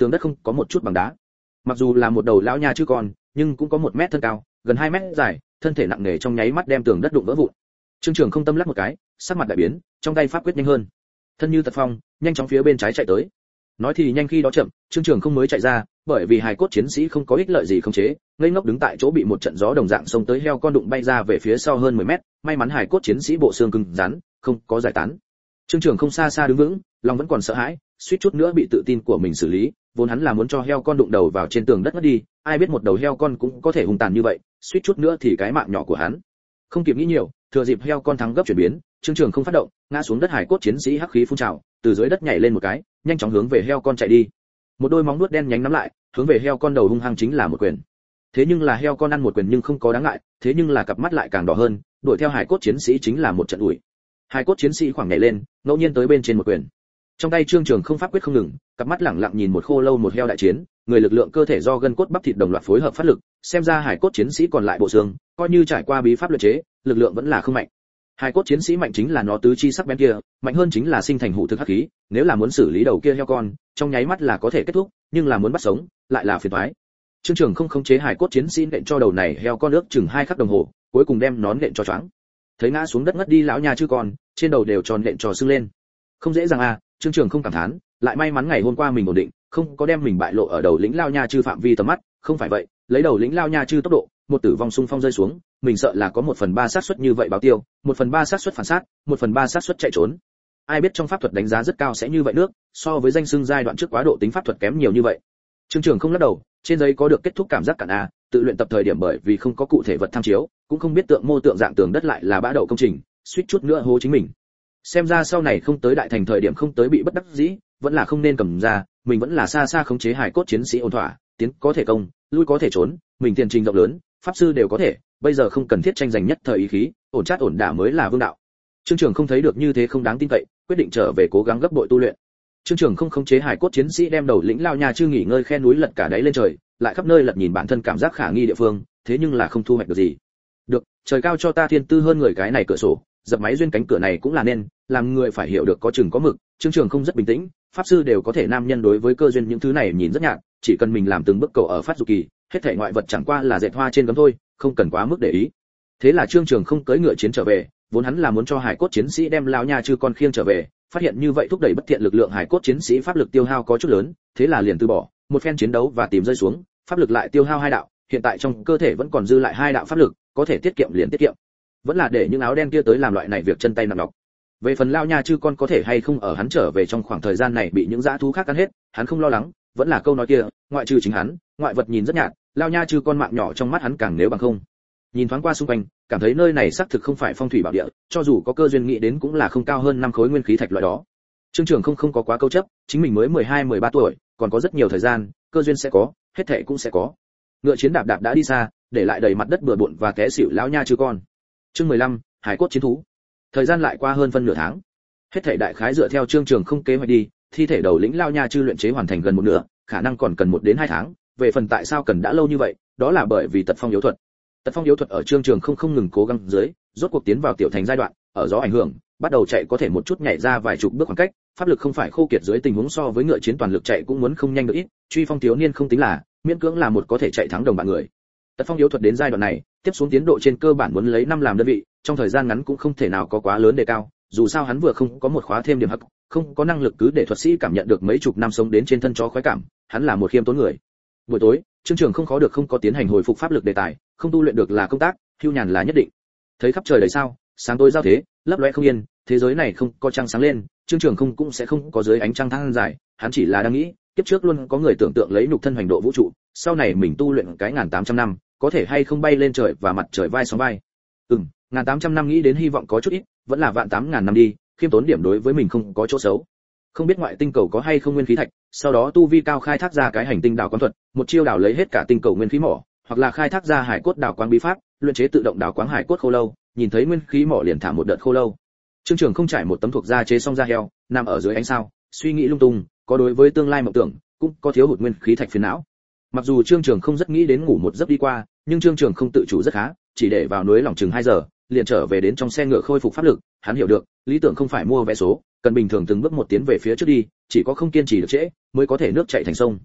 tường đất không có một chút bằng đá. Mặc dù là một đầu lão nha chứ con, nhưng cũng có một mét thân cao, gần hai mét dài, thân thể nặng nề trong nháy mắt đem tường đất đụng vỡ vụn. Trương Trường không tâm lắc một cái, sắc mặt đại biến, trong tay pháp quyết nhanh hơn. Thân như tật phong, nhanh chóng phía bên trái chạy tới. Nói thì nhanh khi đó chậm, Trương Trường không mới chạy ra, bởi vì hài cốt chiến sĩ không có ích lợi gì không chế, ngây ngốc đứng tại chỗ bị một trận gió đồng dạng xông tới heo con đụng bay ra về phía sau hơn mười mét, may mắn hài cốt chiến sĩ bộ xương cứng rắn, không có giải tán. Trương Trường không xa xa đứng vững, lòng vẫn còn sợ hãi, suýt chút nữa bị tự tin của mình xử lý, vốn hắn là muốn cho heo con đụng đầu vào trên tường đất mất đi, ai biết một đầu heo con cũng có thể hung tàn như vậy, suýt chút nữa thì cái mạng nhỏ của hắn. Không kịp nghĩ nhiều, thừa dịp heo con thắng gấp chuyển biến, Trương Trường không phát động, ngã xuống đất hài cốt chiến sĩ hắc khí phun trào, từ dưới đất nhảy lên một cái, nhanh chóng hướng về heo con chạy đi. Một đôi móng vuốt đen nhánh nắm lại, hướng về heo con đầu hung hăng chính là một quyền. Thế nhưng là heo con ăn một quyền nhưng không có đáng ngại, thế nhưng là cặp mắt lại càng đỏ hơn, đuổi theo hài cốt chiến sĩ chính là một trận ủi. Hài cốt chiến sĩ khoảng nhảy lên, ngẫu nhiên tới bên trên một quyền. Trong tay Trương Trường không pháp quyết không ngừng, cặp mắt lẳng lặng nhìn một khô lâu một heo đại chiến, người lực lượng cơ thể do gân cốt bắp thịt đồng loạt phối hợp phát lực, xem ra hài cốt chiến sĩ còn lại bộ xương, coi như trải qua bí pháp luyện chế, lực lượng vẫn là không mạnh. Hài cốt chiến sĩ mạnh chính là nó tứ chi sắc bén kia, mạnh hơn chính là sinh thành hủ thực hắc khí, nếu là muốn xử lý đầu kia heo con, trong nháy mắt là có thể kết thúc, nhưng là muốn bắt sống, lại là phiền toái. Trương Trường không khống chế hài cốt chiến sĩ nện cho đầu này heo con nước chừng hai khắc đồng hồ, cuối cùng đem nón nện cho choáng. Thấy ngã xuống đất ngất đi lão nha chứ con, trên đầu đều tròn nện trò sưng lên. Không dễ dàng à, Trương Trường không cảm thán, lại may mắn ngày hôm qua mình ổn định, không có đem mình bại lộ ở đầu lĩnh lao nha chư phạm vi tầm mắt, không phải vậy, lấy đầu lĩnh lao nha chư tốc độ, một tử vong xung phong rơi xuống, mình sợ là có một phần ba xác suất như vậy báo tiêu, một phần ba xác suất phản sát, một phần ba xác suất chạy trốn. Ai biết trong pháp thuật đánh giá rất cao sẽ như vậy nước, so với danh xưng giai đoạn trước quá độ tính pháp thuật kém nhiều như vậy. Trương Trường không lắc đầu, trên giấy có được kết thúc cảm giác cản a, tự luyện tập thời điểm bởi vì không có cụ thể vật tham chiếu, cũng không biết tượng mô tượng dạng tường đất lại là bã đậu công trình, suýt chút nữa hố chính mình. Xem ra sau này không tới đại thành thời điểm không tới bị bất đắc dĩ, vẫn là không nên cầm ra, mình vẫn là xa xa khống chế hài cốt chiến sĩ ổn thỏa, tiến có thể công, lui có thể trốn, mình tiền trình rộng lớn, pháp sư đều có thể, bây giờ không cần thiết tranh giành nhất thời ý khí, ổn chát ổn đả mới là vương đạo. Trương Trường không thấy được như thế không đáng tin cậy, quyết định trở về cố gắng gấp bội tu luyện. Trương Trường không khống chế hài cốt chiến sĩ đem đầu lĩnh lao nha chư nghỉ ngơi khe núi lật cả đáy lên trời, lại khắp nơi lật nhìn bản thân cảm giác khả nghi địa phương, thế nhưng là không thu hoạch được gì. Được, trời cao cho ta thiên tư hơn người cái này cửa sổ, dập máy duyên cánh cửa này cũng là nên, làm người phải hiểu được có chừng có mực. Trương Trường không rất bình tĩnh, pháp sư đều có thể nam nhân đối với cơ duyên những thứ này nhìn rất nhạt, chỉ cần mình làm từng bước cầu ở phát dục kỳ, hết thảy ngoại vật chẳng qua là dệt hoa trên gấm thôi, không cần quá mức để ý. Thế là Trương Trường không cưỡi ngựa chiến trở về, vốn hắn là muốn cho hải cốt chiến sĩ đem lao nha chư con khiêng trở về, phát hiện như vậy thúc đẩy bất thiện lực lượng hải cốt chiến sĩ pháp lực tiêu hao có chút lớn, thế là liền từ bỏ, một phen chiến đấu và tìm rơi xuống, pháp lực lại tiêu hao hai đạo, hiện tại trong cơ thể vẫn còn dư lại hai đạo pháp lực, có thể tiết kiệm liền tiết kiệm. Vẫn là để những áo đen kia tới làm loại này việc chân tay nặng nhọc. Về phần lao nha chư con có thể hay không ở hắn trở về trong khoảng thời gian này bị những dã thú khác cắn hết, hắn không lo lắng, vẫn là câu nói kia, ngoại trừ chính hắn, ngoại vật nhìn rất nhạt, lao nha chư con mạng nhỏ trong mắt hắn càng nếu bằng không. Nhìn thoáng qua xung quanh, cảm thấy nơi này xác thực không phải phong thủy bảo địa, cho dù có cơ duyên nghĩ đến cũng là không cao hơn năm khối nguyên khí thạch loại đó. Trương Trường không không có quá câu chấp, chính mình mới mười hai mười ba tuổi, còn có rất nhiều thời gian, cơ duyên sẽ có, hết thảy cũng sẽ có. Ngựa chiến đạp đạp đã đi xa, để lại đầy mặt đất bừa bộn và té xỉu lão nha chư con. Chương mười lăm, hải cốt chiến thú. Thời gian lại qua hơn phân nửa tháng. Hết thảy đại khái dựa theo Trương Trường không kế hoạch đi, thi thể đầu lĩnh lao nha chư luyện chế hoàn thành gần một nửa, khả năng còn cần một đến hai tháng, về phần tại sao cần đã lâu như vậy, đó là bởi vì tật phong yếu thuật. Tật phong yếu thuật ở Trương Trường không không ngừng cố gắng dưới, rốt cuộc tiến vào tiểu thành giai đoạn, ở gió ảnh hưởng, bắt đầu chạy có thể một chút nhảy ra vài chục bước khoảng cách, pháp lực không phải khô kiệt dưới tình huống so với ngựa chiến toàn lực chạy cũng muốn không nhanh được ít, truy phong thiếu niên không tính là, miễn cưỡng là một có thể chạy thắng đồng bạn người. Tật phong yếu thuật đến giai đoạn này, tiếp xuống tiến độ trên cơ bản muốn lấy năm làm đơn vị, trong thời gian ngắn cũng không thể nào có quá lớn đề cao, dù sao hắn vừa không có một khóa thêm điểm hắc, không có năng lực cứ để thuật sĩ cảm nhận được mấy chục năm sống đến trên thân chó khoái cảm, hắn là một khiêm tốn người. Buổi tối, Trương Trường không khó được không có tiến hành hồi phục pháp lực đề tài, không tu luyện được là công tác, hưu nhàn là nhất định. Thấy khắp trời đầy sao, sáng tối giao thế, lấp lóe không yên, thế giới này không có trăng sáng lên, Trương Trường không cũng sẽ không có dưới ánh trăng thăng dài, hắn chỉ là đang nghĩ, kiếp trước luôn có người tưởng tượng lấy nhục thân hành độ vũ trụ, sau này mình tu luyện cái ngàn tám trăm năm, có thể hay không bay lên trời và mặt trời vai sóng vai. Ừm, ngàn tám trăm năm nghĩ đến hy vọng có chút ít, vẫn là vạn tám ngàn năm đi, khiêm tốn điểm đối với mình không có chỗ xấu. Không biết ngoại tinh cầu có hay không nguyên khí thạch, sau đó tu vi cao khai thác ra cái hành tinh đào quán thuật, một chiêu đào lấy hết cả tinh cầu nguyên khí mỏ, hoặc là khai thác ra hải cốt đào quáng bí pháp, luyện chế tự động đào quáng hải cốt khô lâu, nhìn thấy nguyên khí mỏ liền thả một đợt khô lâu. Trương Trường không trải một tấm thuộc da chế xong da heo, nằm ở dưới ánh sao, suy nghĩ lung tung, có đối với tương lai mộng tưởng, cũng có thiếu hụt nguyên khí thạch phiền não. Mặc dù Trương Trường không rất nghĩ đến ngủ một giấc đi qua, nhưng Trương Trường không tự chủ rất khá, chỉ để vào núi lòng chừng hai giờ, liền trở về đến trong xe ngựa khôi phục pháp lực, hắn hiểu được, lý tưởng không phải mua vé số, cần bình thường từng bước một tiến về phía trước đi, chỉ có không kiên trì được trễ, mới có thể nước chảy thành sông.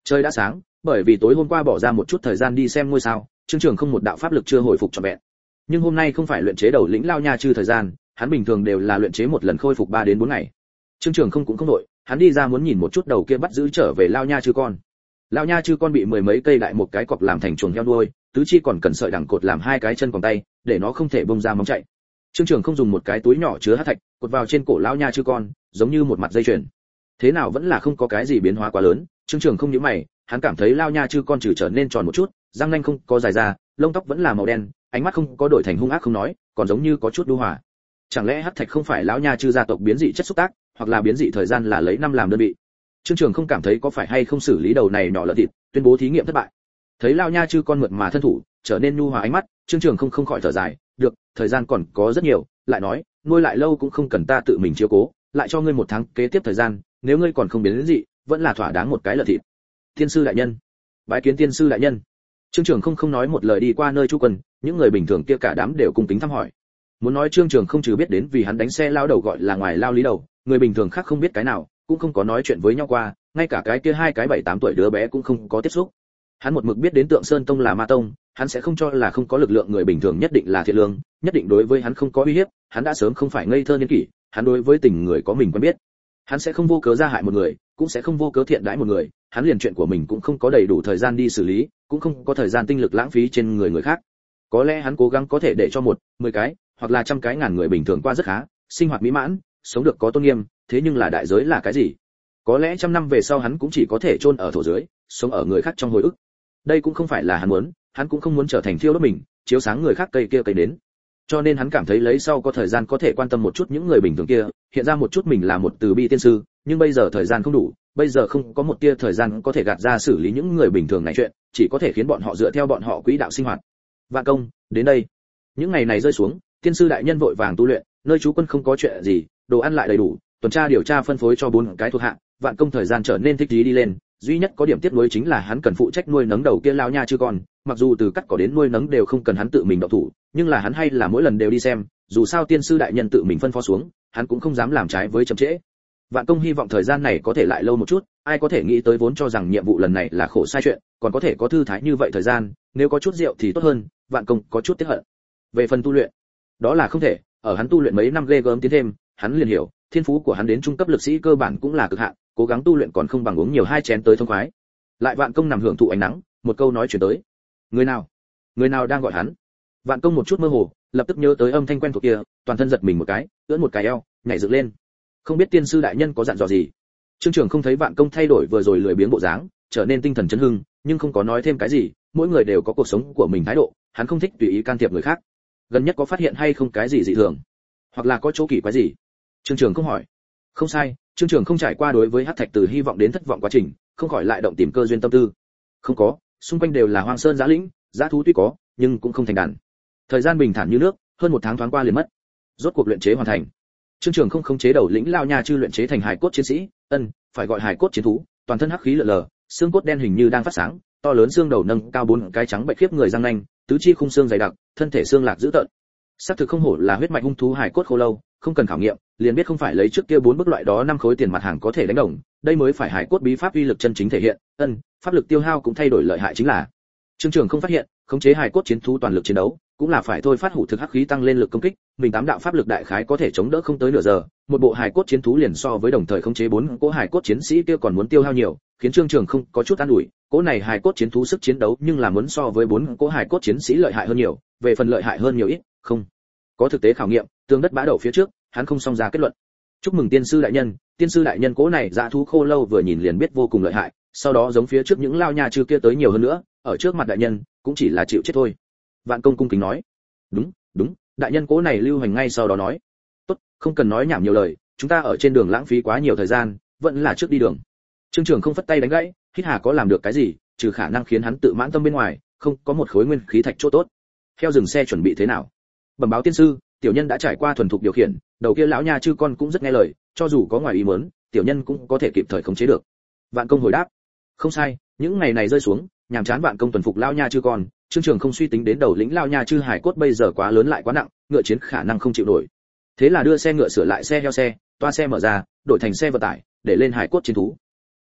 Trời đã sáng, bởi vì tối hôm qua bỏ ra một chút thời gian đi xem ngôi sao, Trương Trường không một đạo pháp lực chưa hồi phục trọn vẹn. Nhưng hôm nay không phải luyện chế đầu lĩnh lao nha chư thời gian, hắn bình thường đều là luyện chế một lần khôi phục ba đến bốn ngày. Trương Trường không cũng không đội, hắn đi ra muốn nhìn một chút đầu kia bắt giữ trở về lao nha chư con. Lao nha chư con bị mười mấy cây đại một cái cọc làm thành chuồng heo đuôi, tứ chi còn cần sợi đằng cột làm hai cái chân còn tay, để nó không thể bông ra móng chạy. Trương Trường không dùng một cái túi nhỏ chứa hắc thạch, cột vào trên cổ lao nha chư con, giống như một mặt dây chuyền. Thế nào vẫn là không có cái gì biến hóa quá lớn, Trương Trường không nhíu mày, hắn cảm thấy lao nha chư con trừ trở nên tròn một chút, răng nanh không có dài ra, lông tóc vẫn là màu đen, ánh mắt không có đổi thành hung ác không nói, còn giống như có chút đu hòa. Chẳng lẽ hắc thạch không phải lão nha chư gia tộc biến dị chất xúc tác, hoặc là biến dị thời gian là lấy năm làm đơn vị? Trương Trường không cảm thấy có phải hay không xử lý đầu này nhỏ lợn thịt, tuyên bố thí nghiệm thất bại. Thấy lao nha chư con mượt mà thân thủ, trở nên nhu hòa ánh mắt, Trương Trường không không khỏi thở dài, được, thời gian còn có rất nhiều, lại nói, nuôi lại lâu cũng không cần ta tự mình chiếu cố, lại cho ngươi một tháng kế tiếp thời gian, nếu ngươi còn không biến đến dị, vẫn là thỏa đáng một cái lợn thịt. Tiên sư đại nhân, bái kiến tiên sư đại nhân. Trương Trường không không nói một lời đi qua nơi Chu Quân, những người bình thường kia cả đám đều cung kính thăm hỏi. Muốn nói Trương Trường không trừ biết đến vì hắn đánh xe lao đầu gọi là ngoài lao lý đầu, người bình thường khác không biết cái nào, cũng không có nói chuyện với nhau qua, ngay cả cái kia hai cái bảy tám tuổi đứa bé cũng không có tiếp xúc. Hắn một mực biết đến Tượng Sơn Tông là ma tông, hắn sẽ không cho là không có lực lượng người bình thường nhất định là thiện lương, nhất định đối với hắn không có uy hiếp, hắn đã sớm không phải ngây thơ niên kỷ, hắn đối với tình người có mình quen biết. Hắn sẽ không vô cớ ra hại một người, cũng sẽ không vô cớ thiện đãi một người, hắn liền chuyện của mình cũng không có đầy đủ thời gian đi xử lý, cũng không có thời gian tinh lực lãng phí trên người người khác. Có lẽ hắn cố gắng có thể để cho một, mười cái, hoặc là trăm cái ngàn người bình thường qua rất khá, sinh hoạt mỹ mãn, sống được có tôn nghiêm, thế nhưng là đại giới là cái gì? Có lẽ trăm năm về sau hắn cũng chỉ có thể chôn ở thổ dưới, sống ở người khác trong hồi ức. Đây cũng không phải là hắn muốn, hắn cũng không muốn trở thành thiêu đốt mình, chiếu sáng người khác cây kia cây đến. Cho nên hắn cảm thấy lấy sau có thời gian có thể quan tâm một chút những người bình thường kia, hiện ra một chút mình là một từ bi tiên sư, nhưng bây giờ thời gian không đủ, bây giờ không có một tia thời gian có thể gạt ra xử lý những người bình thường này chuyện, chỉ có thể khiến bọn họ dựa theo bọn họ quỹ đạo sinh hoạt. Vạn công, đến đây. Những ngày này rơi xuống, tiên sư đại nhân vội vàng tu luyện, nơi trú quân không có chuyện gì, đồ ăn lại đầy đủ, tuần tra điều tra phân phối cho bốn cái thuộc hạ, Vạn công thời gian trở nên thích ý đi lên, duy nhất có điểm tiếc nuối chính là hắn cần phụ trách nuôi nấng đầu kia lao nha chưa con, mặc dù từ cắt cỏ đến nuôi nấng đều không cần hắn tự mình động thủ, nhưng là hắn hay là mỗi lần đều đi xem, dù sao tiên sư đại nhân tự mình phân phó xuống, hắn cũng không dám làm trái với chậm trễ. Vạn công hy vọng thời gian này có thể lại lâu một chút, ai có thể nghĩ tới vốn cho rằng nhiệm vụ lần này là khổ sai chuyện, còn có thể có thư thái như vậy thời gian, nếu có chút rượu thì tốt hơn, Vạn công có chút tiếc hận. Về phần tu luyện, đó là không thể, ở hắn tu luyện mấy năm ghê gớm tiến thêm, hắn liền hiểu, thiên phú của hắn đến trung cấp lực sĩ cơ bản cũng là cực hạn, cố gắng tu luyện còn không bằng uống nhiều hai chén tới thông khoái. Lại Vạn công nằm hưởng thụ ánh nắng, một câu nói chuyển tới. Người nào? Người nào đang gọi hắn? Vạn công một chút mơ hồ, lập tức nhớ tới âm thanh quen thuộc kia, toàn thân giật mình một cái, ưỡn một cái eo, nhảy dựng lên. Không biết tiên sư đại nhân có dặn dò gì? Trương Trường không thấy Vạn công thay đổi vừa rồi lười biếng bộ dáng, trở nên tinh thần chấn hưng, nhưng không có nói thêm cái gì, mỗi người đều có cuộc sống của mình thái độ, hắn không thích tùy ý can thiệp người khác. Gần nhất có phát hiện hay không cái gì dị thường, hoặc là có chỗ kỳ quái gì? Trương Trường không hỏi. Không sai, Trương Trường không trải qua đối với Hắc Thạch từ hy vọng đến thất vọng quá trình, không khỏi lại động tìm cơ duyên tâm tư. Không có, xung quanh đều là hoang sơn giã lĩnh, giã thú tuy có, nhưng cũng không thành đàn. Thời gian bình thản như nước, hơn một tháng thoáng qua liền mất. Rốt cuộc luyện chế hoàn thành. Trương Trường không khống chế đầu lĩnh lao nha chư luyện chế thành hài cốt chiến sĩ, ân, phải gọi hài cốt chiến thú, toàn thân hắc khí lờ lờ, xương cốt đen hình như đang phát sáng, to lớn xương đầu nâng cao bốn cái trắng bệch khiếp người răng nanh, tứ chi khung xương dày đặc, thân thể xương lạc dữ tợn. Xác thực không hổ là huyết mạch hung thú hài cốt khô lâu, không cần khảo nghiệm, liền biết không phải lấy trước kia bốn bức loại đó năm khối tiền mặt hàng có thể đánh đồng, đây mới phải hài cốt bí pháp uy lực chân chính thể hiện, ân, pháp lực tiêu hao cũng thay đổi lợi hại chính là. Trương Trường không phát hiện, khống chế hài cốt chiến thú toàn lực chiến đấu, cũng là phải thôi phát hủ thực hắc khí tăng lên lực công kích, mình tám đạo pháp lực đại khái có thể chống đỡ không tới nửa giờ, một bộ hài cốt chiến thú liền so với đồng thời khống chế bốn cỗ hài cốt chiến sĩ kia còn muốn tiêu hao nhiều, khiến Trương Trường không có chút an ủi, cỗ này hài cốt chiến thú sức chiến đấu nhưng là muốn so với bốn cỗ hài cốt chiến sĩ lợi hại hơn nhiều, về phần lợi hại hơn nhiều ít, không có thực tế khảo nghiệm, tương đất bã đậu phía trước, hắn không song ra kết luận. Chúc mừng tiên sư đại nhân, tiên sư đại nhân cỗ này dã thú khô lâu vừa nhìn liền biết vô cùng lợi hại, sau đó giống phía trước những lao nhà trừ kia tới nhiều hơn nữa, ở trước mặt đại nhân cũng chỉ là chịu chết thôi. Vạn công cung kính nói. Đúng, đúng, đại nhân cỗ này lưu hành ngay sau đó nói. Tốt, không cần nói nhảm nhiều lời, chúng ta ở trên đường lãng phí quá nhiều thời gian, vẫn là trước đi đường. Trương Trường không phất tay đánh gãy, hít hà có làm được cái gì, trừ khả năng khiến hắn tự mãn tâm bên ngoài, không có một khối nguyên khí thạch chỗ tốt. Theo dừng xe chuẩn bị thế nào? Bẩm báo tiên sư, tiểu nhân đã trải qua thuần thục điều khiển, đầu kia lão nha chư con cũng rất nghe lời, cho dù có ngoài ý muốn, tiểu nhân cũng có thể kịp thời khống chế được. Vạn công hồi đáp. Không sai, những ngày này rơi xuống, nhàm chán Vạn công thuần phục lão nha chư con, Trương Trường không suy tính đến đầu lĩnh lão nha chư hải cốt bây giờ quá lớn lại quá nặng, ngựa chiến khả năng không chịu nổi. Thế là đưa xe ngựa sửa lại xe heo xe, toa xe mở ra, đổi thành xe vận tải, để lên hải cốt chiến thú.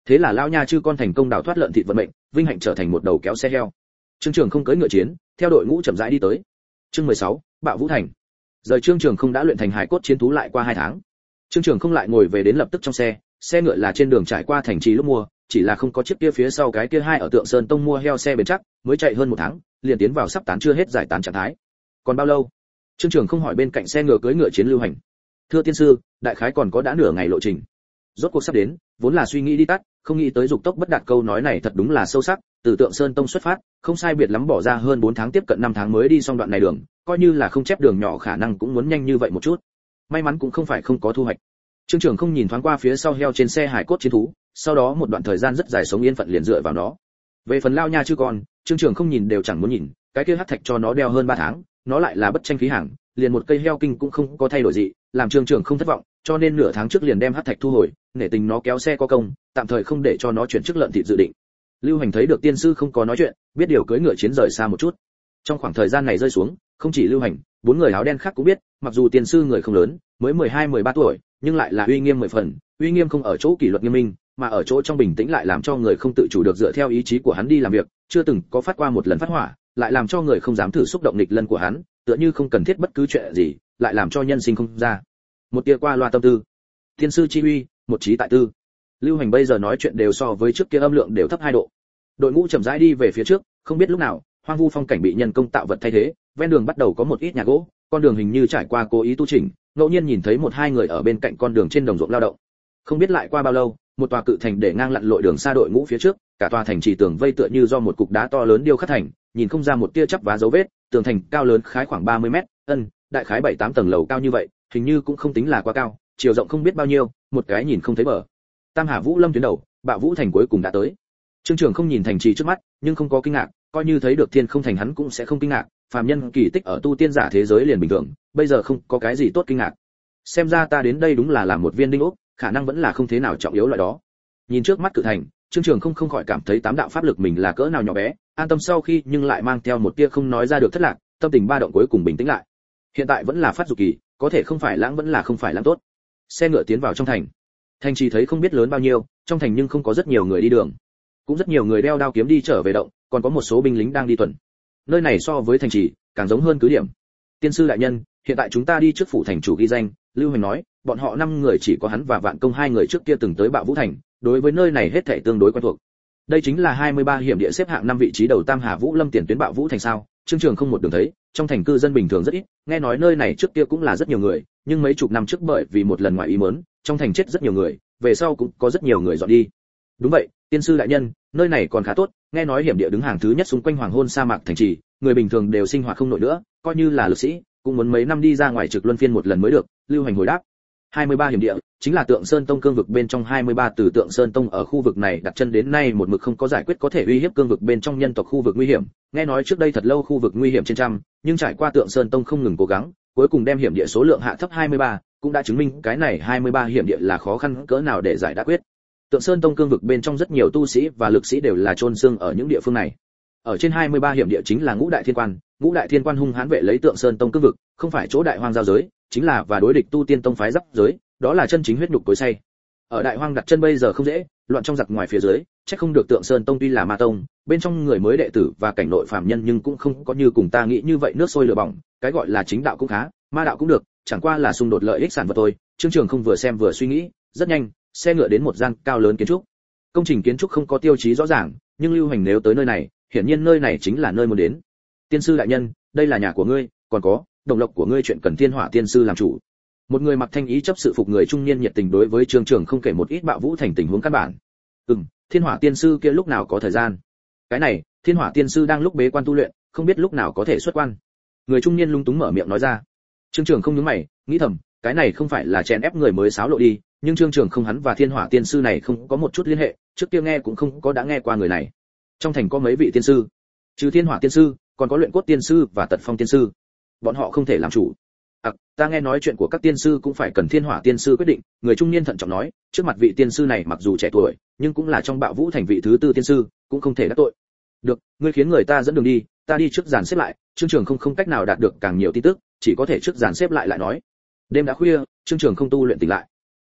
Thế là lão nha chư con thành công đào thoát lợn thịt vận mệnh, vinh hạnh trở thành một đầu kéo xe heo. Trương Trường không cưỡi ngựa chiến, theo đội ngũ chậm rãi đi tới. Chương mười sáu, Bạo Vũ Thành. Rời Trương Trường không đã luyện thành hải cốt chiến thú lại qua hai tháng. Trương Trường không lại ngồi về đến lập tức trong xe, xe ngựa là trên đường trải qua thành trì lúc mua, chỉ là không có chiếc kia phía sau cái kia hai ở Tượng Sơn Tông mua heo xe bền chắc, mới chạy hơn một tháng, liền tiến vào sắp tán chưa hết giải tán trạng thái. Còn bao lâu? Trương Trường không hỏi bên cạnh xe ngựa cưỡi ngựa chiến Lưu Hành. Thưa tiên sư, đại khái còn có đã nửa ngày lộ trình. Rốt cuộc sắp đến, vốn là suy nghĩ đi tắt, không nghĩ tới dục tốc bất đạt câu nói này thật đúng là sâu sắc, từ Tượng Sơn Tông xuất phát, không sai biệt lắm bỏ ra hơn bốn tháng tiếp cận năm tháng mới đi xong đoạn này đường, coi như là không chép đường nhỏ khả năng cũng muốn nhanh như vậy một chút. May mắn cũng không phải không có thu hoạch. Trương Trường không nhìn thoáng qua phía sau heo trên xe hải cốt chiến thú, sau đó một đoạn thời gian rất dài sống yên phận liền dựa vào nó. Về phần lao nha chứ con, Trương Trường không nhìn đều chẳng muốn nhìn, cái kia hắc thạch cho nó đeo hơn ba tháng, nó lại là bất tranh khí hàng, liền một cây heo kinh cũng không có thay đổi gì, làm Trương Trường không thất vọng, cho nên nửa tháng trước liền đem hắc thạch thu hồi, nể tình nó kéo xe có công, tạm thời không để cho nó chuyển chức lợn thịt dự định. Lưu Hành thấy được tiên sư không có nói chuyện, biết điều cưỡi ngựa chiến rời xa một chút. Trong khoảng thời gian này rơi xuống, không chỉ Lưu Hành, bốn người áo đen khác cũng biết, mặc dù tiên sư người không lớn, mới mười hai mười ba tuổi, nhưng lại là uy nghiêm mười phần, uy nghiêm không ở chỗ kỷ luật nghiêm minh, mà ở chỗ trong bình tĩnh lại làm cho người không tự chủ được dựa theo ý chí của hắn đi làm việc, chưa từng có phát qua một lần phát hỏa, lại làm cho người không dám thử xúc động nghịch lân của hắn, tựa như không cần thiết bất cứ chuyện gì, lại làm cho nhân sinh không ra. Một tia qua loa tâm tư. Tiên sư chi uy, một trí tại tư. Lưu Hành bây giờ nói chuyện đều so với trước kia âm lượng đều thấp hai độ. Đội ngũ chậm rãi đi về phía trước, không biết lúc nào, hoang vu phong cảnh bị nhân công tạo vật thay thế, ven đường bắt đầu có một ít nhà gỗ, con đường hình như trải qua cố ý tu chỉnh, ngẫu nhiên nhìn thấy một hai người ở bên cạnh con đường trên đồng ruộng lao động. Không biết lại qua bao lâu, một tòa cự thành để ngang lặn lội đường xa đội ngũ phía trước, cả tòa thành trì tường vây tựa như do một cục đá to lớn điêu khắc thành, nhìn không ra một tia chắp vá dấu vết, tường thành cao lớn khái khoảng ba mươi mét, ân, đại khái bảy tám tầng lầu cao như vậy, hình như cũng không tính là quá cao, chiều rộng không biết bao nhiêu, một cái nhìn không thấy bờ. Tam Hà Vũ Lâm tuyến đầu, Bạo Vũ Thành cuối cùng đã tới. Trương Trường không nhìn thành trì trước mắt, nhưng không có kinh ngạc, coi như thấy được thiên không thành hắn cũng sẽ không kinh ngạc, phàm nhân kỳ tích ở tu tiên giả thế giới liền bình thường, bây giờ không có cái gì tốt kinh ngạc. Xem ra ta đến đây đúng là làm một viên đinh ốc, khả năng vẫn là không thế nào trọng yếu loại đó. Nhìn trước mắt cự thành, Trương Trường không không khỏi cảm thấy tám đạo pháp lực mình là cỡ nào nhỏ bé, an tâm sau khi nhưng lại mang theo một tia không nói ra được thất lạc, tâm tình ba động cuối cùng bình tĩnh lại. Hiện tại vẫn là phát dục kỳ, có thể không phải lãng vẫn là không phải lãng tốt. Xe ngựa tiến vào trong thành. Thành trì thấy không biết lớn bao nhiêu, trong thành nhưng không có rất nhiều người đi đường, cũng rất nhiều người đeo đao kiếm đi trở về động, còn có một số binh lính đang đi tuần. Nơi này so với thành trì càng giống hơn cứ điểm. Tiên sư đại nhân, hiện tại chúng ta đi trước phủ thành chủ ghi danh. Lưu Hành nói, bọn họ năm người chỉ có hắn và Vạn Công hai người trước kia từng tới Bạo Vũ Thành, đối với nơi này hết thảy tương đối quen thuộc. Đây chính là hai mươi ba hiểm địa xếp hạng năm vị trí đầu Tam Hà Vũ Lâm tiền tuyến Bạo Vũ Thành sao? Trương Trường không một đường thấy, trong thành cư dân bình thường rất ít, nghe nói nơi này trước kia cũng là rất nhiều người, nhưng mấy chục năm trước bởi vì một lần ngoại ý muốn, trong thành chết rất nhiều người, về sau cũng có rất nhiều người dọn đi. Đúng vậy, tiên sư đại nhân, nơi này còn khá tốt, nghe nói hiểm địa đứng hàng thứ nhất xung quanh hoàng hôn sa mạc thành trì, người bình thường đều sinh hoạt không nổi nữa, coi như là lực sĩ, cũng muốn mấy năm đi ra ngoài trực luân phiên một lần mới được. Lưu Hành hồi đáp. hai mươi ba hiểm địa chính là Tượng Sơn Tông cương vực bên trong hai mươi ba từ Tượng Sơn Tông ở khu vực này đặt chân đến nay một mực không có giải quyết có thể uy hiếp cương vực bên trong nhân tộc khu vực nguy hiểm, nghe nói trước đây thật lâu khu vực nguy hiểm trên trăm, nhưng trải qua Tượng Sơn Tông không ngừng cố gắng, cuối cùng đem hiểm địa số lượng hạ thấp hai mươi ba, cũng đã chứng minh cái này hai mươi ba hiểm địa là khó khăn cỡ nào để giải đáp quyết. Tượng Sơn Tông cương vực bên trong rất nhiều tu sĩ và lực sĩ đều là chôn xương ở những địa phương này. Ở trên hai mươi ba hiểm địa chính là Ngũ Đại Thiên Quan, Ngũ Đại Thiên Quan hung hãn vệ lấy Tượng Sơn Tông cương vực, không phải chỗ Đại Hoang giao giới, chính là và đối địch tu tiên tông phái giáp giới, đó là chân chính huyết nhục cối xay. Ở Đại Hoang đặt chân bây giờ không dễ, loạn trong giặc ngoài phía dưới, chắc không được Tượng Sơn Tông tuy là ma tông, bên trong người mới đệ tử và cảnh nội phàm nhân nhưng cũng không có như cùng ta nghĩ như vậy nước sôi lửa bỏng, cái gọi là chính đạo cũng khá, ma đạo cũng được, chẳng qua là xung đột lợi ích sản vật thôi. Trương Trường không vừa xem vừa suy nghĩ, rất nhanh, xe ngựa đến một gian cao lớn kiến trúc. Công trình kiến trúc không có tiêu chí rõ ràng, nhưng Lưu Hành nếu tới nơi này, hiển nhiên nơi này chính là nơi muốn đến. Tiên sư đại nhân, đây là nhà của ngươi, còn có đồng lộc của ngươi chuyện cần Thiên Hỏa tiên sư làm chủ. Một người mặc thanh ý chấp sự phục người trung niên nhiệt tình đối với Trương Trường không kể một ít Bạo Vũ Thành tình huống căn bản. Ừm, Thiên Hỏa tiên sư kia lúc nào có thời gian? Cái này, Thiên Hỏa tiên sư đang lúc bế quan tu luyện, không biết lúc nào có thể xuất quan. Người trung niên lung túng mở miệng nói ra. Trương Trường không nhướng mày, nghĩ thầm, cái này không phải là chèn ép người mới xáo lộ đi, nhưng Trương Trường không hắn và Thiên Hỏa tiên sư này không có một chút liên hệ, trước kia nghe cũng không có đã nghe qua người này. Trong thành có mấy vị tiên sư, trừ Thiên Hỏa tiên sư, còn có Luyện Cốt tiên sư và Tật Phong tiên sư. Bọn họ không thể làm chủ. À, ta nghe nói chuyện của các tiên sư cũng phải cần Thiên Hỏa tiên sư quyết định. Người trung niên thận trọng nói, trước mặt vị tiên sư này mặc dù trẻ tuổi, nhưng cũng là trong Bạo Vũ Thành vị thứ tư tiên sư, cũng không thể đắc tội. Được, ngươi khiến người ta dẫn đường đi, ta đi trước dàn xếp lại. Trương Trường không không cách nào đạt được càng nhiều tin tức, chỉ có thể trước dàn xếp lại lại nói. Đêm đã khuya, Trương Trường không tu luyện tỉnh lại.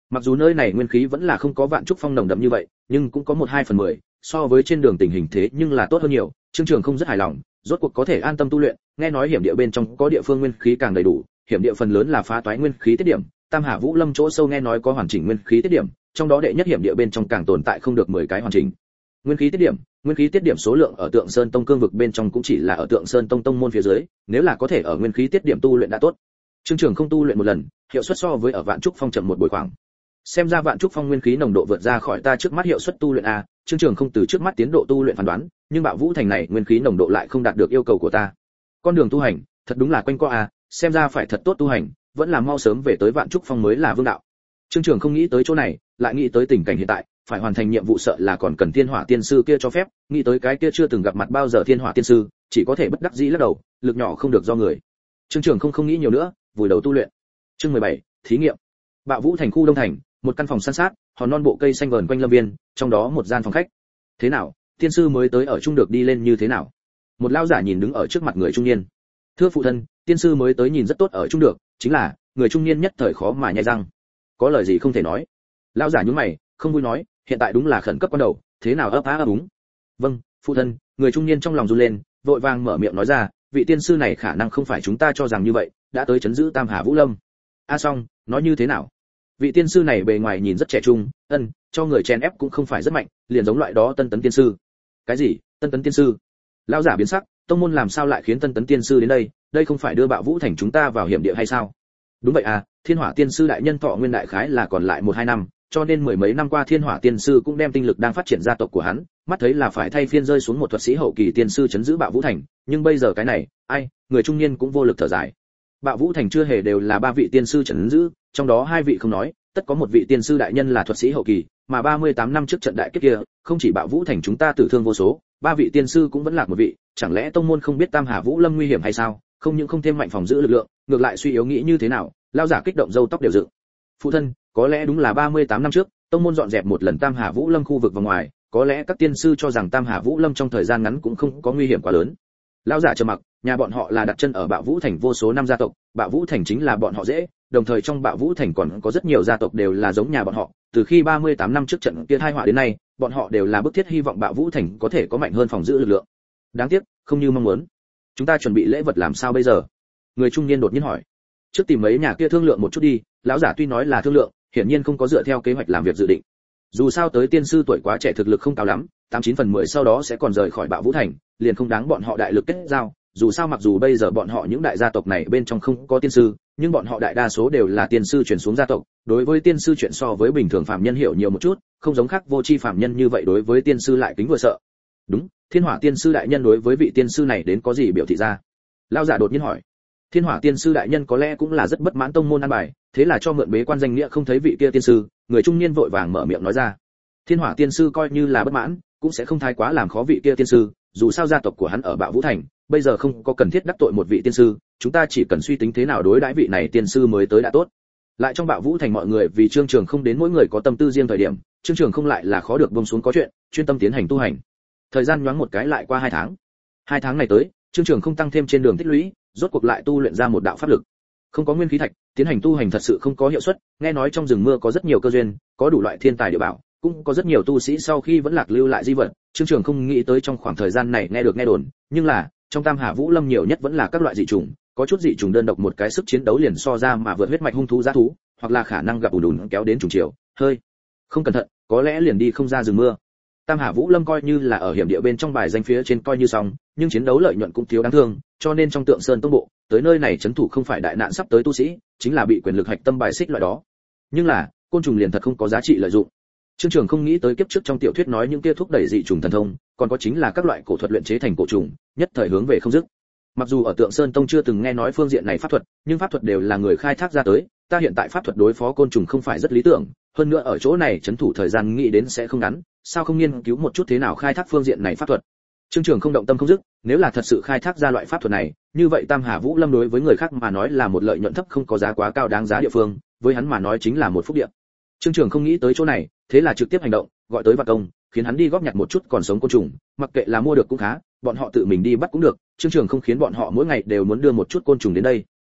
Mặc dù nơi này nguyên khí vẫn là không có Vạn Trúc Phong nồng đậm như vậy, nhưng cũng có một hai phần mười, so với trên đường tình hình thế nhưng là tốt hơn nhiều. Trương Trường không rất hài lòng, rốt cuộc có thể an tâm tu luyện. Nghe nói hiểm địa bên trong có địa phương nguyên khí càng đầy đủ, hiểm địa phần lớn là phá toái nguyên khí tiết điểm, Tam Hà Vũ Lâm chỗ sâu nghe nói có hoàn chỉnh nguyên khí tiết điểm, trong đó đệ nhất hiểm địa bên trong càng tồn tại không được mười cái hoàn chỉnh nguyên khí tiết điểm. Nguyên khí tiết điểm số lượng ở Tượng Sơn Tông cương vực bên trong cũng chỉ là ở Tượng Sơn Tông tông môn phía dưới, nếu là có thể ở nguyên khí tiết điểm tu luyện đã tốt. Trương Trường không tu luyện một lần, hiệu suất so với ở Vạn Trúc Phong chậm một buổi khoảng. Xem ra Vạn Trúc Phong nguyên khí nồng độ vượt ra khỏi ta trước mắt hiệu suất tu luyện a. Trương Trường không từ trước mắt tiến độ tu luyện phán đoán, nhưng Bạo Vũ Thành này nguyên khí nồng độ lại không đạt được yêu cầu của ta. Con đường tu hành, thật đúng là quanh co a, xem ra phải thật tốt tu hành, vẫn là mau sớm về tới Vạn Trúc Phong mới là vương đạo. Trương Trường không nghĩ tới chỗ này, lại nghĩ tới tình cảnh hiện tại, phải hoàn thành nhiệm vụ sợ là còn cần Thiên Hỏa Tiên sư kia cho phép, nghĩ tới cái kia chưa từng gặp mặt bao giờ Thiên Hỏa Tiên sư, chỉ có thể bất đắc dĩ lắc đầu, lực nhỏ không được do người. Trương Trường không không nghĩ nhiều nữa, vùi đầu tu luyện. Chương mười bảy, thí nghiệm. Bạo Vũ Thành khu Đông Thành, một căn phòng san sát, hòn non bộ cây xanh vờn quanh lâm viên, trong đó một gian phòng khách. Thế nào, tiên sư mới tới ở chung được đi lên như thế nào? Một lão giả nhìn đứng ở trước mặt người trung niên. Thưa phụ thân, tiên sư mới tới nhìn rất tốt ở chung được, chính là, người trung niên nhất thời khó mà nhai răng. Có lời gì không thể nói. Lão giả nhướng mày, không vui nói, hiện tại đúng là khẩn cấp quan đầu, thế nào ấp á ấp úng. Vâng, phụ thân. Người trung niên trong lòng run lên, vội vàng mở miệng nói ra, vị tiên sư này khả năng không phải chúng ta cho rằng như vậy, đã tới chấn giữ Tam Hà Vũ Lâm. A à xong, nói như thế nào? Vị tiên sư này bề ngoài nhìn rất trẻ trung, ân, cho người chen ép cũng không phải rất mạnh, liền giống loại đó Tân Tấn tiên sư. Cái gì? Tân Tấn tiên sư? Lão giả biến sắc, tông môn làm sao lại khiến Tân Tấn tiên sư đến đây, đây không phải đưa Bạo Vũ Thành chúng ta vào hiểm địa hay sao? Đúng vậy à, Thiên Hỏa tiên sư đại nhân thọ nguyên đại khái là còn lại một hai năm, cho nên mười mấy năm qua Thiên Hỏa tiên sư cũng đem tinh lực đang phát triển gia tộc của hắn, mắt thấy là phải thay phiên rơi xuống một thuật sĩ hậu kỳ tiên sư chấn giữ Bạo Vũ Thành, nhưng bây giờ cái này, ai, người trung niên cũng vô lực thở dài. Bạo Vũ Thành chưa hề đều là ba vị tiên sư chấn giữ, trong đó hai vị không nói, tất có một vị tiên sư đại nhân là thuật sĩ hậu kỳ, mà ba mươi tám năm trước trận đại kết kia, không chỉ Bạo Vũ Thành chúng ta tử thương vô số, ba vị tiên sư cũng vẫn lạc một vị, chẳng lẽ tông môn không biết Tam Hà Vũ Lâm nguy hiểm hay sao? Không những không thêm mạnh phòng giữ lực lượng, ngược lại suy yếu nghĩ như thế nào? Lão giả kích động râu tóc đều dựng. Phụ thân, có lẽ đúng là ba mươi tám năm trước, tông môn dọn dẹp một lần Tam Hà Vũ Lâm khu vực vào ngoài, có lẽ các tiên sư cho rằng Tam Hà Vũ Lâm trong thời gian ngắn cũng không có nguy hiểm quá lớn. Lão giả trầm mặc, nhà bọn họ là đặt chân ở Bạo Vũ Thành vô số năm gia tộc, Bạo Vũ Thành chính là bọn họ dễ, đồng thời trong Bạo Vũ Thành còn có rất nhiều gia tộc đều là giống nhà bọn họ, từ khi ba mươi tám năm trước trận kia tai họa đến nay, bọn họ đều là bức thiết hy vọng Bạo Vũ Thành có thể có mạnh hơn phòng giữ lực lượng. Đáng tiếc, không như mong muốn. Chúng ta chuẩn bị lễ vật làm sao bây giờ? Người trung niên đột nhiên hỏi. Trước tìm mấy nhà kia thương lượng một chút đi, lão giả tuy nói là thương lượng, hiển nhiên không có dựa theo kế hoạch làm việc dự định. Dù sao tới tiên sư tuổi quá trẻ thực lực không cao lắm, tám chín phần mười sau đó sẽ còn rời khỏi Bạo Vũ Thành, liền không đáng bọn họ đại lực kết giao. Dù sao mặc dù bây giờ bọn họ những đại gia tộc này bên trong không có tiên sư, nhưng bọn họ đại đa số đều là tiên sư chuyển xuống gia tộc, đối với tiên sư chuyện so với bình thường phàm nhân hiểu nhiều một chút, không giống khác vô tri phàm nhân như vậy đối với tiên sư lại kính vừa sợ. Đúng, Thiên Hỏa tiên sư đại nhân đối với vị tiên sư này đến có gì biểu thị ra? Lão giả đột nhiên hỏi. Thiên Hỏa tiên sư đại nhân có lẽ cũng là rất bất mãn tông môn an bài, thế là cho mượn bế quan danh nghĩa không thấy vị kia tiên sư, người trung niên vội vàng mở miệng nói ra. Thiên Hỏa tiên sư coi như là bất mãn, cũng sẽ không thái quá làm khó vị kia tiên sư, dù sao gia tộc của hắn ở Bạo Vũ Thành, bây giờ không có cần thiết đắc tội một vị tiên sư, chúng ta chỉ cần suy tính thế nào đối đãi vị này tiên sư mới tới đã tốt. Lại trong Bạo Vũ Thành mọi người vì Trương Trường không đến mỗi người có tâm tư riêng thời điểm, Trương Trường không lại là khó được buông xuống có chuyện, chuyên tâm tiến hành tu hành. Thời gian nhoáng một cái lại qua hai tháng. Hai tháng này tới, Trương Trường không tăng thêm trên đường tích lũy, rốt cuộc lại tu luyện ra một đạo pháp lực. Không có nguyên khí thạch, tiến hành tu hành thật sự không có hiệu suất, nghe nói trong rừng mưa có rất nhiều cơ duyên, có đủ loại thiên tài địa bảo, cũng có rất nhiều tu sĩ sau khi vẫn lạc lưu lại di vật, Trương Trường không nghĩ tới trong khoảng thời gian này nghe được nghe đồn, nhưng là, trong Tam Hà Vũ Lâm nhiều nhất vẫn là các loại dị trùng, có chút dị trùng đơn độc một cái sức chiến đấu liền so ra mà vượt huyết mạch hung thú giá thú, hoặc là khả năng gặp ùn ùn kéo đến trùng chiều, hơi không cẩn thận, có lẽ liền đi không ra rừng mưa. Tam Hà Vũ Lâm coi như là ở hiểm địa bên trong bài danh phía trên coi như xong, nhưng chiến đấu lợi nhuận cũng thiếu đáng thương, cho nên trong Tượng Sơn Tông bộ, tới nơi này trấn thủ không phải đại nạn sắp tới tu sĩ, chính là bị quyền lực hạch tâm bài xích loại đó. Nhưng là, côn trùng liền thật không có giá trị lợi dụng. Trương Trường không nghĩ tới kiếp trước trong tiểu thuyết nói những kia thúc đẩy dị trùng thần thông, còn có chính là các loại cổ thuật luyện chế thành cổ trùng, nhất thời hướng về không dứt. Mặc dù ở Tượng Sơn Tông chưa từng nghe nói phương diện này pháp thuật, nhưng pháp thuật đều là người khai thác ra tới, ta hiện tại pháp thuật đối phó côn trùng không phải rất lý tưởng, hơn nữa ở chỗ này trấn thủ thời gian nghĩ đến sẽ không ngắn, sao không nghiên cứu một chút thế nào khai thác phương diện này pháp thuật. Trương Trường không động tâm không dứt, nếu là thật sự khai thác ra loại pháp thuật này, như vậy Tam Hà Vũ Lâm đối với người khác mà nói là một lợi nhuận thấp không có giá quá cao đáng giá địa phương, với hắn mà nói chính là một phúc địa. Trương Trường không nghĩ tới chỗ này, thế là trực tiếp hành động, gọi tới Vạc Công, khiến hắn đi góp nhặt một chút còn sống côn trùng, mặc kệ là mua được cũng khá, bọn họ tự mình đi bắt cũng được, Trương Trường không khiến bọn họ mỗi ngày đều muốn đưa một chút côn trùng đến đây.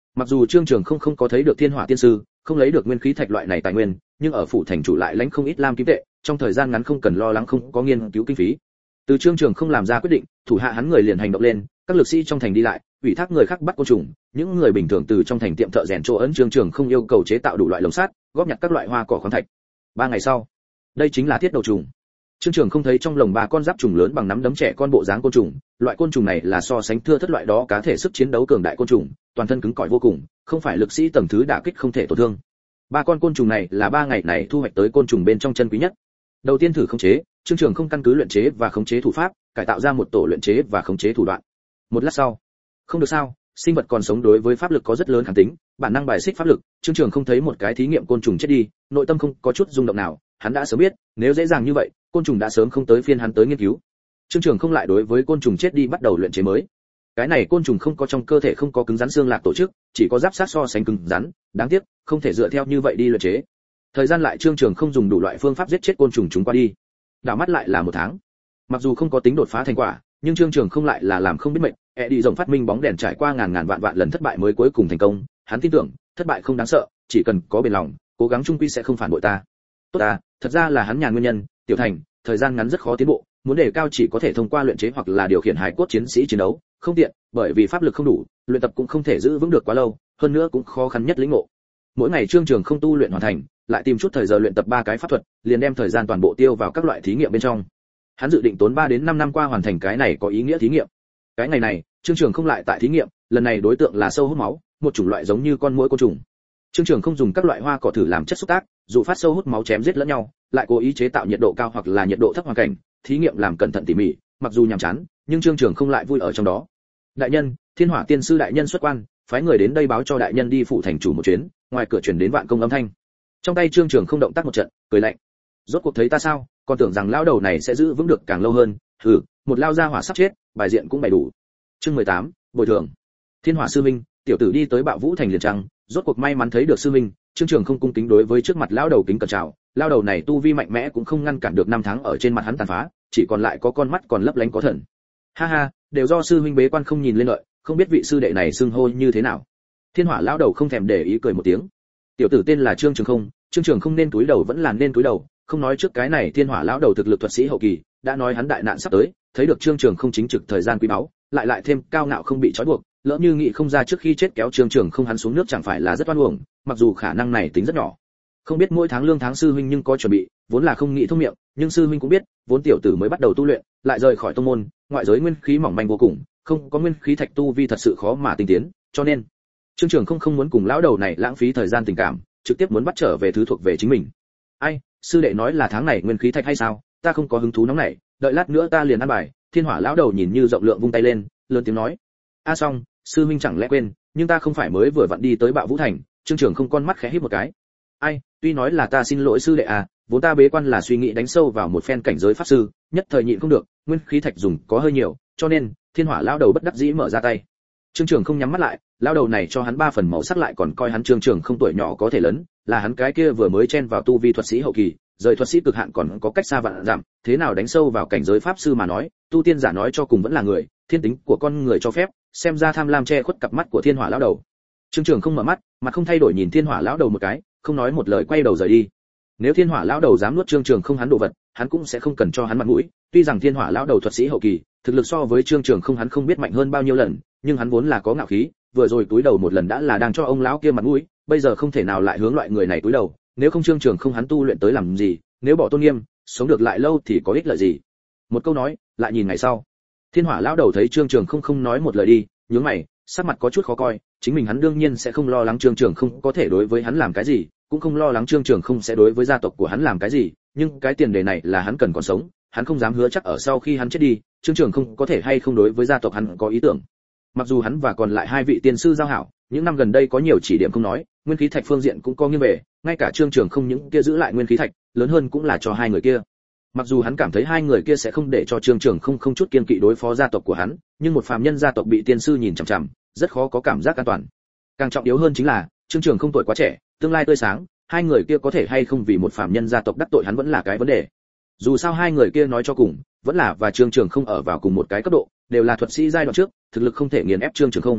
Mặc dù Trương Trường không không có thấy được Thiên Hỏa Tiên sư, không lấy được nguyên khí thạch loại này tài nguyên, nhưng ở phủ thành chủ lại lãnh không ít lam kim tệ, trong thời gian ngắn không cần lo lắng không có nghiên cứu kinh phí. Từ Trương Trường không làm ra quyết định, thủ hạ hắn người liền hành động lên, các lực sĩ trong thành đi lại, ủy thác người khác bắt côn trùng, những người bình thường từ trong thành tiệm thợ rèn chỗ ấn Trương Trường không yêu cầu chế tạo đủ loại lồng sắt, góp nhặt các loại hoa cỏ khoáng thạch. Ba ngày sau, đây chính là thiết đầu trùng. Trương Trường không thấy trong lồng ba con giáp trùng lớn bằng nắm đấm trẻ con bộ dáng côn trùng, loại côn trùng này là so sánh thưa thất loại đó cá thể sức chiến đấu cường đại côn trùng, toàn thân cứng cỏi vô cùng, không phải lực sĩ tầng thứ đả kích không thể tổn thương. Ba con côn trùng này là ba ngày này thu hoạch tới côn trùng bên trong chân quý nhất. Đầu tiên thử khống chế, Trương Trường không căn cứ luyện chế và khống chế thủ pháp, cải tạo ra một tổ luyện chế và khống chế thủ đoạn. Một lát sau, không được sao, sinh vật còn sống đối với pháp lực có rất lớn kháng tính, bản năng bài xích pháp lực, Trương Trường không thấy một cái thí nghiệm côn trùng chết đi, nội tâm không có chút rung động nào, hắn đã sớm biết, nếu dễ dàng như vậy, côn trùng đã sớm không tới phiên hắn tới nghiên cứu. Trương Trường không lại đối với côn trùng chết đi bắt đầu luyện chế mới. Cái này côn trùng không có trong cơ thể không có cứng rắn xương lạc tổ chức, chỉ có giáp sát so sánh cứng rắn, đáng tiếc, không thể dựa theo như vậy đi luyện chế. Thời gian lại Trương Trường không dùng đủ loại phương pháp giết chết côn trùng chúng qua đi. Đảo mắt lại là một tháng. Mặc dù không có tính đột phá thành quả, nhưng Trương Trường không lại là làm không biết mệnh, e đi rồng phát minh bóng đèn trải qua ngàn ngàn vạn vạn lần thất bại mới cuối cùng thành công, hắn tin tưởng, thất bại không đáng sợ, chỉ cần có bền lòng, cố gắng chung quy sẽ không phản bội ta. Tốt à, thật ra là hắn nhàn nguyên nhân, tiểu thành, thời gian ngắn rất khó tiến bộ, muốn đề cao chỉ có thể thông qua luyện chế hoặc là điều khiển hài cốt chiến sĩ chiến đấu, không tiện, bởi vì pháp lực không đủ, luyện tập cũng không thể giữ vững được quá lâu, hơn nữa cũng khó khăn nhất lĩnh ngộ. Mỗi ngày Trương Trường không tu luyện hoàn thành, lại tìm chút thời giờ luyện tập ba cái pháp thuật, liền đem thời gian toàn bộ tiêu vào các loại thí nghiệm bên trong. Hắn dự định tốn ba đến năm năm qua hoàn thành cái này có ý nghĩa thí nghiệm. Cái ngày này, Trương Trường không lại tại thí nghiệm, lần này đối tượng là sâu hút máu, một chủng loại giống như con muỗi côn trùng. Trương Trường không dùng các loại hoa cỏ thử làm chất xúc tác, dụ phát sâu hút máu chém giết lẫn nhau, lại cố ý chế tạo nhiệt độ cao hoặc là nhiệt độ thấp hoàn cảnh, thí nghiệm làm cẩn thận tỉ mỉ, mặc dù nhàm chán, nhưng Trương Trường không lại vui ở trong đó. Đại nhân, Thiên Hỏa Tiên sư đại nhân xuất quan, phái người đến đây báo cho đại nhân đi phủ thành chủ một chuyến, ngoài cửa truyền đến vạn công âm thanh. Trong tay Trương Trường không động tác một trận, cười lạnh. Rốt cuộc thấy ta sao, còn tưởng rằng lão đầu này sẽ giữ vững được càng lâu hơn, hừ, một lao ra hỏa sắp chết, bài diện cũng bày đủ. Chương mười tám, bồi thường. Thiên Hỏa sư minh, tiểu tử đi tới Bạo Vũ thành liền trăng, rốt cuộc may mắn thấy được sư minh, Trương Trường không cung kính đối với trước mặt lão đầu kính cẩn chào, lão đầu này tu vi mạnh mẽ cũng không ngăn cản được năm tháng ở trên mặt hắn tàn phá, chỉ còn lại có con mắt còn lấp lánh có thần. Ha ha, đều do sư huynh bế quan không nhìn lên lợi, không biết vị sư đệ này xưng hô như thế nào. Thiên Hỏa lão đầu không thèm để ý cười một tiếng. Tiểu tử tên là Trương Trường không, Trương Trường không nên túi đầu vẫn là nên túi đầu, không nói trước cái này Thiên Hỏa lão đầu thực lực thuật sĩ hậu kỳ, đã nói hắn đại nạn sắp tới, thấy được Trương Trường không chính trực thời gian quý báu, lại lại thêm cao ngạo không bị trói buộc, lỡ như nghĩ không ra trước khi chết kéo Trương Trường không hắn xuống nước chẳng phải là rất oan uổng, mặc dù khả năng này tính rất nhỏ. Không biết mỗi tháng lương tháng sư huynh nhưng có chuẩn bị, vốn là không nghĩ thông miệng, nhưng sư huynh cũng biết, vốn tiểu tử mới bắt đầu tu luyện, lại rời khỏi tông môn, ngoại giới nguyên khí mỏng manh vô cùng, không có nguyên khí thạch tu vi thật sự khó mà tinh tiến, cho nên Trương Trường không không muốn cùng lão đầu này lãng phí thời gian tình cảm, trực tiếp muốn bắt trở về thứ thuộc về chính mình. Ai, sư đệ nói là tháng này nguyên khí thạch hay sao? Ta không có hứng thú nóng này, đợi lát nữa ta liền ăn bài. Thiên Hỏa lão đầu nhìn như rộng lượng vung tay lên, lớn tiếng nói. A xong, sư huynh chẳng lẽ quên, nhưng ta không phải mới vừa vặn đi tới Bạo Vũ thành. Trương Trường không con mắt khẽ híp một cái. Ai, tuy nói là ta xin lỗi sư đệ à, vốn ta bế quan là suy nghĩ đánh sâu vào một phen cảnh giới pháp sư, nhất thời nhịn không được, nguyên khí thạch dùng có hơi nhiều, cho nên Thiên Hỏa lão đầu bất đắc dĩ mở ra tay. Trương Trường không nhắm mắt lại, lão đầu này cho hắn ba phần màu sắc lại còn coi hắn Trương Trường không tuổi nhỏ có thể lớn, là hắn cái kia vừa mới chen vào tu vi thuật sĩ hậu kỳ, rời thuật sĩ cực hạn còn có cách xa vạn giảm, thế nào đánh sâu vào cảnh giới pháp sư mà nói, tu tiên giả nói cho cùng vẫn là người, thiên tính của con người cho phép, xem ra tham lam che khuất cặp mắt của Thiên Hỏa lão đầu. Trương Trường không mở mắt, mặt không thay đổi nhìn Thiên Hỏa lão đầu một cái, không nói một lời quay đầu rời đi. Nếu Thiên Hỏa lão đầu dám nuốt Trương Trường không hắn đồ vật, hắn cũng sẽ không cần cho hắn mặt mũi, tuy rằng Thiên Hỏa lão đầu thuật sĩ hậu kỳ, thực lực so với Trương Trường không hắn không biết mạnh hơn bao nhiêu lần, nhưng hắn vốn là có ngạo khí, vừa rồi túi đầu một lần đã là đang cho ông lão kia mặt mũi, bây giờ không thể nào lại hướng loại người này túi đầu, nếu không Trương Trường không hắn tu luyện tới làm gì, nếu bỏ tôn nghiêm, sống được lại lâu thì có ích lợi gì. Một câu nói, lại nhìn ngày sau. Thiên Hỏa lão đầu thấy Trương Trường không không nói một lời đi, nhướng mày, sắc mặt có chút khó coi, chính mình hắn đương nhiên sẽ không lo lắng Trương Trường không có thể đối với hắn làm cái gì, cũng không lo lắng Trương Trường không sẽ đối với gia tộc của hắn làm cái gì, nhưng cái tiền đề này là hắn cần còn sống, hắn không dám hứa chắc ở sau khi hắn chết đi, Trương Trường không có thể hay không đối với gia tộc hắn có ý tưởng. Mặc dù hắn và còn lại hai vị tiên sư giao hảo, những năm gần đây có nhiều chỉ điểm không nói, nguyên khí thạch phương diện cũng có nghiêng về, ngay cả Trương Trường không những kia giữ lại nguyên khí thạch, lớn hơn cũng là cho hai người kia. Mặc dù hắn cảm thấy hai người kia sẽ không để cho Trương Trường không không chút kiên kỵ đối phó gia tộc của hắn, nhưng một phàm nhân gia tộc bị tiên sư nhìn chằm chằm, rất khó có cảm giác an toàn. Càng trọng yếu hơn chính là, Trương Trường không tuổi quá trẻ, tương lai tươi sáng, hai người kia có thể hay không vì một phàm nhân gia tộc đắc tội hắn vẫn là cái vấn đề. Dù sao hai người kia nói cho cùng, vẫn là và Trương Trường không ở vào cùng một cái cấp độ, đều là thuật sĩ giai đoạn trước, thực lực không thể nghiền ép Trương Trường không.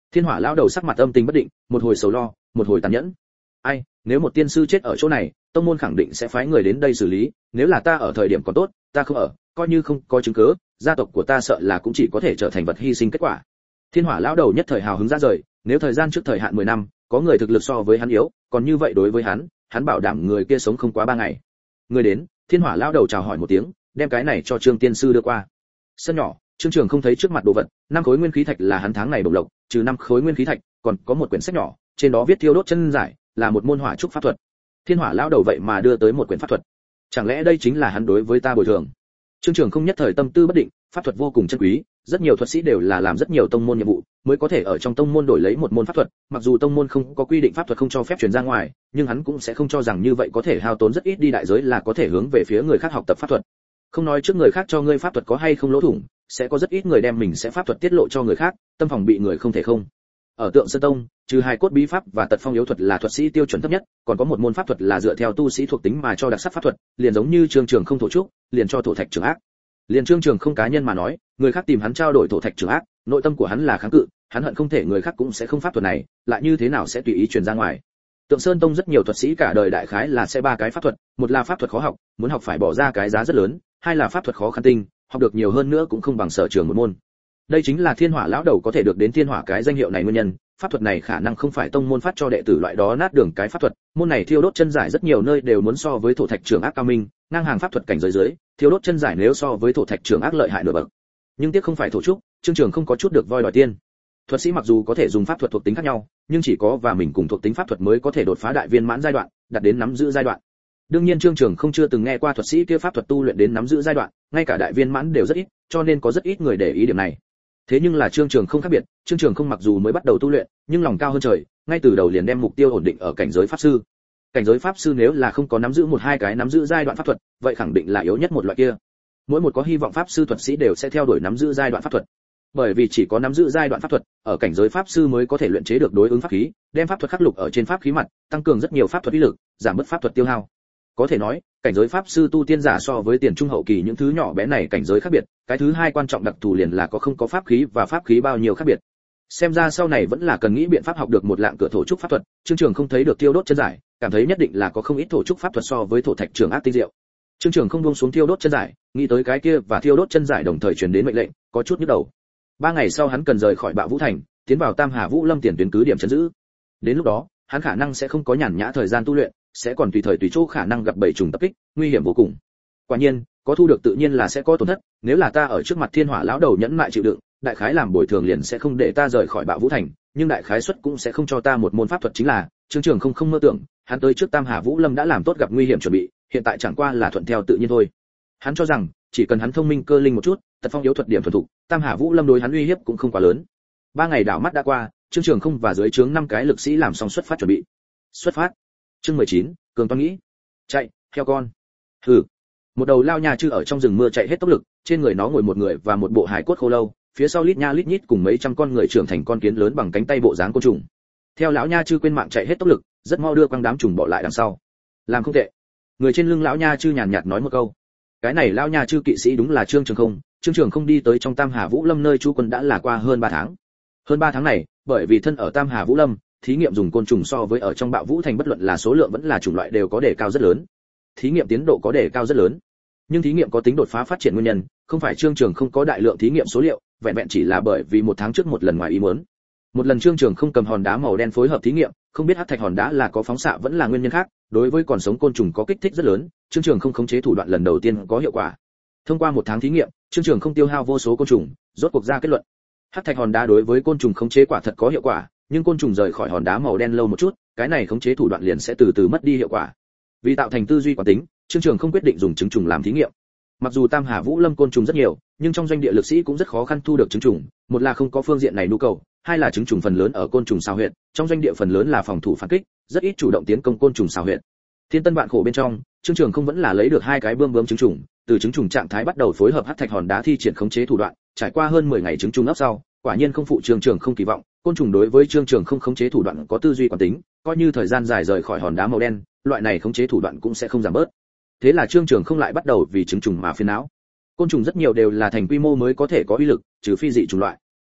Thiên Hỏa lão đầu sắc mặt âm tình bất định, một hồi sầu lo, một hồi tàn nhẫn. Ai, nếu một tiên sư chết ở chỗ này, tông môn khẳng định sẽ phái người đến đây xử lý, nếu là ta ở thời điểm còn tốt, ta không ở, coi như không có chứng cứ, gia tộc của ta sợ là cũng chỉ có thể trở thành vật hy sinh kết quả. Thiên Hỏa lão đầu nhất thời hào hứng ra rời, nếu thời gian trước thời hạn mười năm, có người thực lực so với hắn yếu, còn như vậy đối với hắn, hắn bảo đảm người kia sống không quá ba ngày. Người đến, Thiên Hỏa lão đầu chào hỏi một tiếng, đem cái này cho Trương tiên sư đưa qua. Sân nhỏ, Trương Trường không thấy trước mặt đồ vật, năm khối nguyên khí thạch là hắn tháng này bổng lộc, trừ năm khối nguyên khí thạch, còn có một quyển sách nhỏ, trên đó viết thiêu đốt chân giải, là một môn hỏa trúc pháp thuật. Thiên Hỏa lão đầu vậy mà đưa tới một quyển pháp thuật, chẳng lẽ đây chính là hắn đối với ta bồi thường? Trương Trường không nhất thời tâm tư bất định, pháp thuật vô cùng chân quý, rất nhiều thuật sĩ đều là làm rất nhiều tông môn nhiệm vụ, mới có thể ở trong tông môn đổi lấy một môn pháp thuật, mặc dù tông môn không có quy định pháp thuật không cho phép truyền ra ngoài, nhưng hắn cũng sẽ không cho rằng như vậy có thể hao tốn rất ít đi đại giới là có thể hướng về phía người khác học tập pháp thuật. Không nói trước người khác cho ngươi pháp thuật có hay không lỗ thủng, sẽ có rất ít người đem mình sẽ pháp thuật tiết lộ cho người khác, tâm phòng bị người không thể không. Ở Tượng Sơn Tông, trừ hai cốt bí pháp và tật phong yếu thuật là thuật sĩ tiêu chuẩn thấp nhất, còn có một môn pháp thuật là dựa theo tu sĩ thuộc tính mà cho đặc sắc pháp thuật, liền giống như Trương Trường không thổ trúc, liền cho thổ thạch trường ác. Liền Trương Trường không cá nhân mà nói, người khác tìm hắn trao đổi thổ thạch trường ác, nội tâm của hắn là kháng cự, hắn hận không thể người khác cũng sẽ không pháp thuật này, lại như thế nào sẽ tùy ý truyền ra ngoài. Tượng Sơn Tông rất nhiều thuật sĩ cả đời đại khái là sẽ ba cái pháp thuật, một là pháp thuật khó học, muốn học phải bỏ ra cái giá rất lớn, hai là pháp thuật khó khăn tinh, học được nhiều hơn nữa cũng không bằng sở trường một môn. Đây chính là Thiên Hỏa lão đầu có thể được đến Thiên Hỏa cái danh hiệu này nguyên nhân, pháp thuật này khả năng không phải tông môn phát cho đệ tử loại đó nát đường cái pháp thuật, môn này thiêu đốt chân giải rất nhiều nơi đều muốn so với thổ thạch trường ác cao minh, ngang hàng pháp thuật cảnh giới dưới, thiêu đốt chân giải nếu so với thổ thạch trường ác lợi hại nửa bậc. Nhưng tiếc không phải thổ trúc, Trương Trường không có chút được voi đòi tiên. Thuật sĩ mặc dù có thể dùng pháp thuật thuộc tính khác nhau, nhưng chỉ có và mình cùng thuộc tính pháp thuật mới có thể đột phá đại viên mãn giai đoạn, đạt đến nắm giữ giai đoạn. Đương nhiên Trương Trường không chưa từng nghe qua thuật sĩ kia pháp thuật tu luyện đến nắm giữ giai đoạn, ngay cả đại viên mãn đều rất ít, cho nên có rất ít người để ý điểm này. Thế nhưng là Trương Trường không khác biệt, Trương Trường không mặc dù mới bắt đầu tu luyện, nhưng lòng cao hơn trời, ngay từ đầu liền đem mục tiêu ổn định ở cảnh giới pháp sư. Cảnh giới pháp sư nếu là không có nắm giữ một hai cái nắm giữ giai đoạn pháp thuật, vậy khẳng định là yếu nhất một loại kia. Mỗi một có hy vọng pháp sư thuật sĩ đều sẽ theo đuổi nắm giữ giai đoạn pháp thuật. Bởi vì chỉ có nắm giữ giai đoạn pháp thuật, ở cảnh giới pháp sư mới có thể luyện chế được đối ứng pháp khí, đem pháp thuật khắc lục ở trên pháp khí mặt, tăng cường rất nhiều pháp thuật uy lực, giảm bớt pháp thuật tiêu hao. Có thể nói, cảnh giới pháp sư tu tiên giả so với tiền trung hậu kỳ những thứ nhỏ bé này cảnh giới khác biệt, cái thứ hai quan trọng đặc thù liền là có không có pháp khí và pháp khí bao nhiêu khác biệt. Xem ra sau này vẫn là cần nghĩ biện pháp học được một lạng cửa thổ trúc pháp thuật, Trương Trường không thấy được tiêu đốt chân giải, cảm thấy nhất định là có không ít thổ trúc pháp thuật so với thổ thạch trường ác tinh diệu. Trương Trường không buông xuống thiêu đốt chân giải, nghĩ tới cái kia và thiêu đốt chân giải đồng thời truyền đến mệnh lệnh, có chút nhức đầu. Ba ngày sau hắn cần rời khỏi Bạo Vũ Thành, tiến vào Tam Hà Vũ Lâm tiền tuyến cứ điểm trấn giữ. Đến lúc đó, hắn khả năng sẽ không có nhàn nhã thời gian tu luyện, sẽ còn tùy thời tùy chỗ khả năng gặp bầy trùng tập kích, nguy hiểm vô cùng. Quả nhiên, có thu được tự nhiên là sẽ có tổn thất, nếu là ta ở trước mặt Thiên Hỏa lão đầu nhẫn mại chịu đựng, đại khái làm bồi thường liền sẽ không để ta rời khỏi Bạo Vũ Thành, nhưng đại khái suất cũng sẽ không cho ta một môn pháp thuật chính là, Trương Trường không không mơ tưởng, hắn tới trước Tam Hà Vũ Lâm đã làm tốt gặp nguy hiểm chuẩn bị, hiện tại chẳng qua là thuận theo tự nhiên thôi. Hắn cho rằng, chỉ cần hắn thông minh cơ linh một chút, tật phong yếu thuật điểm thuần thục, Tam Hà Vũ Lâm đối hắn uy hiếp cũng không quá lớn. Ba ngày đảo mắt đã qua, Trương Trường không và dưới trướng năm cái lực sĩ làm xong xuất phát chuẩn bị. Xuất phát. Chương mười chín, Cường Toan nghĩ. Chạy, theo con. Hừ. Một đầu lao nha chư ở trong rừng mưa chạy hết tốc lực, trên người nó ngồi một người và một bộ hài cốt khô lâu, phía sau lít nha lít nhít cùng mấy trăm con người trưởng thành con kiến lớn bằng cánh tay bộ dáng côn trùng. Theo lão nha chư quên mạng chạy hết tốc lực, rất mau đưa quăng đám trùng bỏ lại đằng sau. Làm không tệ. Người trên lưng lão nha chư nhàn nhạt nói một câu. Cái này lão nha chư kỵ sĩ đúng là Trương Trường không, Trương Trường không đi tới trong Tam Hà Vũ Lâm nơi trú quân đã là qua hơn ba tháng. Hơn ba tháng này, bởi vì thân ở Tam Hà Vũ Lâm, thí nghiệm dùng côn trùng so với ở trong Bạo Vũ Thành bất luận là số lượng vẫn là chủng loại đều có đề cao rất lớn. Thí nghiệm tiến độ có đề cao rất lớn. Nhưng thí nghiệm có tính đột phá phát triển nguyên nhân, không phải Trương Trường không có đại lượng thí nghiệm số liệu, vẹn vẹn chỉ là bởi vì một tháng trước một lần ngoài ý muốn. Một lần Trương Trường không cầm hòn đá màu đen phối hợp thí nghiệm, không biết hắc thạch hòn đá là có phóng xạ vẫn là nguyên nhân khác, đối với còn sống côn trùng có kích thích rất lớn, Trương Trường không khống chế thủ đoạn lần đầu tiên có hiệu quả. Thông qua một tháng thí nghiệm, Trương Trường không tiêu hao vô số côn trùng, rốt cuộc ra kết luận. Hắc thạch hòn đá đối với côn trùng khống chế quả thật có hiệu quả, nhưng côn trùng rời khỏi hòn đá màu đen lâu một chút, cái này khống chế thủ đoạn liền sẽ từ từ mất đi hiệu quả. Vì tạo thành tư duy quán tính, Trương Trường không quyết định dùng trứng trùng làm thí nghiệm. Mặc dù Tam Hà Vũ Lâm côn trùng rất nhiều, nhưng trong doanh địa lực sĩ cũng rất khó khăn thu được trứng trùng, một là không có phương diện này nhu cầu, hai là trứng trùng phần lớn ở côn trùng xào huyệt, trong doanh địa phần lớn là phòng thủ phản kích, rất ít chủ động tiến công côn trùng xào huyệt. Thiên tân vạn khổ bên trong, Trương Trường không vẫn là lấy được hai cái bươm bướm trứng trùng, từ trứng trùng trạng thái bắt đầu phối hợp hắc thạch hòn đá thi triển khống chế thủ đoạn, trải qua hơn mười ngày trứng trùng ấp sau, quả nhiên không phụ Trương Trường không kỳ vọng, côn trùng đối với Trương Trường không khống chế thủ đoạn có tư duy quán tính, coi như thời gian dài rời khỏi hòn đá màu đen, loại này khống chế thủ đoạn cũng sẽ không giảm bớt. Thế là Trương Trường không lại bắt đầu vì trứng trùng mà phiền não. Côn trùng rất nhiều đều là thành quy mô mới có thể có uy lực, trừ phi dị chủng loại.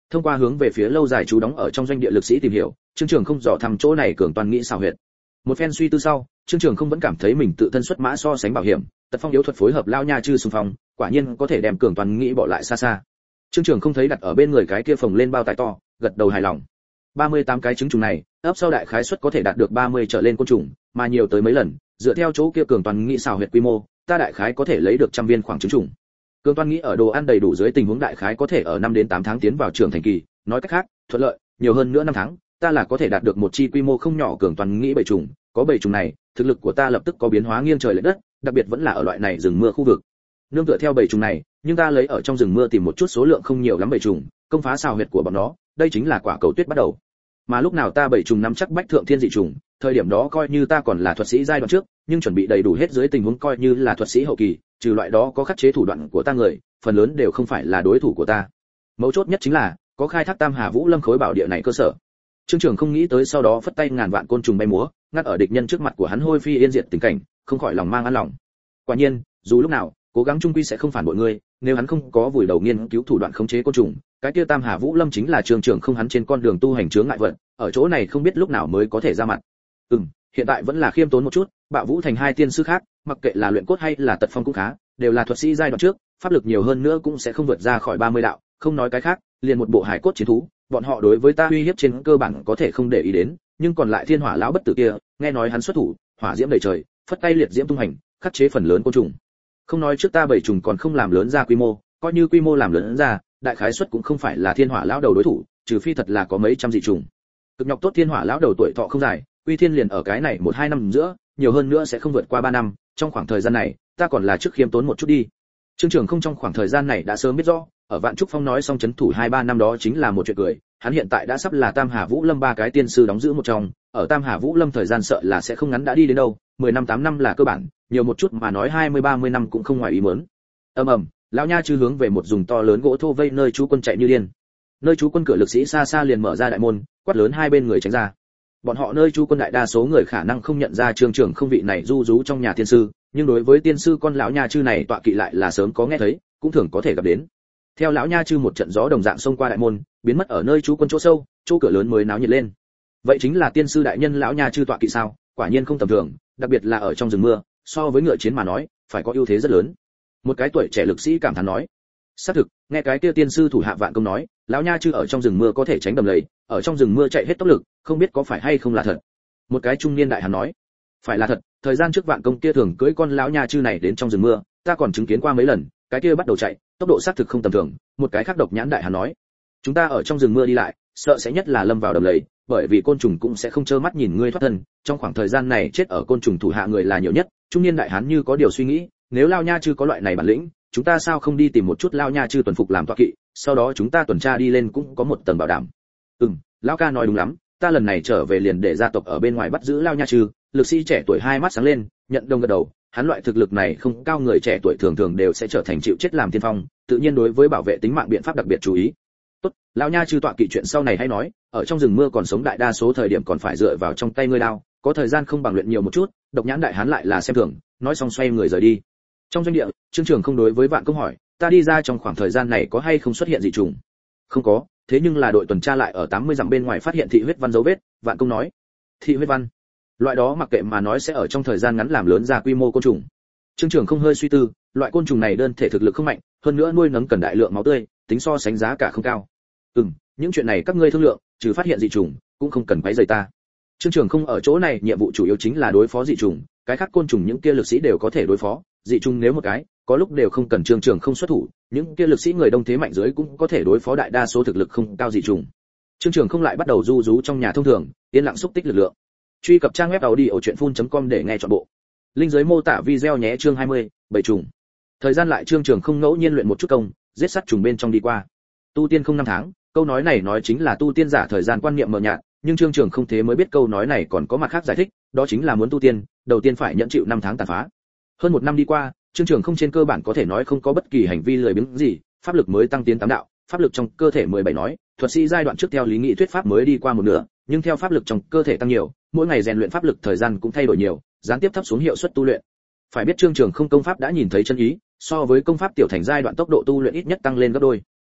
Thông qua hướng về phía lâu dài trú đóng ở trong doanh địa lực sĩ tìm hiểu, Trương Trường không dò thăm chỗ này cường toàn nghĩ xảo huyệt. Một phen suy tư sau, Trương Trường không vẫn cảm thấy mình tự thân xuất mã so sánh bảo hiểm, tật phong yếu thuật phối hợp lao nha chư xung phong, quả nhiên có thể đem cường toàn nghĩ bỏ lại xa xa. Trương Trường không thấy đặt ở bên người cái kia phồng lên bao tải to, gật đầu hài lòng. ba mươi tám cái trứng trùng này, ấp sau đại khái suất có thể đạt được ba mươi trở lên côn trùng, mà nhiều tới mấy lần, dựa theo chỗ kia cường toàn nghĩ xảo huyệt quy mô, ta đại khái có thể lấy được trăm viên khoảng trứng trùng. Cường toàn nghĩ ở đồ ăn đầy đủ dưới tình huống đại khái có thể ở năm đến tám tháng tiến vào trưởng thành kỳ, nói cách khác, thuận lợi, nhiều hơn nữa năm tháng, ta là có thể đạt được một chi quy mô không nhỏ cường toàn nghĩ bầy trùng, có bầy trùng này, thực lực của ta lập tức có biến hóa nghiêng trời lệch đất, đặc biệt vẫn là ở loại này rừng mưa khu vực. Nương tựa theo bầy trùng này, nhưng ta lấy ở trong rừng mưa tìm một chút số lượng không nhiều lắm bầy trùng, công phá xào huyệt của bọn nó, đây chính là quả cầu tuyết bắt đầu. Mà lúc nào ta bầy trùng nắm chắc bách thượng thiên dị trùng, thời điểm đó coi như ta còn là thuật sĩ giai đoạn trước, nhưng chuẩn bị đầy đủ hết dưới tình huống coi như là thuật sĩ hậu kỳ, trừ loại đó có khắc chế thủ đoạn của ta người, phần lớn đều không phải là đối thủ của ta. Mấu chốt nhất chính là có khai thác Tam Hà Vũ Lâm khối bảo địa này cơ sở. Trương Trường không nghĩ tới sau đó phất tay ngàn vạn côn trùng bay múa, ngắt ở địch nhân trước mặt của hắn hôi phi yên diệt tình cảnh, không khỏi lòng mang an lòng. Quả nhiên, dù lúc nào, cố gắng trung quy sẽ không phản bội ngươi, nếu hắn không có vùi đầu nghiên cứu thủ đoạn khống chế côn trùng, cái kia Tam Hà Vũ Lâm chính là Trương Trường không hắn trên con đường tu hành chướng ngại vật, ở chỗ này không biết lúc nào mới có thể ra mặt. Ừm, hiện tại vẫn là khiêm tốn một chút, Bạo Vũ thành hai tiên sư khác, mặc kệ là luyện cốt hay là tật phong cũng khá, đều là thuật sĩ giai đoạn trước, pháp lực nhiều hơn nữa cũng sẽ không vượt ra khỏi ba mươi đạo, không nói cái khác, liền một bộ hải cốt chiến thú, bọn họ đối với ta uy hiếp trên cơ bản có thể không để ý đến, nhưng còn lại Thiên Hỏa lão bất tử kia, nghe nói hắn xuất thủ, hỏa diễm đầy trời, phất tay liệt diễm tung hành, khắc chế phần lớn côn trùng. Không nói trước ta bảy trùng còn không làm lớn ra quy mô, coi như quy mô làm lớn ra, đại khái suất cũng không phải là Thiên Hỏa lão đầu đối thủ, trừ phi thật là có mấy trăm dị trùng. Cực nhọc tốt Thiên Hỏa lão đầu tuổi thọ không dài, uy thiên liền ở cái này một hai năm giữa, nhiều hơn nữa sẽ không vượt qua ba năm, trong khoảng thời gian này, ta còn là trước khiêm tốn một chút đi. Trương Trường không trong khoảng thời gian này đã sớm biết rõ, ở Vạn Trúc Phong nói xong chấn thủ hai ba năm đó chính là một chuyện cười, hắn hiện tại đã sắp là Tam Hà Vũ Lâm ba cái tiên sư đóng giữ một trong, ở Tam Hà Vũ Lâm thời gian sợ là sẽ không ngắn đã đi đến đâu, mười năm tám năm là cơ bản, nhiều một chút mà nói hai mươi ba mươi năm cũng không ngoài ý muốn. Ầm ầm, lão nha chư hướng về một dùng to lớn gỗ thô vây nơi chú quân chạy như điên. Nơi chú quân cửa lực sĩ xa xa liền mở ra đại môn, quát lớn hai bên người tránh ra. Bọn họ nơi chú quân đại đa số người khả năng không nhận ra Trương Trường không vị này du rú trong nhà tiên sư, nhưng đối với tiên sư con lão nha chư này tọa kỵ lại là sớm có nghe thấy, cũng thường có thể gặp đến. Theo lão nha chư một trận gió đồng dạng xông qua đại môn, biến mất ở nơi chú quân chỗ sâu, chỗ cửa lớn mới náo nhiệt lên. Vậy chính là tiên sư đại nhân lão nha chư tọa kỵ sao? Quả nhiên không tầm thường, đặc biệt là ở trong rừng mưa, so với ngựa chiến mà nói, phải có ưu thế rất lớn. Một cái tuổi trẻ lực sĩ cảm thán nói. Xác thực, nghe cái kia tiên sư thủ hạ Vạn Công nói, lão nha chư ở trong rừng mưa có thể tránh đầm lầy, ở trong rừng mưa chạy hết tốc lực, không biết có phải hay không là thật. Một cái trung niên đại hán nói, phải là thật, thời gian trước Vạn Công kia thường cưỡi con lão nha chư này đến trong rừng mưa, ta còn chứng kiến qua mấy lần, cái kia bắt đầu chạy, tốc độ xác thực không tầm thường. Một cái khác độc nhãn đại hán nói, chúng ta ở trong rừng mưa đi lại, sợ sẽ nhất là lâm vào đầm lầy, bởi vì côn trùng cũng sẽ không trơ mắt nhìn ngươi thoát thân, trong khoảng thời gian này chết ở côn trùng thủ hạ người là nhiều nhất. Trung niên đại hán như có điều suy nghĩ, nếu lão nha chư có loại này bản lĩnh, chúng ta sao không đi tìm một chút lão nha chư tuần phục làm tọa kỵ, sau đó chúng ta tuần tra đi lên cũng có một tầng bảo đảm. Ừm, lão ca nói đúng lắm, ta lần này trở về liền để gia tộc ở bên ngoài bắt giữ lão nha chư. Lực sĩ trẻ tuổi hai mắt sáng lên, nhận đồng gật đầu, hắn loại thực lực này không cao, người trẻ tuổi thường thường đều sẽ trở thành chịu chết làm tiên phong, tự nhiên đối với bảo vệ tính mạng biện pháp đặc biệt chú ý. Tốt, lão nha chư tọa kỵ chuyện sau này hay nói, ở trong rừng mưa còn sống đại đa số thời điểm còn phải dựa vào trong tay ngươi đao, có thời gian không bằng luyện nhiều một chút. Độc nhãn đại hán lại là xem thường, nói xong xoay người rời đi. Trong doanh địa, Trương Trường không đối với Vạn Công hỏi, ta đi ra trong khoảng thời gian này có hay không xuất hiện dị trùng? Không có, thế nhưng là đội tuần tra lại ở tám mươi dặm bên ngoài phát hiện thị huyết văn dấu vết. Vạn Công nói, thị huyết văn, loại đó mặc kệ mà nói sẽ ở trong thời gian ngắn làm lớn ra quy mô côn trùng. Trương Trường không hơi suy tư, loại côn trùng này đơn thể thực lực không mạnh, hơn nữa nuôi nấng cần đại lượng máu tươi, tính so sánh giá cả không cao. Ừm, những chuyện này các ngươi thương lượng, trừ phát hiện dị trùng, cũng không cần quấy rầy ta. Trương Trường không ở chỗ này nhiệm vụ chủ yếu chính là đối phó dị trùng, cái khác côn trùng những kia lực sĩ đều có thể đối phó, dị trùng nếu một cái, có lúc đều không cần Trương Trường không xuất thủ, những kia lực sĩ người đông thế mạnh dưới cũng có thể đối phó đại đa số thực lực không cao dị trùng. Trương Trường không lại bắt đầu du rú trong nhà thông thường, yên lặng xúc tích lực lượng. Truy cập trang web audiochuyenphun.com để nghe trọn bộ. Link dưới mô tả video nhé. Chương hai mươi, bảy trùng. Thời gian lại Trương Trường không ngẫu nhiên luyện một chút công, giết sắt trùng bên trong đi qua. Tu tiên không năm tháng, câu nói này nói chính là tu tiên giả thời gian quan niệm mờ nhạt, nhưng Trương Trường không thế mới biết câu nói này còn có mặt khác giải thích, đó chính là muốn tu tiên, đầu tiên phải nhận chịu năm tháng tàn phá. Hơn một năm đi qua, Trương Trường không trên cơ bản có thể nói không có bất kỳ hành vi lười biếng gì, pháp lực mới tăng tiến tám đạo, pháp lực trong cơ thể mười bảy nói, thuật sĩ giai đoạn trước theo lý nghị thuyết pháp mới đi qua một nửa, nhưng theo pháp lực trong cơ thể tăng nhiều, mỗi ngày rèn luyện pháp lực thời gian cũng thay đổi nhiều, gián tiếp thấp xuống hiệu suất tu luyện. Phải biết Trương Trường không công pháp đã nhìn thấy chân ý, so với công pháp tiểu thành giai đoạn tốc độ tu luyện ít nhất tăng lên gấp đôi.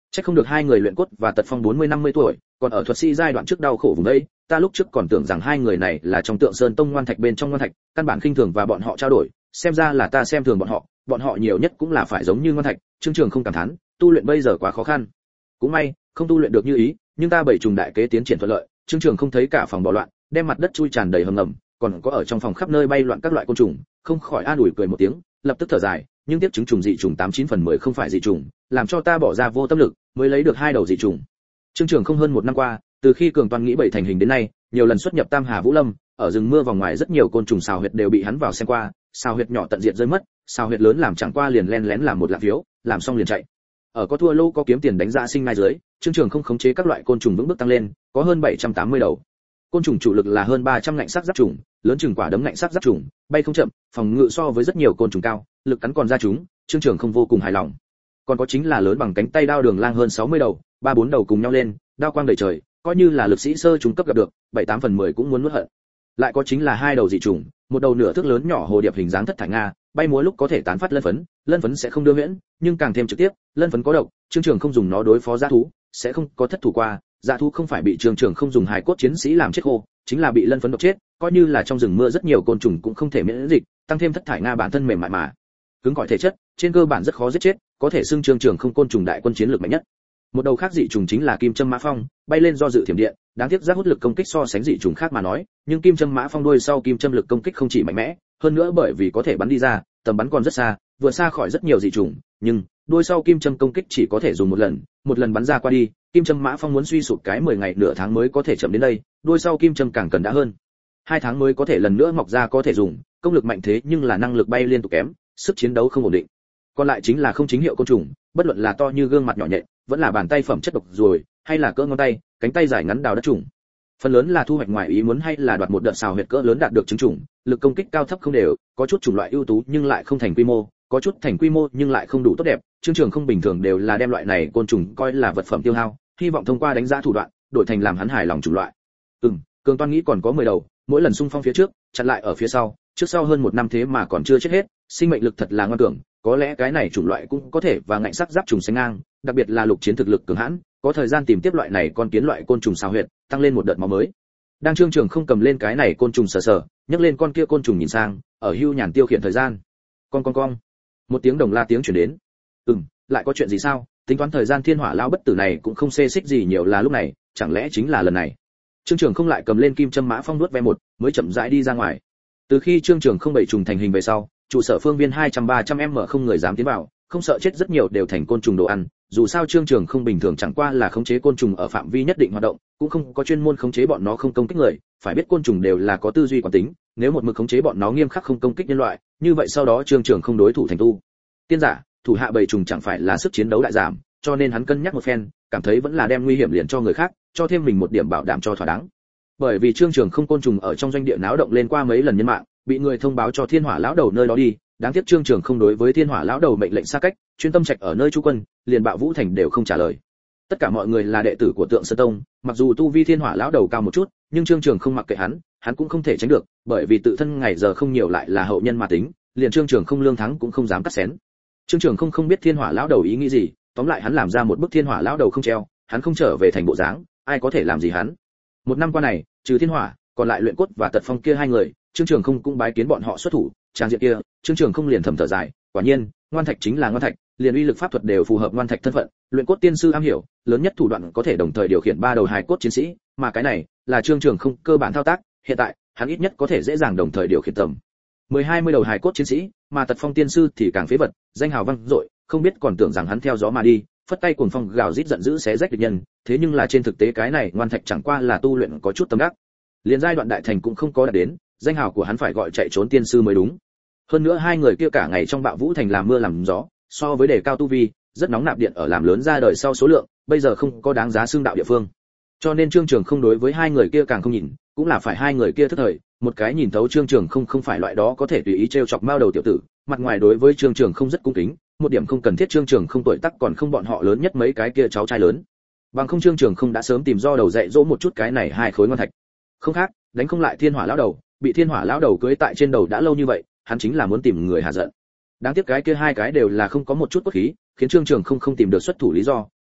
Chắc không được hai người luyện cốt và Tật Phong bốn mươi năm mươi tuổi, còn ở thuật sĩ giai đoạn trước đau khổ vùng đây, ta lúc trước còn tưởng rằng hai người này là trong Tượng Sơn Tông ngoan thạch bên trong ngoan thạch, căn bản khinh thường và bọn họ trao đổi, xem ra là ta xem thường bọn họ, bọn họ nhiều nhất cũng là phải giống như ngoan thạch. Trương Trường không cảm thán, tu luyện bây giờ quá khó khăn. Cũng may, không tu luyện được như ý, nhưng ta bảy trùng đại kế tiến triển thuận lợi. Trương Trường không thấy cả phòng bỏ loạn, đem mặt đất chui tràn đầy hầm ngầm, còn có ở trong phòng khắp nơi bay loạn các loại côn trùng, không khỏi an ủi cười một tiếng, lập tức thở dài, nhưng tiếp chứng trùng dị trùng tám chín phần mười không phải dị trùng, làm cho ta bỏ ra vô tâm lực, mới lấy được hai đầu dị trùng. Trương Trường không hơn một năm qua, từ khi cường toàn nghĩ bảy thành hình đến nay, nhiều lần xuất nhập Tam Hà Vũ Lâm, ở rừng mưa vòng ngoài rất nhiều côn trùng xào huyệt đều bị hắn vào xem qua, xào huyệt nhỏ tận diệt rơi mất, xào huyệt lớn làm chẳng qua liền len lén làm một lạng phiếu, làm xong liền chạy. Ở có thua lô có kiếm tiền đánh giá sinh mai dưới, Trương Trường không khống chế các loại côn trùng vững bước tăng lên, có hơn bảy trăm tám mươi đầu. Côn trùng chủ lực là hơn ba trăm ngạnh sắc giáp trùng, lớn chừng quả đấm ngạnh sắc giáp trùng, bay không chậm, phòng ngự so với rất nhiều côn trùng cao, lực cắn còn ra chúng, Trương Trường không vô cùng hài lòng. Còn có chính là lớn bằng cánh tay đao đường lang hơn sáu mươi đầu, ba bốn đầu cùng nhau lên, đao quang đầy trời, coi như là lực sĩ sơ trung cấp gặp được, bảy tám phần mười cũng muốn nuốt hận. Lại có chính là hai đầu dị trùng, một đầu nửa thước lớn nhỏ hồ điệp hình dáng thất thải nga, bay múa lúc có thể tán phát lân phấn, lân phấn sẽ không đưa huyễn, nhưng càng thêm trực tiếp, lân phấn có độc, Trương Trường không dùng nó đối phó dã thú, sẽ không có thất thủ qua, dã thú không phải bị Trương Trường không dùng hài cốt chiến sĩ làm chết khô, chính là bị lân phấn độc chết, coi như là trong rừng mưa rất nhiều côn trùng cũng không thể miễn dịch, tăng thêm thất thải nga bản thân mềm mại mà cứng cỏi thể chất, trên cơ bản rất khó giết chết, có thể xưng Trương Trường không côn trùng đại quân chiến lược mạnh nhất. Một đầu khác dị trùng chính là kim châm mã phong, bay lên do dự thiểm điện, đáng tiếc giác hút lực công kích so sánh dị trùng khác mà nói, nhưng kim châm mã phong đuôi sau kim châm lực công kích không chỉ mạnh mẽ, hơn nữa bởi vì có thể bắn đi ra, tầm bắn còn rất xa, vừa xa khỏi rất nhiều dị trùng, nhưng đuôi sau kim châm công kích chỉ có thể dùng một lần, một lần bắn ra qua đi, kim châm mã phong muốn suy sụp cái mười ngày nửa tháng mới có thể chậm đến đây, đuôi sau kim châm càng cần đã hơn hai tháng mới có thể lần nữa mọc ra có thể dùng, công lực mạnh thế nhưng là năng lực bay liên tục kém, sức chiến đấu không ổn định. Còn lại chính là không chính hiệu côn trùng, bất luận là to như gương mặt nhỏ nhện, vẫn là bàn tay phẩm chất độc ruồi, hay là cỡ ngón tay, cánh tay dài ngắn đào đất trùng. Phần lớn là thu hoạch ngoài ý muốn hay là đoạt một đợt xào huyệt cỡ lớn đạt được chứng chủng, lực công kích cao thấp không đều, có chút chủng loại ưu tú nhưng lại không thành quy mô, có chút thành quy mô nhưng lại không đủ tốt đẹp. Trương Trường không bình thường đều là đem loại này côn trùng coi là vật phẩm tiêu hao, hy vọng thông qua đánh giá thủ đoạn, đổi thành làm hắn hài lòng chủng loại. Ừm, Cường Toan nghĩ còn có mười đầu, mỗi lần xung phong phía trước, chặn lại ở phía sau, trước sau hơn một năm thế mà còn chưa chết hết, sinh mệnh lực thật là ngoan cường, có lẽ cái này chủng loại cũng có thể và ngạnh sắc giáp trùng sánh ngang, đặc biệt là lục chiến thực lực cường hãn, có thời gian tìm tiếp loại này con kiến loại côn trùng xào huyệt, tăng lên một đợt máu mới. Đang Trương Trường không cầm lên cái này côn trùng sờ sờ, nhấc lên con kia côn trùng nhìn sang, ở hưu nhàn tiêu khiển thời gian. Con con con. Một tiếng đồng la tiếng truyền đến. Ừm, lại có chuyện gì sao? Tính toán thời gian thiên hỏa lão bất tử này cũng không xê xích gì nhiều là lúc này, chẳng lẽ chính là lần này. Trương Trường không lại cầm lên kim châm mã phong nuốt ve một, mới chậm rãi đi ra ngoài. Từ khi Trương Trường không bảy trùng thành hình về sau, trụ sở phương viên hai trăm ba trăm m không người dám tiến vào, không sợ chết rất nhiều đều thành côn trùng đồ ăn, dù sao Trương Trường không bình thường chẳng qua là khống chế côn trùng ở phạm vi nhất định hoạt động, cũng không có chuyên môn khống chế bọn nó không công kích người, phải biết côn trùng đều là có tư duy quán tính, nếu một mực khống chế bọn nó nghiêm khắc không công kích nhân loại, như vậy sau đó Trương Trường không đối thủ thành tu tiên giả, thủ hạ bầy trùng chẳng phải là sức chiến đấu đại giảm, cho nên hắn cân nhắc một phen, cảm thấy vẫn là đem nguy hiểm liền cho người khác, cho thêm mình một điểm bảo đảm cho thỏa đáng. Bởi vì Trương Trường không côn trùng ở trong doanh địa náo động lên qua mấy lần nhân mạng, bị người thông báo cho Thiên Hỏa lão đầu nơi đó đi, đáng tiếc Trương Trường không đối với Thiên Hỏa lão đầu mệnh lệnh xa cách, chuyên tâm trạch ở nơi trú quân, liền Bạo Vũ Thành đều không trả lời. Tất cả mọi người là đệ tử của Tượng Sơn Tông, mặc dù tu vi Thiên Hỏa lão đầu cao một chút, nhưng Trương Trường không mặc kệ hắn, hắn cũng không thể tránh được, bởi vì tự thân ngày giờ không nhiều lại là hậu nhân mà tính, liền Trương Trường không lương thắng cũng không dám cắt xén. Trương Trường không không biết Thiên Hỏa lão đầu ý nghĩ gì, tóm lại hắn làm ra một bức Thiên Hỏa lão đầu không treo, hắn không trở về thành bộ dáng, ai có thể làm gì hắn. Một năm qua này, trừ Thiên Hỏa, còn lại Luyện Cốt và Tật Phong kia hai người, Trương Trường không cũng bái kiến bọn họ xuất thủ, trang diện kia, Trương Trường không liền thầm thở dài, quả nhiên, ngoan thạch chính là ngoan thạch, liền uy lực pháp thuật đều phù hợp ngoan thạch thân phận, Luyện Cốt tiên sư am hiểu, lớn nhất thủ đoạn có thể đồng thời điều khiển ba đầu hài cốt chiến sĩ, mà cái này là Trương Trường không cơ bản thao tác, hiện tại, hắn ít nhất có thể dễ dàng đồng thời điều khiển tầm mười hai mươi đầu hài cốt chiến sĩ, mà Tật Phong tiên sư thì càng phế vật, danh hào vang dội, không biết còn tưởng rằng hắn theo gió mà đi, phất tay cuồng phong gào rít giận dữ xé rách địch nhân, thế nhưng là trên thực tế cái này ngoan thạch chẳng qua là tu luyện có chút tâm đắc, liền giai đoạn đại thành cũng không có đạt đến, danh hào của hắn phải gọi chạy trốn tiên sư mới đúng. Hơn nữa hai người kia cả ngày trong Bạo Vũ Thành làm mưa làm gió, so với đề cao tu vi, rất nóng nạp điện ở làm lớn ra đời sau số lượng, bây giờ không có đáng giá xương đạo địa phương. Cho nên Trương Trường không đối với hai người kia càng không nhìn, cũng là phải hai người kia thức thời, một cái nhìn thấu Trương Trường không không phải loại đó có thể tùy ý trêu chọc mao đầu tiểu tử, mặt ngoài đối với Trương Trường không rất cung kính, một điểm không cần thiết Trương Trường không tuổi tác còn không bọn họ lớn nhất mấy cái kia cháu trai lớn. Bằng không Trương Trường không đã sớm tìm do đầu dạy dỗ một chút cái này hai khối ngoan thạch. Không khác, đánh không lại Thiên Hỏa lão đầu, bị Thiên Hỏa lão đầu cưới tại trên đầu đã lâu như vậy, hắn chính là muốn tìm người hạ giận. Đáng tiếc cái kia hai cái đều là không có một chút cốt khí, khiến Trương Trường không không tìm được xuất thủ lý do,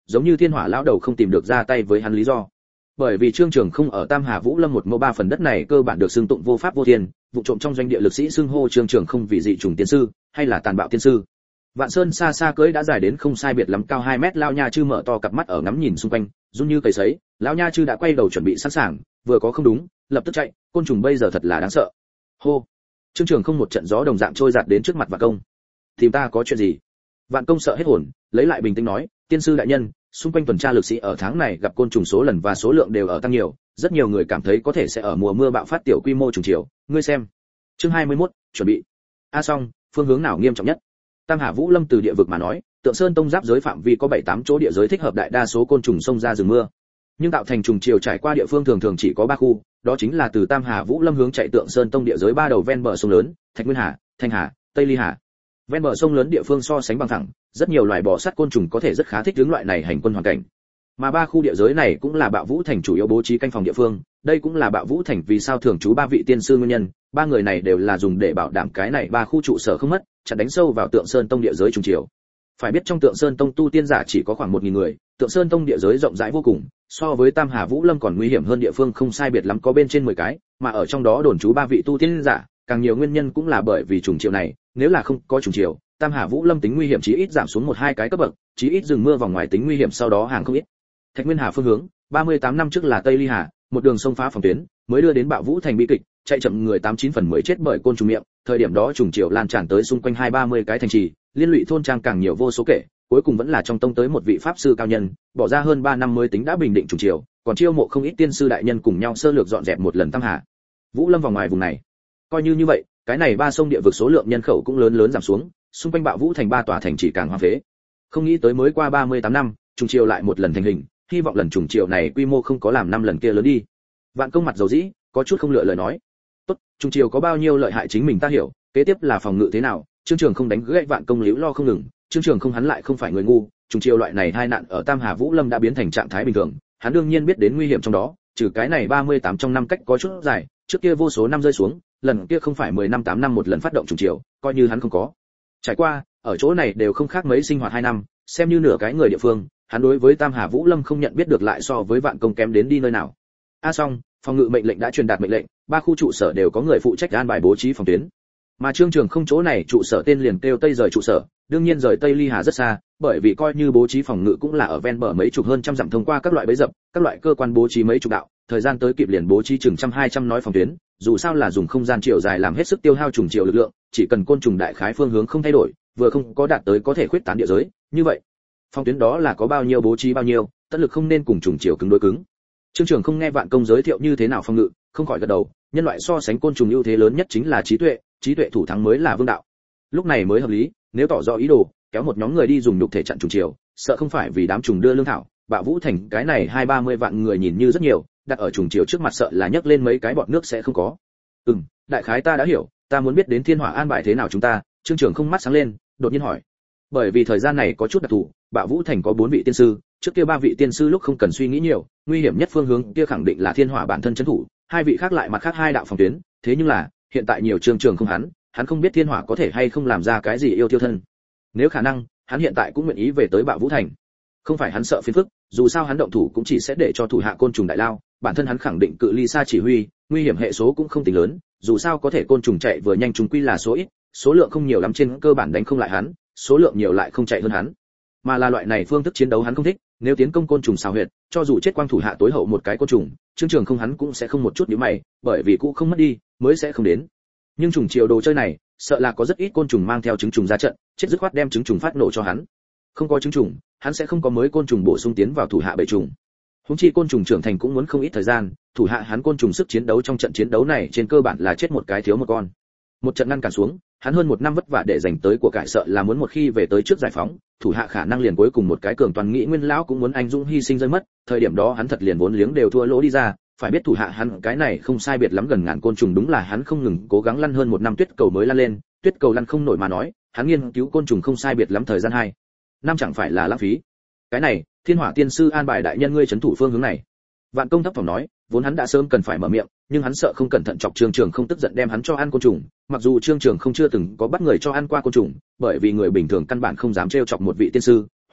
giống như thiên hỏa lão đầu không tìm được ra tay với hắn lý do. Bởi vì Trương Trường không ở Tam Hà Vũ Lâm một mẫu ba phần đất này cơ bản được xưng tụng vô pháp vô thiên, vụ trộm trong doanh địa lực sĩ xưng hô Trương Trường không vì dị trùng tiên sư, hay là tàn bạo tiên sư. Vạn Sơn xa xa cưỡi đã dài đến không sai biệt lắm cao hai mét, lão nha chư mở to cặp mắt ở ngắm nhìn xung quanh, run như cầy sấy, lão nha chư đã quay đầu chuẩn bị sẵn sàng, vừa có không đúng, lập tức chạy, côn trùng bây giờ thật là đáng sợ. Hô. Trương Trường không một trận gió đồng dạng trôi giạt đến trước mặt Vạn Công. Tìm ta có chuyện gì? Vạn Công sợ hết hồn, lấy lại bình tĩnh nói, tiên sư đại nhân, xung quanh tuần tra lực sĩ ở tháng này gặp côn trùng số lần và số lượng đều ở tăng nhiều, rất nhiều người cảm thấy có thể sẽ ở mùa mưa bạo phát tiểu quy mô trùng chiều, ngươi xem. Chương hai mươi mốt, chuẩn bị. A Song, phương hướng nào nghiêm trọng nhất? Tam Hà Vũ Lâm từ địa vực mà nói, Tượng Sơn Tông giáp giới phạm vi có bảy tám chỗ địa giới thích hợp đại đa số côn trùng xông ra rừng mưa. Nhưng tạo thành trùng chiều trải qua địa phương thường thường chỉ có ba khu, đó chính là từ Tam Hà Vũ Lâm hướng chạy Tượng Sơn Tông địa giới ba đầu ven bờ sông lớn, Thạch Nguyên Hà, Thanh Hà, Tây Ly Hà. Ven bờ sông lớn địa phương so sánh bằng thẳng, rất nhiều loài bò sát côn trùng có thể rất khá thích ứng loại này hành quân hoàn cảnh. Mà ba khu địa giới này cũng là Bạo Vũ Thành chủ yếu bố trí canh phòng địa phương, đây cũng là Bạo Vũ Thành vì sao thường trú ba vị tiên sư nguyên nhân, ba người này đều là dùng để bảo đảm cái này ba khu trụ sở không mất, chặn đánh sâu vào Tượng Sơn Tông địa giới trùng chiều. Phải biết trong Tượng Sơn Tông tu tiên giả chỉ có khoảng một nghìn người, Tượng Sơn Tông địa giới rộng rãi vô cùng, so với Tam Hà Vũ Lâm còn nguy hiểm hơn địa phương không sai biệt lắm có bên trên mười cái, mà ở trong đó đồn trú ba vị tu tiên giả, càng nhiều nguyên nhân cũng là bởi vì trùng chiều này, nếu là không có trùng chiều, Tam Hà Vũ Lâm tính nguy hiểm chí ít giảm xuống một hai cái cấp bậc, chí ít rừng mưa vòng ngoài tính nguy hiểm sau đó hàng không ít. Thạch Nguyên Hà phương hướng, ba mươi tám năm trước là Tây Ly Hà, một đường sông phá phòng tuyến, mới đưa đến Bạo Vũ Thành bi kịch, chạy chậm người tám chín phần mười chết bởi côn trùng miệng, thời điểm đó trùng chiều lan tràn tới xung quanh hai ba mươi cái thành trì, liên lụy thôn trang càng nhiều vô số kể, cuối cùng vẫn là trong tông tới một vị pháp sư cao nhân, bỏ ra hơn ba năm mới tính đã bình định trùng chiều, còn chiêu mộ không ít tiên sư đại nhân cùng nhau sơ lược dọn dẹp một lần Tam Hà Vũ Lâm vòng ngoài vùng này. Coi như như vậy, cái này ba sông địa vực số lượng nhân khẩu cũng lớn lớn giảm xuống, xung quanh Bạo Vũ Thành ba tòa thành chỉ càng hoang phế. Không nghĩ tới mới qua ba mươi tám năm, trùng chiều lại một lần thành hình, hy vọng lần trùng chiều này quy mô không có làm năm lần kia lớn đi. Vạn Công mặt dầu dĩ, có chút không lựa lời nói. Tốt, trùng chiều có bao nhiêu lợi hại chính mình ta hiểu, kế tiếp là phòng ngự thế nào, Trương Trường không đánh gãy Vạn Công liễu lo không ngừng, Trương Trường không hắn lại không phải người ngu, trùng chiều loại này hai nạn ở Tam Hà Vũ Lâm đã biến thành trạng thái bình thường, hắn đương nhiên biết đến nguy hiểm trong đó, trừ cái này ba mươi tám trong năm cách có chút dài, trước kia vô số năm rơi xuống, lần kia không phải mười năm tám năm một lần phát động trùng chiều, coi như hắn không có trải qua, ở chỗ này đều không khác mấy sinh hoạt hai năm, xem như nửa cái người địa phương, hắn đối với Tam Hà Vũ Lâm không nhận biết được lại so với Vạn Công kém đến đi nơi nào. A Song, phòng ngự mệnh lệnh đã truyền đạt mệnh lệnh, ba khu trụ sở đều có người phụ trách an bài bố trí phòng tuyến. Mà Trương Trường không chỗ này trụ sở tên liền kêu Tây rời trụ sở, đương nhiên rời Tây Ly Hà rất xa, bởi vì coi như bố trí phòng ngự cũng là ở ven bờ mấy chục hơn trăm dặm thông qua các loại bẫy dập, các loại cơ quan bố trí mấy chục đạo, thời gian tới kịp liền bố trí chừng trăm hai trăm nói phòng tuyến, dù sao là dùng không gian chiều dài làm hết sức tiêu hao trùng chiều lực lượng, chỉ cần côn trùng đại khái phương hướng không thay đổi, vừa không có đạt tới có thể khuyết tán địa giới, như vậy, phòng tuyến đó là có bao nhiêu bố trí bao nhiêu, tất lực không nên cùng trùng chiều cứng đối cứng. Trương Trường không nghe Vạn Công giới thiệu như thế nào phòng ngự, không khỏi gật đầu, nhân loại so sánh côn trùng ưu thế lớn nhất chính là trí tuệ, trí tuệ thủ thắng mới là vương đạo. Lúc này mới hợp lý, nếu tỏ rõ ý đồ, kéo một nhóm người đi dùng nhục thể chặn trùng chiều, sợ không phải vì đám trùng đưa lương thảo, Bạo Vũ Thành cái này hai ba mươi vạn người nhìn như rất nhiều, đặt ở trùng chiều trước mặt sợ là nhấc lên mấy cái bọt nước sẽ không có. Ừm, đại khái ta đã hiểu, ta muốn biết đến Thiên Hỏa an bài thế nào chúng ta. Trương Trường không mắt sáng lên, đột nhiên hỏi. Bởi vì thời gian này có chút đặc thù, Bạo Vũ Thành có bốn vị tiên sư, trước kia ba vị tiên sư lúc không cần suy nghĩ nhiều, nguy hiểm nhất phương hướng kia khẳng định là Thiên Hỏa bản thân trấn thủ, hai vị khác lại mặt khác hai đạo phòng tuyến, thế nhưng là, hiện tại nhiều Trương Trường không hắn, hắn không biết Thiên Hỏa có thể hay không làm ra cái gì yêu tiêu thân. Nếu khả năng, hắn hiện tại cũng nguyện ý về tới Bạo Vũ Thành. Không phải hắn sợ phiền phức, dù sao hắn động thủ cũng chỉ sẽ để cho thủ hạ côn trùng đại lao, bản thân hắn khẳng định cự ly xa chỉ huy, nguy hiểm hệ số cũng không tính lớn, dù sao có thể côn trùng chạy vừa nhanh trùng quy là số ít, số lượng không nhiều lắm trên cơ bản đánh không lại hắn, số lượng nhiều lại không chạy hơn hắn. Mà là loại này phương thức chiến đấu hắn không thích, nếu tiến công côn trùng xào huyệt, cho dù chết quang thủ hạ tối hậu một cái côn trùng, Trương Trường không hắn cũng sẽ không một chút nhíu mày, bởi vì cũ không mất đi, mới sẽ không đến. Nhưng trùng chiều đồ chơi này, sợ là có rất ít côn trùng mang theo trứng trùng ra trận, chết dứt khoát đem trứng trùng phát nổ cho hắn. Không có trứng trùng, hắn sẽ không có mới côn trùng bổ sung tiến vào thủ hạ bầy trùng. Huống chi côn trùng trưởng thành cũng muốn không ít thời gian, thủ hạ hắn côn trùng sức chiến đấu trong trận chiến đấu này trên cơ bản là chết một cái thiếu một con. Một trận ngăn cản xuống, hắn hơn một năm vất vả để giành tới của cải sợ là muốn một khi về tới trước giải phóng, thủ hạ khả năng liền cuối cùng một cái cường toàn nghĩ nguyên lão cũng muốn anh dũng hy sinh rơi mất, thời điểm đó hắn thật liền vốn liếng đều thua lỗ đi ra, phải biết thủ hạ hắn cái này không sai biệt lắm gần ngàn côn trùng đúng là hắn không ngừng cố gắng lăn hơn một năm tuyết cầu mới lăn lên, tuyết cầu lăn không nổi mà nói, hắn nghiên cứu côn trùng không sai biệt lắm thời gian hai năm chẳng phải là lãng phí. Cái này, Thiên Hỏa tiên sư an bài đại nhân ngươi trấn thủ phương hướng này. Vạn Công thấp thỏm nói, vốn hắn đã sớm cần phải mở miệng, nhưng hắn sợ không cẩn thận chọc Trương Trường không tức giận đem hắn cho ăn côn trùng, mặc dù Trương Trường không chưa từng có bắt người cho ăn qua côn trùng, bởi vì người bình thường căn bản không dám trêu chọc một vị tiên sư,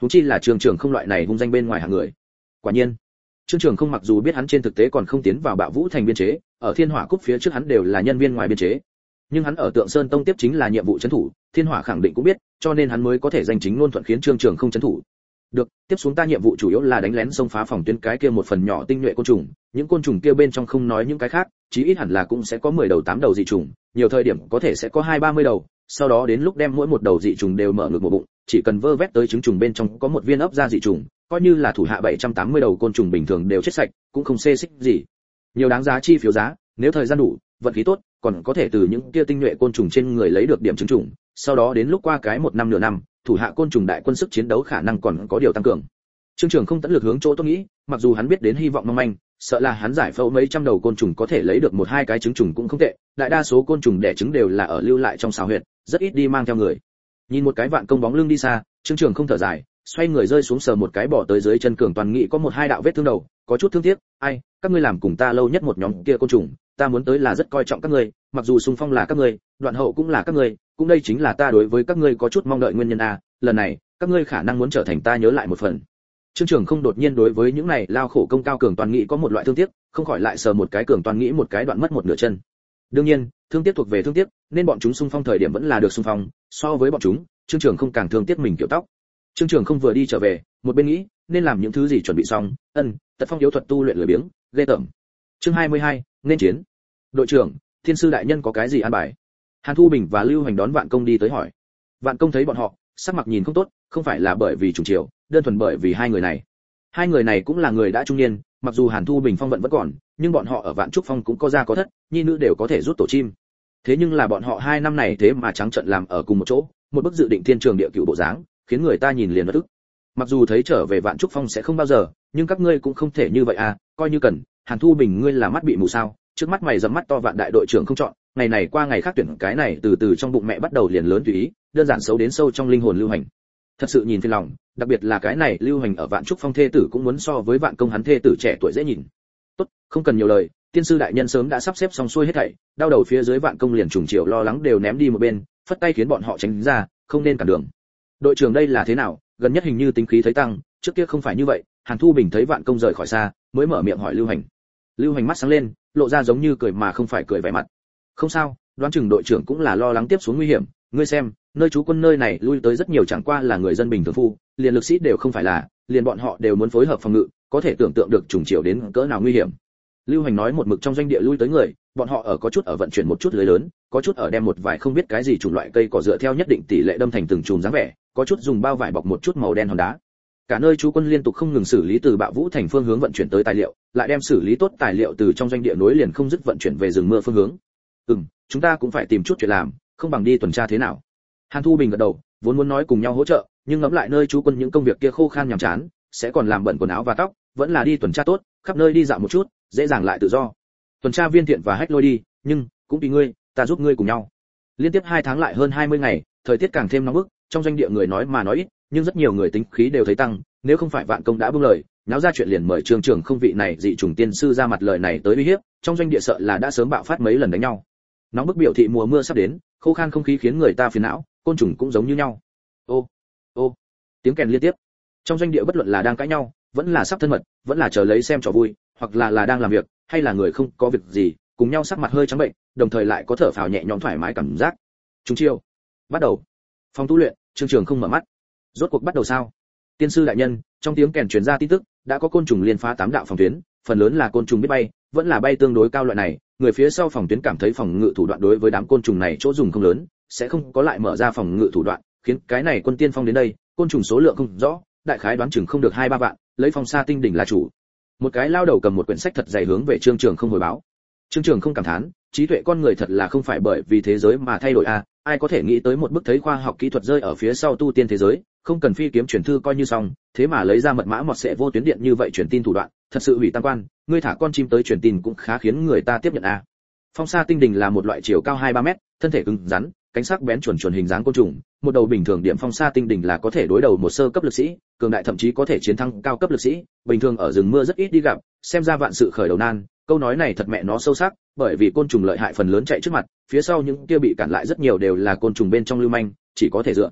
huống chi là Trương Trường Không loại này hung danh bên ngoài hạng người. Quả nhiên, Trương Trường Không mặc dù biết hắn trên thực tế còn không tiến vào Bạo Vũ thành biên chế, ở Thiên Hỏa Cúc phía trước hắn đều là nhân viên ngoài biên chế, nhưng hắn ở Tượng Sơn Tông tiếp chính là nhiệm vụ trấn thủ, Thiên Hỏa khẳng định cũng biết, cho nên hắn mới có thể danh chính ngôn thuận khiến Trương Trường Không trấn thủ. Được, tiếp xuống ta nhiệm vụ chủ yếu là đánh lén xông phá phòng tuyến cái kia một phần nhỏ tinh nhuệ côn trùng, những côn trùng kia bên trong không nói những cái khác, chí ít hẳn là cũng sẽ có mười đầu tám đầu dị trùng, nhiều thời điểm có thể sẽ có hai ba mươi đầu, sau đó đến lúc đem mỗi một đầu dị trùng đều mở ngược một bụng, chỉ cần vơ vét tới trứng trùng bên trong có một viên ấp ra dị trùng, coi như là thủ hạ bảy trăm tám mươi đầu côn trùng bình thường đều chết sạch, cũng không xê xích gì. Nhiều đáng giá chi phiếu giá, nếu thời gian đủ, vận khí tốt, còn có thể từ những kia tinh nhuệ côn trùng trên người lấy được điểm trứng trùng, sau đó đến lúc qua cái một năm nửa năm, thủ hạ côn trùng đại quân sức chiến đấu khả năng còn có điều tăng cường. Trương Trường Không tận lực hướng chỗ tôi nghĩ, mặc dù hắn biết đến hy vọng mong manh, sợ là hắn giải phẫu mấy trăm đầu côn trùng có thể lấy được một hai cái trứng trùng cũng không tệ, đại đa số côn trùng đẻ trứng đều là ở lưu lại trong xào huyệt, rất ít đi mang theo người. Nhìn một cái Vạn Công bóng lưng đi xa, Trương Trường Không thở dài, xoay người rơi xuống sờ một cái bỏ tới dưới chân Cường Toàn Nghị có một hai đạo vết thương đầu, có chút thương tiếc, ai, các ngươi làm cùng ta lâu nhất một nhóm kia côn trùng, ta muốn tới là rất coi trọng các ngươi, mặc dù xung phong là các ngươi, đoạn hậu cũng là các ngươi, cũng đây chính là ta đối với các ngươi có chút mong đợi nguyên nhân a, lần này, các ngươi khả năng muốn trở thành ta nhớ lại một phần. Trương Trường Không đột nhiên đối với những này lao khổ công cao Cường Toàn Nghị có một loại thương tiếc, không khỏi lại sờ một cái Cường Toàn Nghị một cái đoạn mất một nửa chân. Đương nhiên, thương tiếc thuộc về thương tiếc, nên bọn chúng xung phong thời điểm vẫn là được xung phong, so với bọn chúng, Trương Trường Không càng thương tiếc mình kiểu tóc. Trương Trường Không vừa đi trở về, một bên nghĩ, nên làm những thứ gì chuẩn bị xong, ân, tật phong yếu thuật tu luyện lười biếng, ghê tởm. Chương hai mươi hai, nên chiến. Đội trưởng, Thiên sư đại nhân có cái gì an bài? Hàn Thu Bình và Lưu Hành đón Vạn Công đi tới hỏi. Vạn Công thấy bọn họ, sắc mặt nhìn không tốt, không phải là bởi vì trùng chiều, đơn thuần bởi vì hai người này. Hai người này cũng là người đã trung niên, mặc dù Hàn Thu Bình phong vận vẫn còn, nhưng bọn họ ở Vạn Trúc Phong cũng có gia có thất, nhi nữ đều có thể rút tổ chim. Thế nhưng là bọn họ hai năm này thế mà trắng trợn làm ở cùng một chỗ, một bức dự định thiên trường địa cửu bộ dáng, khiến người ta nhìn liền bất ức. Mặc dù thấy trở về Vạn Trúc Phong sẽ không bao giờ, nhưng các ngươi cũng không thể như vậy à, coi như cần, Hàn Thu Bình ngươi là mắt bị mù sao? Trước mắt mày dẫm mắt to Vạn đại đội trưởng không chọn, ngày này qua ngày khác tuyển cái này từ từ trong bụng mẹ bắt đầu liền lớn tùy ý, đơn giản xấu đến sâu trong linh hồn Lưu Hành. Thật sự nhìn phiền lòng, đặc biệt là cái này Lưu Hành ở Vạn Trúc Phong thê tử cũng muốn so với Vạn Công hắn thê tử trẻ tuổi dễ nhìn. Tốt, không cần nhiều lời, tiên sư đại nhân sớm đã sắp xếp xong xuôi hết thảy, đau đầu phía dưới Vạn Công liền trùng chiều lo lắng đều ném đi một bên, phất tay khiến bọn họ tránh ra, không nên cản đường. Đội trưởng đây là thế nào, gần nhất hình như tính khí thấy tăng, trước kia không phải như vậy. Hàn Thu Bình thấy Vạn Công rời khỏi xa, mới mở miệng hỏi Lưu Hành. Lưu Hành mắt sáng lên, lộ ra giống như cười mà không phải cười vẻ mặt. Không sao, đoán chừng đội trưởng cũng là lo lắng tiếp xuống nguy hiểm, ngươi xem, nơi trú quân nơi này lui tới rất nhiều chẳng qua là người dân bình thường phu, liền lực sĩ đều không phải là, liền bọn họ đều muốn phối hợp phòng ngự, có thể tưởng tượng được trùng chiều đến cỡ nào nguy hiểm. Lưu Hành nói một mực trong doanh địa lui tới người, bọn họ ở có chút ở vận chuyển một chút lưới lớn, có chút ở đem một vài không biết cái gì chủng loại cây cỏ dựa theo nhất định tỷ lệ đâm thành từng chùm dáng vẻ, có chút dùng bao vải bọc một chút màu đen hòn đá. Cả nơi trú quân liên tục không ngừng xử lý từ Bạo Vũ thành phương hướng vận chuyển tới tài liệu, lại đem xử lý tốt tài liệu từ trong doanh địa nối liền không dứt vận chuyển về rừng mưa phương hướng. Ừm, chúng ta cũng phải tìm chút chuyện làm, không bằng đi tuần tra thế nào? Hàn Thu Bình gật đầu, vốn muốn nói cùng nhau hỗ trợ, nhưng ngẫm lại nơi trú quân những công việc kia khô khan nhàm chán, sẽ còn làm bận quần áo và tóc, vẫn là đi tuần tra tốt, khắp nơi đi dạo một chút, dễ dàng lại tự do. Tuần tra Viên Thiện và Hách Lôi đi, nhưng cũng tùy ngươi, ta giúp ngươi cùng nhau. Liên tiếp hai tháng lại hơn hai mươi ngày, thời tiết càng thêm nóng bức, trong doanh địa người nói mà nói ít, nhưng rất nhiều người tính khí đều thấy tăng, nếu không phải Vạn Công đã buông lời, náo ra chuyện liền mời Trương Trường Không vị này dị trùng tiên sư ra mặt lời này tới uy hiếp, trong doanh địa sợ là đã sớm bạo phát mấy lần đánh nhau. Nóng bức biểu thị mùa mưa sắp đến, khô khan không khí khiến người ta phiền não, côn trùng cũng giống như nhau. Ô, ô, tiếng kèn liên tiếp. Trong doanh địa bất luận là đang cãi nhau, vẫn là sắp thân mật, vẫn là chờ lấy xem trò vui, hoặc là là đang làm việc, hay là người không có việc gì, cùng nhau sắc mặt hơi trắng bệnh, đồng thời lại có thở phào nhẹ nhõm thoải mái cảm giác. Chúng chiêu, bắt đầu. Phòng tu luyện, Trương Trường Không mở mắt. Rốt cuộc bắt đầu sao? Tiên sư đại nhân, trong tiếng kèn truyền ra tin tức, đã có côn trùng liên phá tám đạo phòng tuyến, phần lớn là côn trùng biết bay, vẫn là bay tương đối cao loại này, người phía sau phòng tuyến cảm thấy phòng ngự thủ đoạn đối với đám côn trùng này chỗ dùng không lớn, sẽ không có lại mở ra phòng ngự thủ đoạn, khiến cái này quân tiên phong đến đây, côn trùng số lượng không rõ, đại khái đoán chừng không được hai ba vạn, lấy Phong Sa Tinh đỉnh là chủ. Một cái lao đầu cầm một quyển sách thật dày hướng về Trương Trường Không hồi báo. Trương Trường Không cảm thán, trí tuệ con người thật là không phải bởi vì thế giới mà thay đổi a, à, ai có thể nghĩ tới một bức thấy khoa học kỹ thuật rơi ở phía sau tu tiên thế giới, không cần phi kiếm truyền thư coi như xong, thế mà lấy ra mật mã mọt sẽ vô tuyến điện như vậy truyền tin thủ đoạn, thật sự hủy tam quan, ngươi thả con chim tới truyền tin cũng khá khiến người ta tiếp nhận a. À. Phong Sa Tinh đỉnh là một loại chiều cao hai ba mét, thân thể cứng rắn, cánh sắc bén chuẩn chuẩn hình dáng côn trùng, một đầu bình thường điểm Phong Sa Tinh đỉnh là có thể đối đầu một sơ cấp lực sĩ, cường đại thậm chí có thể chiến thắng cao cấp lực sĩ, bình thường ở rừng mưa rất ít đi gặp, xem ra vạn sự khởi đầu nan, câu nói này thật mẹ nó sâu sắc, bởi vì côn trùng lợi hại phần lớn chạy trước mặt, phía sau những kia bị cản lại rất nhiều đều là côn trùng bên trong lưu manh, chỉ có thể dựa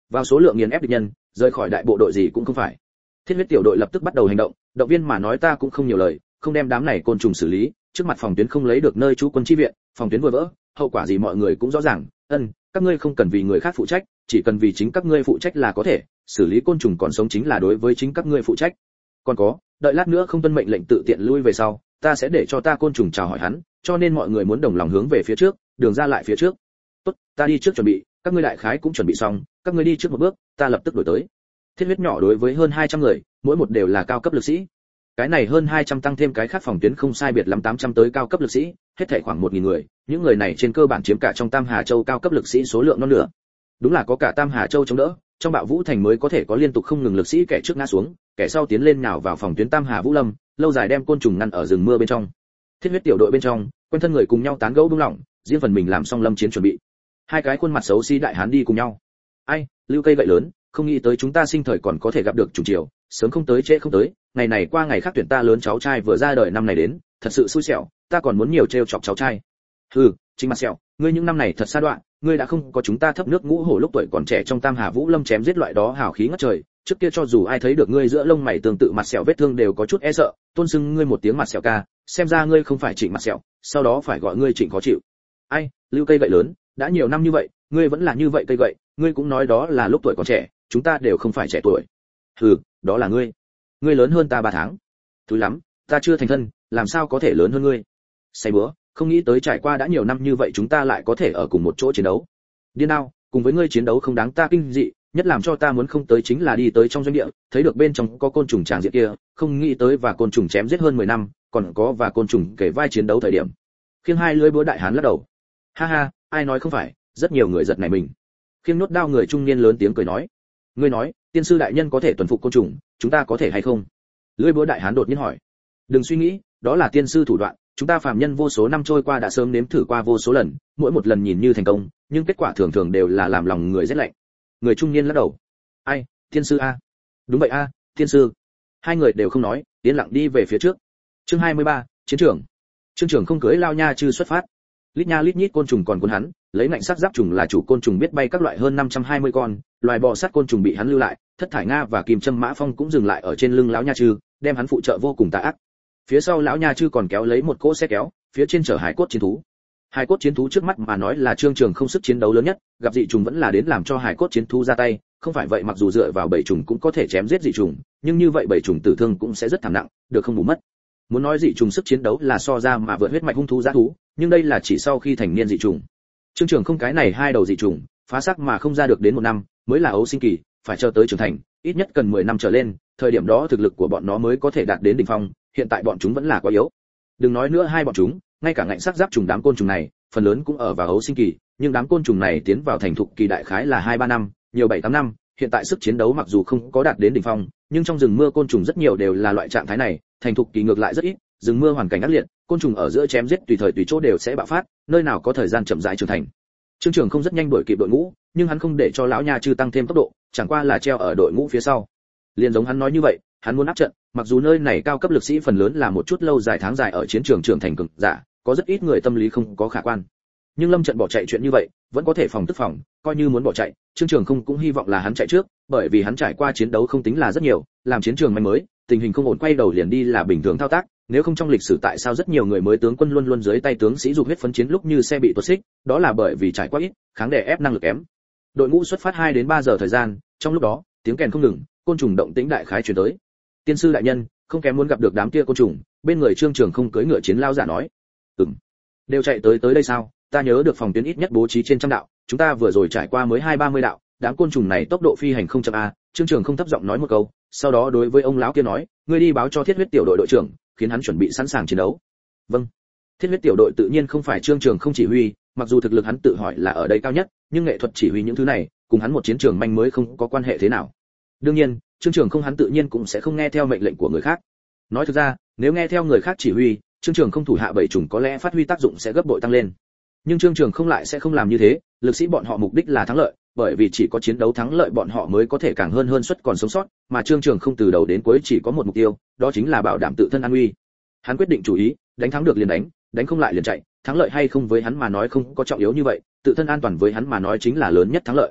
vào số lượng nghiền ép địch nhân, rời khỏi đại bộ đội gì cũng không phải. Thiết huyết tiểu đội lập tức bắt đầu hành động, động viên mà nói ta cũng không nhiều lời, không đem đám này côn trùng xử lý, trước mặt phòng tuyến không lấy được nơi trú quân chi viện, phòng tuyến vừa vỡ, hậu quả gì mọi người cũng rõ ràng. Ân, các ngươi không cần vì người khác phụ trách, chỉ cần vì chính các ngươi phụ trách là có thể, xử lý côn trùng còn sống chính là đối với chính các ngươi phụ trách. Còn có, đợi lát nữa không tuân mệnh lệnh tự tiện lui về sau, ta sẽ để cho ta côn trùng chào hỏi hắn, cho nên mọi người muốn đồng lòng hướng về phía trước, đường ra lại phía trước. Tốt, ta đi trước chuẩn bị, các ngươi đại khái cũng chuẩn bị xong, các ngươi đi trước một bước, ta lập tức đổi tới. Thiết huyết nhỏ đối với hơn hai trăm người, mỗi một đều là cao cấp lực sĩ. Cái này hơn hai trăm tăng thêm cái khác phòng tuyến không sai biệt lắm tám trăm tới cao cấp lực sĩ, hết thảy khoảng một nghìn người, những người này trên cơ bản chiếm cả trong Tam Hà Châu cao cấp lực sĩ số lượng non nửa. Đúng là có cả Tam Hà Châu chống đỡ, trong Bạo Vũ thành mới có thể có liên tục không ngừng lực sĩ kẻ trước ngã xuống, kẻ sau tiến lên nhào vào phòng tuyến Tam Hà Vũ Lâm, lâu dài đem côn trùng ngăn ở rừng mưa bên trong. Thiết huyết tiểu đội bên trong, quen thân người cùng nhau tán gẫu buông lỏng, riêng phần mình làm xong lâm chiến chuẩn bị. Hai cái khuôn mặt xấu xí đại hán đi cùng nhau. Ai, lưu cây gậy lớn, không nghĩ tới chúng ta sinh thời còn có thể gặp được trùng chiều, sớm không tới trễ không tới, ngày này qua ngày khác tuyển ta lớn cháu trai vừa ra đời năm này đến, thật sự xui xẻo, ta còn muốn nhiều trêu chọc cháu trai. Hừ, chính mặt sẹo, ngươi những năm này thật xa đoạn, ngươi đã không có chúng ta thấp nước ngũ hổ lúc tuổi còn trẻ trong Tam Hà Vũ Lâm chém giết loại đó hào khí ngất trời, trước kia cho dù ai thấy được ngươi giữa lông mày tương tự mặt sẹo vết thương đều có chút e sợ, tôn xưng ngươi một tiếng mặt sẹo ca, xem ra ngươi không phải Trịnh mặt sẹo, sau đó phải gọi ngươi Trịnh khó chịu. Ai, lưu cây gậy lớn, đã nhiều năm như vậy, ngươi vẫn là như vậy cây gậy, ngươi cũng nói đó là lúc tuổi còn trẻ, chúng ta đều không phải trẻ tuổi. Hừ, đó là ngươi. Ngươi lớn hơn ta ba tháng. Thúi lắm, ta chưa thành thân, làm sao có thể lớn hơn ngươi? Say bữa, không nghĩ tới trải qua đã nhiều năm như vậy chúng ta lại có thể ở cùng một chỗ chiến đấu. Điên nào, cùng với ngươi chiến đấu không đáng ta kinh dị, nhất làm cho ta muốn không tới chính là đi tới trong doanh địa, thấy được bên trong có côn trùng tràng diện kia, không nghĩ tới và côn trùng chém giết hơn mười năm, còn có và côn trùng kể vai chiến đấu thời điểm. Khiêng hai lưỡi búa đại hán lắc đầu. Ha ha, ai nói không phải, rất nhiều người giật nảy mình. Khiêng nốt đao người trung niên lớn tiếng cười nói, ngươi nói, tiên sư đại nhân có thể tuần phục côn trùng, chúng ta có thể hay không? Lưỡi búa đại hán đột nhiên hỏi. Đừng suy nghĩ, đó là tiên sư thủ đoạn, chúng ta phàm nhân vô số năm trôi qua đã sớm nếm thử qua vô số lần, mỗi một lần nhìn như thành công, nhưng kết quả thường thường đều là làm lòng người rét lạnh. Người trung niên lắc đầu. Ai, tiên sư a? Đúng vậy a, tiên sư. Hai người đều không nói, yên lặng đi về phía trước. Chương hai mươi ba, chiến trường. Trương Trường không cưới lao nha chư xuất phát. Lít nha lít nhít côn trùng còn cuốn hắn, lấy ngạnh sắc giáp trùng là chủ côn trùng biết bay các loại hơn năm trăm hai mươi con, loài bò sát côn trùng bị hắn lưu lại, thất thải nga và kim châm mã phong cũng dừng lại ở trên lưng lão nha chư, đem hắn phụ trợ vô cùng tà ác. Phía sau lão nha chư còn kéo lấy một cỗ xe kéo, phía trên chở hải cốt chiến thú. Hải cốt chiến thú trước mắt mà nói là Trương Trường không sức chiến đấu lớn nhất, gặp dị trùng vẫn là đến làm cho hải cốt chiến thú ra tay, không phải vậy mặc dù dựa vào bảy trùng cũng có thể chém giết dị trùng, nhưng như vậy bảy trùng tử thương cũng sẽ rất thảm nặng, được không bù mất. Muốn nói dị trùng sức chiến đấu là so ra mà vượt huyết mạch hung thú dã thú, nhưng đây là chỉ sau khi thành niên dị trùng. Trương Trường không cái này hai đầu dị trùng, phá xác mà không ra được đến một năm, mới là ấu sinh kỳ, phải chờ tới trưởng thành, ít nhất cần mười năm trở lên, thời điểm đó thực lực của bọn nó mới có thể đạt đến đỉnh phong, hiện tại bọn chúng vẫn là quá yếu. Đừng nói nữa hai bọn chúng, ngay cả ngạnh sắc giáp trùng đám côn trùng này, phần lớn cũng ở vào ấu sinh kỳ, nhưng đám côn trùng này tiến vào thành thục kỳ đại khái là hai ba năm, nhiều bảy tám năm, hiện tại sức chiến đấu mặc dù không có đạt đến đỉnh phong, nhưng trong rừng mưa côn trùng rất nhiều đều là loại trạng thái này, thành thục kỳ ngược lại rất ít, rừng mưa hoàn cảnh ác liệt, côn trùng ở giữa chém giết tùy thời tùy chỗ đều sẽ bạo phát, nơi nào có thời gian chậm rãi trưởng thành. Trương Trường không rất nhanh đuổi kịp đội ngũ, nhưng hắn không để cho lão nha chư tăng thêm tốc độ, chẳng qua là treo ở đội ngũ phía sau. Liên giống hắn nói như vậy, hắn muốn áp trận, mặc dù nơi này cao cấp lực sĩ phần lớn là một chút lâu dài tháng dài ở chiến trường trưởng thành cường giả, có rất ít người tâm lý không có khả quan. Nhưng lâm trận bỏ chạy chuyện như vậy, vẫn có thể phòng tức phòng, coi như muốn bỏ chạy, Trương Trường không cũng hy vọng là hắn chạy trước, bởi vì hắn trải qua chiến đấu không tính là rất nhiều, làm chiến trường manh mới, tình hình không ổn quay đầu liền đi là bình thường thao tác, nếu không trong lịch sử tại sao rất nhiều người mới tướng quân luôn luôn dưới tay tướng sĩ dục huyết phấn chiến lúc như xe bị tuột xích, đó là bởi vì trải qua ít, kháng đè ép năng lực kém. Đội ngũ xuất phát hai đến ba giờ thời gian, trong lúc đó, tiếng kèn không ngừng, côn trùng động tĩnh đại khái truyền tới. Tiên sư đại nhân, không kém muốn gặp được đám kia côn trùng, bên người Trương Trường không cưỡi ngựa chiến lao giả nói. Ừm, đều chạy tới tới đây sao? Ta nhớ được phòng tuyến ít nhất bố trí trên trăm đạo, chúng ta vừa rồi trải qua mới hai ba mươi đạo, đám côn trùng này tốc độ phi hành không chậm a. Trương Trường không thấp giọng nói một câu, sau đó đối với ông lão kia nói, ngươi đi báo cho thiết huyết tiểu đội đội trưởng, khiến hắn chuẩn bị sẵn sàng chiến đấu. Vâng. Thiết huyết tiểu đội tự nhiên không phải Trương Trường không chỉ huy, mặc dù thực lực hắn tự hỏi là ở đây cao nhất, nhưng nghệ thuật chỉ huy những thứ này, cùng hắn một chiến trường manh mới không có quan hệ thế nào. Đương nhiên, Trương Trường không hắn tự nhiên cũng sẽ không nghe theo mệnh lệnh của người khác. Nói thực ra, nếu nghe theo người khác chỉ huy, Trương Trường không thủ hạ bảy trùng có lẽ phát huy tác dụng sẽ gấp bội tăng lên. Nhưng Trương Trường không lại sẽ không làm như thế, lực sĩ bọn họ mục đích là thắng lợi, bởi vì chỉ có chiến đấu thắng lợi bọn họ mới có thể càng hơn hơn suất còn sống sót, mà Trương Trường không từ đầu đến cuối chỉ có một mục tiêu, đó chính là bảo đảm tự thân an nguy. Hắn quyết định chủ ý, đánh thắng được liền đánh, đánh không lại liền chạy, thắng lợi hay không với hắn mà nói không có trọng yếu như vậy, tự thân an toàn với hắn mà nói chính là lớn nhất thắng lợi.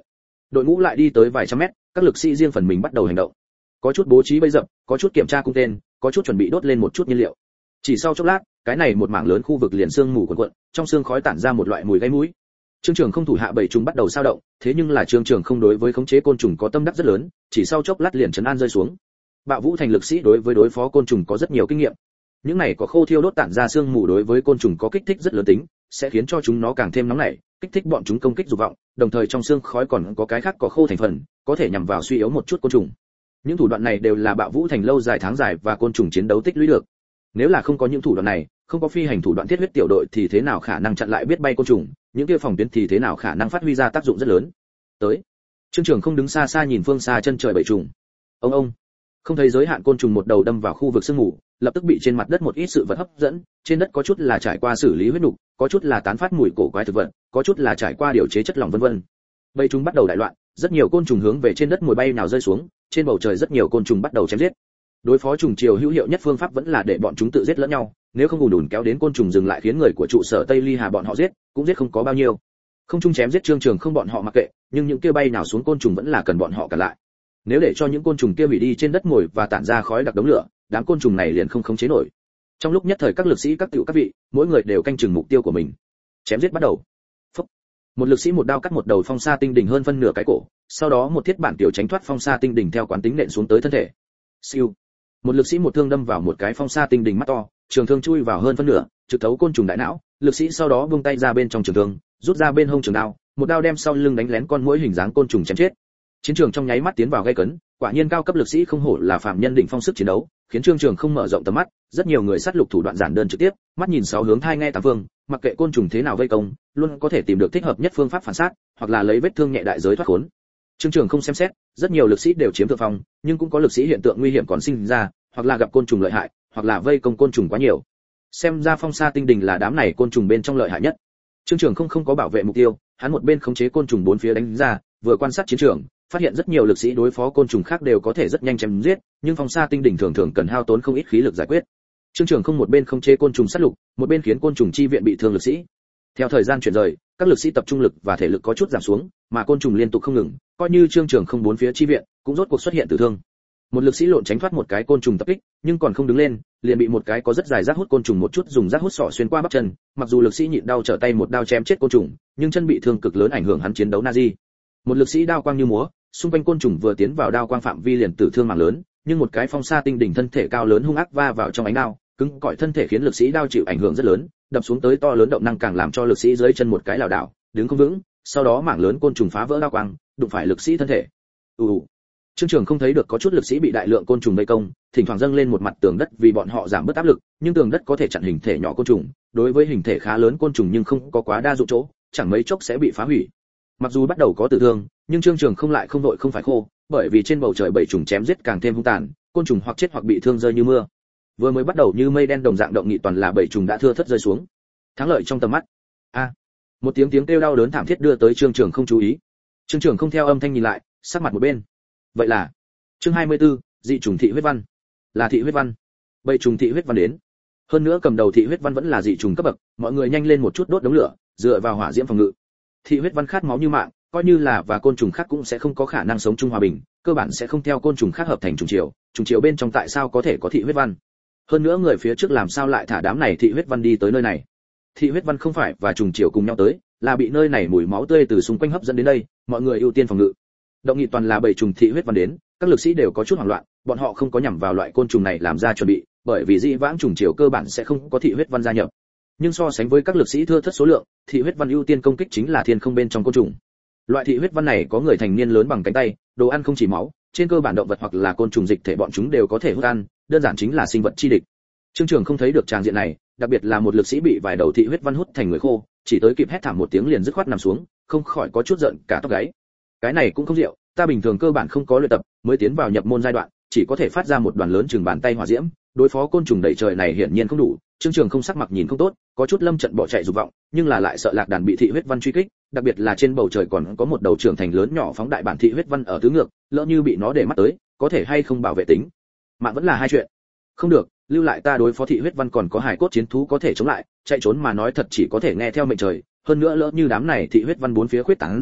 Đội ngũ lại đi tới vài trăm mét, các lực sĩ riêng phần mình bắt đầu hành động. Có chút bố trí bẫy dập, có chút kiểm tra cung tên, có chút chuẩn bị đốt lên một chút nhiên liệu. Chỉ sau chốc lát, cái này một mảng lớn khu vực liền sương mù cuồn cuộn, trong sương khói tản ra một loại mùi gây mũi. Trương Trường không thủ hạ bảy trùng bắt đầu sao động, thế nhưng là Trương Trường không đối với khống chế côn trùng có tâm đắc rất lớn, chỉ sau chốc lát liền trấn an rơi xuống. Bạo Vũ thành lực sĩ đối với đối phó côn trùng có rất nhiều kinh nghiệm. Những này có khô thiêu đốt tản ra sương mù đối với côn trùng có kích thích rất lớn tính, sẽ khiến cho chúng nó càng thêm nóng nảy, kích thích bọn chúng công kích dục vọng, đồng thời trong xương khói còn có cái khác có khô thành phần, có thể nhằm vào suy yếu một chút côn trùng. Những thủ đoạn này đều là Bạo Vũ thành lâu dài tháng dài và côn trùng chiến đấu tích lũy được. Nếu là không có những thủ đoạn này, không có phi hành thủ đoạn thiết huyết tiểu đội thì thế nào khả năng chặn lại biết bay côn trùng, những kia phòng tuyến thì thế nào khả năng phát huy ra tác dụng rất lớn. Tới, Trương Trường không đứng xa xa nhìn phương xa chân trời bảy trùng. Ông ông, không thấy giới hạn côn trùng một đầu đâm vào khu vực sương mù, lập tức bị trên mặt đất một ít sự vật hấp dẫn, trên đất có chút là trải qua xử lý huyết nục, có chút là tán phát mùi cổ quái thực vật, có chút là trải qua điều chế chất lỏng vân vân. Bầy chúng bắt đầu đại loạn, rất nhiều côn trùng hướng về trên đất mồi bay nào rơi xuống, trên bầu trời rất nhiều côn trùng bắt đầu chém giết. Đối phó trùng triều hữu hiệu nhất phương pháp vẫn là để bọn chúng tự giết lẫn nhau, nếu không ùn ùn kéo đến côn trùng dừng lại khiến người của trụ sở Tây Ly Hà bọn họ giết, cũng giết không có bao nhiêu. Không chung chém giết Trương Trường không bọn họ mặc kệ, nhưng những kia bay nào xuống côn trùng vẫn là cần bọn họ cả lại. Nếu để cho những côn trùng kia hủy đi trên đất mồi và tản ra khói đặc đống lửa, đám côn trùng này liền không khống chế nổi. Trong lúc nhất thời các lực sĩ các tiểu các vị, mỗi người đều canh chừng mục tiêu của mình. Chém giết bắt đầu. Phúc. Một lực sĩ một đao cắt một đầu phong sa tinh đỉnh hơn phân nửa cái cổ, sau đó một thiết bản tiểu tránh thoát phong sa tinh đỉnh theo quán tính nện xuống tới thân thể. Siêu. Một lực sĩ một thương đâm vào một cái phong sa tinh đỉnh mắt to, trường thương chui vào hơn phân nửa, trực thấu côn trùng đại não, lực sĩ sau đó buông tay ra bên trong trường thương, rút ra bên hông trường đao, một đao đem sau lưng đánh lén con muỗi hình dáng côn trùng chém chết. Chiến trường trong nháy mắt tiến vào gay cấn, quả nhiên cao cấp lực sĩ không hổ là phạm nhân đỉnh phong sức chiến đấu, khiến Trương Trường không mở rộng tầm mắt, rất nhiều người sát lục thủ đoạn giản đơn trực tiếp, mắt nhìn sáu hướng thai nghe tám phương, mặc kệ côn trùng thế nào vây công, luôn có thể tìm được thích hợp nhất phương pháp phản sát, hoặc là lấy vết thương nhẹ đại giới thoát khốn. Trương Trường không xem xét, rất nhiều lực sĩ đều chiếm thượng phong, nhưng cũng có lực sĩ hiện tượng nguy hiểm còn sinh ra, hoặc là gặp côn trùng lợi hại, hoặc là vây công côn trùng quá nhiều. Xem ra phong sa tinh đỉnh là đám này côn trùng bên trong lợi hại nhất. Trương Trường không không có bảo vệ mục tiêu, hắn một bên khống chế côn trùng bốn phía đánh ra, vừa quan sát chiến trường, phát hiện rất nhiều lực sĩ đối phó côn trùng khác đều có thể rất nhanh chém giết, nhưng phong sa tinh đỉnh thường thường cần hao tốn không ít khí lực giải quyết. Trương Trường không một bên khống chế côn trùng sát lục, một bên khiến côn trùng chi viện bị thương lực sĩ. Theo thời gian chuyển rời, các lực sĩ tập trung lực và thể lực có chút giảm xuống, mà côn trùng liên tục không ngừng, coi như Trương Trường không bốn phía chi viện, cũng rốt cuộc xuất hiện tử thương. Một lực sĩ lộn tránh thoát một cái côn trùng tập kích, nhưng còn không đứng lên, liền bị một cái có rất dài rác hút côn trùng một chút dùng rác hút sọ xuyên qua bắp chân, mặc dù lực sĩ nhịn đau trở tay một đao chém chết côn trùng, nhưng chân bị thương cực lớn ảnh hưởng hắn chiến đấu Nazi. Một lực sĩ đao quang như múa, xung quanh côn trùng vừa tiến vào đao quang phạm vi liền tử thương mạng lớn, nhưng một cái phong sa tinh đỉnh thân thể cao lớn hung ác va vào trong ánh đao, cứng cỏi thân thể khiến lực sĩ đao chịu ảnh hưởng rất lớn, đập xuống tới to lớn động năng càng làm cho lực sĩ dưới chân một cái lảo đảo, đứng không vững, sau đó mảng lớn côn trùng phá vỡ đao quang, đụng phải lực sĩ thân thể. Ù. Trương Trường không thấy được có chút lực sĩ bị đại lượng côn trùng vây công, thỉnh thoảng dâng lên một mặt tường đất vì bọn họ giảm bớt áp lực, nhưng tường đất có thể chặn hình thể nhỏ côn trùng, đối với hình thể khá lớn côn trùng nhưng không có quá đa dụng chỗ, chẳng mấy chốc sẽ bị phá hủy. Mặc dù bắt đầu có tử thương, nhưng Trương Trường không lại không vội không phải khô, bởi vì trên bầu trời bảy trùng chém giết càng thêm hung tàn, côn trùng hoặc chết hoặc bị thương rơi như mưa. Vừa mới bắt đầu như mây đen đồng dạng động nghị toàn là bảy trùng đã thưa thất rơi xuống. Thắng lợi trong tầm mắt. A. Một tiếng tiếng kêu đau đớn thảm thiết đưa tới Trương Trường không chú ý. Trương Trường không theo âm thanh nhìn lại, sắc mặt một bên. Vậy là chương hai mươi tư, dị trùng thị huyết văn. Là thị huyết văn. Bảy trùng thị huyết văn đến. Hơn nữa cầm đầu thị huyết văn vẫn là dị trùng cấp bậc, mọi người nhanh lên một chút đốt đống lửa, dựa vào hỏa diễm phòng ngự. Thị huyết văn khát máu như mạng, coi như là và côn trùng khác cũng sẽ không có khả năng sống chung hòa bình, cơ bản sẽ không theo côn trùng khác hợp thành trùng triều, trùng triều bên trong tại sao có thể có thị huyết văn? Hơn nữa người phía trước làm sao lại thả đám này thị huyết văn đi tới nơi này? Thị huyết văn không phải và trùng triều cùng nhau tới, là bị nơi này mùi máu tươi từ xung quanh hấp dẫn đến đây, mọi người ưu tiên phòng ngự. Động nghị toàn là bảy trùng thị huyết văn đến, các lực sĩ đều có chút hoảng loạn, bọn họ không có nhằm vào loại côn trùng này làm ra chuẩn bị, bởi vì dĩ vãng trùng triều cơ bản sẽ không có thị huyết văn gia nhập. Nhưng so sánh với các lực sĩ thưa thất số lượng, thị huyết văn ưu tiên công kích chính là thiên không bên trong côn trùng. Loại thị huyết văn này có người thành niên lớn bằng cánh tay, đồ ăn không chỉ máu, trên cơ bản động vật hoặc là côn trùng dịch thể bọn chúng đều có thể hút ăn, đơn giản chính là sinh vật chi địch. Trương Trường không thấy được tràng diện này, đặc biệt là một lực sĩ bị vài đầu thị huyết văn hút thành người khô, chỉ tới kịp hét thảm một tiếng liền dứt khoát nằm xuống, không khỏi có chút giận cả tóc gáy. Cái này cũng không diệu, ta bình thường cơ bản không có luyện tập, mới tiến vào nhập môn giai đoạn, chỉ có thể phát ra một đoàn lớn chừng bàn tay hỏa diễm, đối phó côn trùng đầy trời này hiển nhiên không đủ. Trương Trường không sắc mặt nhìn không tốt, có chút lâm trận bỏ chạy dục vọng, nhưng là lại sợ lạc đàn bị thị huyết văn truy kích, đặc biệt là trên bầu trời còn có một đầu trưởng thành lớn nhỏ phóng đại bản thị huyết văn ở tứ ngược, lỡ như bị nó để mắt tới, có thể hay không bảo vệ tính mạng vẫn là hai chuyện. Không được, lưu lại ta đối phó thị huyết văn còn có hài cốt chiến thú có thể chống lại, chạy trốn mà nói thật chỉ có thể nghe theo mệnh trời, hơn nữa lỡ như đám này thị huyết văn bốn phía khuyết tán ra,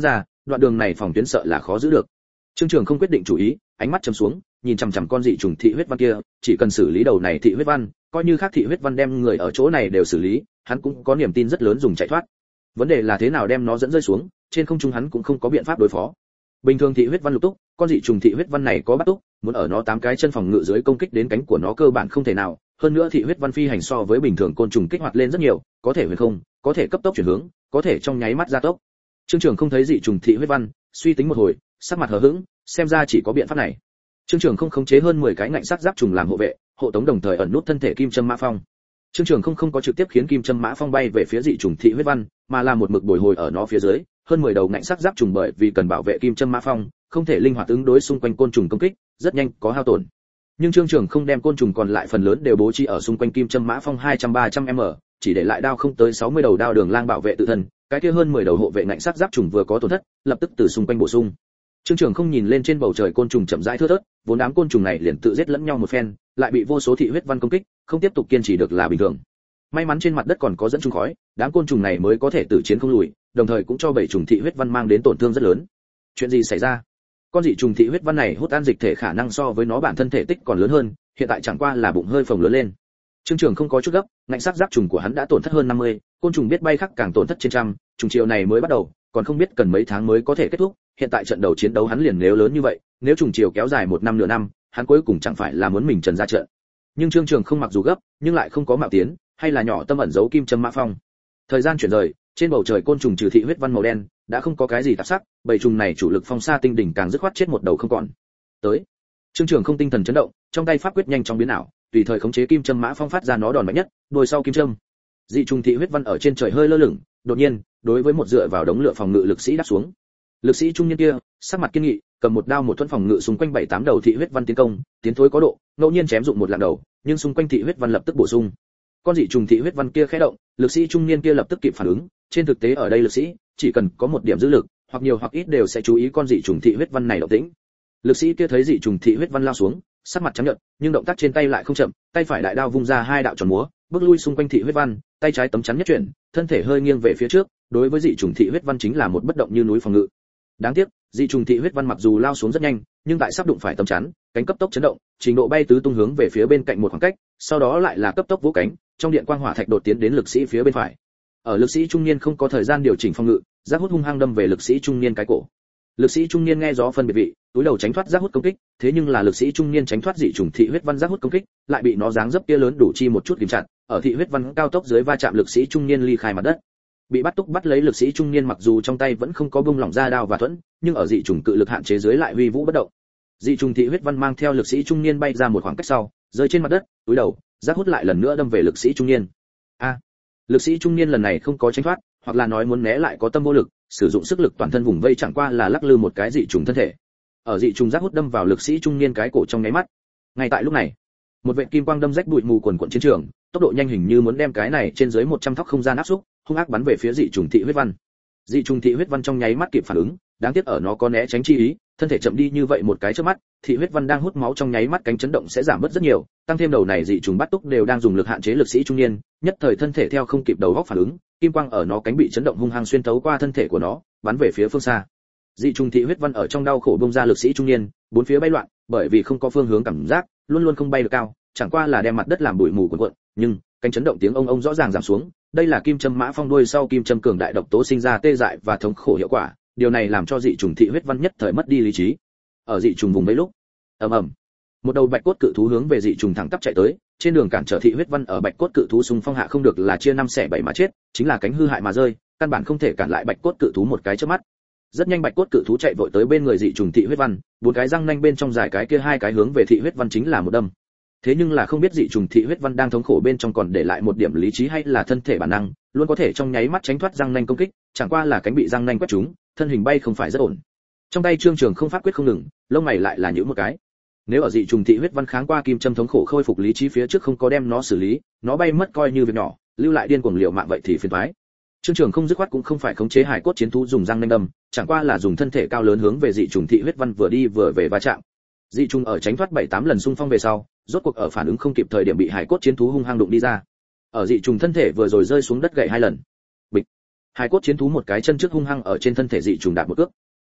đoạn đường này phòng tuyến sợ là khó giữ được. Trương Trường không quyết định chủ ý, ánh mắt trầm xuống, nhìn chằm chằm con dị trùng thị huyết văn kia, chỉ cần xử lý đầu này thị huyết văn, coi như khác thị huyết văn đem người ở chỗ này đều xử lý, hắn cũng có niềm tin rất lớn dùng chạy thoát. Vấn đề là thế nào đem nó dẫn rơi xuống, trên không trung hắn cũng không có biện pháp đối phó. Bình thường thị huyết văn lục túc, con dị trùng thị huyết văn này có bắt túc, muốn ở nó tám cái chân phòng ngự dưới công kích đến cánh của nó cơ bản không thể nào, hơn nữa thị huyết văn phi hành so với bình thường côn trùng kích hoạt lên rất nhiều, có thể huyền không, có thể cấp tốc chuyển hướng, có thể trong nháy mắt gia tốc. Trương Trường không thấy dị trùng thị huyết văn, suy tính một hồi, sắc mặt hờ hững, xem ra chỉ có biện pháp này. Trương Trường không khống chế hơn mười cái ngạnh sắc giáp trùng làm hộ vệ, hộ tống đồng thời ẩn nút thân thể kim châm mã phong. Trương Trường không không có trực tiếp khiến kim châm mã phong bay về phía dị trùng thị huyết văn, mà là một mực bồi hồi ở nó phía dưới, hơn mười đầu ngạnh sắc giáp trùng bởi vì cần bảo vệ kim châm mã phong, không thể linh hoạt ứng đối xung quanh côn trùng công kích, rất nhanh có hao tổn. Nhưng Trương Trường không đem côn trùng còn lại phần lớn đều bố trí ở xung quanh kim châm mã phong hai trăm ba trăm m, chỉ để lại đao không tới sáu mươi đầu đao đường lang bảo vệ tự thân, cái kia hơn mười đầu hộ vệ ngạnh sắc giáp trùng vừa có tổn thất, lập tức từ xung quanh bổ sung. Trương Trường không nhìn lên trên bầu trời côn trùng chậm rãi thưa thớt, vốn đám côn trùng này liền tự giết lẫn nhau một phen, lại bị vô số thị huyết văn công kích, không tiếp tục kiên trì được là bình thường. May mắn trên mặt đất còn có dẫn trùng khói, đám côn trùng này mới có thể tử chiến không lùi, đồng thời cũng cho bảy trùng thị huyết văn mang đến tổn thương rất lớn. Chuyện gì xảy ra? Con dị trùng thị huyết văn này hút ăn dịch thể khả năng so với nó bản thân thể tích còn lớn hơn, hiện tại chẳng qua là bụng hơi phồng lớn lên. Trương Trường không có chút gấp, ngạnh sắc giáp trùng của hắn đã tổn thất hơn năm mươi, côn trùng biết bay khác càng tổn thất trên trăm, trùng chiều này mới bắt đầu, còn không biết cần mấy tháng mới có thể kết thúc, hiện tại trận đầu chiến đấu hắn liền nếu lớn như vậy, nếu trùng chiều kéo dài một năm nửa năm, hắn cuối cùng chẳng phải là muốn mình trần ra trận. Nhưng Trương Trường không mặc dù gấp, nhưng lại không có mạo tiến, hay là nhỏ tâm ẩn giấu kim châm mã phong. Thời gian chuyển rời, trên bầu trời côn trùng trừ thị huyết văn màu đen, đã không có cái gì tạp sắc, bầy trùng này chủ lực phong sa tinh đỉnh càng dứt khoát chết một đầu không còn. Tới. Trương Trường không tinh thần chấn động, trong tay pháp quyết nhanh chóng biến ảo, tùy thời khống chế kim châm mã phong phát ra nó đòn mạnh nhất, đuôi sau kim châm. Dị trùng thị huyết văn ở trên trời hơi lơ lửng, đột nhiên, đối với một dựa vào đống lửa phòng ngự lực sĩ đáp xuống. Lực sĩ trung niên kia, sắc mặt kiên nghị, cầm một đao một thuẫn phòng ngự xung quanh bảy tám đầu thị huyết văn tiến công, tiến thối có độ, ngẫu nhiên chém dụng một lạng đầu, nhưng xung quanh thị huyết văn lập tức bổ sung. Con dị trùng thị huyết văn kia khẽ động, lực sĩ trung niên kia lập tức kịp phản ứng, trên thực tế ở đây lực sĩ chỉ cần có một điểm dư lực, hoặc nhiều hoặc ít đều sẽ chú ý con dị trùng thị huyết văn này động tĩnh. Lực sĩ kia thấy dị trùng thị huyết văn lao xuống, sắc mặt trắng nhợt, nhưng động tác trên tay lại không chậm, tay phải đại đao vung ra hai đạo tròn múa, bước lui xung quanh thị huyết văn, tay trái tấm chắn nhất chuyển, thân thể hơi nghiêng về phía trước, đối với dị trùng thị huyết văn chính là một bất động như núi phòng ngự. Đáng tiếc, dị trùng thị huyết văn mặc dù lao xuống rất nhanh, nhưng tại sắp đụng phải tấm chắn, cánh cấp tốc chấn động, trình độ bay tứ tung hướng về phía bên cạnh một khoảng cách, sau đó lại là cấp tốc vỗ cánh, trong điện quang hỏa thạch đột tiến đến lực sĩ phía bên phải. Ở lực sĩ trung niên không có thời gian điều chỉnh phòng ngự, giác hút hung hăng đâm về lực sĩ trung niên cái cổ. Lực sĩ trung niên nghe gió phân biệt vị, túi đầu tránh thoát giác hút công kích, thế nhưng là lực sĩ trung niên tránh thoát dị trùng thị huyết văn giác hút công kích, lại bị nó dáng dấp kia lớn đủ chi một chút kìm chặt, ở thị huyết văn cao tốc dưới va chạm lực sĩ trung niên ly khai mặt đất. Bị bắt túc bắt lấy lực sĩ trung niên mặc dù trong tay vẫn không có bung lỏng ra đao và thuẫn, nhưng ở dị trùng cự lực hạn chế dưới lại huy vũ bất động. Dị trùng thị huyết văn mang theo lực sĩ trung niên bay ra một khoảng cách sau, rơi trên mặt đất, túi đầu, giác hút lại lần nữa đâm về lực sĩ trung niên. A, à, lực sĩ trung niên lần này không có tránh thoát, hoặc là nói muốn né lại có tâm vô lực, sử dụng sức lực toàn thân vùng vây chẳng qua là lắc lư một cái dị trùng thân thể. Ở dị trùng giác hút đâm vào lực sĩ trung niên cái cổ trong nháy mắt. Ngay tại lúc này, một vệt kim quang đâm rách bụi mù quần quần chiến trường, tốc độ nhanh hình như muốn đem cái này trên dưới một trăm thóc không gian áp xúc, hung ác bắn về phía dị trùng thị huyết văn. Dị trùng thị huyết văn trong nháy mắt kịp phản ứng, đáng tiếc ở nó có né tránh chi ý, thân thể chậm đi như vậy một cái chớp mắt, thị huyết văn đang hút máu trong nháy mắt cánh chấn động sẽ giảm bớt rất nhiều, tăng thêm đầu này dị trùng bắt túc đều đang dùng lực hạn chế lực sĩ trung niên, nhất thời thân thể theo không kịp đầu góc phản ứng, kim quang ở nó cánh bị chấn động hung hăng xuyên thấu qua thân thể của nó, bắn về phía phương xa. Dị trùng thị huyết văn ở trong đau khổ bung ra lực sĩ trung niên, bốn phía bay loạn, bởi vì không có phương hướng cảm giác, luôn luôn không bay được cao, chẳng qua là đem mặt đất làm bụi mù cuộn cuộn, nhưng cánh chấn động tiếng ông ông rõ ràng giảm xuống, đây là kim châm mã phong đuôi sau kim châm cường đại độc tố sinh ra tê dại và thống khổ hiệu quả, điều này làm cho dị trùng thị huyết văn nhất thời mất đi lý trí. Ở dị trùng vùng mấy lúc, ầm ầm, một đầu bạch cốt cự thú hướng về dị trùng thẳng tắp chạy tới, trên đường cản trở thị huyết văn ở bạch cốt cự thú xung phong hạ không được là chia năm xẻ bảy mà chết, chính là cánh hư hại mà rơi, căn bản không thể cản lại bạch cốt cự thú một cái chớp mắt. Rất nhanh bạch cốt cự thú chạy vội tới bên người dị trùng thị huyết văn, bốn cái răng nanh bên trong dài cái kia hai cái hướng về thị huyết văn chính là một đâm. Thế nhưng là không biết dị trùng thị huyết văn đang thống khổ bên trong còn để lại một điểm lý trí hay là thân thể bản năng, luôn có thể trong nháy mắt tránh thoát răng nanh công kích, chẳng qua là cánh bị răng nanh quét trúng, thân hình bay không phải rất ổn. Trong tay Trương Trường không pháp quyết không ngừng, lông mày lại là nhíu một cái. Nếu ở dị trùng thị huyết văn kháng qua kim châm thống khổ khôi phục lý trí phía trước không có đem nó xử lý, nó bay mất coi như việc nhỏ, lưu lại điên cuồng liều mạng vậy thì phiền toái. Trương Trường không dứt khoát cũng không phải khống chế hải cốt chiến thú dùng răng nanh đâm, chẳng qua là dùng thân thể cao lớn hướng về dị trùng thị huyết văn vừa đi vừa về va chạm. Dị trùng ở tránh thoát bảy tám lần xung phong về sau, rốt cuộc ở phản ứng không kịp thời điểm bị hải cốt chiến thú hung hăng đụng đi ra. Ở dị trùng thân thể vừa rồi rơi xuống đất gãy hai lần. Bịch. Hải cốt chiến thú một cái chân trước hung hăng ở trên thân thể dị trùng đạp một cước.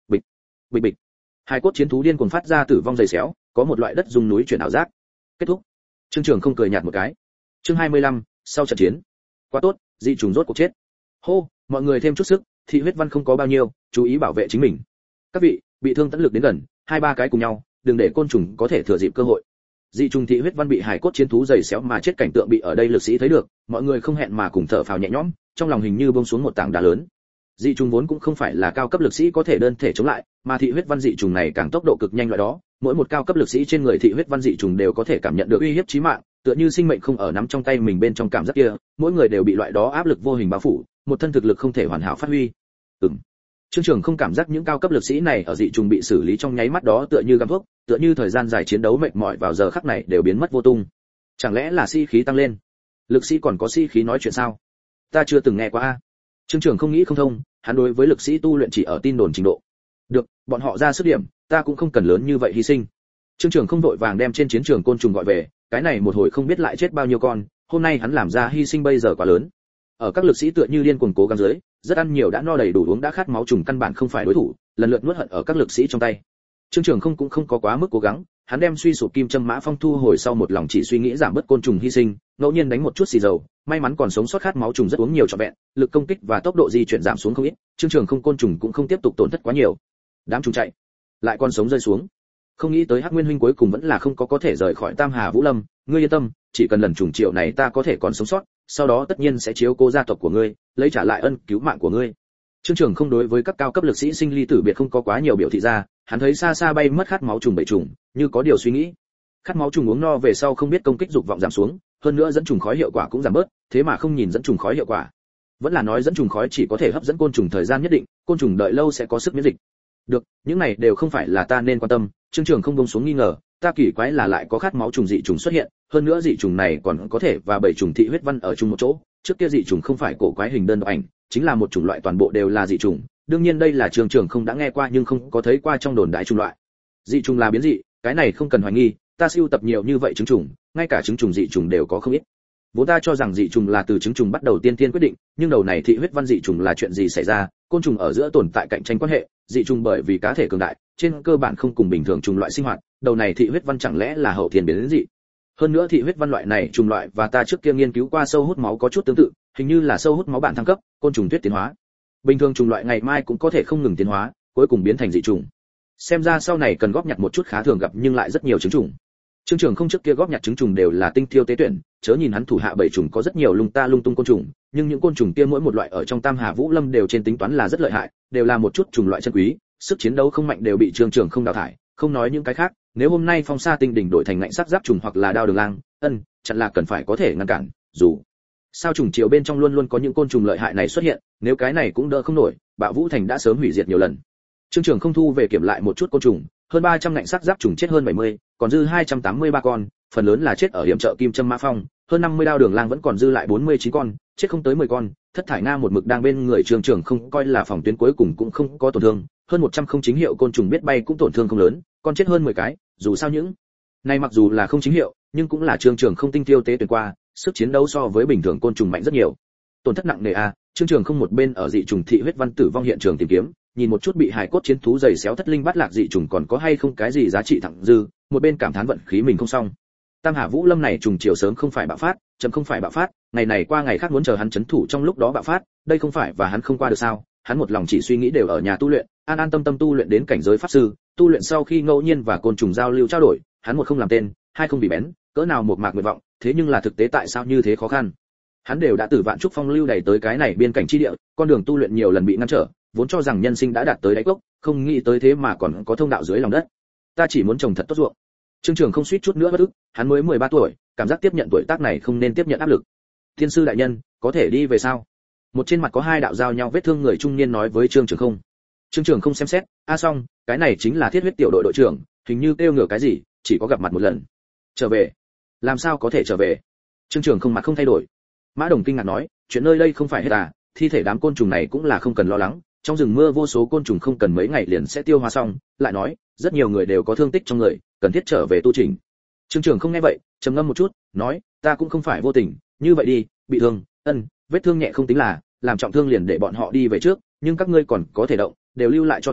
bịch bịch. Hai cốt chiến thú điên cuồng phát ra tử vong dày xéo, có một loại đất rung núi chuyển ảo giác. Kết thúc. Trương Trường không cười nhạt một cái. Chương hai mươi lăm, sau trận chiến. Quá tốt, dị trùng rốt cuộc chết. Hô, mọi người thêm chút sức, thị huyết văn không có bao nhiêu, chú ý bảo vệ chính mình. Các vị, bị thương tận lực đến gần, hai ba cái cùng nhau, đừng để côn trùng có thể thừa dịp cơ hội. Dị trùng thị huyết văn bị hải cốt chiến thú dày xéo mà chết cảnh tượng bị ở đây lực sĩ thấy được, mọi người không hẹn mà cùng thở phào nhẹ nhõm, trong lòng hình như buông xuống một tảng đá lớn. Dị trùng vốn cũng không phải là cao cấp lực sĩ có thể đơn thể chống lại, mà thị huyết văn dị trùng này càng tốc độ cực nhanh loại đó, mỗi một cao cấp lực sĩ trên người thị huyết văn dị trùng đều có thể cảm nhận được uy hiếp chí mạng, tựa như sinh mệnh không ở nắm trong tay mình bên trong cảm giác kia, mỗi người đều bị loại đó áp lực vô hình bao phủ, một thân thực lực không thể hoàn hảo phát huy. Ừm. Trương Trường không cảm giác những cao cấp lực sĩ này ở dị trùng bị xử lý trong nháy mắt đó tựa như găm thuốc, tựa như thời gian dài chiến đấu mệt mỏi vào giờ khắc này đều biến mất vô tung. Chẳng lẽ là sĩ khí tăng lên? Lực sĩ còn có sĩ khí nói chuyện sao? Ta chưa từng nghe qua a. Trương Trường không nghĩ không thông, hắn đối với lực sĩ tu luyện chỉ ở tin đồn trình độ. Được, bọn họ ra sức điểm, ta cũng không cần lớn như vậy hy sinh. Trương Trường không vội vàng đem trên chiến trường côn trùng gọi về, cái này một hồi không biết lại chết bao nhiêu con, hôm nay hắn làm ra hy sinh bây giờ quá lớn. Ở các lực sĩ tựa như điên cuồng cố gắng dưới, rất ăn nhiều đã no đầy đủ uống đã khát máu trùng căn bản không phải đối thủ, lần lượt nuốt hận ở các lực sĩ trong tay. Trương Trường không cũng không có quá mức cố gắng, hắn đem suy sụp kim châm mã phong thu hồi sau một lòng chỉ suy nghĩ giảm bớt côn trùng hy sinh, ngẫu nhiên đánh một chút xì dầu, may mắn còn sống sót khát máu trùng rất uống nhiều trọn vẹn, lực công kích và tốc độ di chuyển giảm xuống không ít, Trương Trường không côn trùng cũng không tiếp tục tổn thất quá nhiều. Đám trùng chạy, lại con sống rơi xuống. Không nghĩ tới Hắc Nguyên huynh cuối cùng vẫn là không có có thể rời khỏi Tam Hà Vũ Lâm, ngươi yên tâm, chỉ cần lần trùng triệu này ta có thể còn sống sót, sau đó tất nhiên sẽ chiếu cố gia tộc của ngươi, lấy trả lại ân cứu mạng của ngươi. Trương Trường không đối với các cao cấp lực sĩ sinh ly tử biệt không có quá nhiều biểu thị ra, hắn thấy xa xa bay mất khát máu trùng bầy trùng, như có điều suy nghĩ. Khát máu trùng uống no về sau không biết công kích dục vọng giảm xuống, hơn nữa dẫn trùng khói hiệu quả cũng giảm bớt, thế mà không nhìn dẫn trùng khói hiệu quả. Vẫn là nói dẫn trùng khói chỉ có thể hấp dẫn côn trùng thời gian nhất định, côn trùng đợi lâu sẽ có sức miễn dịch. Được, những này đều không phải là ta nên quan tâm, Trương Trường không buông xuống nghi ngờ, ta kỳ quái là lại có khát máu trùng dị trùng xuất hiện, hơn nữa dị trùng này còn có thể và bảy trùng thị huyết văn ở chung một chỗ, trước kia dị trùng không phải cổ quái hình đơn độc ảnh, chính là một chủng loại toàn bộ đều là dị trùng, đương nhiên đây là Trương Trường không đã nghe qua nhưng không có thấy qua trong đồn đại chủng loại. Dị trùng là biến dị, cái này không cần hoài nghi, ta sưu tập nhiều như vậy trứng trùng, ngay cả trứng trùng dị trùng đều có không ít. Vốn ta cho rằng dị trùng là từ trứng trùng bắt đầu tiên tiên quyết định, nhưng đầu này thị huyết văn dị trùng là chuyện gì xảy ra, côn trùng ở giữa tồn tại cạnh tranh quan hệ, dị trùng bởi vì cá thể cường đại, trên cơ bản không cùng bình thường trùng loại sinh hoạt, đầu này thị huyết văn chẳng lẽ là hậu thiên biến dị. Hơn nữa thị huyết văn loại này trùng loại và ta trước kia nghiên cứu qua sâu hút máu có chút tương tự, hình như là sâu hút máu bản thăng cấp, côn trùng tuyết tiến hóa. Bình thường trùng loại ngày mai cũng có thể không ngừng tiến hóa, cuối cùng biến thành dị trùng. Xem ra sau này cần góp nhặt một chút khá thường gặp nhưng lại rất nhiều trứng trùng. Trương Trường không trước kia góp nhặt trứng trùng đều là tinh tiêu tế tuyển, chớ nhìn hắn thủ hạ bảy trùng có rất nhiều lung ta lung tung côn trùng, nhưng những côn trùng kia mỗi một loại ở trong Tam Hà Vũ Lâm đều trên tính toán là rất lợi hại, đều là một chút trùng loại chân quý, sức chiến đấu không mạnh đều bị Trương Trường không đào thải, không nói những cái khác, nếu hôm nay Phong Sa Tinh đỉnh đổi thành ngạnh sắc giáp trùng hoặc là đao đường lang, ân, chặn là cần phải có thể ngăn cản, dù sao trùng chiều bên trong luôn luôn có những côn trùng lợi hại này xuất hiện, nếu cái này cũng đỡ không nổi, Bạo Vũ Thành đã sớm hủy diệt nhiều lần. Trương Trường không thu về kiểm lại một chút côn trùng, hơn ba trăm ngạnh sắc giáp trùng chết hơn bảy mươi, còn dư hai trăm tám mươi ba con, phần lớn là chết ở hiểm trợ Kim Châm Mã Phong, hơn năm mươi đao đường lang vẫn còn dư lại bốn mươi chín con, chết không tới mười con, Thất Thải Nga một mực đang bên người Trương Trường không coi là phòng tuyến cuối cùng cũng không có tổn thương, hơn một trăm không chính hiệu côn trùng biết bay cũng tổn thương không lớn, con chết hơn mười cái, dù sao những này mặc dù là không chính hiệu, nhưng cũng là Trương Trường không tinh tiêu tế tuyển qua, sức chiến đấu so với bình thường côn trùng mạnh rất nhiều. Tổn thất nặng nề a, Trương Trường không một bên ở dị trùng thị huyết văn tử vong hiện trường tìm kiếm, nhìn một chút bị hải cốt chiến thú giày xéo thất linh bát lạc dị trùng còn có hay không cái gì giá trị thẳng dư, một bên cảm thán vận khí mình không xong. Tam Hà Vũ Lâm này trùng chiều sớm không phải bạo phát, chậm không phải bạo phát, ngày này qua ngày khác muốn chờ hắn chấn thủ trong lúc đó bạo phát, đây không phải và hắn không qua được sao? Hắn một lòng chỉ suy nghĩ đều ở nhà tu luyện, an an tâm tâm tu luyện đến cảnh giới pháp sư, tu luyện sau khi ngẫu nhiên và côn trùng giao lưu trao đổi, hắn một không làm tên, hai không bị bén, cỡ nào một mạc nguyện vọng, thế nhưng là thực tế tại sao như thế khó khăn? Hắn đều đã từ vạn trúc phong lưu đẩy tới cái này biên cảnh chi địa, con đường tu luyện nhiều lần bị ngăn trở, vốn cho rằng nhân sinh đã đạt tới đáy cốc, không nghĩ tới thế mà còn có thông đạo dưới lòng đất. Ta chỉ muốn trồng thật tốt ruộng. Trương Trường không suýt chút nữa bất ức, hắn mới mười ba tuổi, cảm giác tiếp nhận tuổi tác này không nên tiếp nhận áp lực. Thiên sư đại nhân, có thể đi về sao? Một trên mặt có hai đạo giao nhau vết thương người trung niên nói với Trương Trường không. Trương Trường không xem xét, a xong, cái này chính là thiết huyết tiểu đội đội trưởng, hình như kêu ngửa cái gì, chỉ có gặp mặt một lần. Trở về? Làm sao có thể trở về? Trương Trường không mặt không thay đổi. Mã Đồng kinh ngạc nói, chuyện nơi đây không phải hết à, thi thể đám côn trùng này cũng là không cần lo lắng, trong rừng mưa vô số côn trùng không cần mấy ngày liền sẽ tiêu hóa xong, lại nói, rất nhiều người đều có thương tích trong người, cần thiết trở về tu chỉnh. Trương Trường không nghe vậy, trầm ngâm một chút, nói, ta cũng không phải vô tình, như vậy đi, bị thương, ân, vết thương nhẹ không tính là, làm trọng thương liền để bọn họ đi về trước, nhưng các ngươi còn có thể động, đều lưu lại cho ta,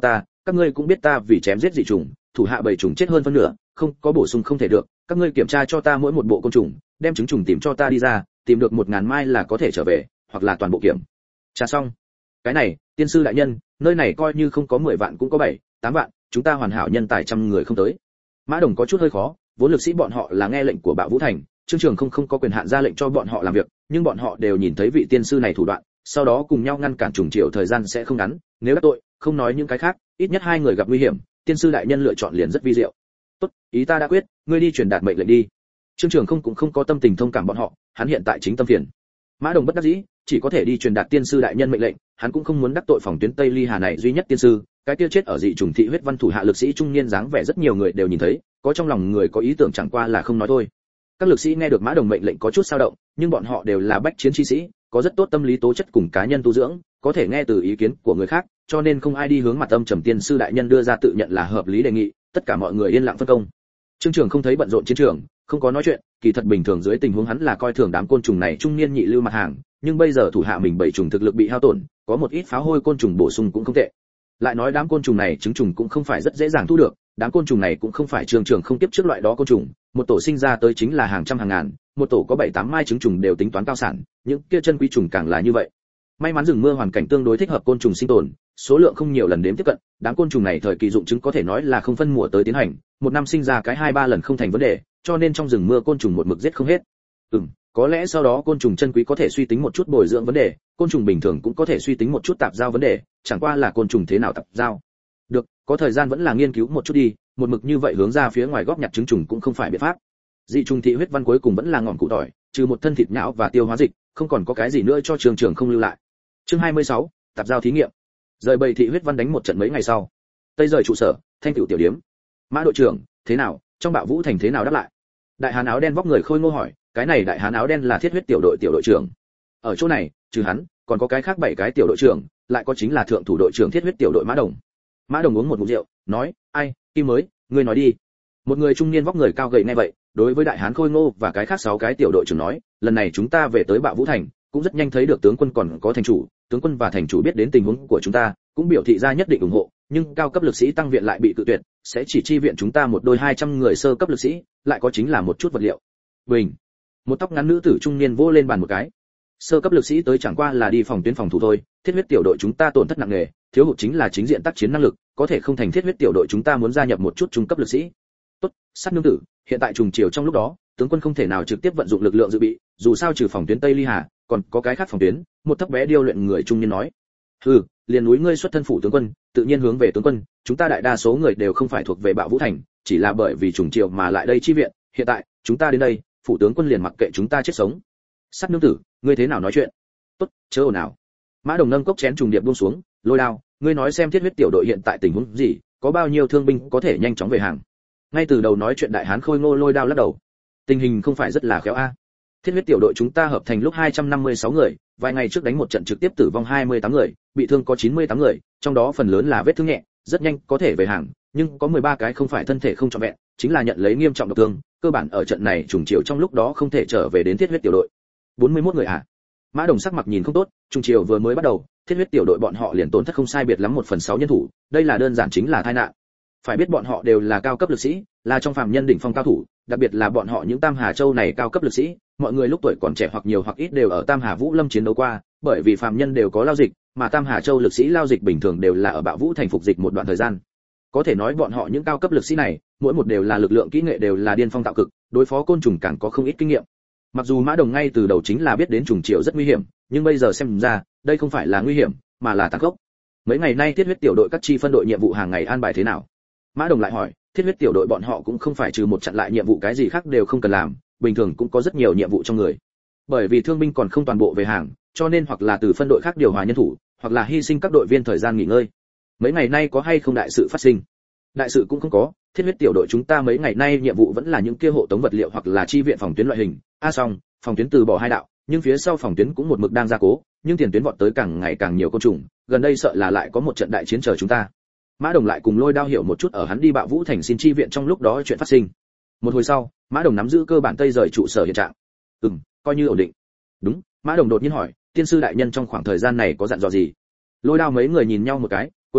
các ngươi cũng biết ta vì chém giết dị trùng, thủ hạ bầy trùng chết hơn phân nửa, không có bổ sung không thể được, các ngươi kiểm tra cho ta mỗi một bộ côn trùng, đem trứng trùng tìm cho ta đi ra, tìm được một ngàn mai là có thể trở về, hoặc là toàn bộ kiểm tra xong. Cái này, tiên sư đại nhân, nơi này coi như không có mười vạn cũng có bảy, tám vạn, chúng ta hoàn hảo nhân tài trăm người không tới. Mã Đồng có chút hơi khó, vốn lực sĩ bọn họ là nghe lệnh của Bạo Vũ Thành, Trương Trường không không có quyền hạn ra lệnh cho bọn họ làm việc, nhưng bọn họ đều nhìn thấy vị tiên sư này thủ đoạn, sau đó cùng nhau ngăn cản trùng triệu thời gian sẽ không ngắn, nếu đắc tội, không nói những cái khác, ít nhất hai người gặp nguy hiểm, tiên sư đại nhân lựa chọn liền rất vi diệu. Tốt, ý ta đã quyết, ngươi đi truyền đạt mệnh lệnh đi. Trương Trường không cũng không có tâm tình thông cảm bọn họ, hắn hiện tại chính tâm phiền. Mã Đồng bất đắc dĩ, chỉ có thể đi truyền đạt tiên sư đại nhân mệnh lệnh, hắn cũng không muốn đắc tội phòng tuyến Tây Ly Hà này duy nhất tiên sư, cái kia chết ở dị trùng thị huyết văn thủ hạ lực sĩ trung niên dáng vẻ rất nhiều người đều nhìn thấy, có trong lòng người có ý tưởng chẳng qua là không nói thôi. Các lực sĩ nghe được Mã Đồng mệnh lệnh có chút dao động, nhưng bọn họ đều là bách chiến chi sĩ, có rất tốt tâm lý tố chất cùng cá nhân tu dưỡng, có thể nghe từ ý kiến của người khác, cho nên không ai đi hướng mặt âm trầm tiên sư đại nhân đưa ra tự nhận là hợp lý đề nghị, tất cả mọi người yên lặng phân công. Trương Trường không thấy bận rộn chiến trường, không có nói chuyện, kỳ thật bình thường dưới tình huống hắn là coi thường đám côn trùng này trung niên nhị lưu mặt hàng, nhưng bây giờ thủ hạ mình bảy trùng thực lực bị hao tổn, có một ít pháo hôi côn trùng bổ sung cũng không tệ. Lại nói đám côn trùng này trứng trùng cũng không phải rất dễ dàng thu được, đám côn trùng này cũng không phải Trương Trường không tiếp trước loại đó côn trùng, một tổ sinh ra tới chính là hàng trăm hàng ngàn, một tổ có bảy tám mai trứng trùng đều tính toán cao sản, những kia chân quý trùng càng là như vậy. May mắn rừng mưa hoàn cảnh tương đối thích hợp côn trùng sinh tồn, số lượng không nhiều lần đếm tiếp cận, đám côn trùng này thời kỳ dụng trứng có thể nói là không phân mùa tới tiến hành, một năm sinh ra cái hai ba lần không thành vấn đề, cho nên trong rừng mưa côn trùng một mực giết không hết. Ừm, có lẽ sau đó côn trùng chân quý có thể suy tính một chút bồi dưỡng vấn đề, côn trùng bình thường cũng có thể suy tính một chút tạp giao vấn đề, chẳng qua là côn trùng thế nào tạp giao. Được, có thời gian vẫn là nghiên cứu một chút đi, một mực như vậy hướng ra phía ngoài góp nhặt trứng trùng cũng không phải biện pháp. Dị trùng thị huyết văn cuối cùng vẫn là ngọn cụ tỏi, trừ một thân thịt nhão và tiêu hóa dịch, không còn có cái gì nữa cho Trường Trường không lưu lại. Chương hai mươi sáu, tạp giao thí nghiệm. Rời bầy thị huyết văn đánh một trận mấy ngày sau, tây rời trụ sở, Thanh Tiểu tiểu điếm. Mã đội trưởng, thế nào, trong Bạo Vũ Thành thế nào đáp lại? Đại hán áo đen vóc người khôi ngô hỏi, cái này đại hán áo đen là thiết huyết tiểu đội tiểu đội trưởng. Ở chỗ này, trừ hắn, còn có cái khác bảy cái tiểu đội trưởng, lại có chính là thượng thủ đội trưởng thiết huyết tiểu đội Mã Đồng. Mã Đồng uống một ngụm rượu, nói, ai, Kim mới, ngươi nói đi. Một người trung niên vóc người cao gầy nghe vậy, đối với đại hán khôi ngô và cái khác sáu cái tiểu đội trưởng nói, lần này chúng ta về tới Bạo Vũ Thành, cũng rất nhanh thấy được tướng quân còn có thành chủ, tướng quân và thành chủ biết đến tình huống của chúng ta, cũng biểu thị ra nhất định ủng hộ, nhưng cao cấp lực sĩ tăng viện lại bị cự tuyệt, sẽ chỉ chi viện chúng ta một đôi hai trăm người sơ cấp lực sĩ, lại có chính là một chút vật liệu. Bình. Một tóc ngắn nữ tử trung niên vỗ lên bàn một cái. Sơ cấp lực sĩ tới chẳng qua là đi phòng tuyến phòng thủ thôi, thiết huyết tiểu đội chúng ta tổn thất nặng nề, thiếu hụt chính là chính diện tác chiến năng lực, có thể không thành thiết huyết tiểu đội chúng ta muốn gia nhập một chút trung cấp lực sĩ. Tốt, sát nương tử, hiện tại trùng chiều trong lúc đó, tướng quân không thể nào trực tiếp vận dụng lực lượng dự bị, dù sao trừ phòng tuyến Tây Ly Hà, còn có cái khác phòng tuyến, một thấp bé điêu luyện người trung niên nói. Hừ, liền núi ngươi xuất thân phủ tướng quân, tự nhiên hướng về tướng quân, chúng ta đại đa số người đều không phải thuộc về Bạo Vũ Thành, chỉ là bởi vì trùng chiều mà lại đây chi viện, hiện tại, chúng ta đến đây, phủ tướng quân liền mặc kệ chúng ta chết sống. Sát nương tử, ngươi thế nào nói chuyện? Tốt, chớ ồn nào. Mã Đồng nâng cốc chén trùng điệp buông xuống, lôi đao, ngươi nói xem thiết huyết tiểu đội hiện tại tình huống gì, có bao nhiêu thương binh có thể nhanh chóng về hàng. Ngay từ đầu nói chuyện đại hán khôi ngô lôi đao lắc đầu. Tình hình không phải rất là khéo a. Thiết huyết tiểu đội chúng ta hợp thành lúc hai trăm năm mươi sáu người, vài ngày trước đánh một trận trực tiếp tử vong hai mươi tám người, bị thương có chín mươi tám người, trong đó phần lớn là vết thương nhẹ, rất nhanh có thể về hàng, nhưng có mười ba cái không phải thân thể không trọn vẹn, chính là nhận lấy nghiêm trọng độc thương, cơ bản ở trận này trùng chiều trong lúc đó không thể trở về đến thiết huyết tiểu đội. bốn mươi mốt người à? Mã Đồng sắc mặt nhìn không tốt, trùng chiều vừa mới bắt đầu, thiết huyết tiểu đội bọn họ liền tổn thất không sai biệt lắm một phần sáu nhân thủ, đây là đơn giản chính là tai nạn. Phải biết bọn họ đều là cao cấp lực sĩ, là trong phàm nhân đỉnh phong cao thủ, đặc biệt là bọn họ những Tam Hà Châu này cao cấp lực sĩ, mọi người lúc tuổi còn trẻ hoặc nhiều hoặc ít đều ở Tam Hà Vũ Lâm chiến đấu qua, bởi vì phàm nhân đều có lao dịch, mà Tam Hà Châu lực sĩ lao dịch bình thường đều là ở Bạo Vũ Thành phục dịch một đoạn thời gian. Có thể nói bọn họ những cao cấp lực sĩ này, mỗi một đều là lực lượng kỹ nghệ đều là điên phong tạo cực, đối phó côn trùng càng có không ít kinh nghiệm. Mặc dù Mã Đồng ngay từ đầu chính là biết đến trùng chiều rất nguy hiểm, nhưng bây giờ xem ra, đây không phải là nguy hiểm, mà là tàn khốc. Mấy ngày nay thiết huyết tiểu đội các chi phân đội nhiệm vụ hàng ngày an bài thế nào? Mã Đồng lại hỏi, thiết huyết tiểu đội bọn họ cũng không phải trừ một chặn lại nhiệm vụ cái gì khác đều không cần làm, bình thường cũng có rất nhiều nhiệm vụ trong người. Bởi vì thương binh còn không toàn bộ về hàng, cho nên hoặc là từ phân đội khác điều hòa nhân thủ, hoặc là hy sinh các đội viên thời gian nghỉ ngơi. Mấy ngày nay có hay không đại sự phát sinh? Đại sự cũng không có, thiết huyết tiểu đội chúng ta mấy ngày nay nhiệm vụ vẫn là những kia hộ tống vật liệu hoặc là chi viện phòng tuyến loại hình. A à xong, phòng tuyến từ bỏ hai đạo, nhưng phía sau phòng tuyến cũng một mực đang gia cố, nhưng tiền tuyến vọt tới càng ngày càng nhiều côn trùng, gần đây sợ là lại có một trận đại chiến chờ chúng ta. Mã Đồng lại cùng Lôi Đao hiểu một chút ở hắn đi Bạo Vũ Thành xin chi viện trong lúc đó chuyện phát sinh. Một hồi sau, Mã Đồng nắm giữ cơ bản tây rời trụ sở hiện trạng. Ừm, coi như ổn định. Đúng, Mã Đồng đột nhiên hỏi, tiên sư đại nhân trong khoảng thời gian này có dặn dò gì? Lôi Đao mấy người nhìn nhau một cái, cuối cùng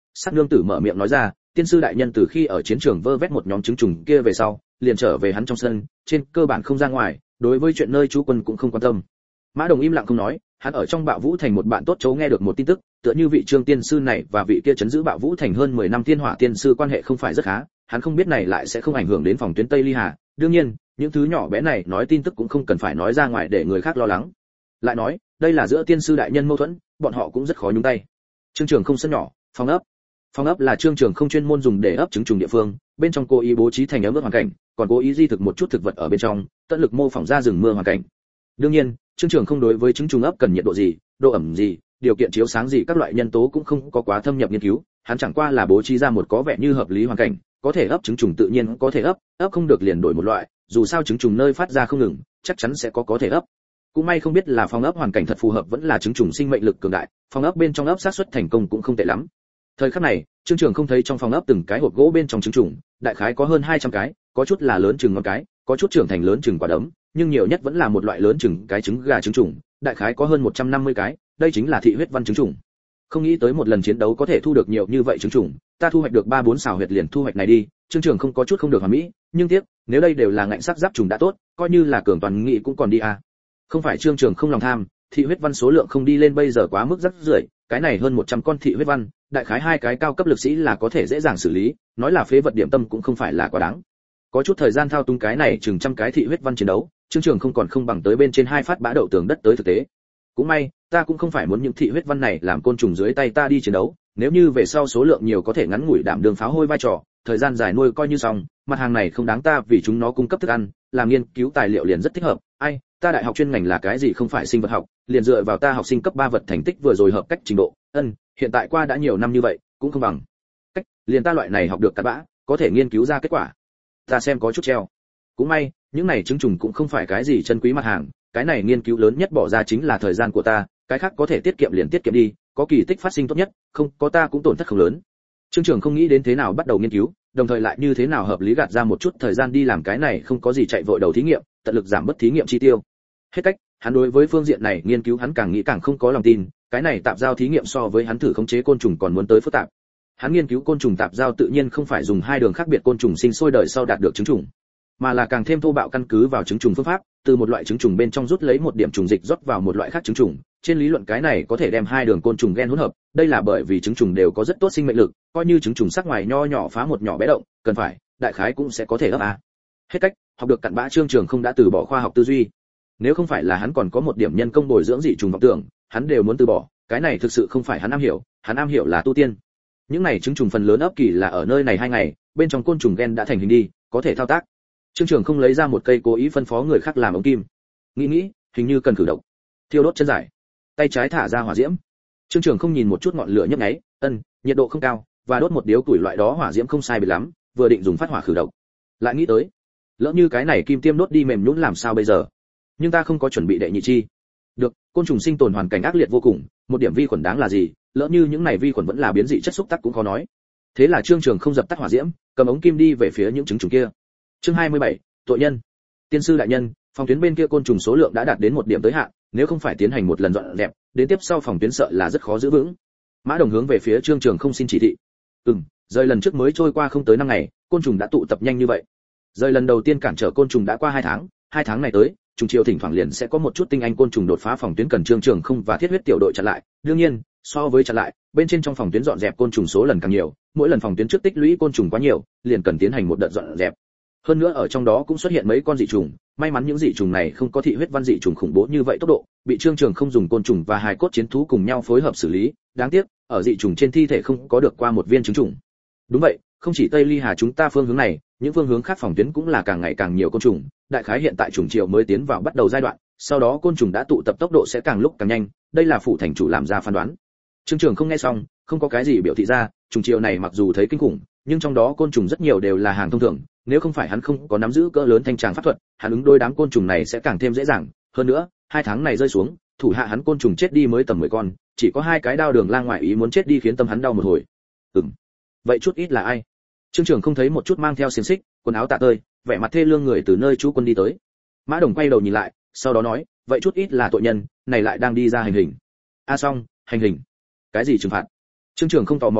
sắc nương tử mở miệng nói ra, tiên sư đại nhân từ khi ở chiến trường vơ vét một nhóm trứng trùng kia về sau, liền trở về hắn trong sân, trên cơ bản không ra ngoài, đối với chuyện nơi trú quân cũng không quan tâm. Mã Đồng im lặng không nói, hắn ở trong Bạo Vũ Thành một bạn tốt chấu nghe được một tin tức, tựa như vị Trương tiên sư này và vị kia trấn giữ Bạo Vũ Thành hơn mười năm Thiên Hỏa tiên sư quan hệ không phải rất khá, hắn không biết này lại sẽ không ảnh hưởng đến phòng tuyến Tây Ly Hà, đương nhiên, những thứ nhỏ bé này nói tin tức cũng không cần phải nói ra ngoài để người khác lo lắng. Lại nói, đây là giữa tiên sư đại nhân mâu thuẫn, bọn họ cũng rất khó nhúng tay. Trương Trường không sân nhỏ, phòng ấp. Phòng ấp là Trương Trường không chuyên môn dùng để ấp trứng trùng địa phương, bên trong cố ý bố trí thành ấm ướt hoàn cảnh, còn cố ý di thực một chút thực vật ở bên trong, tận lực mô phỏng ra rừng mưa hoàn cảnh. Đương nhiên, Trương Trường không đối với trứng trùng ấp cần nhiệt độ gì, độ ẩm gì, điều kiện chiếu sáng gì các loại nhân tố cũng không có quá thâm nhập nghiên cứu, hắn chẳng qua là bố trí ra một có vẻ như hợp lý hoàn cảnh, có thể ấp trứng trùng tự nhiên có thể ấp, ấp không được liền đổi một loại, dù sao trứng trùng nơi phát ra không ngừng, chắc chắn sẽ có có thể ấp. Cũng may không biết là phòng ấp hoàn cảnh thật phù hợp vẫn là trứng trùng sinh mệnh lực cường đại, phòng ấp bên trong ấp xác suất thành công cũng không tệ lắm. Thời khắc này, Trương Trường không thấy trong phòng ấp từng cái hộp gỗ bên trong trứng trùng, đại khái có hơn hai trăm cái, có chút là lớn chừng ngón cái, có chút trưởng thành lớn chừng quả đấm, nhưng nhiều nhất vẫn là một loại lớn chừng cái trứng gà trứng trùng, đại khái có hơn một trăm năm mươi cái, đây chính là thị huyết văn trứng trùng. Không nghĩ tới một lần chiến đấu có thể thu được nhiều như vậy trứng trùng, ta thu hoạch được ba bốn xào huyệt liền thu hoạch này đi, Trương Trường không có chút không được hoàn mỹ, nhưng tiếc, nếu đây đều là ngạnh sắc giáp trùng đã tốt, coi như là cường toàn nghị cũng còn đi à. Không phải Trương Trường không lòng tham, thị huyết văn số lượng không đi lên bây giờ quá mức rất rưởi, cái này hơn một trăm con thị huyết văn, đại khái hai cái cao cấp lực sĩ là có thể dễ dàng xử lý, nói là phế vật điểm tâm cũng không phải là quá đáng. Có chút thời gian thao túng cái này chừng trăm cái thị huyết văn chiến đấu, Trương Trường không còn không bằng tới bên trên hai phát bã đậu tường đất tới thực tế. Cũng may, ta cũng không phải muốn những thị huyết văn này làm côn trùng dưới tay ta đi chiến đấu, nếu như về sau số lượng nhiều có thể ngắn ngủi đảm đường pháo hôi vai trò, thời gian dài nuôi coi như xong, mặt hàng này không đáng ta vì chúng nó cung cấp thức ăn, làm nghiên cứu tài liệu liền rất thích hợp. Ai, ta đại học chuyên ngành là cái gì không phải sinh vật học, liền dựa vào ta học sinh cấp ba vật thành tích vừa rồi hợp cách trình độ, ân, hiện tại qua đã nhiều năm như vậy, cũng không bằng. Cách, liền ta loại này học được cặn bã, có thể nghiên cứu ra kết quả. Ta xem có chút treo. Cũng may, những này trứng trùng cũng không phải cái gì chân quý mặt hàng, cái này nghiên cứu lớn nhất bỏ ra chính là thời gian của ta, cái khác có thể tiết kiệm liền tiết kiệm đi, có kỳ tích phát sinh tốt nhất, không, có ta cũng tổn thất không lớn. Trương Trường không nghĩ đến thế nào bắt đầu nghiên cứu, đồng thời lại như thế nào hợp lý gạt ra một chút thời gian đi làm cái này không có gì chạy vội đầu thí nghiệm, tận lực giảm bớt thí nghiệm chi tiêu. Hết cách, hắn đối với phương diện này nghiên cứu hắn càng nghĩ càng không có lòng tin, cái này tạp giao thí nghiệm so với hắn thử khống chế côn trùng còn muốn tới phức tạp. Hắn nghiên cứu côn trùng tạp giao tự nhiên không phải dùng hai đường khác biệt côn trùng sinh sôi đời sau đạt được trứng trùng, mà là càng thêm thô bạo căn cứ vào trứng trùng phương pháp, từ một loại trứng trùng bên trong rút lấy một điểm trùng dịch rót vào một loại khác trứng trùng, trên lý luận cái này có thể đem hai đường côn trùng gen hỗn hợp, đây là bởi vì trứng trùng đều có rất tốt sinh mệnh lực, coi như trứng trùng sắc ngoài nho nhỏ phá một nhỏ bé động, cần phải, đại khái cũng sẽ có thể ấp à. Hết cách, học được cặn bã Trương Trường không đã từ bỏ khoa học tư duy. Nếu không phải là hắn còn có một điểm nhân công bồi dưỡng dị trùng vọng tưởng, hắn đều muốn từ bỏ, cái này thực sự không phải hắn am hiểu, hắn am hiểu là tu tiên. Những này trứng trùng phần lớn ấp kỳ là ở nơi này hai ngày, bên trong côn trùng gen đã thành hình đi, có thể thao tác. Trương Trường không lấy ra một cây cố ý phân phó người khác làm ống kim. Nghĩ nghĩ, hình như cần khử độc. Thiêu đốt chân giải. Tay trái thả ra hỏa diễm. Trương Trường không nhìn một chút ngọn lửa nhấp nháy, ân, nhiệt độ không cao, và đốt một điếu củi loại đó hỏa diễm không sai biệt lắm, vừa định dùng phát hỏa khử độc. Lại nghĩ tới, lỡ như cái này kim tiêm đốt đi mềm nhũn làm sao bây giờ? Nhưng ta không có chuẩn bị đệ nhị chi. Được, côn trùng sinh tồn hoàn cảnh ác liệt vô cùng, một điểm vi khuẩn đáng là gì, lỡ như những này vi khuẩn vẫn là biến dị chất xúc tác cũng khó nói. Thế là Trương Trường không dập tắt hỏa diễm, cầm ống kim đi về phía những trứng trùng kia. Chương hai mươi bảy, tội nhân. Tiên sư đại nhân, phòng tuyến bên kia côn trùng số lượng đã đạt đến một điểm tới hạn, nếu không phải tiến hành một lần dọn dẹp, đến tiếp sau phòng tuyến sợ là rất khó giữ vững. Mã Đồng hướng về phía Trương Trường không xin chỉ thị. Ừm, rời lần trước mới trôi qua không tới năm ngày, côn trùng đã tụ tập nhanh như vậy. Rời lần đầu tiên cản trở côn trùng đã qua hai tháng, hai tháng này tới, trùng chiều thỉnh thoảng liền sẽ có một chút tinh anh côn trùng đột phá phòng tuyến cần Trương Trường không và thiết huyết tiểu đội chặn lại. Đương nhiên, so với chặn lại, bên trên trong phòng tuyến dọn dẹp côn trùng số lần càng nhiều, mỗi lần phòng tuyến trước tích lũy côn trùng quá nhiều, liền cần tiến hành một đợt dọn dẹp. Hơn nữa ở trong đó cũng xuất hiện mấy con dị trùng, may mắn những dị trùng này không có thị huyết văn dị trùng khủng bố như vậy tốc độ, bị Trương Trường không dùng côn trùng và hài cốt chiến thú cùng nhau phối hợp xử lý, đáng tiếc, ở dị trùng trên thi thể không có được qua một viên trứng trùng. Đúng vậy, không chỉ Tây Ly Hà chúng ta phương hướng này, những phương hướng khác phòng tuyến cũng là càng ngày càng nhiều côn trùng, đại khái hiện tại trùng triều mới tiến vào bắt đầu giai đoạn, sau đó côn trùng đã tụ tập tốc độ sẽ càng lúc càng nhanh, đây là phụ thành chủ làm ra phán đoán. Trương Trường không nghe xong, không có cái gì biểu thị ra, trùng triều này mặc dù thấy kinh khủng, nhưng trong đó côn trùng rất nhiều đều là hàng thông thường, nếu không phải hắn không có nắm giữ cỡ lớn thanh tràng pháp thuật, hắn ứng đối đám côn trùng này sẽ càng thêm dễ dàng. Hơn nữa, hai tháng này rơi xuống, thủ hạ hắn côn trùng chết đi mới tầm mười con, chỉ có hai cái đao đường lang ngoại ý muốn chết đi khiến tâm hắn đau một hồi. Ừm, vậy chút ít là ai? Trương Trường không thấy một chút mang theo xiềng xích, quần áo tạ tơi, vẻ mặt thê lương người từ nơi chú quân đi tới. Mã Đồng quay đầu nhìn lại, sau đó nói, vậy chút ít là tội nhân, này lại đang đi ra hành hình. A à xong, hành hình. Cái gì trừng phạt? Trương Trường không tò mò hỏi,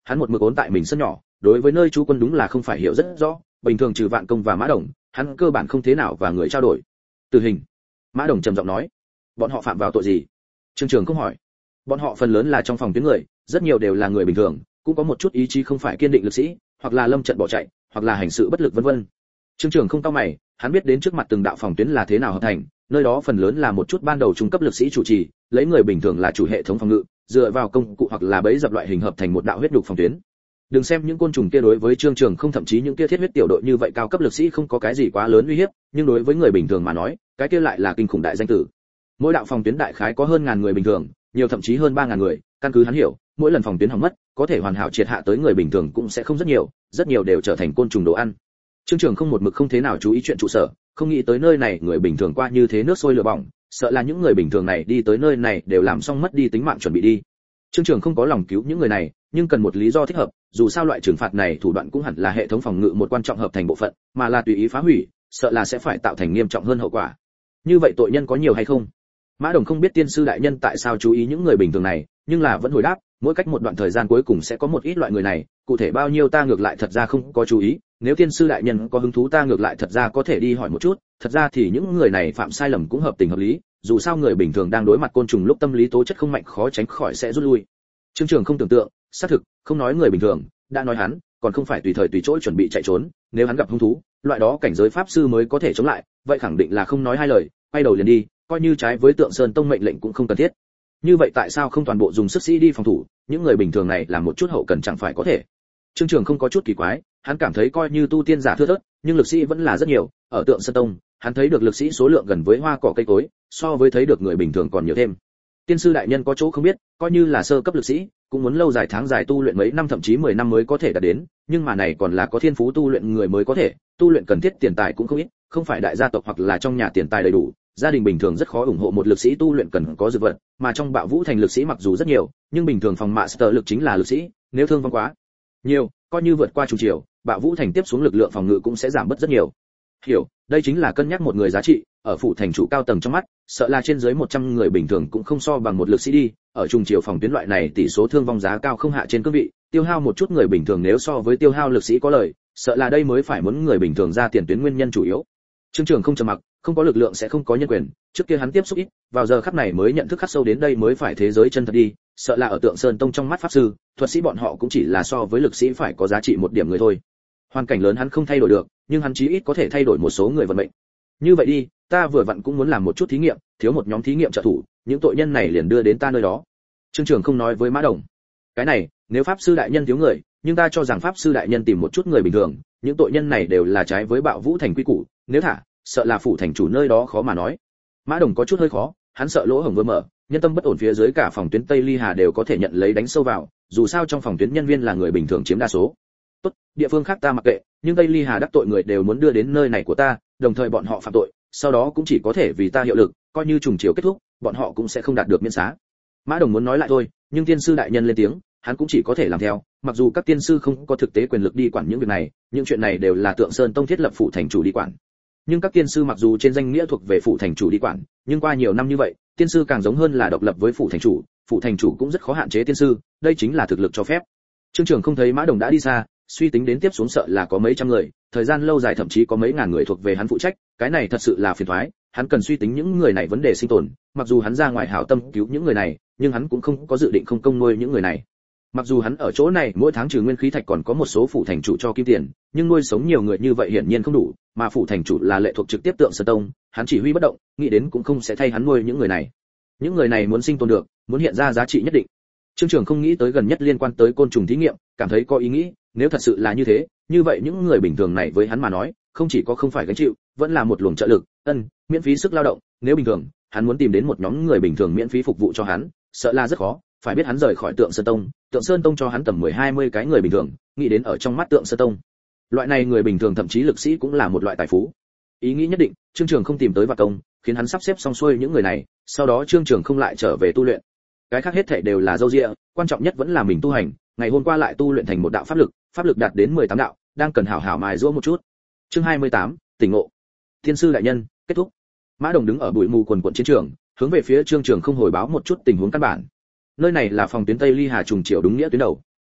hắn một mực ốn tại mình sân nhỏ, đối với nơi chú quân đúng là không phải hiểu rất rõ, bình thường trừ Vạn Công và Mã Đồng, hắn cơ bản không thế nào và người trao đổi. Tử hình. Mã Đồng trầm giọng nói. Bọn họ phạm vào tội gì? Trương Trường không hỏi. Bọn họ phần lớn là trong phòng tuyến người, rất nhiều đều là người bình thường, cũng có một chút ý chí không phải kiên định lực sĩ, hoặc là lâm trận bỏ chạy, hoặc là hành sự bất lực vân vân. Trương Trường không cau mày, hắn biết đến trước mặt từng đạo phòng tuyến là thế nào hợp thành, nơi đó phần lớn là một chút ban đầu trung cấp lực sĩ chủ trì, lấy người bình thường là chủ hệ thống phòng ngự, dựa vào công cụ hoặc là bẫy dập loại hình hợp thành một đạo huyết đục phòng tuyến. Đừng xem những côn trùng kia đối với Trương Trường không thậm chí những kia thiết huyết tiểu đội như vậy cao cấp lực sĩ không có cái gì quá lớn uy hiếp, nhưng đối với người bình thường mà nói, cái kia lại là kinh khủng đại danh tử. Mỗi đạo phòng tuyến đại khái có hơn ngàn người bình thường, nhiều thậm chí hơn ba ngàn người, căn cứ hắn hiểu, mỗi lần phòng tuyến hỏng mất, có thể hoàn hảo triệt hạ tới người bình thường cũng sẽ không rất nhiều, rất nhiều đều trở thành côn trùng đồ ăn. Trương Trường không một mực không thế nào chú ý chuyện trụ sở, không nghĩ tới nơi này người bình thường qua như thế nước sôi lửa bỏng, sợ là những người bình thường này đi tới nơi này đều làm xong mất đi tính mạng chuẩn bị đi. Trương Trường không có lòng cứu những người này, nhưng cần một lý do thích hợp, dù sao loại trừng phạt này thủ đoạn cũng hẳn là hệ thống phòng ngự một quan trọng hợp thành bộ phận, mà là tùy ý phá hủy, sợ là sẽ phải tạo thành nghiêm trọng hơn hậu quả. Như vậy tội nhân có nhiều hay không? Mã Đồng không biết tiên sư đại nhân tại sao chú ý những người bình thường này, nhưng là vẫn hồi đáp, mỗi cách một đoạn thời gian cuối cùng sẽ có một ít loại người này, cụ thể bao nhiêu ta ngược lại thật ra không có chú ý, nếu tiên sư đại nhân có hứng thú ta ngược lại thật ra có thể đi hỏi một chút, thật ra thì những người này phạm sai lầm cũng hợp tình hợp lý, dù sao người bình thường đang đối mặt côn trùng lúc tâm lý tố chất không mạnh khó tránh khỏi sẽ rút lui. Trương Trường không tưởng tượng, xác thực, không nói người bình thường, đã nói hắn, còn không phải tùy thời tùy chỗ chuẩn bị chạy trốn, nếu hắn gặp hung thú, loại đó cảnh giới pháp sư mới có thể chống lại, vậy khẳng định là không nói hai lời, quay đầu liền đi, coi như trái với Tượng Sơn Tông mệnh lệnh cũng không cần thiết. Như vậy tại sao không toàn bộ dùng sức sĩ đi phòng thủ, những người bình thường này làm một chút hậu cần chẳng phải có thể. Trương Trường không có chút kỳ quái, hắn cảm thấy coi như tu tiên giả thưa thớt, nhưng lực sĩ vẫn là rất nhiều, ở Tượng Sơn Tông, hắn thấy được lực sĩ số lượng gần với hoa cỏ cây cối, so với thấy được người bình thường còn nhiều thêm. Tiên sư đại nhân có chỗ không biết, coi như là sơ cấp lực sĩ, cũng muốn lâu dài tháng dài tu luyện mấy năm thậm chí mười năm mới có thể đạt đến, nhưng mà này còn là có thiên phú tu luyện người mới có thể, tu luyện cần thiết tiền tài cũng không ít, không phải đại gia tộc hoặc là trong nhà tiền tài đầy đủ, gia đình bình thường rất khó ủng hộ một lực sĩ tu luyện cần có dược vật, mà trong Bạo Vũ Thành lực sĩ mặc dù rất nhiều, nhưng bình thường phòng master lực chính là lực sĩ, nếu thương vong quá nhiều, coi như vượt qua trung triều, Bạo Vũ Thành tiếp xuống lực lượng phòng ngự cũng sẽ giảm bớt rất nhiều. Hiểu, đây chính là cân nhắc một người giá trị, ở phủ thành chủ cao tầng trong mắt, sợ là trên dưới một trăm người bình thường cũng không so bằng một lực sĩ đi, ở trung triều phòng tuyến loại này tỷ số thương vong giá cao không hạ trên cương vị, tiêu hao một chút người bình thường nếu so với tiêu hao lực sĩ có lợi, sợ là đây mới phải muốn người bình thường ra tiền tuyến nguyên nhân chủ yếu. Trương Trường không trầm mặc, không có lực lượng sẽ không có nhân quyền, trước kia hắn tiếp xúc ít, vào giờ khắc này mới nhận thức khắc sâu đến đây mới phải thế giới chân thật đi, sợ là ở Tượng Sơn Tông trong mắt pháp sư, thuật sĩ bọn họ cũng chỉ là so với lực sĩ phải có giá trị một điểm người thôi. Hoàn cảnh lớn hắn không thay đổi được, nhưng hắn chí ít có thể thay đổi một số người vận mệnh. Như vậy đi, ta vừa vặn cũng muốn làm một chút thí nghiệm, thiếu một nhóm thí nghiệm trợ thủ, những tội nhân này liền đưa đến ta nơi đó. Trương Trường không nói với Mã Đồng, cái này, nếu pháp sư đại nhân thiếu người, nhưng ta cho rằng pháp sư đại nhân tìm một chút người bình thường, những tội nhân này đều là trái với Bạo Vũ Thành quy củ, nếu thả, sợ là phủ thành chủ nơi đó khó mà nói. Mã Đồng có chút hơi khó, hắn sợ lỗ hổng vừa mở, nhân tâm bất ổn phía dưới cả phòng tuyến Tây Ly Hà đều có thể nhận lấy đánh sâu vào, dù sao trong phòng tuyến nhân viên là người bình thường chiếm đa số. Tốt, địa phương khác ta mặc kệ, nhưng Tây Ly Hà đắc tội người đều muốn đưa đến nơi này của ta, đồng thời bọn họ phạm tội, sau đó cũng chỉ có thể vì ta hiệu lực, coi như trùng chiều kết thúc, bọn họ cũng sẽ không đạt được miễn xá. Mã Đồng muốn nói lại thôi, nhưng tiên sư đại nhân lên tiếng, hắn cũng chỉ có thể làm theo, mặc dù các tiên sư không có thực tế quyền lực đi quản những việc này, những chuyện này đều là Tượng Sơn Tông thiết lập phủ thành chủ đi quản. Nhưng các tiên sư mặc dù trên danh nghĩa thuộc về phủ thành chủ đi quản, nhưng qua nhiều năm như vậy, tiên sư càng giống hơn là độc lập với phủ thành chủ, phủ thành chủ cũng rất khó hạn chế tiên sư, đây chính là thực lực cho phép. Trương Trường không thấy Mã Đồng đã đi xa, suy tính đến tiếp xuống sợ là có mấy trăm người, thời gian lâu dài thậm chí có mấy ngàn người thuộc về hắn phụ trách, cái này thật sự là phiền toái, hắn cần suy tính những người này vấn đề sinh tồn, mặc dù hắn ra ngoài hảo tâm cứu những người này, nhưng hắn cũng không có dự định không công nuôi những người này. Mặc dù hắn ở chỗ này mỗi tháng trừ nguyên khí thạch còn có một số phủ thành chủ cho kim tiền, nhưng nuôi sống nhiều người như vậy hiển nhiên không đủ, mà phủ thành chủ là lệ thuộc trực tiếp Tượng Sơn Tông, hắn chỉ huy bất động, nghĩ đến cũng không sẽ thay hắn nuôi những người này. Những người này muốn sinh tồn được, muốn hiện ra giá trị nhất định. Trương Trường không nghĩ tới gần nhất liên quan tới côn trùng thí nghiệm, cảm thấy có ý nghĩ, nếu thật sự là như thế, như vậy những người bình thường này với hắn mà nói, không chỉ có không phải gánh chịu, vẫn là một luồng trợ lực, ân, miễn phí sức lao động, nếu bình thường, hắn muốn tìm đến một nhóm người bình thường miễn phí phục vụ cho hắn, sợ là rất khó, phải biết hắn rời khỏi Tượng Sơn Tông, Tượng Sơn Tông cho hắn tầm mười hai mươi cái người bình thường, nghĩ đến ở trong mắt Tượng Sơn Tông, loại này người bình thường thậm chí lực sĩ cũng là một loại tài phú. Ý nghĩ nhất định, Trương Trường không tìm tới Vạc Công, khiến hắn sắp xếp xong xuôi những người này, sau đó Trương Trường không lại trở về tu luyện. Cái khác hết thảy đều là dâu dịa, quan trọng nhất vẫn là mình tu hành, ngày hôm qua lại tu luyện thành một đạo pháp lực, pháp lực đạt đến mười tám đạo, đang cần hảo hảo mài giũa một chút. Chương hai mươi tám, tỉnh ngộ. Thiên sư đại nhân, kết thúc. Mã Đồng đứng ở bụi mù quần quần chiến trường, hướng về phía Trương Trường không hồi báo một chút tình huống căn bản. Nơi này là phòng tuyến Tây Ly Hà trùng chiều đúng nghĩa tuyến đầu.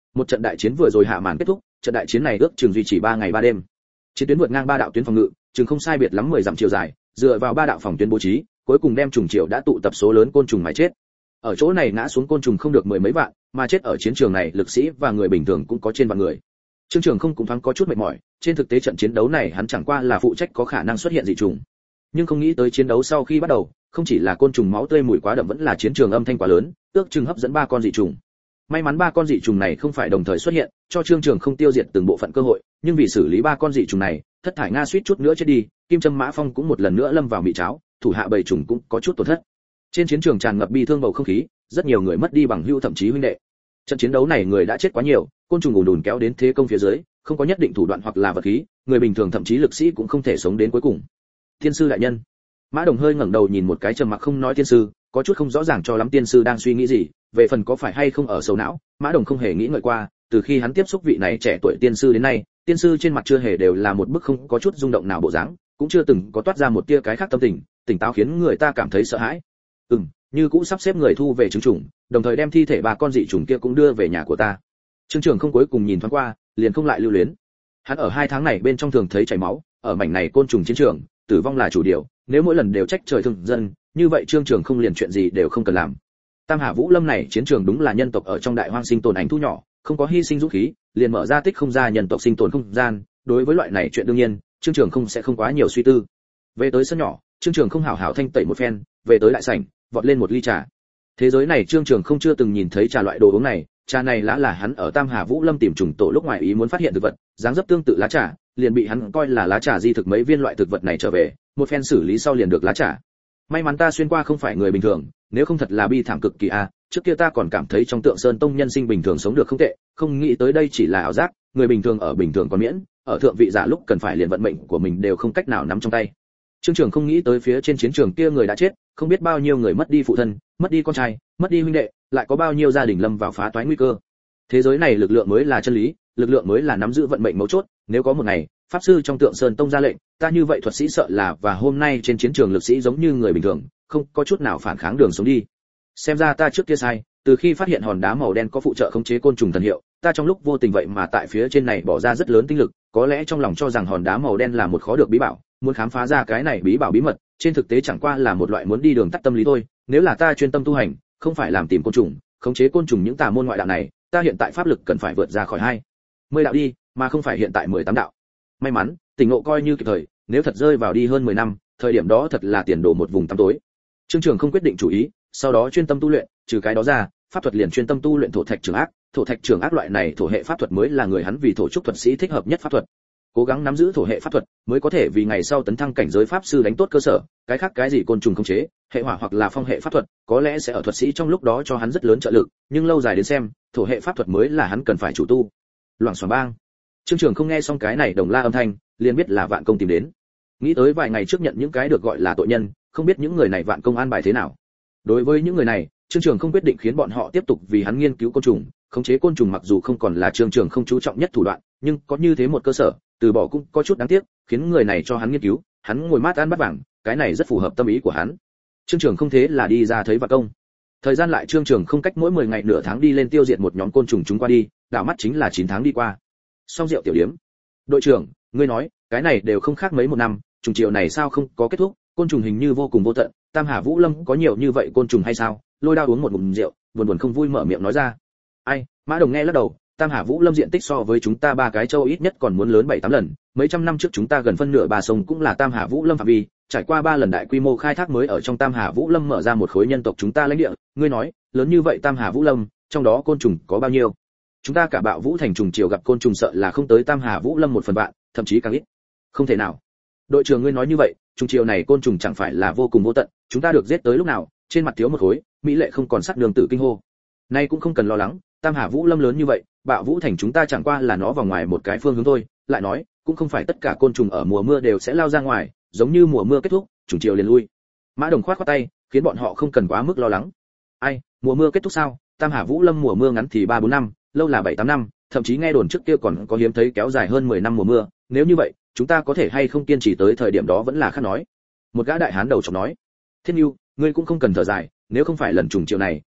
Một trận đại chiến vừa rồi hạ màn kết thúc, trận đại chiến này ước chừng duy trì ba ngày ba đêm. Chiến tuyến vượt ngang ba đạo tuyến phòng ngự, chừng không sai biệt lắm mười dặm chiều dài, dựa vào ba đạo phòng tuyến bố trí, cuối cùng đem trùng triệu đã tụ tập số lớn côn trùng mà chết. Ở chỗ này ngã xuống côn trùng không được mười mấy vạn, mà chết ở chiến trường này lực sĩ và người bình thường cũng có trên vạn người. Trương Trường không cũng thoáng có chút mệt mỏi, trên thực tế trận chiến đấu này hắn chẳng qua là phụ trách có khả năng xuất hiện dị trùng, nhưng không nghĩ tới chiến đấu sau khi bắt đầu, không chỉ là côn trùng máu tươi mùi quá đậm, vẫn là chiến trường âm thanh quá lớn, ước chừng hấp dẫn ba con dị trùng. May mắn ba con dị trùng này không phải đồng thời xuất hiện, cho Trương Trường không tiêu diệt từng bộ phận cơ hội, nhưng vì xử lý ba con dị trùng này, thất thải nga suýt chút nữa chết đi, Kim Trâm Mã Phong cũng một lần nữa lâm vào mị cháo, thủ hạ bầy trùng cũng có chút tổn thất. Trên chiến trường tràn ngập bi thương bầu không khí, rất nhiều người mất đi bằng hữu thậm chí huynh đệ. Trận chiến đấu này người đã chết quá nhiều, côn trùng ùn ùn kéo đến thế công phía dưới, không có nhất định thủ đoạn hoặc là vật khí, người bình thường thậm chí lực sĩ cũng không thể sống đến cuối cùng. Tiên sư đại nhân. Mã Đồng hơi ngẩng đầu nhìn một cái trầm mặc không nói tiên sư, có chút không rõ ràng cho lắm tiên sư đang suy nghĩ gì, về phần có phải hay không ở sầu não, Mã Đồng không hề nghĩ ngợi qua, từ khi hắn tiếp xúc vị này trẻ tuổi tiên sư đến nay, tiên sư trên mặt chưa hề đều là một bức không có chút rung động nào bộ dáng, cũng chưa từng có toát ra một tia cái khác tâm tình, tỉnh táo khiến người ta cảm thấy sợ hãi. Ừm, như cũ sắp xếp người thu về trứng trùng, đồng thời đem thi thể ba con dị trùng kia cũng đưa về nhà của ta. Trương Trường không cuối cùng nhìn thoáng qua, liền không lại lưu luyến. Hắn ở hai tháng này bên trong thường thấy chảy máu, ở mảnh này côn trùng chiến trường, tử vong là chủ điều, nếu mỗi lần đều trách trời thương dân, như vậy Trương Trường không liền chuyện gì đều không cần làm. Tam Hà Vũ Lâm này chiến trường đúng là nhân tộc ở trong đại hoang sinh tồn ảnh thu nhỏ, không có hy sinh dũng khí, liền mở ra tích không ra nhân tộc sinh tồn không gian, đối với loại này chuyện đương nhiên, Trương Trường không sẽ không quá nhiều suy tư. Về tới sân nhỏ, Trương Trường không hảo hảo thanh tẩy một phen, về tới đại sảnh, vọt lên một ly trà. Thế giới này Trương Trường không chưa từng nhìn thấy trà loại đồ uống này, trà này lá là hắn ở Tam Hà Vũ Lâm tìm trùng tổ lúc ngoài ý muốn phát hiện thực vật, dáng dấp tương tự lá trà, liền bị hắn coi là lá trà di thực mấy viên loại thực vật này trở về, một phen xử lý sau liền được lá trà. May mắn ta xuyên qua không phải người bình thường, nếu không thật là bi thảm cực kỳ a, à, trước kia ta còn cảm thấy trong Tượng Sơn Tông nhân sinh bình thường sống được không tệ, không nghĩ tới đây chỉ là ảo giác, người bình thường ở bình thường còn miễn, ở thượng vị giả lúc cần phải liền vận mệnh của mình đều không cách nào nắm trong tay. Trương Trường không nghĩ tới phía trên chiến trường kia người đã chết, không biết bao nhiêu người mất đi phụ thân, mất đi con trai, mất đi huynh đệ, lại có bao nhiêu gia đình lâm vào phá toái nguy cơ. Thế giới này lực lượng mới là chân lý, lực lượng mới là nắm giữ vận mệnh mấu chốt, nếu có một ngày, pháp sư trong Tượng Sơn Tông ra lệnh, ta như vậy thuật sĩ sợ là và hôm nay trên chiến trường lực sĩ giống như người bình thường, không có chút nào phản kháng đường sống đi. Xem ra ta trước kia sai, từ khi phát hiện hòn đá màu đen có phụ trợ khống chế côn trùng thần hiệu, ta trong lúc vô tình vậy mà tại phía trên này bỏ ra rất lớn tinh lực, có lẽ trong lòng cho rằng hòn đá màu đen là một khó được bí bảo, muốn khám phá ra cái này bí bảo bí mật, trên thực tế chẳng qua là một loại muốn đi đường tắt tâm lý thôi, nếu là ta chuyên tâm tu hành, không phải làm tìm côn trùng, khống chế côn trùng những tà môn ngoại đạo này, ta hiện tại pháp lực cần phải vượt ra khỏi hai mươi đạo đi, mà không phải hiện tại mười tám đạo. May mắn, tỉnh ngộ coi như kịp thời, nếu thật rơi vào đi hơn mười năm, thời điểm đó thật là tiền đồ một vùng tăm tối. Trương Trường không quyết định chủ ý, sau đó chuyên tâm tu luyện, trừ cái đó ra, pháp thuật liền chuyên tâm tu luyện thổ thạch trường ác, thổ thạch trường ác loại này thổ hệ pháp thuật mới là người hắn vì thổ trúc thuật sĩ thích hợp nhất pháp thuật. Cố gắng nắm giữ thổ hệ pháp thuật, mới có thể vì ngày sau tấn thăng cảnh giới pháp sư đánh tốt cơ sở, cái khác cái gì côn trùng khống chế, hệ hỏa hoặc là phong hệ pháp thuật, có lẽ sẽ ở thuật sĩ trong lúc đó cho hắn rất lớn trợ lực, nhưng lâu dài đến xem, thổ hệ pháp thuật mới là hắn cần phải chủ tu. Loảng xoảng bang. Trương Trường không nghe xong cái này đồng la âm thanh, liền biết là Vạn Công tìm đến. Nghĩ tới vài ngày trước nhận những cái được gọi là tội nhân, không biết những người này Vạn Công an bài thế nào. Đối với những người này, Trương Trường không quyết định khiến bọn họ tiếp tục vì hắn nghiên cứu côn trùng, khống chế côn trùng mặc dù không còn là Trương Trường không chú trọng nhất thủ đoạn, nhưng có như thế một cơ sở, từ bỏ cũng có chút đáng tiếc, khiến người này cho hắn nghiên cứu, hắn ngồi mát ăn bát vàng, cái này rất phù hợp tâm ý của hắn. Trương Trường không thế là đi ra thấy Vạn Công. Thời gian lại Trương Trường không cách mỗi mười ngày nửa tháng đi lên tiêu diệt một nhóm côn trùng chúng qua đi, đảo mắt chính là chín tháng đi qua. Xong rượu tiểu điếm. Đội trưởng, ngươi nói, cái này đều không khác mấy một năm, trùng chiều này sao không có kết thúc, côn trùng hình như vô cùng vô tận, Tam Hà Vũ Lâm có nhiều như vậy côn trùng hay sao? Lôi Đao uống một ngụm rượu, buồn buồn không vui mở miệng nói ra. Ai, Mã Đồng nghe lắc đầu, Tam Hà Vũ Lâm diện tích so với chúng ta ba cái châu ít nhất còn muốn lớn bảy tám lần, mấy trăm năm trước chúng ta gần phân nửa ba sông cũng là Tam Hà Vũ Lâm phạm vi, trải qua ba lần đại quy mô khai thác mới ở trong Tam Hà Vũ Lâm mở ra một khối nhân tộc chúng ta lãnh địa, ngươi nói, lớn như vậy Tam Hà Vũ Lâm, trong đó côn trùng có bao nhiêu? Chúng ta cả Bạo Vũ thành trùng chiều gặp côn trùng sợ là không tới Tam Hà Vũ Lâm một phần vạn, thậm chí càng ít. Không thể nào. Đội trưởng ngươi nói như vậy, trùng chiều này côn trùng chẳng phải là vô cùng vô tận, chúng ta được giết tới lúc nào, trên mặt thiếu một khối, mỹ lệ không còn sắc đường tử kinh hô. Nay cũng không cần lo lắng, Tam Hà Vũ Lâm lớn như vậy, Bạo Vũ thành chúng ta chẳng qua là nó vào ngoài một cái phương hướng thôi, lại nói, cũng không phải tất cả côn trùng ở mùa mưa đều sẽ lao ra ngoài, giống như mùa mưa kết thúc, trùng chiều liền lui. Mã Đồng khoát khoát tay, khiến bọn họ không cần quá mức lo lắng. Ai, mùa mưa kết thúc sao? Tam Hà Vũ Lâm mùa mưa ngắn thì ba bốn năm, lâu là bảy tám năm, thậm chí nghe đồn trước kia còn có hiếm thấy kéo dài hơn mười năm mùa mưa, nếu như vậy, chúng ta có thể hay không kiên trì tới thời điểm đó vẫn là khác nói. Một gã đại hán đầu chọc nói, Thiên Nưu, ngươi cũng không cần thở dài, nếu không phải lần trùng chiều này,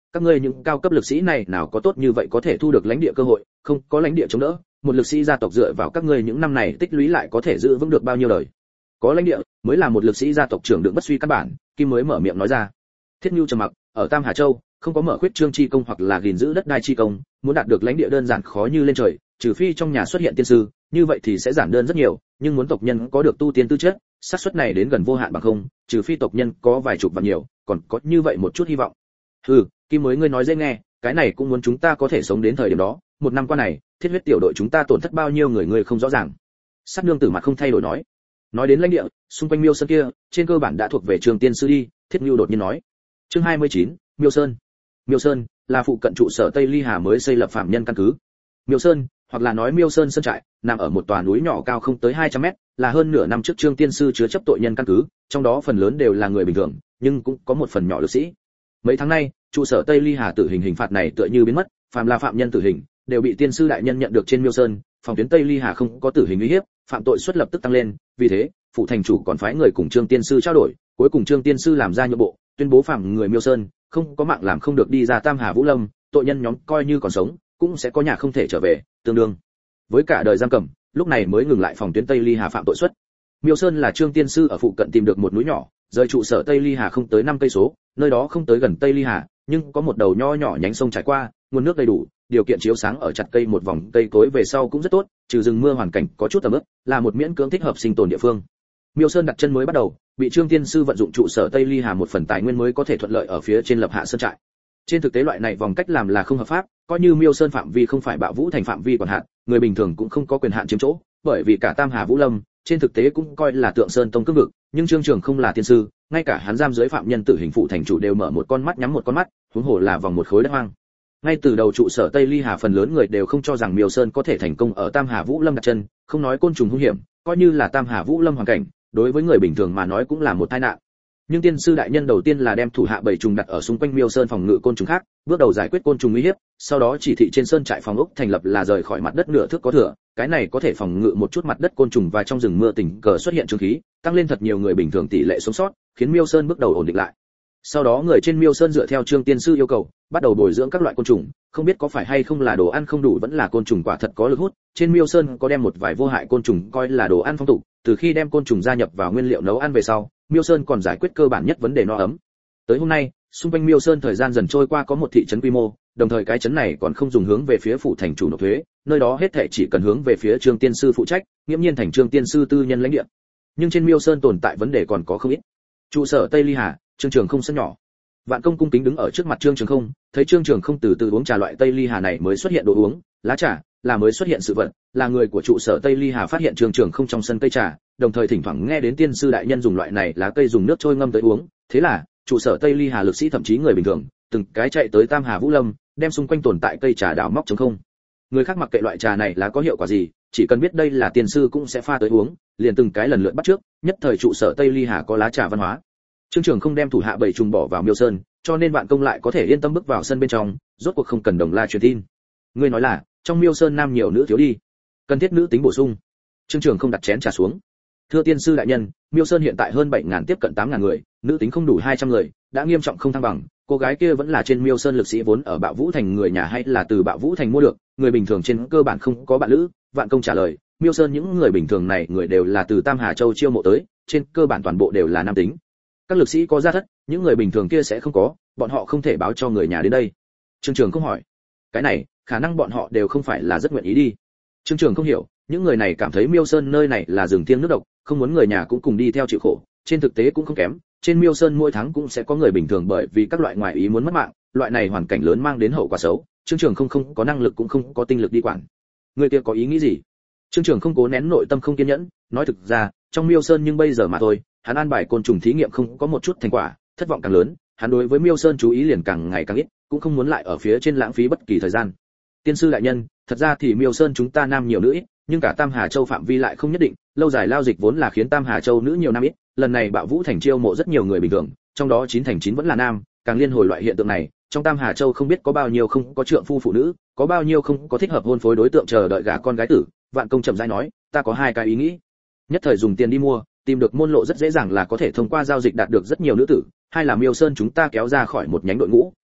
các ngươi những cao cấp lực sĩ này nào có tốt như vậy có thể thu được lãnh địa cơ hội, không có lãnh địa chống đỡ, một lực sĩ gia tộc dựa vào các ngươi những năm này tích lũy lại có thể giữ vững được bao nhiêu đời. Có lãnh địa mới là một lực sĩ gia tộc trưởng đựng bất suy căn bản. Kim mới mở miệng nói ra. Thiết Nưu trầm mặc, ở Tam Hà Châu không có mở khuyết trương chi công hoặc là gìn giữ đất đai chi công, muốn đạt được lãnh địa đơn giản khó như lên trời, trừ phi trong nhà xuất hiện tiên sư, như vậy thì sẽ giản đơn rất nhiều, nhưng muốn tộc nhân có được tu tiên tư chất, xác suất này đến gần vô hạn bằng không, trừ phi tộc nhân có vài chục vạn nhiều, còn có như vậy một chút hy vọng. Hừ, Kim mới ngươi nói dễ nghe, cái này cũng muốn chúng ta có thể sống đến thời điểm đó, một năm qua này, Thiết huyết tiểu đội chúng ta tổn thất bao nhiêu người ngươi không rõ ràng. Sát Nương Tử mặt không thay đổi nói. Nói đến lãnh địa, xung quanh Miêu Sơn kia, trên cơ bản đã thuộc về Trường Tiên sư đi, Thiết Nưu đột nhiên nói. Chương hai mươi chín, Miêu Sơn. Miêu Sơn là phụ cận trụ sở Tây Ly Hà mới xây lập phạm nhân căn cứ. Miêu Sơn, hoặc là nói Miêu Sơn sơn trại, nằm ở một tòa núi nhỏ cao không tới hai trăm mét, là hơn nửa năm trước Trương Tiên sư chứa chấp tội nhân căn cứ, trong đó phần lớn đều là người bình thường, nhưng cũng có một phần nhỏ lực sĩ. Mấy tháng nay, trụ sở Tây Ly Hà tử hình hình phạt này tựa như biến mất, phàm là phạm nhân tử hình đều bị tiên sư đại nhân nhận được trên Miêu Sơn, phòng tuyến Tây Ly Hà không có tử hình uy hiếp, phạm tội suất lập tức tăng lên, vì thế, phụ thành chủ còn phái người cùng Trương Tiên sư trao đổi, cuối cùng Trương Tiên sư làm ra nhượng bộ, tuyên bố phạm người Miêu Sơn không có mạng làm không được đi ra Tam Hà Vũ Lâm, tội nhân nhóm coi như còn sống, cũng sẽ có nhà không thể trở về, tương đương với cả đời giam cầm, lúc này mới ngừng lại phòng tuyến Tây Ly Hà phạm tội suất. Miêu Sơn là Trương Tiên sư ở phụ cận tìm được một núi nhỏ, rời trụ sở Tây Ly Hà không tới năm cây số, nơi đó không tới gần Tây Ly Hà, nhưng có một đầu nho nhỏ nhánh sông trải qua, nguồn nước đầy đủ, điều kiện chiếu sáng ở chặt cây một vòng cây cối về sau cũng rất tốt, trừ rừng mưa hoàn cảnh có chút tầm ướp, là một miễn cưỡng thích hợp sinh tồn địa phương. Miêu Sơn đặt chân mới bắt đầu, bị Trương Tiên sư vận dụng trụ sở Tây Ly Hà một phần tài nguyên mới có thể thuận lợi ở phía trên lập hạ sơn trại. Trên thực tế loại này vòng cách làm là không hợp pháp, coi như Miêu Sơn phạm vi không phải Bạo Vũ thành phạm vi quản hạt, người bình thường cũng không có quyền hạn chiếm chỗ, bởi vì cả Tam Hà Vũ Lâm, trên thực tế cũng coi là Tượng Sơn tông cương vực, nhưng Trương Trường không là tiên sư, ngay cả hắn giam dưới phạm nhân tử hình phụ thành chủ đều mở một con mắt nhắm một con mắt, huống hồ là vòng một khối đất hoang. Ngay từ đầu trụ sở Tây Ly Hà phần lớn người đều không cho rằng Miêu Sơn có thể thành công ở Tam Hà Vũ Lâm đặt chân, không nói côn trùng hung hiểm, coi như là Tam Hà Vũ Lâm hoàn cảnh, đối với người bình thường mà nói cũng là một tai nạn. Nhưng tiên sư đại nhân đầu tiên là đem thủ hạ bảy trùng đặt ở xung quanh Miêu Sơn phòng ngự côn trùng khác, bước đầu giải quyết côn trùng uy hiếp, sau đó chỉ thị trên sơn trại phòng ốc thành lập là rời khỏi mặt đất nửa thước có thừa, cái này có thể phòng ngự một chút mặt đất côn trùng và trong rừng mưa tình cờ xuất hiện trương khí, tăng lên thật nhiều người bình thường tỷ lệ sống sót, khiến Miêu Sơn bước đầu ổn định lại. Sau đó người trên Miêu Sơn dựa theo Trương Tiên sư yêu cầu, bắt đầu bồi dưỡng các loại côn trùng, không biết có phải hay không là đồ ăn không đủ vẫn là côn trùng quả thật có lực hút, trên Miêu Sơn có đem một vài vô hại côn trùng coi là đồ ăn phong tục, từ khi đem côn trùng gia nhập vào nguyên liệu nấu ăn về sau, Miêu Sơn còn giải quyết cơ bản nhất vấn đề no ấm. Tới hôm nay, xung quanh Miêu Sơn thời gian dần trôi qua có một thị trấn quy mô, đồng thời cái trấn này còn không dùng hướng về phía phủ thành chủ nộp thuế, nơi đó hết thảy chỉ cần hướng về phía Trương Tiên sư phụ trách, nghiễm nhiên thành Trương Tiên sư tư nhân lãnh địa. Nhưng trên Miêu Sơn tồn tại vấn đề còn có không ít. Trụ sở Tây Ly Hà, Trương Trường không sân nhỏ. Vạn Công cung kính đứng ở trước mặt Trương Trường không, thấy Trương Trường không từ từ uống trà loại Tây Ly Hà này mới xuất hiện đồ uống, lá trà, là mới xuất hiện sự vật, là người của trụ sở Tây Ly Hà phát hiện Trương Trường không trong sân cây trà, đồng thời thỉnh thoảng nghe đến tiên sư đại nhân dùng loại này lá cây dùng nước trôi ngâm tới uống, thế là, trụ sở Tây Ly Hà lực sĩ thậm chí người bình thường, từng cái chạy tới Tam Hà Vũ Lâm, đem xung quanh tồn tại cây trà đào móc trống không. Người khác mặc kệ loại trà này là có hiệu quả gì, chỉ cần biết đây là tiên sư cũng sẽ pha tới uống, liền từng cái lần lượt bắt trước, nhất thời trụ sở Tây Ly Hà có lá trà văn hóa. Trương Trường không đem thủ hạ bảy trùng bỏ vào Miêu Sơn, cho nên Vạn Công lại có thể yên tâm bước vào sân bên trong, rốt cuộc không cần đồng la truyền tin. Ngươi nói là, trong Miêu Sơn nam nhiều nữ thiếu đi, cần thiết nữ tính bổ sung. Trương Trường không đặt chén trà xuống. Thưa tiên sư đại nhân, Miêu Sơn hiện tại hơn bảy nghìn tiếp cận tám nghìn người, nữ tính không đủ hai trăm người, đã nghiêm trọng không thăng bằng, cô gái kia vẫn là trên Miêu Sơn lực sĩ vốn ở Bạo Vũ thành người nhà hay là từ Bạo Vũ thành mua được, người bình thường trên cơ bản không có bạn lữ. Vạn Công trả lời, Miêu Sơn những người bình thường này người đều là từ Tam Hà Châu chiêu mộ tới, trên cơ bản toàn bộ đều là nam tính. Các lực sĩ có gia thất, những người bình thường kia sẽ không có, bọn họ không thể báo cho người nhà đến đây. Trương Trường không hỏi, cái này khả năng bọn họ đều không phải là rất nguyện ý đi. Trương Trường không hiểu, những người này cảm thấy Miêu Sơn nơi này là rừng thiêng nước độc, không muốn người nhà cũng cùng đi theo chịu khổ, trên thực tế cũng không kém, trên Miêu Sơn mỗi tháng cũng sẽ có người bình thường bởi vì các loại ngoại ý muốn mất mạng, loại này hoàn cảnh lớn mang đến hậu quả xấu, Trương Trường không không có năng lực cũng không có tinh lực đi quản. Người kia có ý nghĩ gì? Trương Trường không cố nén nội tâm không kiên nhẫn, nói thực ra, trong Miêu Sơn nhưng bây giờ mà thôi, hắn an bài côn trùng thí nghiệm không có một chút thành quả, thất vọng càng lớn, hắn đối với Miêu Sơn chú ý liền càng ngày càng ít, cũng không muốn lại ở phía trên lãng phí bất kỳ thời gian. Tiên sư đại nhân, thật ra thì Miêu Sơn chúng ta nam nhiều nữ ít, nhưng cả Tam Hà Châu phạm vi lại không nhất định, lâu dài lao dịch vốn là khiến Tam Hà Châu nữ nhiều nam ít, lần này Bạo Vũ thành chiêu mộ rất nhiều người bình thường, trong đó chín thành chín vẫn là nam, càng liên hồi loại hiện tượng này, trong Tam Hà Châu không biết có bao nhiêu không có trượng phu phụ nữ, có bao nhiêu không có thích hợp hôn phối đối tượng chờ đợi gả con gái tử. Vạn Công chậm rãi nói, ta có hai cái ý nghĩ. Nhất thời dùng tiền đi mua, tìm được môn lộ rất dễ dàng là có thể thông qua giao dịch đạt được rất nhiều nữ tử, hai là Miêu Sơn chúng ta kéo ra khỏi một nhánh đội ngũ,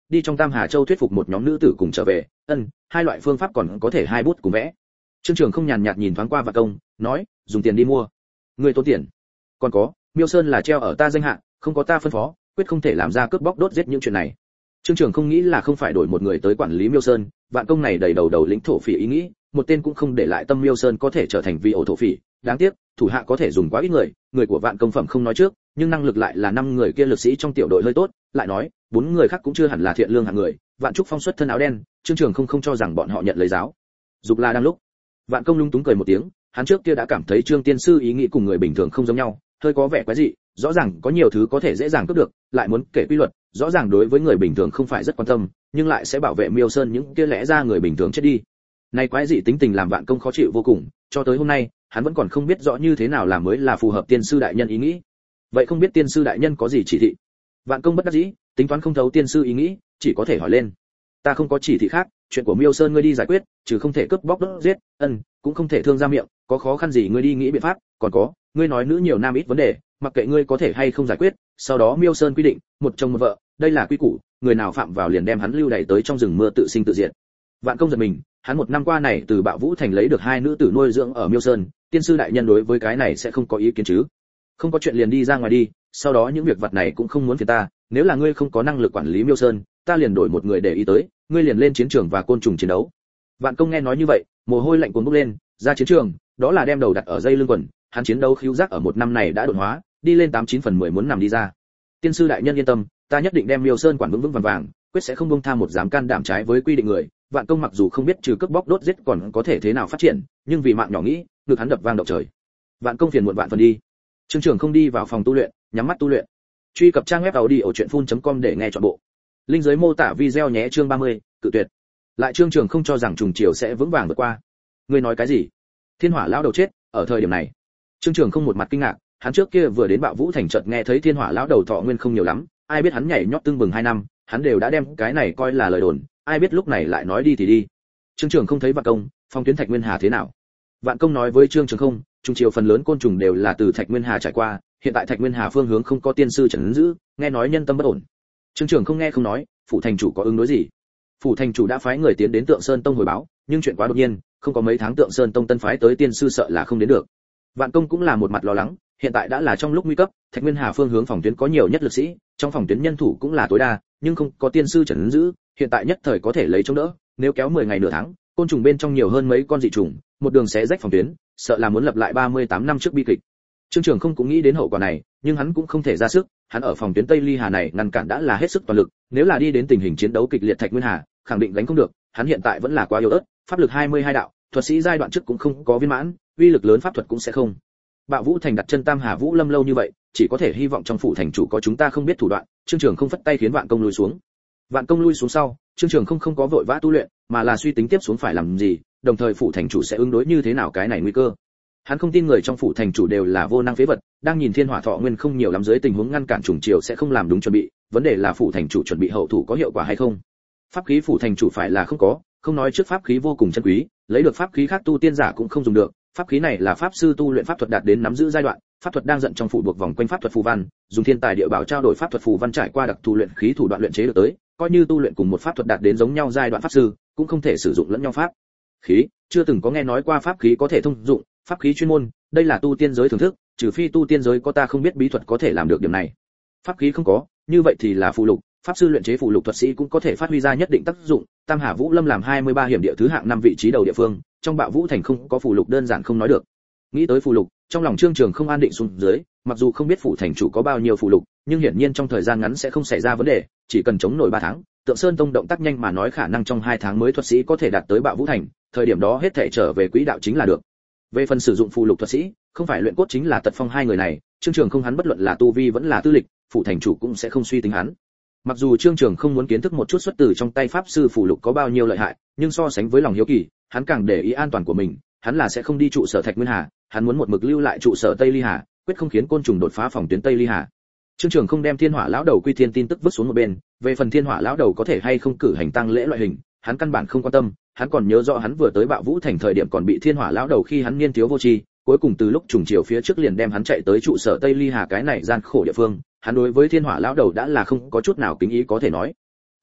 đi trong Tam Hà Châu thuyết phục một nhóm nữ tử cùng trở về, ân, hai loại phương pháp còn có thể hai bút cùng vẽ. Trương Trường không nhàn nhạt nhìn thoáng qua Vạn Công, nói, dùng tiền đi mua. Người tốn tiền. Còn có, Miêu Sơn là treo ở ta danh hạ, không có ta phân phó, quyết không thể làm ra cướp bóc đốt giết những chuyện này. Trương Trường không nghĩ là không phải đổi một người tới quản lý Miêu Sơn, Vạn Công này đầy đầu đầu lĩnh thổ phỉ ý nghĩ, một tên cũng không để lại tâm Miêu Sơn có thể trở thành vi ổ thổ phỉ, đáng tiếc, thủ hạ có thể dùng quá ít người, người của Vạn Công phẩm không nói trước, nhưng năng lực lại là năm người kia lực sĩ trong tiểu đội hơi tốt, lại nói, bốn người khác cũng chưa hẳn là thiện lương hạng người, Vạn Trúc Phong xuất thân áo đen, Trương Trường không không cho rằng bọn họ nhận lấy giáo. Dục là đang lúc. Vạn Công lung túng cười một tiếng, hắn trước kia đã cảm thấy Trương tiên sư ý nghĩ cùng người bình thường không giống nhau, hơi có vẻ quái dị, rõ ràng có nhiều thứ có thể dễ dàng cướp được, lại muốn kể quy luật, rõ ràng đối với người bình thường không phải rất quan tâm, nhưng lại sẽ bảo vệ Miêu Sơn những kia lẽ ra người bình thường chết đi. Này quái dị tính tình làm Vạn Công khó chịu vô cùng, cho tới hôm nay, hắn vẫn còn không biết rõ như thế nào làm mới là phù hợp tiên sư đại nhân ý nghĩ. Vậy không biết tiên sư đại nhân có gì chỉ thị? Vạn Công bất đắc dĩ, tính toán không thấu tiên sư ý nghĩ, chỉ có thể hỏi lên. Ta không có chỉ thị khác, chuyện của Miêu Sơn ngươi đi giải quyết, trừ không thể cướp bóc đốt giết, ân, cũng không thể thương ra miệng, có khó khăn gì ngươi đi nghĩ biện pháp, còn có, ngươi nói nữ nhiều nam ít vấn đề, mặc kệ ngươi có thể hay không giải quyết, sau đó Miêu Sơn quy định, một chồng một vợ, đây là quy củ, người nào phạm vào liền đem hắn lưu đày tới trong rừng mưa tự sinh tự diệt. Vạn Công giật mình, hắn một năm qua này từ Bạo Vũ Thành lấy được hai nữ tử nuôi dưỡng ở Miêu Sơn, tiên sư đại nhân đối với cái này sẽ không có ý kiến chứ? Không có chuyện liền đi ra ngoài đi, sau đó những việc vặt này cũng không muốn phiền ta, nếu là ngươi không có năng lực quản lý Miêu Sơn, ta liền đổi một người để ý tới, ngươi liền lên chiến trường và côn trùng chiến đấu. Vạn Công nghe nói như vậy, mồ hôi lạnh cuồn bốc lên, ra chiến trường, đó là đem đầu đặt ở dây lưng quần, hắn chiến đấu khiếu giác ở một năm này đã đột hóa, đi lên tám chín phần mười muốn nằm đi ra. Tiên sư đại nhân yên tâm, ta nhất định đem Miêu Sơn quản vững vững vàng vàng, quyết sẽ không buông tha một dám can đảm trái với quy định người. Vạn Công mặc dù không biết trừ cướp bóc đốt giết còn có thể thế nào phát triển, nhưng vì mạng nhỏ nghĩ, được hắn đập vang động trời. Vạn Công phiền muộn vạn phần đi. Trương Trường không đi vào phòng tu luyện, nhắm mắt tu luyện. Truy cập trang web audiochuyenphun.com để nghe trọn bộ. Link dưới mô tả video nhé. Chương ba mươi, cự tuyệt. Lại Trương Trường không cho rằng trùng chiều sẽ vững vàng vượt qua. Ngươi nói cái gì? Thiên Hỏa lão đầu chết, ở thời điểm này. Trương Trường không một mặt kinh ngạc, hắn trước kia vừa đến Bạo Vũ Thành chợt nghe thấy Thiên Hỏa lão đầu thọ nguyên không nhiều lắm, ai biết hắn nhảy nhót tương bừng hai năm, hắn đều đã đem cái này coi là lời đồn, ai biết lúc này lại nói đi thì đi. Trương Trường không thấy Vạn Công, phong tuyến Thạch Nguyên Hà thế nào? Vạn Công nói với Trương Trường không, trung chiều phần lớn côn trùng đều là từ Thạch Nguyên Hà trải qua, hiện tại Thạch Nguyên Hà phương hướng không có tiên sư trấn giữ, nghe nói nhân tâm bất ổn. Trương Trường không nghe không nói, phủ thành chủ có ứng đối gì? Phủ thành chủ đã phái người tiến đến Tượng Sơn Tông hồi báo, nhưng chuyện quá đột nhiên, không có mấy tháng Tượng Sơn Tông tân phái tới tiên sư sợ là không đến được. Vạn Công cũng là một mặt lo lắng, hiện tại đã là trong lúc nguy cấp, Thạch Nguyên Hà phương hướng phòng tuyến có nhiều nhất lực sĩ, trong phòng tuyến nhân thủ cũng là tối đa, nhưng không có tiên sư trấn giữ, hiện tại nhất thời có thể lấy chống đỡ, nếu kéo mười ngày nửa tháng, côn trùng bên trong nhiều hơn mấy con dị trùng, một đường xé rách phòng tuyến, sợ là muốn lập lại ba mươi tám năm trước bi kịch. Trương Trường không cũng nghĩ đến hậu quả này, nhưng hắn cũng không thể ra sức, hắn ở phòng tuyến Tây Ly Hà này ngăn cản đã là hết sức toàn lực, nếu là đi đến tình hình chiến đấu kịch liệt Thạch Nguyên Hà, khẳng định gánh không được, hắn hiện tại vẫn là quá yếu ớt, pháp lực hai mươi hai đạo, thuật sĩ giai đoạn trước cũng không có viên mãn, uy lực lớn pháp thuật cũng sẽ không. Bạo Vũ Thành đặt chân Tam Hà Vũ Lâm lâu như vậy, chỉ có thể hy vọng trong phủ thành chủ có chúng ta không biết thủ đoạn. Trương Trường không phất tay khiến Vạn Công lùi xuống. Vạn Công lui xuống sau, Trương Trường không không có vội vã tu luyện, mà là suy tính tiếp xuống phải làm gì, đồng thời phủ thành chủ sẽ ứng đối như thế nào cái này nguy cơ. Hắn không tin người trong phủ thành chủ đều là vô năng phế vật, đang nhìn Thiên Hỏa thọ nguyên không nhiều lắm dưới tình huống ngăn cản trùng chiều sẽ không làm đúng chuẩn bị, vấn đề là phủ thành chủ chuẩn bị hậu thủ có hiệu quả hay không. Pháp khí phủ thành chủ phải là không có, không nói trước pháp khí vô cùng chân quý, lấy được pháp khí khác tu tiên giả cũng không dùng được, pháp khí này là pháp sư tu luyện pháp thuật đạt đến nắm giữ giai đoạn, pháp thuật đang giận trong phủ buộc vòng quanh pháp thuật phù văn, dùng thiên tài địa bảo trao đổi pháp thuật phù văn trải qua đặc thù luyện khí thủ đoạn luyện chế được tới, coi như tu luyện cùng một pháp thuật đạt đến giống nhau giai đoạn pháp sư, cũng không thể sử dụng lẫn nhau pháp khí, chưa từng có nghe nói qua pháp khí có thể thông dụng, pháp khí chuyên môn, đây là tu tiên giới thưởng thức, trừ phi tu tiên giới có ta không biết bí thuật có thể làm được điểm này. Pháp khí không có, như vậy thì là phù lục, pháp sư luyện chế phù lục thuật sĩ cũng có thể phát huy ra nhất định tác dụng. Tam Hà Vũ Lâm làm hai mươi ba hiểm địa thứ hạng năm vị trí đầu địa phương, trong Bạo Vũ Thành không có phù lục đơn giản không nói được. Nghĩ tới phù lục, trong lòng Trương Trường không an định xuống dưới, mặc dù không biết phủ thành chủ có bao nhiêu phù lục, nhưng hiển nhiên trong thời gian ngắn sẽ không xảy ra vấn đề, chỉ cần chống nổi ba tháng, Tượng Sơn Tông động tác nhanh mà nói khả năng trong hai tháng mới thuật sĩ có thể đạt tới Bạo Vũ Thành, thời điểm đó hết thảy trở về quỹ đạo chính là được. Về phần sử dụng phù lục thuật sĩ, không phải luyện cốt chính là tật phong hai người này, Trương Trường không hắn bất luận là tu vi vẫn là tư lịch, phủ thành chủ cũng sẽ không suy tính hắn. Mặc dù Trương Trường không muốn kiến thức một chút xuất từ trong tay pháp sư phù lục có bao nhiêu lợi hại, nhưng so sánh với lòng hiếu kỳ, hắn càng để ý an toàn của mình, hắn là sẽ không đi trụ sở Thạch Nguyên Hà, hắn muốn một mực lưu lại trụ sở Tây Ly Hà, quyết không khiến côn trùng đột phá phòng tuyến Tây Ly Hà. Trương Trường không đem Thiên Hỏa lão đầu quy thiên tin tức vứt xuống một bên, về phần Thiên Hỏa lão đầu có thể hay không cử hành tang lễ loại hình, hắn căn bản không quan tâm, hắn còn nhớ rõ hắn vừa tới Bạo Vũ Thành thời điểm còn bị Thiên Hỏa lão đầu khi hắn niên thiếu vô tri, cuối cùng từ lúc trùng chiều phía trước liền đem hắn chạy tới trụ sở Tây Ly Hà cái này gian khổ địa phương, hắn đối với Thiên Hỏa lão đầu đã là không có chút nào kính ý có thể nói.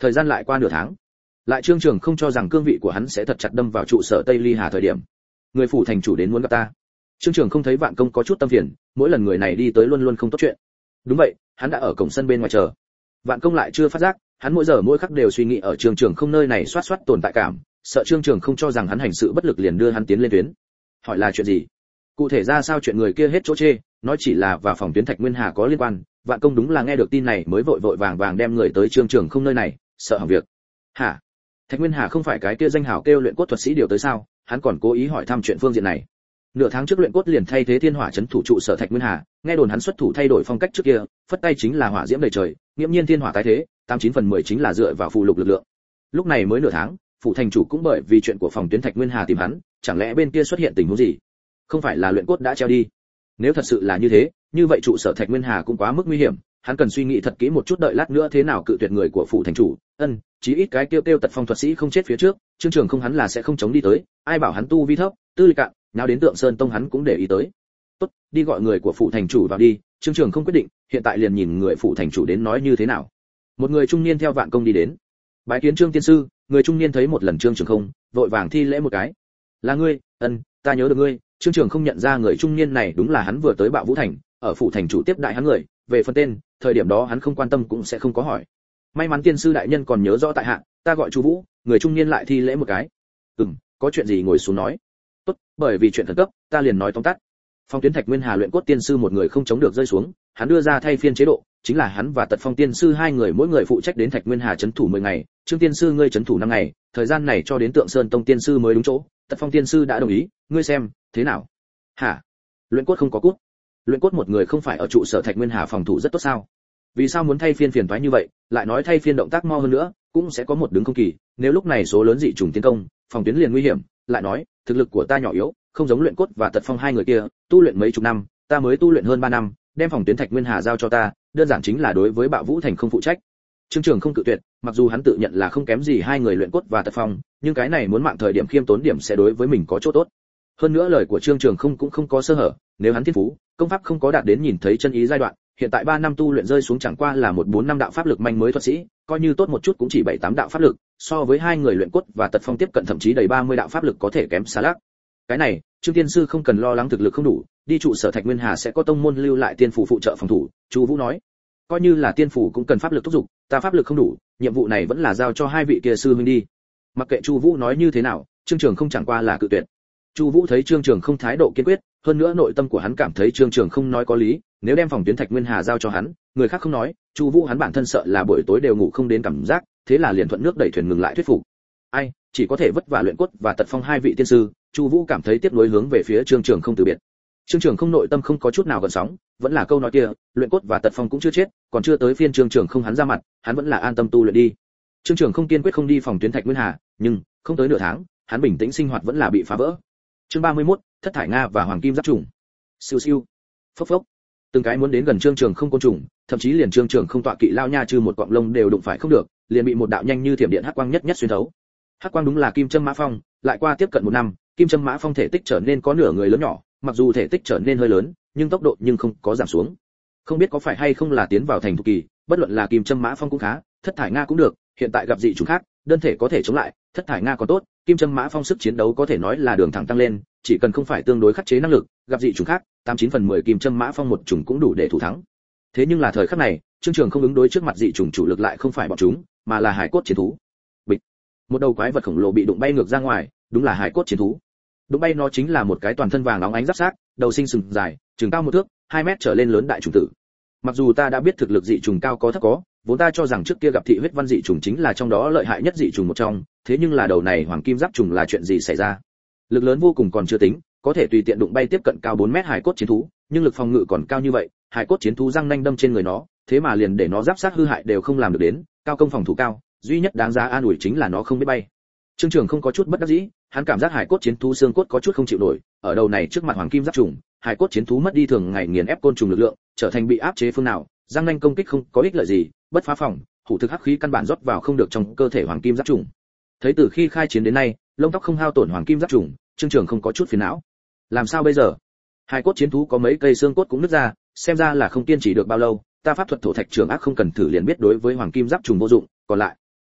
Thời gian lại qua nửa tháng, lại Trương Trường không cho rằng cương vị của hắn sẽ thật chặt đâm vào trụ sở Tây Ly Hà thời điểm, người phủ thành chủ đến muốn gặp ta. Trương Trường không thấy Vạn Công có chút tâm phiền, mỗi lần người này đi tới luôn luôn không tốt chuyện. Đúng vậy, hắn đã ở cổng sân bên ngoài chờ. Vạn Công lại chưa phát giác, hắn mỗi giờ mỗi khắc đều suy nghĩ ở Trương Trường không nơi này xoát xoát tồn tại cảm, sợ Trương Trường không cho rằng hắn hành sự bất lực liền đưa hắn tiến lên tuyến. Hỏi là chuyện gì? Cụ thể ra sao chuyện người kia hết chỗ chê, nói chỉ là và phòng tuyến Thạch Nguyên Hà có liên quan. Vạn Công đúng là nghe được tin này mới vội vội vàng vàng đem người tới Trương Trường không nơi này, sợ hỏng việc. Hả? Thạch Nguyên Hà không phải cái kia danh hào kêu luyện cốt thuật sĩ điều tới sao? Hắn còn cố ý hỏi thăm chuyện phương diện này. Nửa tháng trước luyện cốt liền thay thế Thiên Hỏa trấn thủ trụ sở Thạch Nguyên Hà, nghe đồn hắn xuất thủ thay đổi phong cách trước kia, phất tay chính là hỏa diễm đầy trời, nghiễm nhiên thiên hỏa tái thế, tám chín phần mười chính là dựa vào phù lục lực lượng. Lúc này mới nửa tháng, phủ thành chủ cũng bởi vì chuyện của phòng tuyến Thạch Nguyên Hà tìm hắn, chẳng lẽ bên kia xuất hiện tình huống gì? Không phải là luyện cốt đã treo đi? Nếu thật sự là như thế, như vậy trụ sở Thạch Nguyên Hà cũng quá mức nguy hiểm, hắn cần suy nghĩ thật kỹ một chút, đợi lát nữa thế nào cự tuyệt người của phủ thành chủ. Ân, chí ít cái kêu kêu tật phong thuật sĩ không chết phía trước, Trương Trường không hắn là sẽ không chống đi tới, ai bảo hắn tu vi thấp, tư lịch cạn, nào đến Tượng Sơn Tông hắn cũng để ý tới. Tốt, đi gọi người của phủ thành chủ vào đi. Trương Trường không quyết định, hiện tại liền nhìn người phủ thành chủ đến nói như thế nào. Một người trung niên theo Vạn Công đi đến, bái kiến Trương tiên sư. Người trung niên thấy một lần Trương Trường không, vội vàng thi lễ một cái. Là ngươi? Ân, ta nhớ được ngươi. Trương Trường không nhận ra người trung niên này đúng là hắn vừa tới Bạo Vũ thành, ở phủ thành chủ tiếp đại hắn người. Về phần tên, thời điểm đó hắn không quan tâm cũng sẽ không có hỏi. May mắn tiên sư đại nhân còn nhớ rõ tại hạ, ta gọi Chu Vũ. Người trung niên lại thi lễ một cái. Ừm, có chuyện gì ngồi xuống nói. Tốt, bởi vì chuyện khẩn cấp, ta liền nói tóm tắt. Phong tuyến Thạch Nguyên Hà luyện cốt tiên sư một người không chống được rơi xuống, hắn đưa ra thay phiên chế độ, chính là hắn và Tật Phong tiên sư hai người mỗi người phụ trách đến Thạch Nguyên Hà trấn thủ mười ngày, Trương tiên sư ngươi trấn thủ năm ngày, thời gian này cho đến Tượng Sơn Tông tiên sư mới đúng chỗ, Tật Phong tiên sư đã đồng ý, ngươi xem, thế nào? Hả? Luyện cốt không có cút. Luyện cốt một người không phải ở trụ sở Thạch Nguyên Hà phòng thủ rất tốt sao? Vì sao muốn thay phiên phiền toái như vậy, lại nói thay phiên động tác mo hơn nữa, cũng sẽ có một đứng không kỳ, nếu lúc này số lớn dị trùng tiến công, phòng tuyến liền nguy hiểm, lại nói, thực lực của ta nhỏ yếu, không giống luyện cốt và Tật Phong hai người kia, tu luyện mấy chục năm, ta mới tu luyện hơn ba năm, đem phòng tuyến Thạch Nguyên Hà giao cho ta, đơn giản chính là đối với Bạo Vũ thành không phụ trách. Trương Trường không cự tuyệt, mặc dù hắn tự nhận là không kém gì hai người luyện cốt và Tật Phong, nhưng cái này muốn mạng thời điểm khiêm tốn điểm sẽ đối với mình có chỗ tốt. Hơn nữa lời của Trương Trường không cũng không có sơ hở, nếu hắn thiên phú, công pháp không có đạt đến nhìn thấy chân ý giai đoạn, hiện tại ba năm tu luyện rơi xuống chẳng qua là một bốn năm đạo pháp lực manh mới thuật sĩ, coi như tốt một chút cũng chỉ bảy tám đạo pháp lực, so với hai người luyện cốt và Tật Phong tiếp cận thậm chí đầy ba mươi đạo pháp lực có thể kém xa lắc. Cái này, Trương tiên sư không cần lo lắng thực lực không đủ, đi trụ sở Thạch Nguyên Hà sẽ có tông môn lưu lại tiên phủ phụ trợ phòng thủ. Chu Vũ nói, coi như là tiên phủ cũng cần pháp lực thúc giục, ta pháp lực không đủ, nhiệm vụ này vẫn là giao cho hai vị kia sư huynh đi. Mặc kệ Chu Vũ nói như thế nào, Trương Trường không chẳng qua là cự tuyệt. Chu Vũ thấy Trương Trường không thái độ kiên quyết, hơn nữa nội tâm của hắn cảm thấy Trương Trường không nói có lý, nếu đem phòng tuyến Thạch Nguyên Hà giao cho hắn, người khác không nói, Chu Vũ hắn bản thân sợ là buổi tối đều ngủ không đến cảm giác, thế là liền thuận nước đẩy thuyền ngừng lại thuyết phục. Ai, chỉ có thể vất vả luyện cốt và Tật Phong hai vị tiên sư, Chu Vũ cảm thấy tiếp nối hướng về phía Trương Trường không từ biệt. Trương Trường không nội tâm không có chút nào gợn sóng, vẫn là câu nói kia, luyện cốt và Tật Phong cũng chưa chết, còn chưa tới phiên Trương Trường không hắn ra mặt, hắn vẫn là an tâm tu luyện đi. Trương Trường không kiên quyết không đi phòng tuyến Thạch Nguyên Hà, nhưng không tới nửa tháng, hắn bình tĩnh sinh hoạt vẫn là bị phá vỡ. Chương ba mươi mốt, Thất thải nga và hoàng kim giáp trùng. Siêu siêu, phốc phốc. Từng cái muốn đến gần Trương Trường không côn trùng, thậm chí liền Trương Trường không tọa kỵ lao nha trừ một quặng lông đều đụng phải không được, liền bị một đạo nhanh như thiểm điện hắc quang nhất nhất xuyên thấu. Hắc quang đúng là Kim Châm Mã Phong, lại qua tiếp cận một năm, Kim Châm Mã Phong thể tích trở nên có nửa người lớn nhỏ, mặc dù thể tích trở nên hơi lớn, nhưng tốc độ nhưng không có giảm xuống. Không biết có phải hay không là tiến vào thành thục kỳ, bất luận là Kim Châm Mã Phong cũng khá, Thất thải nga cũng được, hiện tại gặp dị chủng khác, đơn thể có thể chống lại, Thất thải nga còn tốt, Kim Châm Mã Phong sức chiến đấu có thể nói là đường thẳng tăng lên, chỉ cần không phải tương đối khắc chế năng lực, gặp dị chủng khác, tám chín phần mười Kim Châm Mã Phong một chủng cũng đủ để thủ thắng. Thế nhưng là thời khắc này, Trương Trường không ứng đối trước mặt dị chủng chủ lực lại không phải bọn chúng, mà là hải cốt chiến thú. Bịch. Một đầu quái vật khổng lồ bị đụng bay ngược ra ngoài, đúng là hải cốt chiến thú. Đụng bay nó chính là một cái toàn thân vàng óng ánh giáp xác, đầu sinh sừng dài, chừng cao một thước, hai mét trở lên lớn đại trùng tử. Mặc dù ta đã biết thực lực dị trùng cao có thấp có, vốn ta cho rằng trước kia gặp thị huyết văn dị trùng chính là trong đó lợi hại nhất dị trùng một trong, thế nhưng là đầu này hoàng kim giáp trùng là chuyện gì xảy ra? Lực lớn vô cùng còn chưa tính, có thể tùy tiện đụng bay tiếp cận cao bốn mét hải cốt chiến thú, nhưng lực phòng ngự còn cao như vậy, hải cốt chiến thú răng nanh đâm trên người nó, thế mà liền để nó giáp sát hư hại đều không làm được đến, cao công phòng thủ cao, duy nhất đáng giá an ủi chính là nó không biết bay. Trương Trường không có chút bất đắc dĩ, hắn cảm giác hải cốt chiến thú xương cốt có chút không chịu nổi, ở đầu này trước mặt hoàng kim giáp trùng, hải cốt chiến thú mất đi thường ngày nghiền ép côn trùng lực lượng, trở thành bị áp chế phương nào, răng nanh công kích không có ích lợi gì, bất phá phòng, hủ thực hắc khí căn bản rót vào không được trong cơ thể hoàng kim giáp trùng. Thấy từ khi khai chiến đến nay, lông tóc không hao tổn hoàng kim giáp trùng, Trương Trường không có chút phiền não. Làm sao bây giờ? Hải cốt chiến thú có mấy cây xương cốt cũng nứt ra, xem ra là không kiên trì được bao lâu, ta pháp thuật thổ thạch trường ác không cần thử liền biết đối với hoàng kim giáp trùng vô dụng, còn lại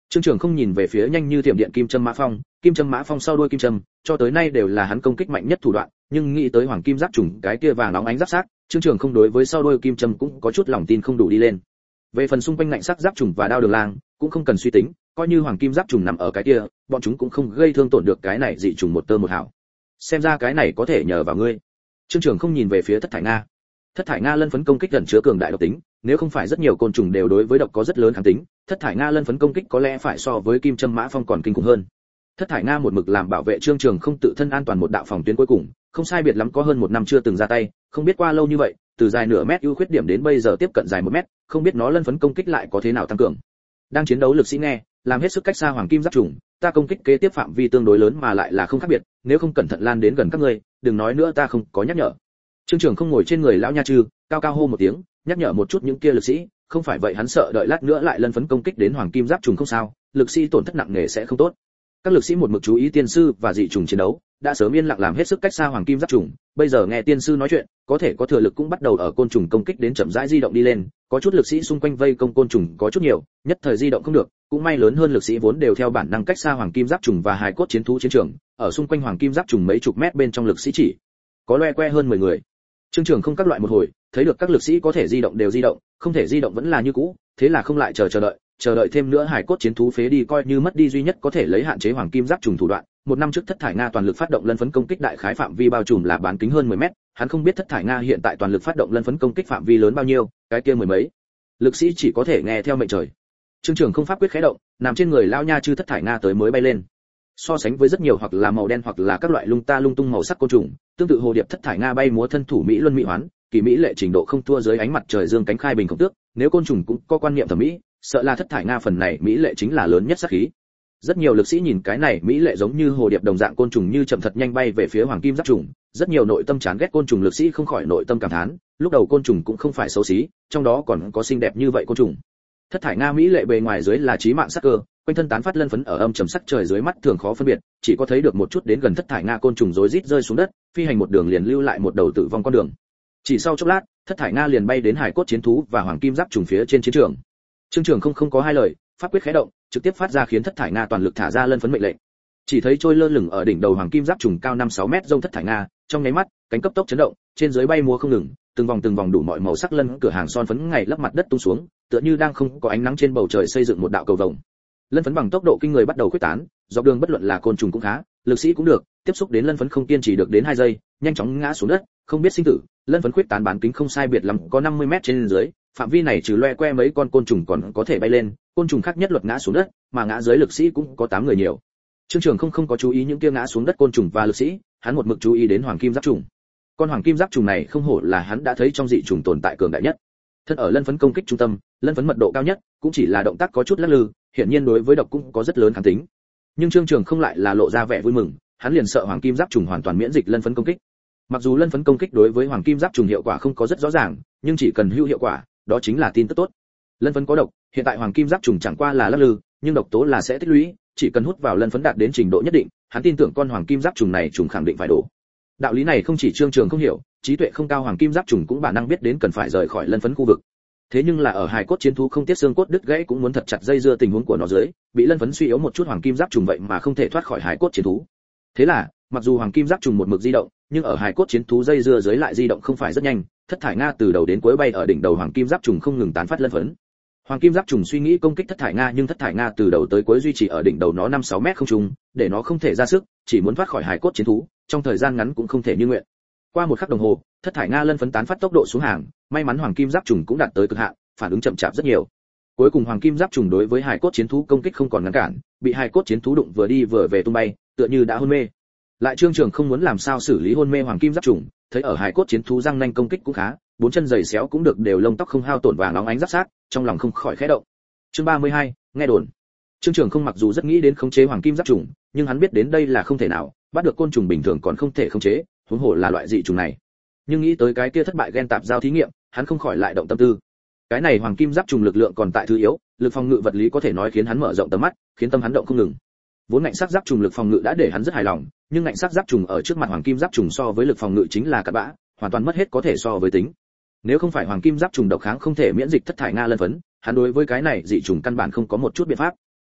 Trương Trường không nhìn về phía nhanh như thiểm điện kim châm mã phong, kim châm mã phong sau đuôi kim châm, cho tới nay đều là hắn công kích mạnh nhất thủ đoạn, nhưng nghĩ tới hoàng kim giáp trùng cái kia vàng nóng ánh giáp sắc, Trương Trường không đối với sau đuôi kim châm cũng có chút lòng tin không đủ đi lên. Về phần xung quanh ngạnh sắc giáp trùng và đao đường lang, cũng không cần suy tính, coi như hoàng kim giáp trùng nằm ở cái kia, bọn chúng cũng không gây thương tổn được cái này dị trùng một tơ một hào. Xem ra cái này có thể nhờ vào ngươi. Trương Trường không nhìn về phía Thất Thải Nga. Thất Thải Nga lân phấn công kích gần chứa cường đại độc tính, nếu không phải rất nhiều côn trùng đều đối với độc có rất lớn kháng tính, Thất Thải Nga lân phấn công kích có lẽ phải so với kim châm mã phong còn kinh khủng hơn. Thất Thải Nga một mực làm bảo vệ Trương Trường không tự thân an toàn một đạo phòng tuyến cuối cùng, không sai biệt lắm có hơn một năm chưa từng ra tay, không biết qua lâu như vậy, từ dài nửa mét ưu khuyết điểm đến bây giờ tiếp cận dài một mét, không biết nó lân phấn công kích lại có thế nào tăng cường. Đang chiến đấu lực sĩ nghe, làm hết sức cách xa hoàng kim giáp trùng, ta công kích kế tiếp phạm vi tương đối lớn mà lại là không khác biệt, nếu không cẩn thận lan đến gần các ngươi, đừng nói nữa ta không có nhắc nhở. Trương Trường không ngồi trên người lão nha trư, cao cao hô một tiếng, nhắc nhở một chút những kia lực sĩ, không phải vậy hắn sợ đợi lát nữa lại lân phấn công kích đến hoàng kim giáp trùng không sao, lực sĩ tổn thất nặng nề sẽ không tốt. Các lực sĩ một mực chú ý tiên sư và dị trùng chiến đấu, đã sớm yên lặng làm hết sức cách xa hoàng kim giáp trùng, bây giờ nghe tiên sư nói chuyện, có thể có thừa lực cũng bắt đầu ở côn trùng công kích đến chậm rãi di động đi lên, có chút lực sĩ xung quanh vây công côn trùng có chút nhiều, nhất thời di động không được, cũng may lớn hơn lực sĩ vốn đều theo bản năng cách xa hoàng kim giáp trùng và hài cốt chiến thú chiến trường, ở xung quanh hoàng kim giáp trùng mấy chục mét bên trong lực sĩ chỉ có loe que hơn mười người. Trương Trường không các loại một hồi, thấy được các lực sĩ có thể di động đều di động, không thể di động vẫn là như cũ, thế là không lại chờ chờ đợi, chờ đợi thêm nữa hài cốt chiến thú phế đi coi như mất đi duy nhất có thể lấy hạn chế hoàng kim giáp trùng thủ đoạn. Một năm trước Thất Thải Nga toàn lực phát động lân phấn công kích đại khái phạm vi bao trùm là bán kính hơn mười mét, hắn không biết Thất Thải Nga hiện tại toàn lực phát động lân phấn công kích phạm vi lớn bao nhiêu, cái kia mười mấy. Lực sĩ chỉ có thể nghe theo mệnh trời. Trương Trường không pháp quyết khẽ động, nằm trên người lao nha chư Thất Thải Nga tới mới bay lên. So sánh với rất nhiều hoặc là màu đen hoặc là các loại lung ta lung tung màu sắc côn trùng, tương tự hồ điệp Thất Thải Nga bay múa thân thủ mỹ luân mỹ hoán, kỳ mỹ lệ trình độ không thua dưới ánh mặt trời dương cánh khai bình khổng tước, nếu côn trùng cũng có quan niệm thẩm mỹ, sợ là Thất Thải Nga phần này mỹ lệ chính là lớn nhất sát khí. Rất nhiều lực sĩ nhìn cái này mỹ lệ giống như hồ điệp đồng dạng côn trùng như chậm thật nhanh bay về phía hoàng kim giáp trùng, rất nhiều nội tâm chán ghét côn trùng lực sĩ không khỏi nội tâm cảm thán, lúc đầu côn trùng cũng không phải xấu xí, trong đó còn có xinh đẹp như vậy côn trùng. Thất Thải Nga mỹ lệ bề ngoài dưới là chí mạng sắc cơ, quanh thân tán phát lân phấn ở âm trầm sắc trời dưới mắt thường khó phân biệt, chỉ có thấy được một chút đến gần Thất Thải Nga côn trùng rối rít rơi xuống đất, phi hành một đường liền lưu lại một đầu tử vong con đường. Chỉ sau chốc lát, Thất Thải Nga liền bay đến hải cốt chiến thú và hoàng kim giáp trùng phía trên chiến trường. Trương Trường không không có hai lời, pháp quyết khẽ động, trực tiếp phát ra khiến Thất Thải Nga toàn lực thả ra lân phấn mệnh lệnh. Chỉ thấy trôi lơ lửng ở đỉnh đầu hoàng kim giáp trùng cao năm sáu mét rông Thất Thải Nga, trong nháy mắt, cánh cấp tốc chấn động, trên dưới bay múa không ngừng, từng vòng từng vòng đủ mọi màu sắc lân cửa hàng son phấn ngày lấp mặt đất tung xuống, tựa như đang không có ánh nắng trên bầu trời xây dựng một đạo cầu vồng. Lân phấn bằng tốc độ kinh người bắt đầu khuếch tán, dọc đường bất luận là côn trùng cũng khá, lực sĩ cũng được, tiếp xúc đến lân phấn không kiên trì được đến hai giây, nhanh chóng ngã xuống đất, không biết sinh tử. Lân phấn khuếch tán bán kính không sai biệt lắm có năm mươi mét trên dưới, phạm vi này trừ loe que mấy con côn trùng còn có thể bay lên, côn trùng khác nhất luật ngã xuống đất, mà ngã dưới lực sĩ cũng có tám người nhiều. Trương Trường không không có chú ý những kia ngã xuống đất côn trùng và lực sĩ, hắn một mực chú ý đến hoàng kim giáp trùng. Con hoàng kim giáp trùng này không hổ là hắn đã thấy trong dị trùng tồn tại cường đại nhất. Thân ở lân phấn công kích trung tâm, lân phấn mật độ cao nhất, cũng chỉ là động tác có chút lắc lư, hiển nhiên đối với độc cũng có rất lớn kháng tính. Nhưng Trương Trường không lại là lộ ra vẻ vui mừng, hắn liền sợ hoàng kim giáp trùng hoàn toàn miễn dịch lân phấn công kích. Mặc dù lân phấn công kích đối với hoàng kim giáp trùng hiệu quả không có rất rõ ràng, nhưng chỉ cần hữu hiệu quả, đó chính là tin tức tốt. Lân phấn có độc, hiện tại hoàng kim giáp trùng chẳng qua là lắc lư, nhưng độc tố là sẽ tích lũy, chỉ cần hút vào lân phấn đạt đến trình độ nhất định, hắn tin tưởng con hoàng kim giáp trùng này trùng khẳng định phải đổ. Đạo lý này không chỉ Trương Trường không hiểu, trí tuệ không cao hoàng kim giáp trùng cũng bản năng biết đến cần phải rời khỏi lân phấn khu vực. Thế nhưng là ở hài cốt chiến thú không tiết xương cốt đứt gãy cũng muốn thật chặt dây dưa tình huống của nó dưới, bị lân phấn suy yếu một chút hoàng kim giáp trùng vậy mà không thể thoát khỏi hài cốt chiến thú. Thế là, mặc dù hoàng kim giáp trùng một mực di động, nhưng ở hài cốt chiến thú dây dưa dưới lại di động không phải rất nhanh, Thất Thải Nga từ đầu đến cuối bay ở đỉnh đầu hoàng kim giáp trùng không ngừng tán phát lân phấn. Hoàng kim giáp trùng suy nghĩ công kích Thất Thải Nga, nhưng Thất Thải Nga từ đầu tới cuối duy trì ở đỉnh đầu nó năm sáu mét không trung, để nó không thể ra sức, chỉ muốn thoát khỏi hài cốt chiến thú, trong thời gian ngắn cũng không thể như nguyện. Qua một khắc đồng hồ, Thất Thải Nga lân phấn tán phát tốc độ xuống hàng, may mắn hoàng kim giáp trùng cũng đạt tới cực hạn, phản ứng chậm chạp rất nhiều. Cuối cùng hoàng kim giáp trùng đối với hài cốt chiến thú công kích không còn ngăn cản, bị hài cốt chiến thú đụng vừa đi vừa về tung bay, tựa như đã hôn mê. Lại Trương Trường không muốn làm sao xử lý hôn mê hoàng kim giáp trùng, thấy ở hài cốt chiến thú răng nanh công kích cũng khá, bốn chân giày xéo cũng được, đều lông tóc không hao tổn vàng óng ánh giáp sát, trong lòng không khỏi khẽ động. Chương ba mươi hai, nghe đồn. Trương Trường không mặc dù rất nghĩ đến khống chế hoàng kim giáp trùng, nhưng hắn biết đến đây là không thể nào, bắt được côn trùng bình thường còn không thể khống chế, huống hồ là loại dị trùng này. Nhưng nghĩ tới cái kia thất bại gen tạp giao thí nghiệm, hắn không khỏi lại động tâm tư. Cái này hoàng kim giáp trùng lực lượng còn tại thứ yếu, lực phòng ngự vật lý có thể nói khiến hắn mở rộng tầm mắt, khiến tâm hắn động không ngừng. Vốn ngạnh sắc giáp trùng lực phòng ngự đã để hắn rất hài lòng, nhưng ngạnh sắc giáp trùng ở trước mặt hoàng kim giáp trùng so với lực phòng ngự chính là cặn bã, hoàn toàn mất hết có thể so với tính. Nếu không phải hoàng kim giáp trùng độc kháng không thể miễn dịch Thất Thải Nga lân phấn, hắn đối với cái này dị trùng căn bản không có một chút biện pháp.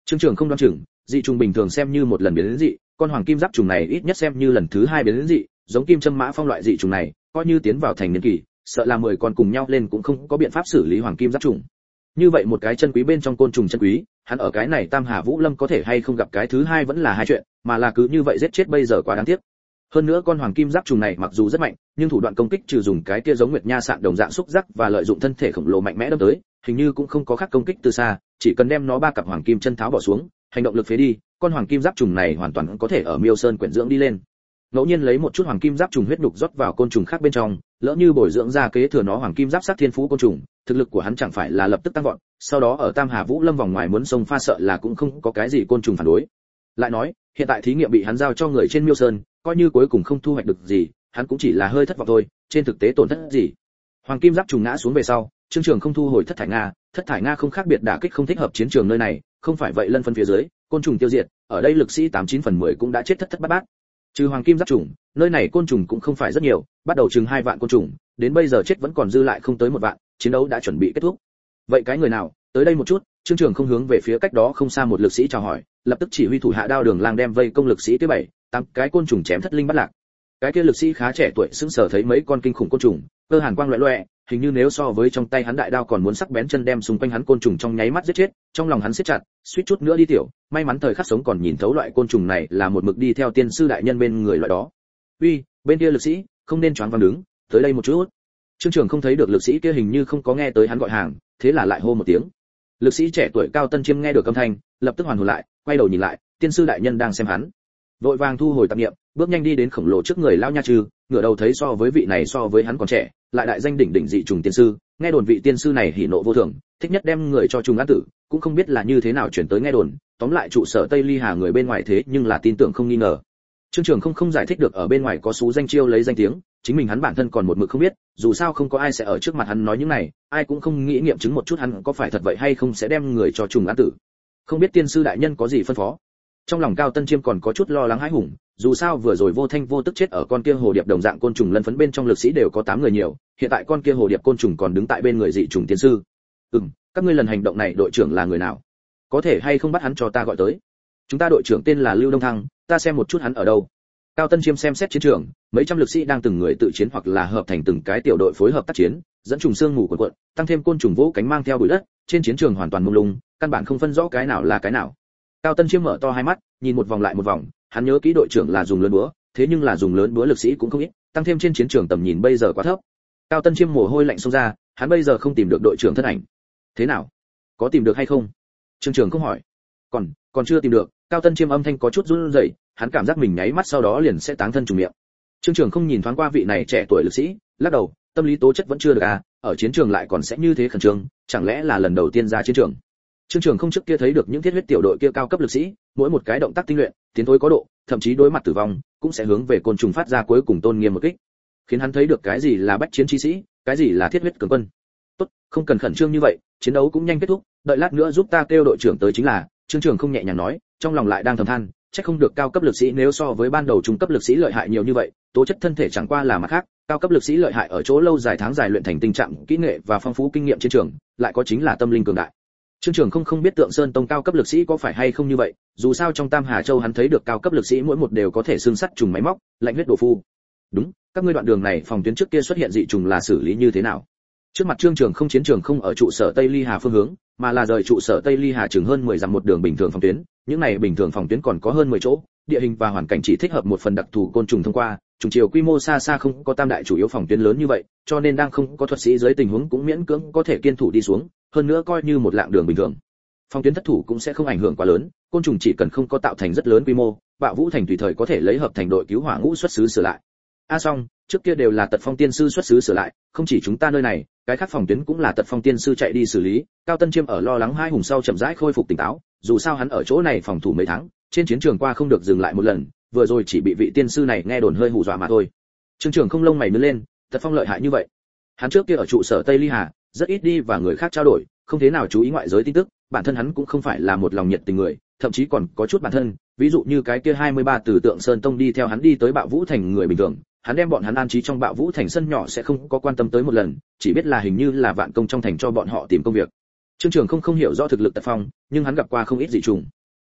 Trương Trường không đoán chừng, dị trùng bình thường xem như một lần biến đến dị, con hoàng kim giáp trùng này ít nhất xem như lần thứ hai biến đến dị, giống kim châm mã phong loại dị trùng này, coi như tiến vào thành niên kỳ, sợ là mười con cùng nhau lên cũng không có biện pháp xử lý hoàng kim giáp trùng. Như vậy một cái chân quý bên trong côn trùng chân quý, hắn ở cái này Tam Hà Vũ Lâm có thể hay không gặp cái thứ hai vẫn là hai chuyện, mà là cứ như vậy giết chết bây giờ quá đáng tiếc. Hơn nữa con hoàng kim giáp trùng này mặc dù rất mạnh, nhưng thủ đoạn công kích trừ dùng cái kia giống nguyệt nha sạn đồng dạng xúc giác và lợi dụng thân thể khổng lồ mạnh mẽ đâm tới, hình như cũng không có khác công kích từ xa, chỉ cần đem nó ba cặp hoàng kim chân tháo bỏ xuống, hành động lực phế đi, con hoàng kim giáp trùng này hoàn toàn có thể ở Miêu Sơn quyển dưỡng đi lên. Ngẫu nhiên lấy một chút hoàng kim giáp trùng huyết nhục rót vào côn trùng khác bên trong, lỡ như bồi dưỡng ra kế thừa nó hoàng kim giáp sắc thiên phú côn trùng, thực lực của hắn chẳng phải là lập tức tăng vọt, sau đó ở Tam Hà Vũ Lâm vòng ngoài muốn xông pha sợ là cũng không có cái gì côn trùng phản đối. Lại nói, hiện tại thí nghiệm bị hắn giao cho người trên Miêu Sơn, coi như cuối cùng không thu hoạch được gì, hắn cũng chỉ là hơi thất vọng thôi, trên thực tế tổn thất gì. Hoàng kim giáp trùng ngã xuống về sau, Trương Trường không thu hồi thất thải nga, thất thải nga không khác biệt đả kích không thích hợp chiến trường nơi này, không phải vậy lân phân phía dưới, côn trùng tiêu diệt, ở đây lực sĩ tám chín phần mười cũng đã chết thất thất bát bát. Trừ hoàng kim giáp trùng, nơi này côn trùng cũng không phải rất nhiều, bắt đầu chừng hai vạn côn trùng, đến bây giờ chết vẫn còn dư lại không tới một vạn, chiến đấu đã chuẩn bị kết thúc. Vậy cái người nào, tới đây một chút, Trương Trường không hướng về phía cách đó không xa một lực sĩ chào hỏi, lập tức chỉ huy thủ hạ đao đường lang đem vây công lực sĩ tới bảy, tám cái côn trùng chém thất linh bắt lạc. Cái kia lực sĩ khá trẻ tuổi sững sờ thấy mấy con kinh khủng côn trùng, cơ hàn quang loẹt loẹt, hình như nếu so với trong tay hắn đại đao còn muốn sắc bén chân đem xung quanh hắn côn trùng trong nháy mắt giết chết, trong lòng hắn siết chặt, suýt chút nữa đi tiểu, may mắn thời khắc sống còn nhìn thấu loại côn trùng này là một mực đi theo tiên sư đại nhân bên người loại đó. Uy, bên kia lực sĩ, không nên choáng váng đứng, tới đây một chút. Trương Trường không thấy được lực sĩ kia hình như không có nghe tới hắn gọi hàng, thế là lại hô một tiếng. Lực sĩ trẻ tuổi Cao Tân Chiêm nghe được âm thanh, lập tức hoàn hồn lại, quay đầu nhìn lại, tiên sư đại nhân đang xem hắn. Vội vàng thu hồi tạp niệm, bước nhanh đi đến khổng lồ trước người lão nha trừ, ngửa đầu thấy so với vị này so với hắn còn trẻ, lại đại danh đỉnh đỉnh dị trùng tiên sư, nghe đồn vị tiên sư này hỉ nộ vô thường, thích nhất đem người cho trùng án tử, cũng không biết là như thế nào chuyển tới nghe đồn, tóm lại trụ sở Tây Ly Hà người bên ngoài thế nhưng là tin tưởng không nghi ngờ. Trương Trường không không giải thích được ở bên ngoài có xú danh chiêu lấy danh tiếng, chính mình hắn bản thân còn một mực không biết, dù sao không có ai sẽ ở trước mặt hắn nói những này, ai cũng không nghĩ nghiệm chứng một chút hắn có phải thật vậy hay không sẽ đem người cho trùng án tử. Không biết tiên sư đại nhân có gì phân phó. Trong lòng Cao Tân Chiêm còn có chút lo lắng hãi hùng, dù sao vừa rồi vô thanh vô tức chết ở con kia hồ điệp đồng dạng côn trùng lân phấn bên trong lực sĩ đều có tám người nhiều, hiện tại con kia hồ điệp côn trùng còn đứng tại bên người dị trùng tiên sư. Ừm, các ngươi lần hành động này đội trưởng là người nào? Có thể hay không bắt hắn cho ta gọi tới? Chúng ta đội trưởng tên là Lưu Đông Thăng, ta xem một chút hắn ở đâu. Cao Tân Chiêm xem xét chiến trường, mấy trăm lực sĩ đang từng người tự chiến hoặc là hợp thành từng cái tiểu đội phối hợp tác chiến, dẫn trùng xương ngủ cuộn cuộn, tăng thêm côn trùng vỗ cánh mang theo bụi đất, trên chiến trường hoàn toàn mông lung, căn bản không phân rõ cái nào là cái nào. Cao Tân Chiêm mở to hai mắt, nhìn một vòng lại một vòng, hắn nhớ kỹ đội trưởng là dùng lớn búa, thế nhưng là dùng lớn búa lực sĩ cũng không ít, tăng thêm trên chiến trường tầm nhìn bây giờ quá thấp. Cao Tân Chiêm mồ hôi lạnh xông ra, hắn bây giờ không tìm được đội trưởng thân ảnh. Thế nào? Có tìm được hay không? Trương Trường không hỏi. Còn, còn chưa tìm được. Cao Tân Chiêm âm thanh có chút run rẩy, hắn cảm giác mình nháy mắt sau đó liền sẽ táng thân trùng miệng. Trương Trường không nhìn thoáng qua vị này trẻ tuổi lực sĩ, lắc đầu, tâm lý tố chất vẫn chưa được à, ở chiến trường lại còn sẽ như thế khẩn trương, chẳng lẽ là lần đầu tiên ra chiến trường. Trương Trường không trước kia thấy được những thiết huyết tiểu đội kia cao cấp lực sĩ, mỗi một cái động tác tinh luyện, tiến thối có độ, thậm chí đối mặt tử vong, cũng sẽ hướng về côn trùng phát ra cuối cùng tôn nghiêm một kích, khiến hắn thấy được cái gì là bách chiến chi sĩ, cái gì là thiết huyết cường quân. Tốt, không cần khẩn trương như vậy, chiến đấu cũng nhanh kết thúc, đợi lát nữa giúp ta kêu đội trưởng tới chính là. Trương Trường không nhẹ nhàng nói, trong lòng lại đang thầm than, chắc không được cao cấp lực sĩ nếu so với ban đầu trung cấp lực sĩ lợi hại nhiều như vậy, tố chất thân thể chẳng qua là mặt khác, cao cấp lực sĩ lợi hại ở chỗ lâu dài tháng dài luyện thành tình trạng kỹ nghệ và phong phú kinh nghiệm chiến trường, lại có chính là tâm linh cường đại. Trương Trường không không biết Tượng Sơn Tông cao cấp lực sĩ có phải hay không như vậy, dù sao trong Tam Hà Châu hắn thấy được cao cấp lực sĩ mỗi một đều có thể xương sắt trùng máy móc, lạnh huyết đồ phu. Đúng, các ngươi đoạn đường này phòng tuyến trước kia xuất hiện dị trùng là xử lý như thế nào? Trước mặt Trương Trường không chiến trường không ở trụ sở Tây Ly Hà phương hướng, mà là rời trụ sở Tây Ly Hà chừng hơn mười dặm một đường bình thường phòng tuyến, những này bình thường phòng tuyến còn có hơn mười chỗ, địa hình và hoàn cảnh chỉ thích hợp một phần đặc thù côn trùng thông qua, trùng chiều quy mô xa xa không có tam đại chủ yếu phòng tuyến lớn như vậy, cho nên đang không có thuật sĩ dưới tình huống cũng miễn cưỡng có thể kiên thủ đi xuống, hơn nữa coi như một lạng đường bình thường. Phòng tuyến thất thủ cũng sẽ không ảnh hưởng quá lớn, côn trùng chỉ cần không có tạo thành rất lớn quy mô, Bạo Vũ Thành tùy thời có thể lấy hợp thành đội cứu hỏa ngũ xuất xứ sửa lại. A à xong, trước kia đều là Tật Phong tiên sư xuất xứ sửa lại, không chỉ chúng ta nơi này, cái khác phòng tuyến cũng là Tật Phong tiên sư chạy đi xử lý. Cao Tân Chiêm ở lo lắng hai hùng sau chậm rãi khôi phục tỉnh táo, dù sao hắn ở chỗ này phòng thủ mấy tháng, trên chiến trường qua không được dừng lại một lần, vừa rồi chỉ bị vị tiên sư này nghe đồn hơi hù dọa mà thôi. Trương Trường không lông mày nhướng lên, Tật Phong lợi hại như vậy. Hắn trước kia ở trụ sở Tây Ly Hà, rất ít đi và người khác trao đổi, không thế nào chú ý ngoại giới tin tức, bản thân hắn cũng không phải là một lòng nhiệt tình người, thậm chí còn có chút bản thân, ví dụ như cái kia hai mươi ba từ Tượng Sơn Tông đi theo hắn đi tới Bạo Vũ Thành người bình thường, hắn đem bọn hắn an trí trong Bạo Vũ Thành sân nhỏ sẽ không có quan tâm tới một lần, chỉ biết là hình như là vạn công trong thành cho bọn họ tìm công việc. Trương Trường không không hiểu rõ thực lực Tật Phong, nhưng hắn gặp qua không ít dị trùng.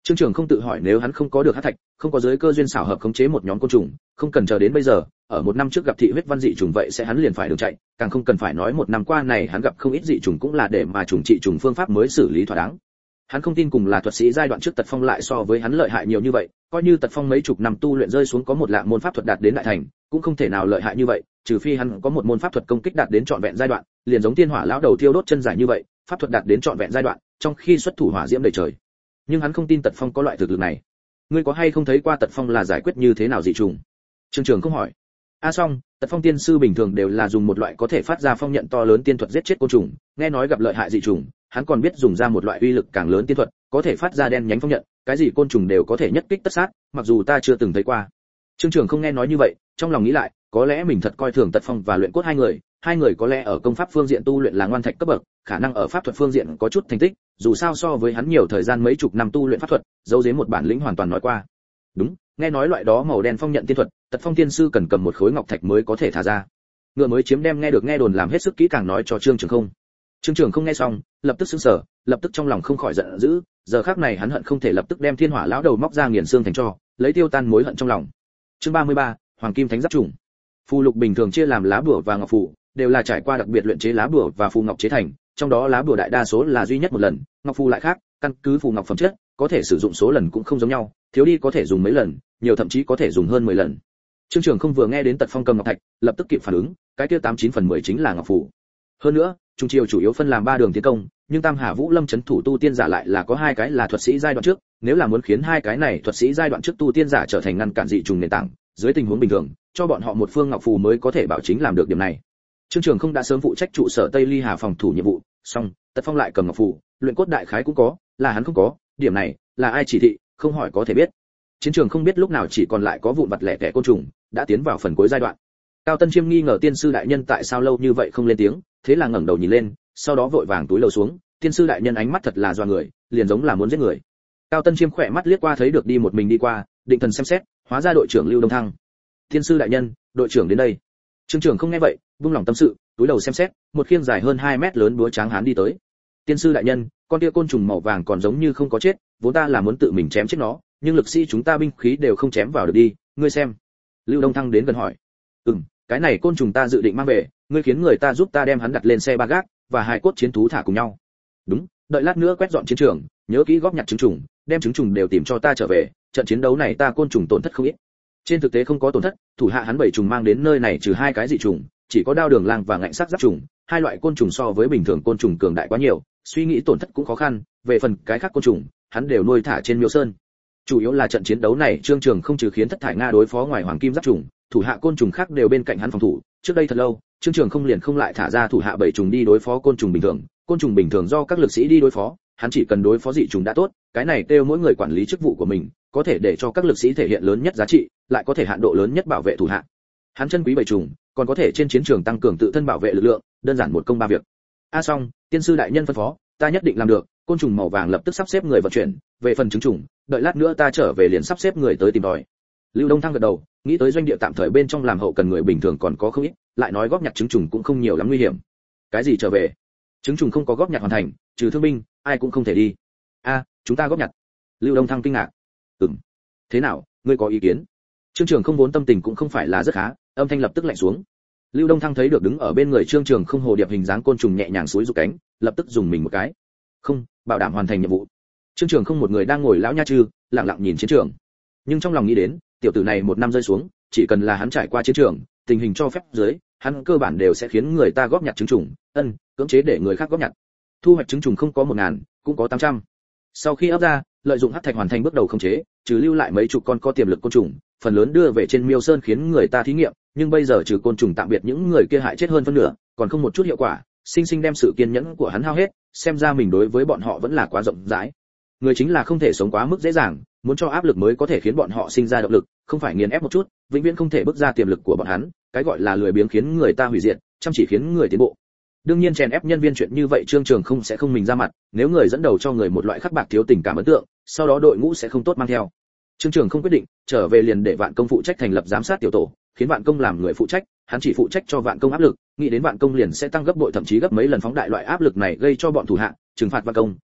Trương Trường không tự hỏi, nếu hắn không có được hắc thạch, không có giới cơ duyên xảo hợp khống chế một nhóm côn trùng, không cần chờ đến bây giờ, ở một năm trước gặp thị huyết văn dị trùng vậy sẽ hắn liền phải đường chạy, càng không cần phải nói một năm qua này hắn gặp không ít dị trùng cũng là để mà trùng trị trùng phương pháp mới xử lý thỏa đáng. Hắn không tin cùng là thuật sĩ giai đoạn trước Tật Phong lại so với hắn lợi hại nhiều như vậy, coi như Tật Phong mấy chục năm tu luyện rơi xuống có một lạng môn pháp thuật đạt đến đại thành, cũng không thể nào lợi hại như vậy, trừ phi hắn có một môn pháp thuật công kích đạt đến trọn vẹn giai đoạn, liền giống tiên hỏa lão đầu thiêu đốt chân dài như vậy, pháp thuật đạt đến trọn vẹn giai đoạn, trong khi xuất thủ hỏa diễm đầy trời. Nhưng hắn không tin Tật Phong có loại thực lực này. Ngươi có hay không thấy qua Tật Phong là giải quyết như thế nào dị trùng? Trương Trường không hỏi. A Song, Tật Phong tiên sư bình thường đều là dùng một loại có thể phát ra phong nhận to lớn tiên thuật giết chết côn trùng, nghe nói gặp lợi hại dị trùng, hắn còn biết dùng ra một loại uy lực càng lớn tiên thuật, có thể phát ra đen nhánh phong nhận, cái gì côn trùng đều có thể nhất kích tất sát, mặc dù ta chưa từng thấy qua. Trương Trường không nghe nói như vậy, trong lòng nghĩ lại, có lẽ mình thật coi thường Tật Phong và Luyện Cốt hai người, hai người có lẽ ở công pháp phương diện tu luyện là ngoan thạch cấp bậc, khả năng ở pháp thuật phương diện có chút thành tích, dù sao so với hắn nhiều thời gian mấy chục năm tu luyện pháp thuật, dấu giếm một bản lĩnh hoàn toàn nói qua. Đúng, nghe nói loại đó màu đen phong nhận tiên thuật, Tật Phong tiên sư cần cầm một khối ngọc thạch mới có thể thả ra. Ngựa mới chiếm đem nghe được nghe đồn làm hết sức kỹ càng nói cho Trương Trường không. Trương Trường không nghe xong, lập tức sững sờ, lập tức trong lòng không khỏi giận dữ, giờ khắc này hắn hận không thể lập tức đem thiên hỏa lão đầu móc ra nghiền xương thành tro, lấy tiêu tan mối hận trong lòng. Chương ba mươi ba, Hoàng Kim Thánh Giáp Trùng. Phù lục bình thường chia làm lá bùa và ngọc phù, đều là trải qua đặc biệt luyện chế lá bùa và phù ngọc chế thành, trong đó lá bùa đại đa số là duy nhất một lần, ngọc phù lại khác, căn cứ phù ngọc phẩm chất, có thể sử dụng số lần cũng không giống nhau, thiếu đi có thể dùng mấy lần, nhiều thậm chí có thể dùng hơn mười lần. Trương Trường không vừa nghe đến Tật Phong cầm ngọc thạch, lập tức kịp phản ứng, cái kia tám chín phần mười chính là ngọc phù. Hơn nữa, trung triều chủ yếu phân làm ba đường tiến công, nhưng Tam Hà Vũ Lâm trấn thủ tu tiên giả lại là có hai cái là thuật sĩ giai đoạn trước, nếu là muốn khiến hai cái này thuật sĩ giai đoạn trước tu tiên giả trở thành ngăn cản dị trùng nền tảng, dưới tình huống bình thường, cho bọn họ một phương ngọc phù mới có thể bảo chính làm được điểm này. Trương Trường không đã sớm phụ trách trụ sở Tây Ly Hà phòng thủ nhiệm vụ, xong, Tật Phong lại cầm ngọc phù, Luyện Cốt đại khái cũng có, là hắn không có, điểm này là ai chỉ thị, không hỏi có thể biết. Chiến trường không biết lúc nào chỉ còn lại có vụn vặt lẻ tẻ côn trùng, đã tiến vào phần cuối giai đoạn. Cao Tân Chiêm nghi ngờ tiên sư đại nhân tại sao lâu như vậy không lên tiếng, thế là ngẩng đầu nhìn lên, sau đó vội vàng túi lầu xuống, tiên sư đại nhân ánh mắt thật là doa người, liền giống là muốn giết người. Cao Tân Chiêm khỏe mắt liếc qua thấy được đi một mình đi qua, định thần xem xét, hóa ra đội trưởng Lưu Đông Thăng. Tiên sư đại nhân, đội trưởng đến đây. Trương Trường không nghe vậy, buông lòng tâm sự, túi đầu xem xét, một khiên dài hơn hai mét lớn búa tráng hán đi tới. Tiên sư đại nhân, con kia côn trùng màu vàng còn giống như không có chết, vốn ta là muốn tự mình chém chết nó, nhưng lực sĩ chúng ta binh khí đều không chém vào được đi, ngươi xem. Lưu Đông Thăng đến gần hỏi. Ừm, cái này côn trùng ta dự định mang về, ngươi khiến người ta giúp ta đem hắn đặt lên xe ba gác, và hai cốt chiến thú thả cùng nhau. Đúng, đợi lát nữa quét dọn chiến trường, nhớ kỹ góp nhặt trứng trùng, đem trứng trùng đều tìm cho ta trở về, trận chiến đấu này ta côn trùng tổn thất không ít. Trên thực tế không có tổn thất, thủ hạ hắn bảy trùng mang đến nơi này trừ hai cái dị trùng, chỉ có đao đường lang và ngạnh sắc giáp trùng, hai loại côn trùng so với bình thường côn trùng cường đại quá nhiều, suy nghĩ tổn thất cũng khó khăn, về phần cái khác côn trùng, hắn đều nuôi thả trên Miêu Sơn. Chủ yếu là trận chiến đấu này Trương Trường không trừ khiến thất thải Nga đối phó ngoài hoàng kim giáp trùng, thủ hạ côn trùng khác đều bên cạnh hắn phòng thủ, trước đây thật lâu, Trương Trường không liền không lại thả ra thủ hạ bảy trùng đi đối phó côn trùng bình thường, côn trùng bình thường do các lực sĩ đi đối phó, hắn chỉ cần đối phó dị trùng đã tốt, cái này kêu mỗi người quản lý chức vụ của mình, có thể để cho các lực sĩ thể hiện lớn nhất giá trị, lại có thể hạn độ lớn nhất bảo vệ thủ hạ. Hắn chân quý bảy trùng, còn có thể trên chiến trường tăng cường tự thân bảo vệ lực lượng, đơn giản một công ba việc. A Song, tiên sư đại nhân phân phó, ta nhất định làm được, côn trùng màu vàng lập tức sắp xếp người vận chuyển, về phần trứng trùng, đợi lát nữa ta trở về liền sắp xếp người tới tìm đòi. Lưu Đông Thăng gật đầu, nghĩ tới doanh địa tạm thời bên trong làm hậu cần người bình thường còn có không ít, lại nói góp nhặt trứng trùng cũng không nhiều lắm nguy hiểm. Cái gì trở về? Trứng trùng không có góp nhặt hoàn thành, trừ thương binh, ai cũng không thể đi. A, chúng ta góp nhặt. Lưu Đông Thăng kinh ngạc. Ừm. Thế nào, ngươi có ý kiến? Trương Trường không vốn tâm tình cũng không phải là rất khá, âm thanh lập tức lạnh xuống. Lưu Đông Thăng thấy được đứng ở bên người Trương Trường không hồ điệp hình dáng côn trùng nhẹ nhàng xúi rục cánh, lập tức dùng mình một cái. Không, bảo đảm hoàn thành nhiệm vụ. Trương Trường không một người đang ngồi lão nha trư, lặng lặng nhìn chiến trường. Nhưng trong lòng nghĩ đến, tiểu tử này một năm rơi xuống, chỉ cần là hắn trải qua chiến trường, tình hình cho phép dưới, hắn cơ bản đều sẽ khiến người ta góp nhặt trứng trùng, ân, cưỡng chế để người khác góp nhặt. Thu hoạch trứng trùng không có một ngàn, cũng có tám trăm. Sau khi ấp ra, lợi dụng hắc thạch hoàn thành bước đầu khống chế, trừ lưu lại mấy chục con có tiềm lực côn trùng, phần lớn đưa về trên Miêu Sơn khiến người ta thí nghiệm, nhưng bây giờ trừ côn trùng tạm biệt những người kia hại chết hơn phân nửa, còn không một chút hiệu quả, sinh sinh đem sự kiên nhẫn của hắn hao hết, xem ra mình đối với bọn họ vẫn là quá rộng rãi. Người chính là không thể sống quá mức dễ dàng, muốn cho áp lực mới có thể khiến bọn họ sinh ra động lực, không phải nghiền ép một chút, vĩnh viễn không thể bước ra tiềm lực của bọn hắn, cái gọi là lười biếng khiến người ta hủy diệt, chăm chỉ khiến người tiến bộ. Đương nhiên chèn ép nhân viên chuyện như vậy Trương Trường không sẽ không mình ra mặt, nếu người dẫn đầu cho người một loại khắc bạc thiếu tình cảm ấn tượng, sau đó đội ngũ sẽ không tốt mang theo. Trương Trường không quyết định, trở về liền để Vạn Công phụ trách thành lập giám sát tiểu tổ, khiến Vạn Công làm người phụ trách, hắn chỉ phụ trách cho Vạn Công áp lực, nghĩ đến Vạn Công liền sẽ tăng gấp bội thậm chí gấp mấy lần phóng đại loại áp lực này gây cho bọn thủ hạ, trừng phạt Vạn Công,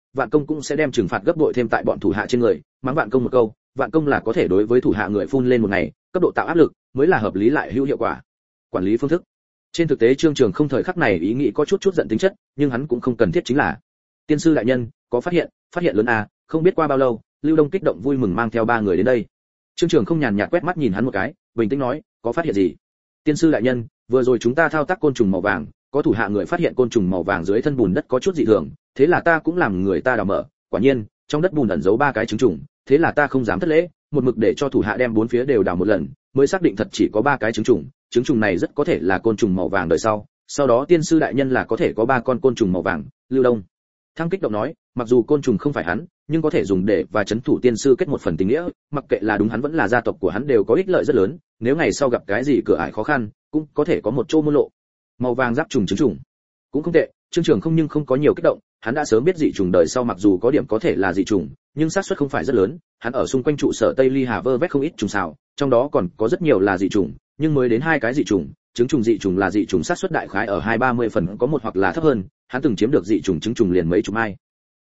Vạn Công cũng sẽ đem trừng phạt gấp bội thêm tại bọn thủ hạ trên người, mắng Vạn Công một câu, Vạn Công là có thể đối với thủ hạ người phun lên một ngày, cấp độ tạo áp lực, mới là hợp lý lại hữu hiệu quả. Quản lý phương thức. Trên thực tế Trương Trường không thời khắc này ý nghĩ có chút chút giận tính chất, nhưng hắn cũng không cần thiết chính là. Tiên sư đại nhân, có phát hiện, phát hiện lớn à, không biết qua bao lâu, Lưu Đông kích động vui mừng mang theo ba người đến đây. Trương Trường không nhàn nhạt quét mắt nhìn hắn một cái, bình tĩnh nói, có phát hiện gì? Tiên sư đại nhân, vừa rồi chúng ta thao tác côn trùng màu vàng, có thủ hạ người phát hiện côn trùng màu vàng dưới thân bùn đất có chút dị thường, thế là ta cũng làm người ta đào mở, quả nhiên, trong đất bùn ẩn giấu ba cái trứng trùng, thế là ta không dám thất lễ, một mực để cho thủ hạ đem bốn phía đều đào một lần, mới xác định thật chỉ có ba cái trứng trùng, trứng trùng này rất có thể là côn trùng màu vàng đời sau, sau đó tiên sư đại nhân là có thể có ba con côn trùng màu vàng. Lưu Đông Thăng kích động nói, mặc dù côn trùng không phải hắn, nhưng có thể dùng để và chấn thủ tiên sư kết một phần tình nghĩa, mặc kệ là đúng hắn vẫn là gia tộc của hắn đều có ích lợi rất lớn, nếu ngày sau gặp cái gì cửa ải khó khăn, cũng có thể có một chỗ môn lộ. Màu vàng giáp trùng trứng trùng, cũng không tệ. Trương Trường không nhưng không có nhiều kích động, hắn đã sớm biết dị trùng đời sau mặc dù có điểm có thể là dị trùng, nhưng xác suất không phải rất lớn, hắn ở xung quanh trụ sở Tây Ly Hà vơ vét không ít trùng xào, trong đó còn có rất nhiều là dị trùng, nhưng mới đến hai cái dị trùng, trứng trùng dị trùng là dị trùng xác suất đại khái ở hai ba mươi phần có một hoặc là thấp hơn, hắn từng chiếm được dị trùng trứng trùng liền mấy chục mai,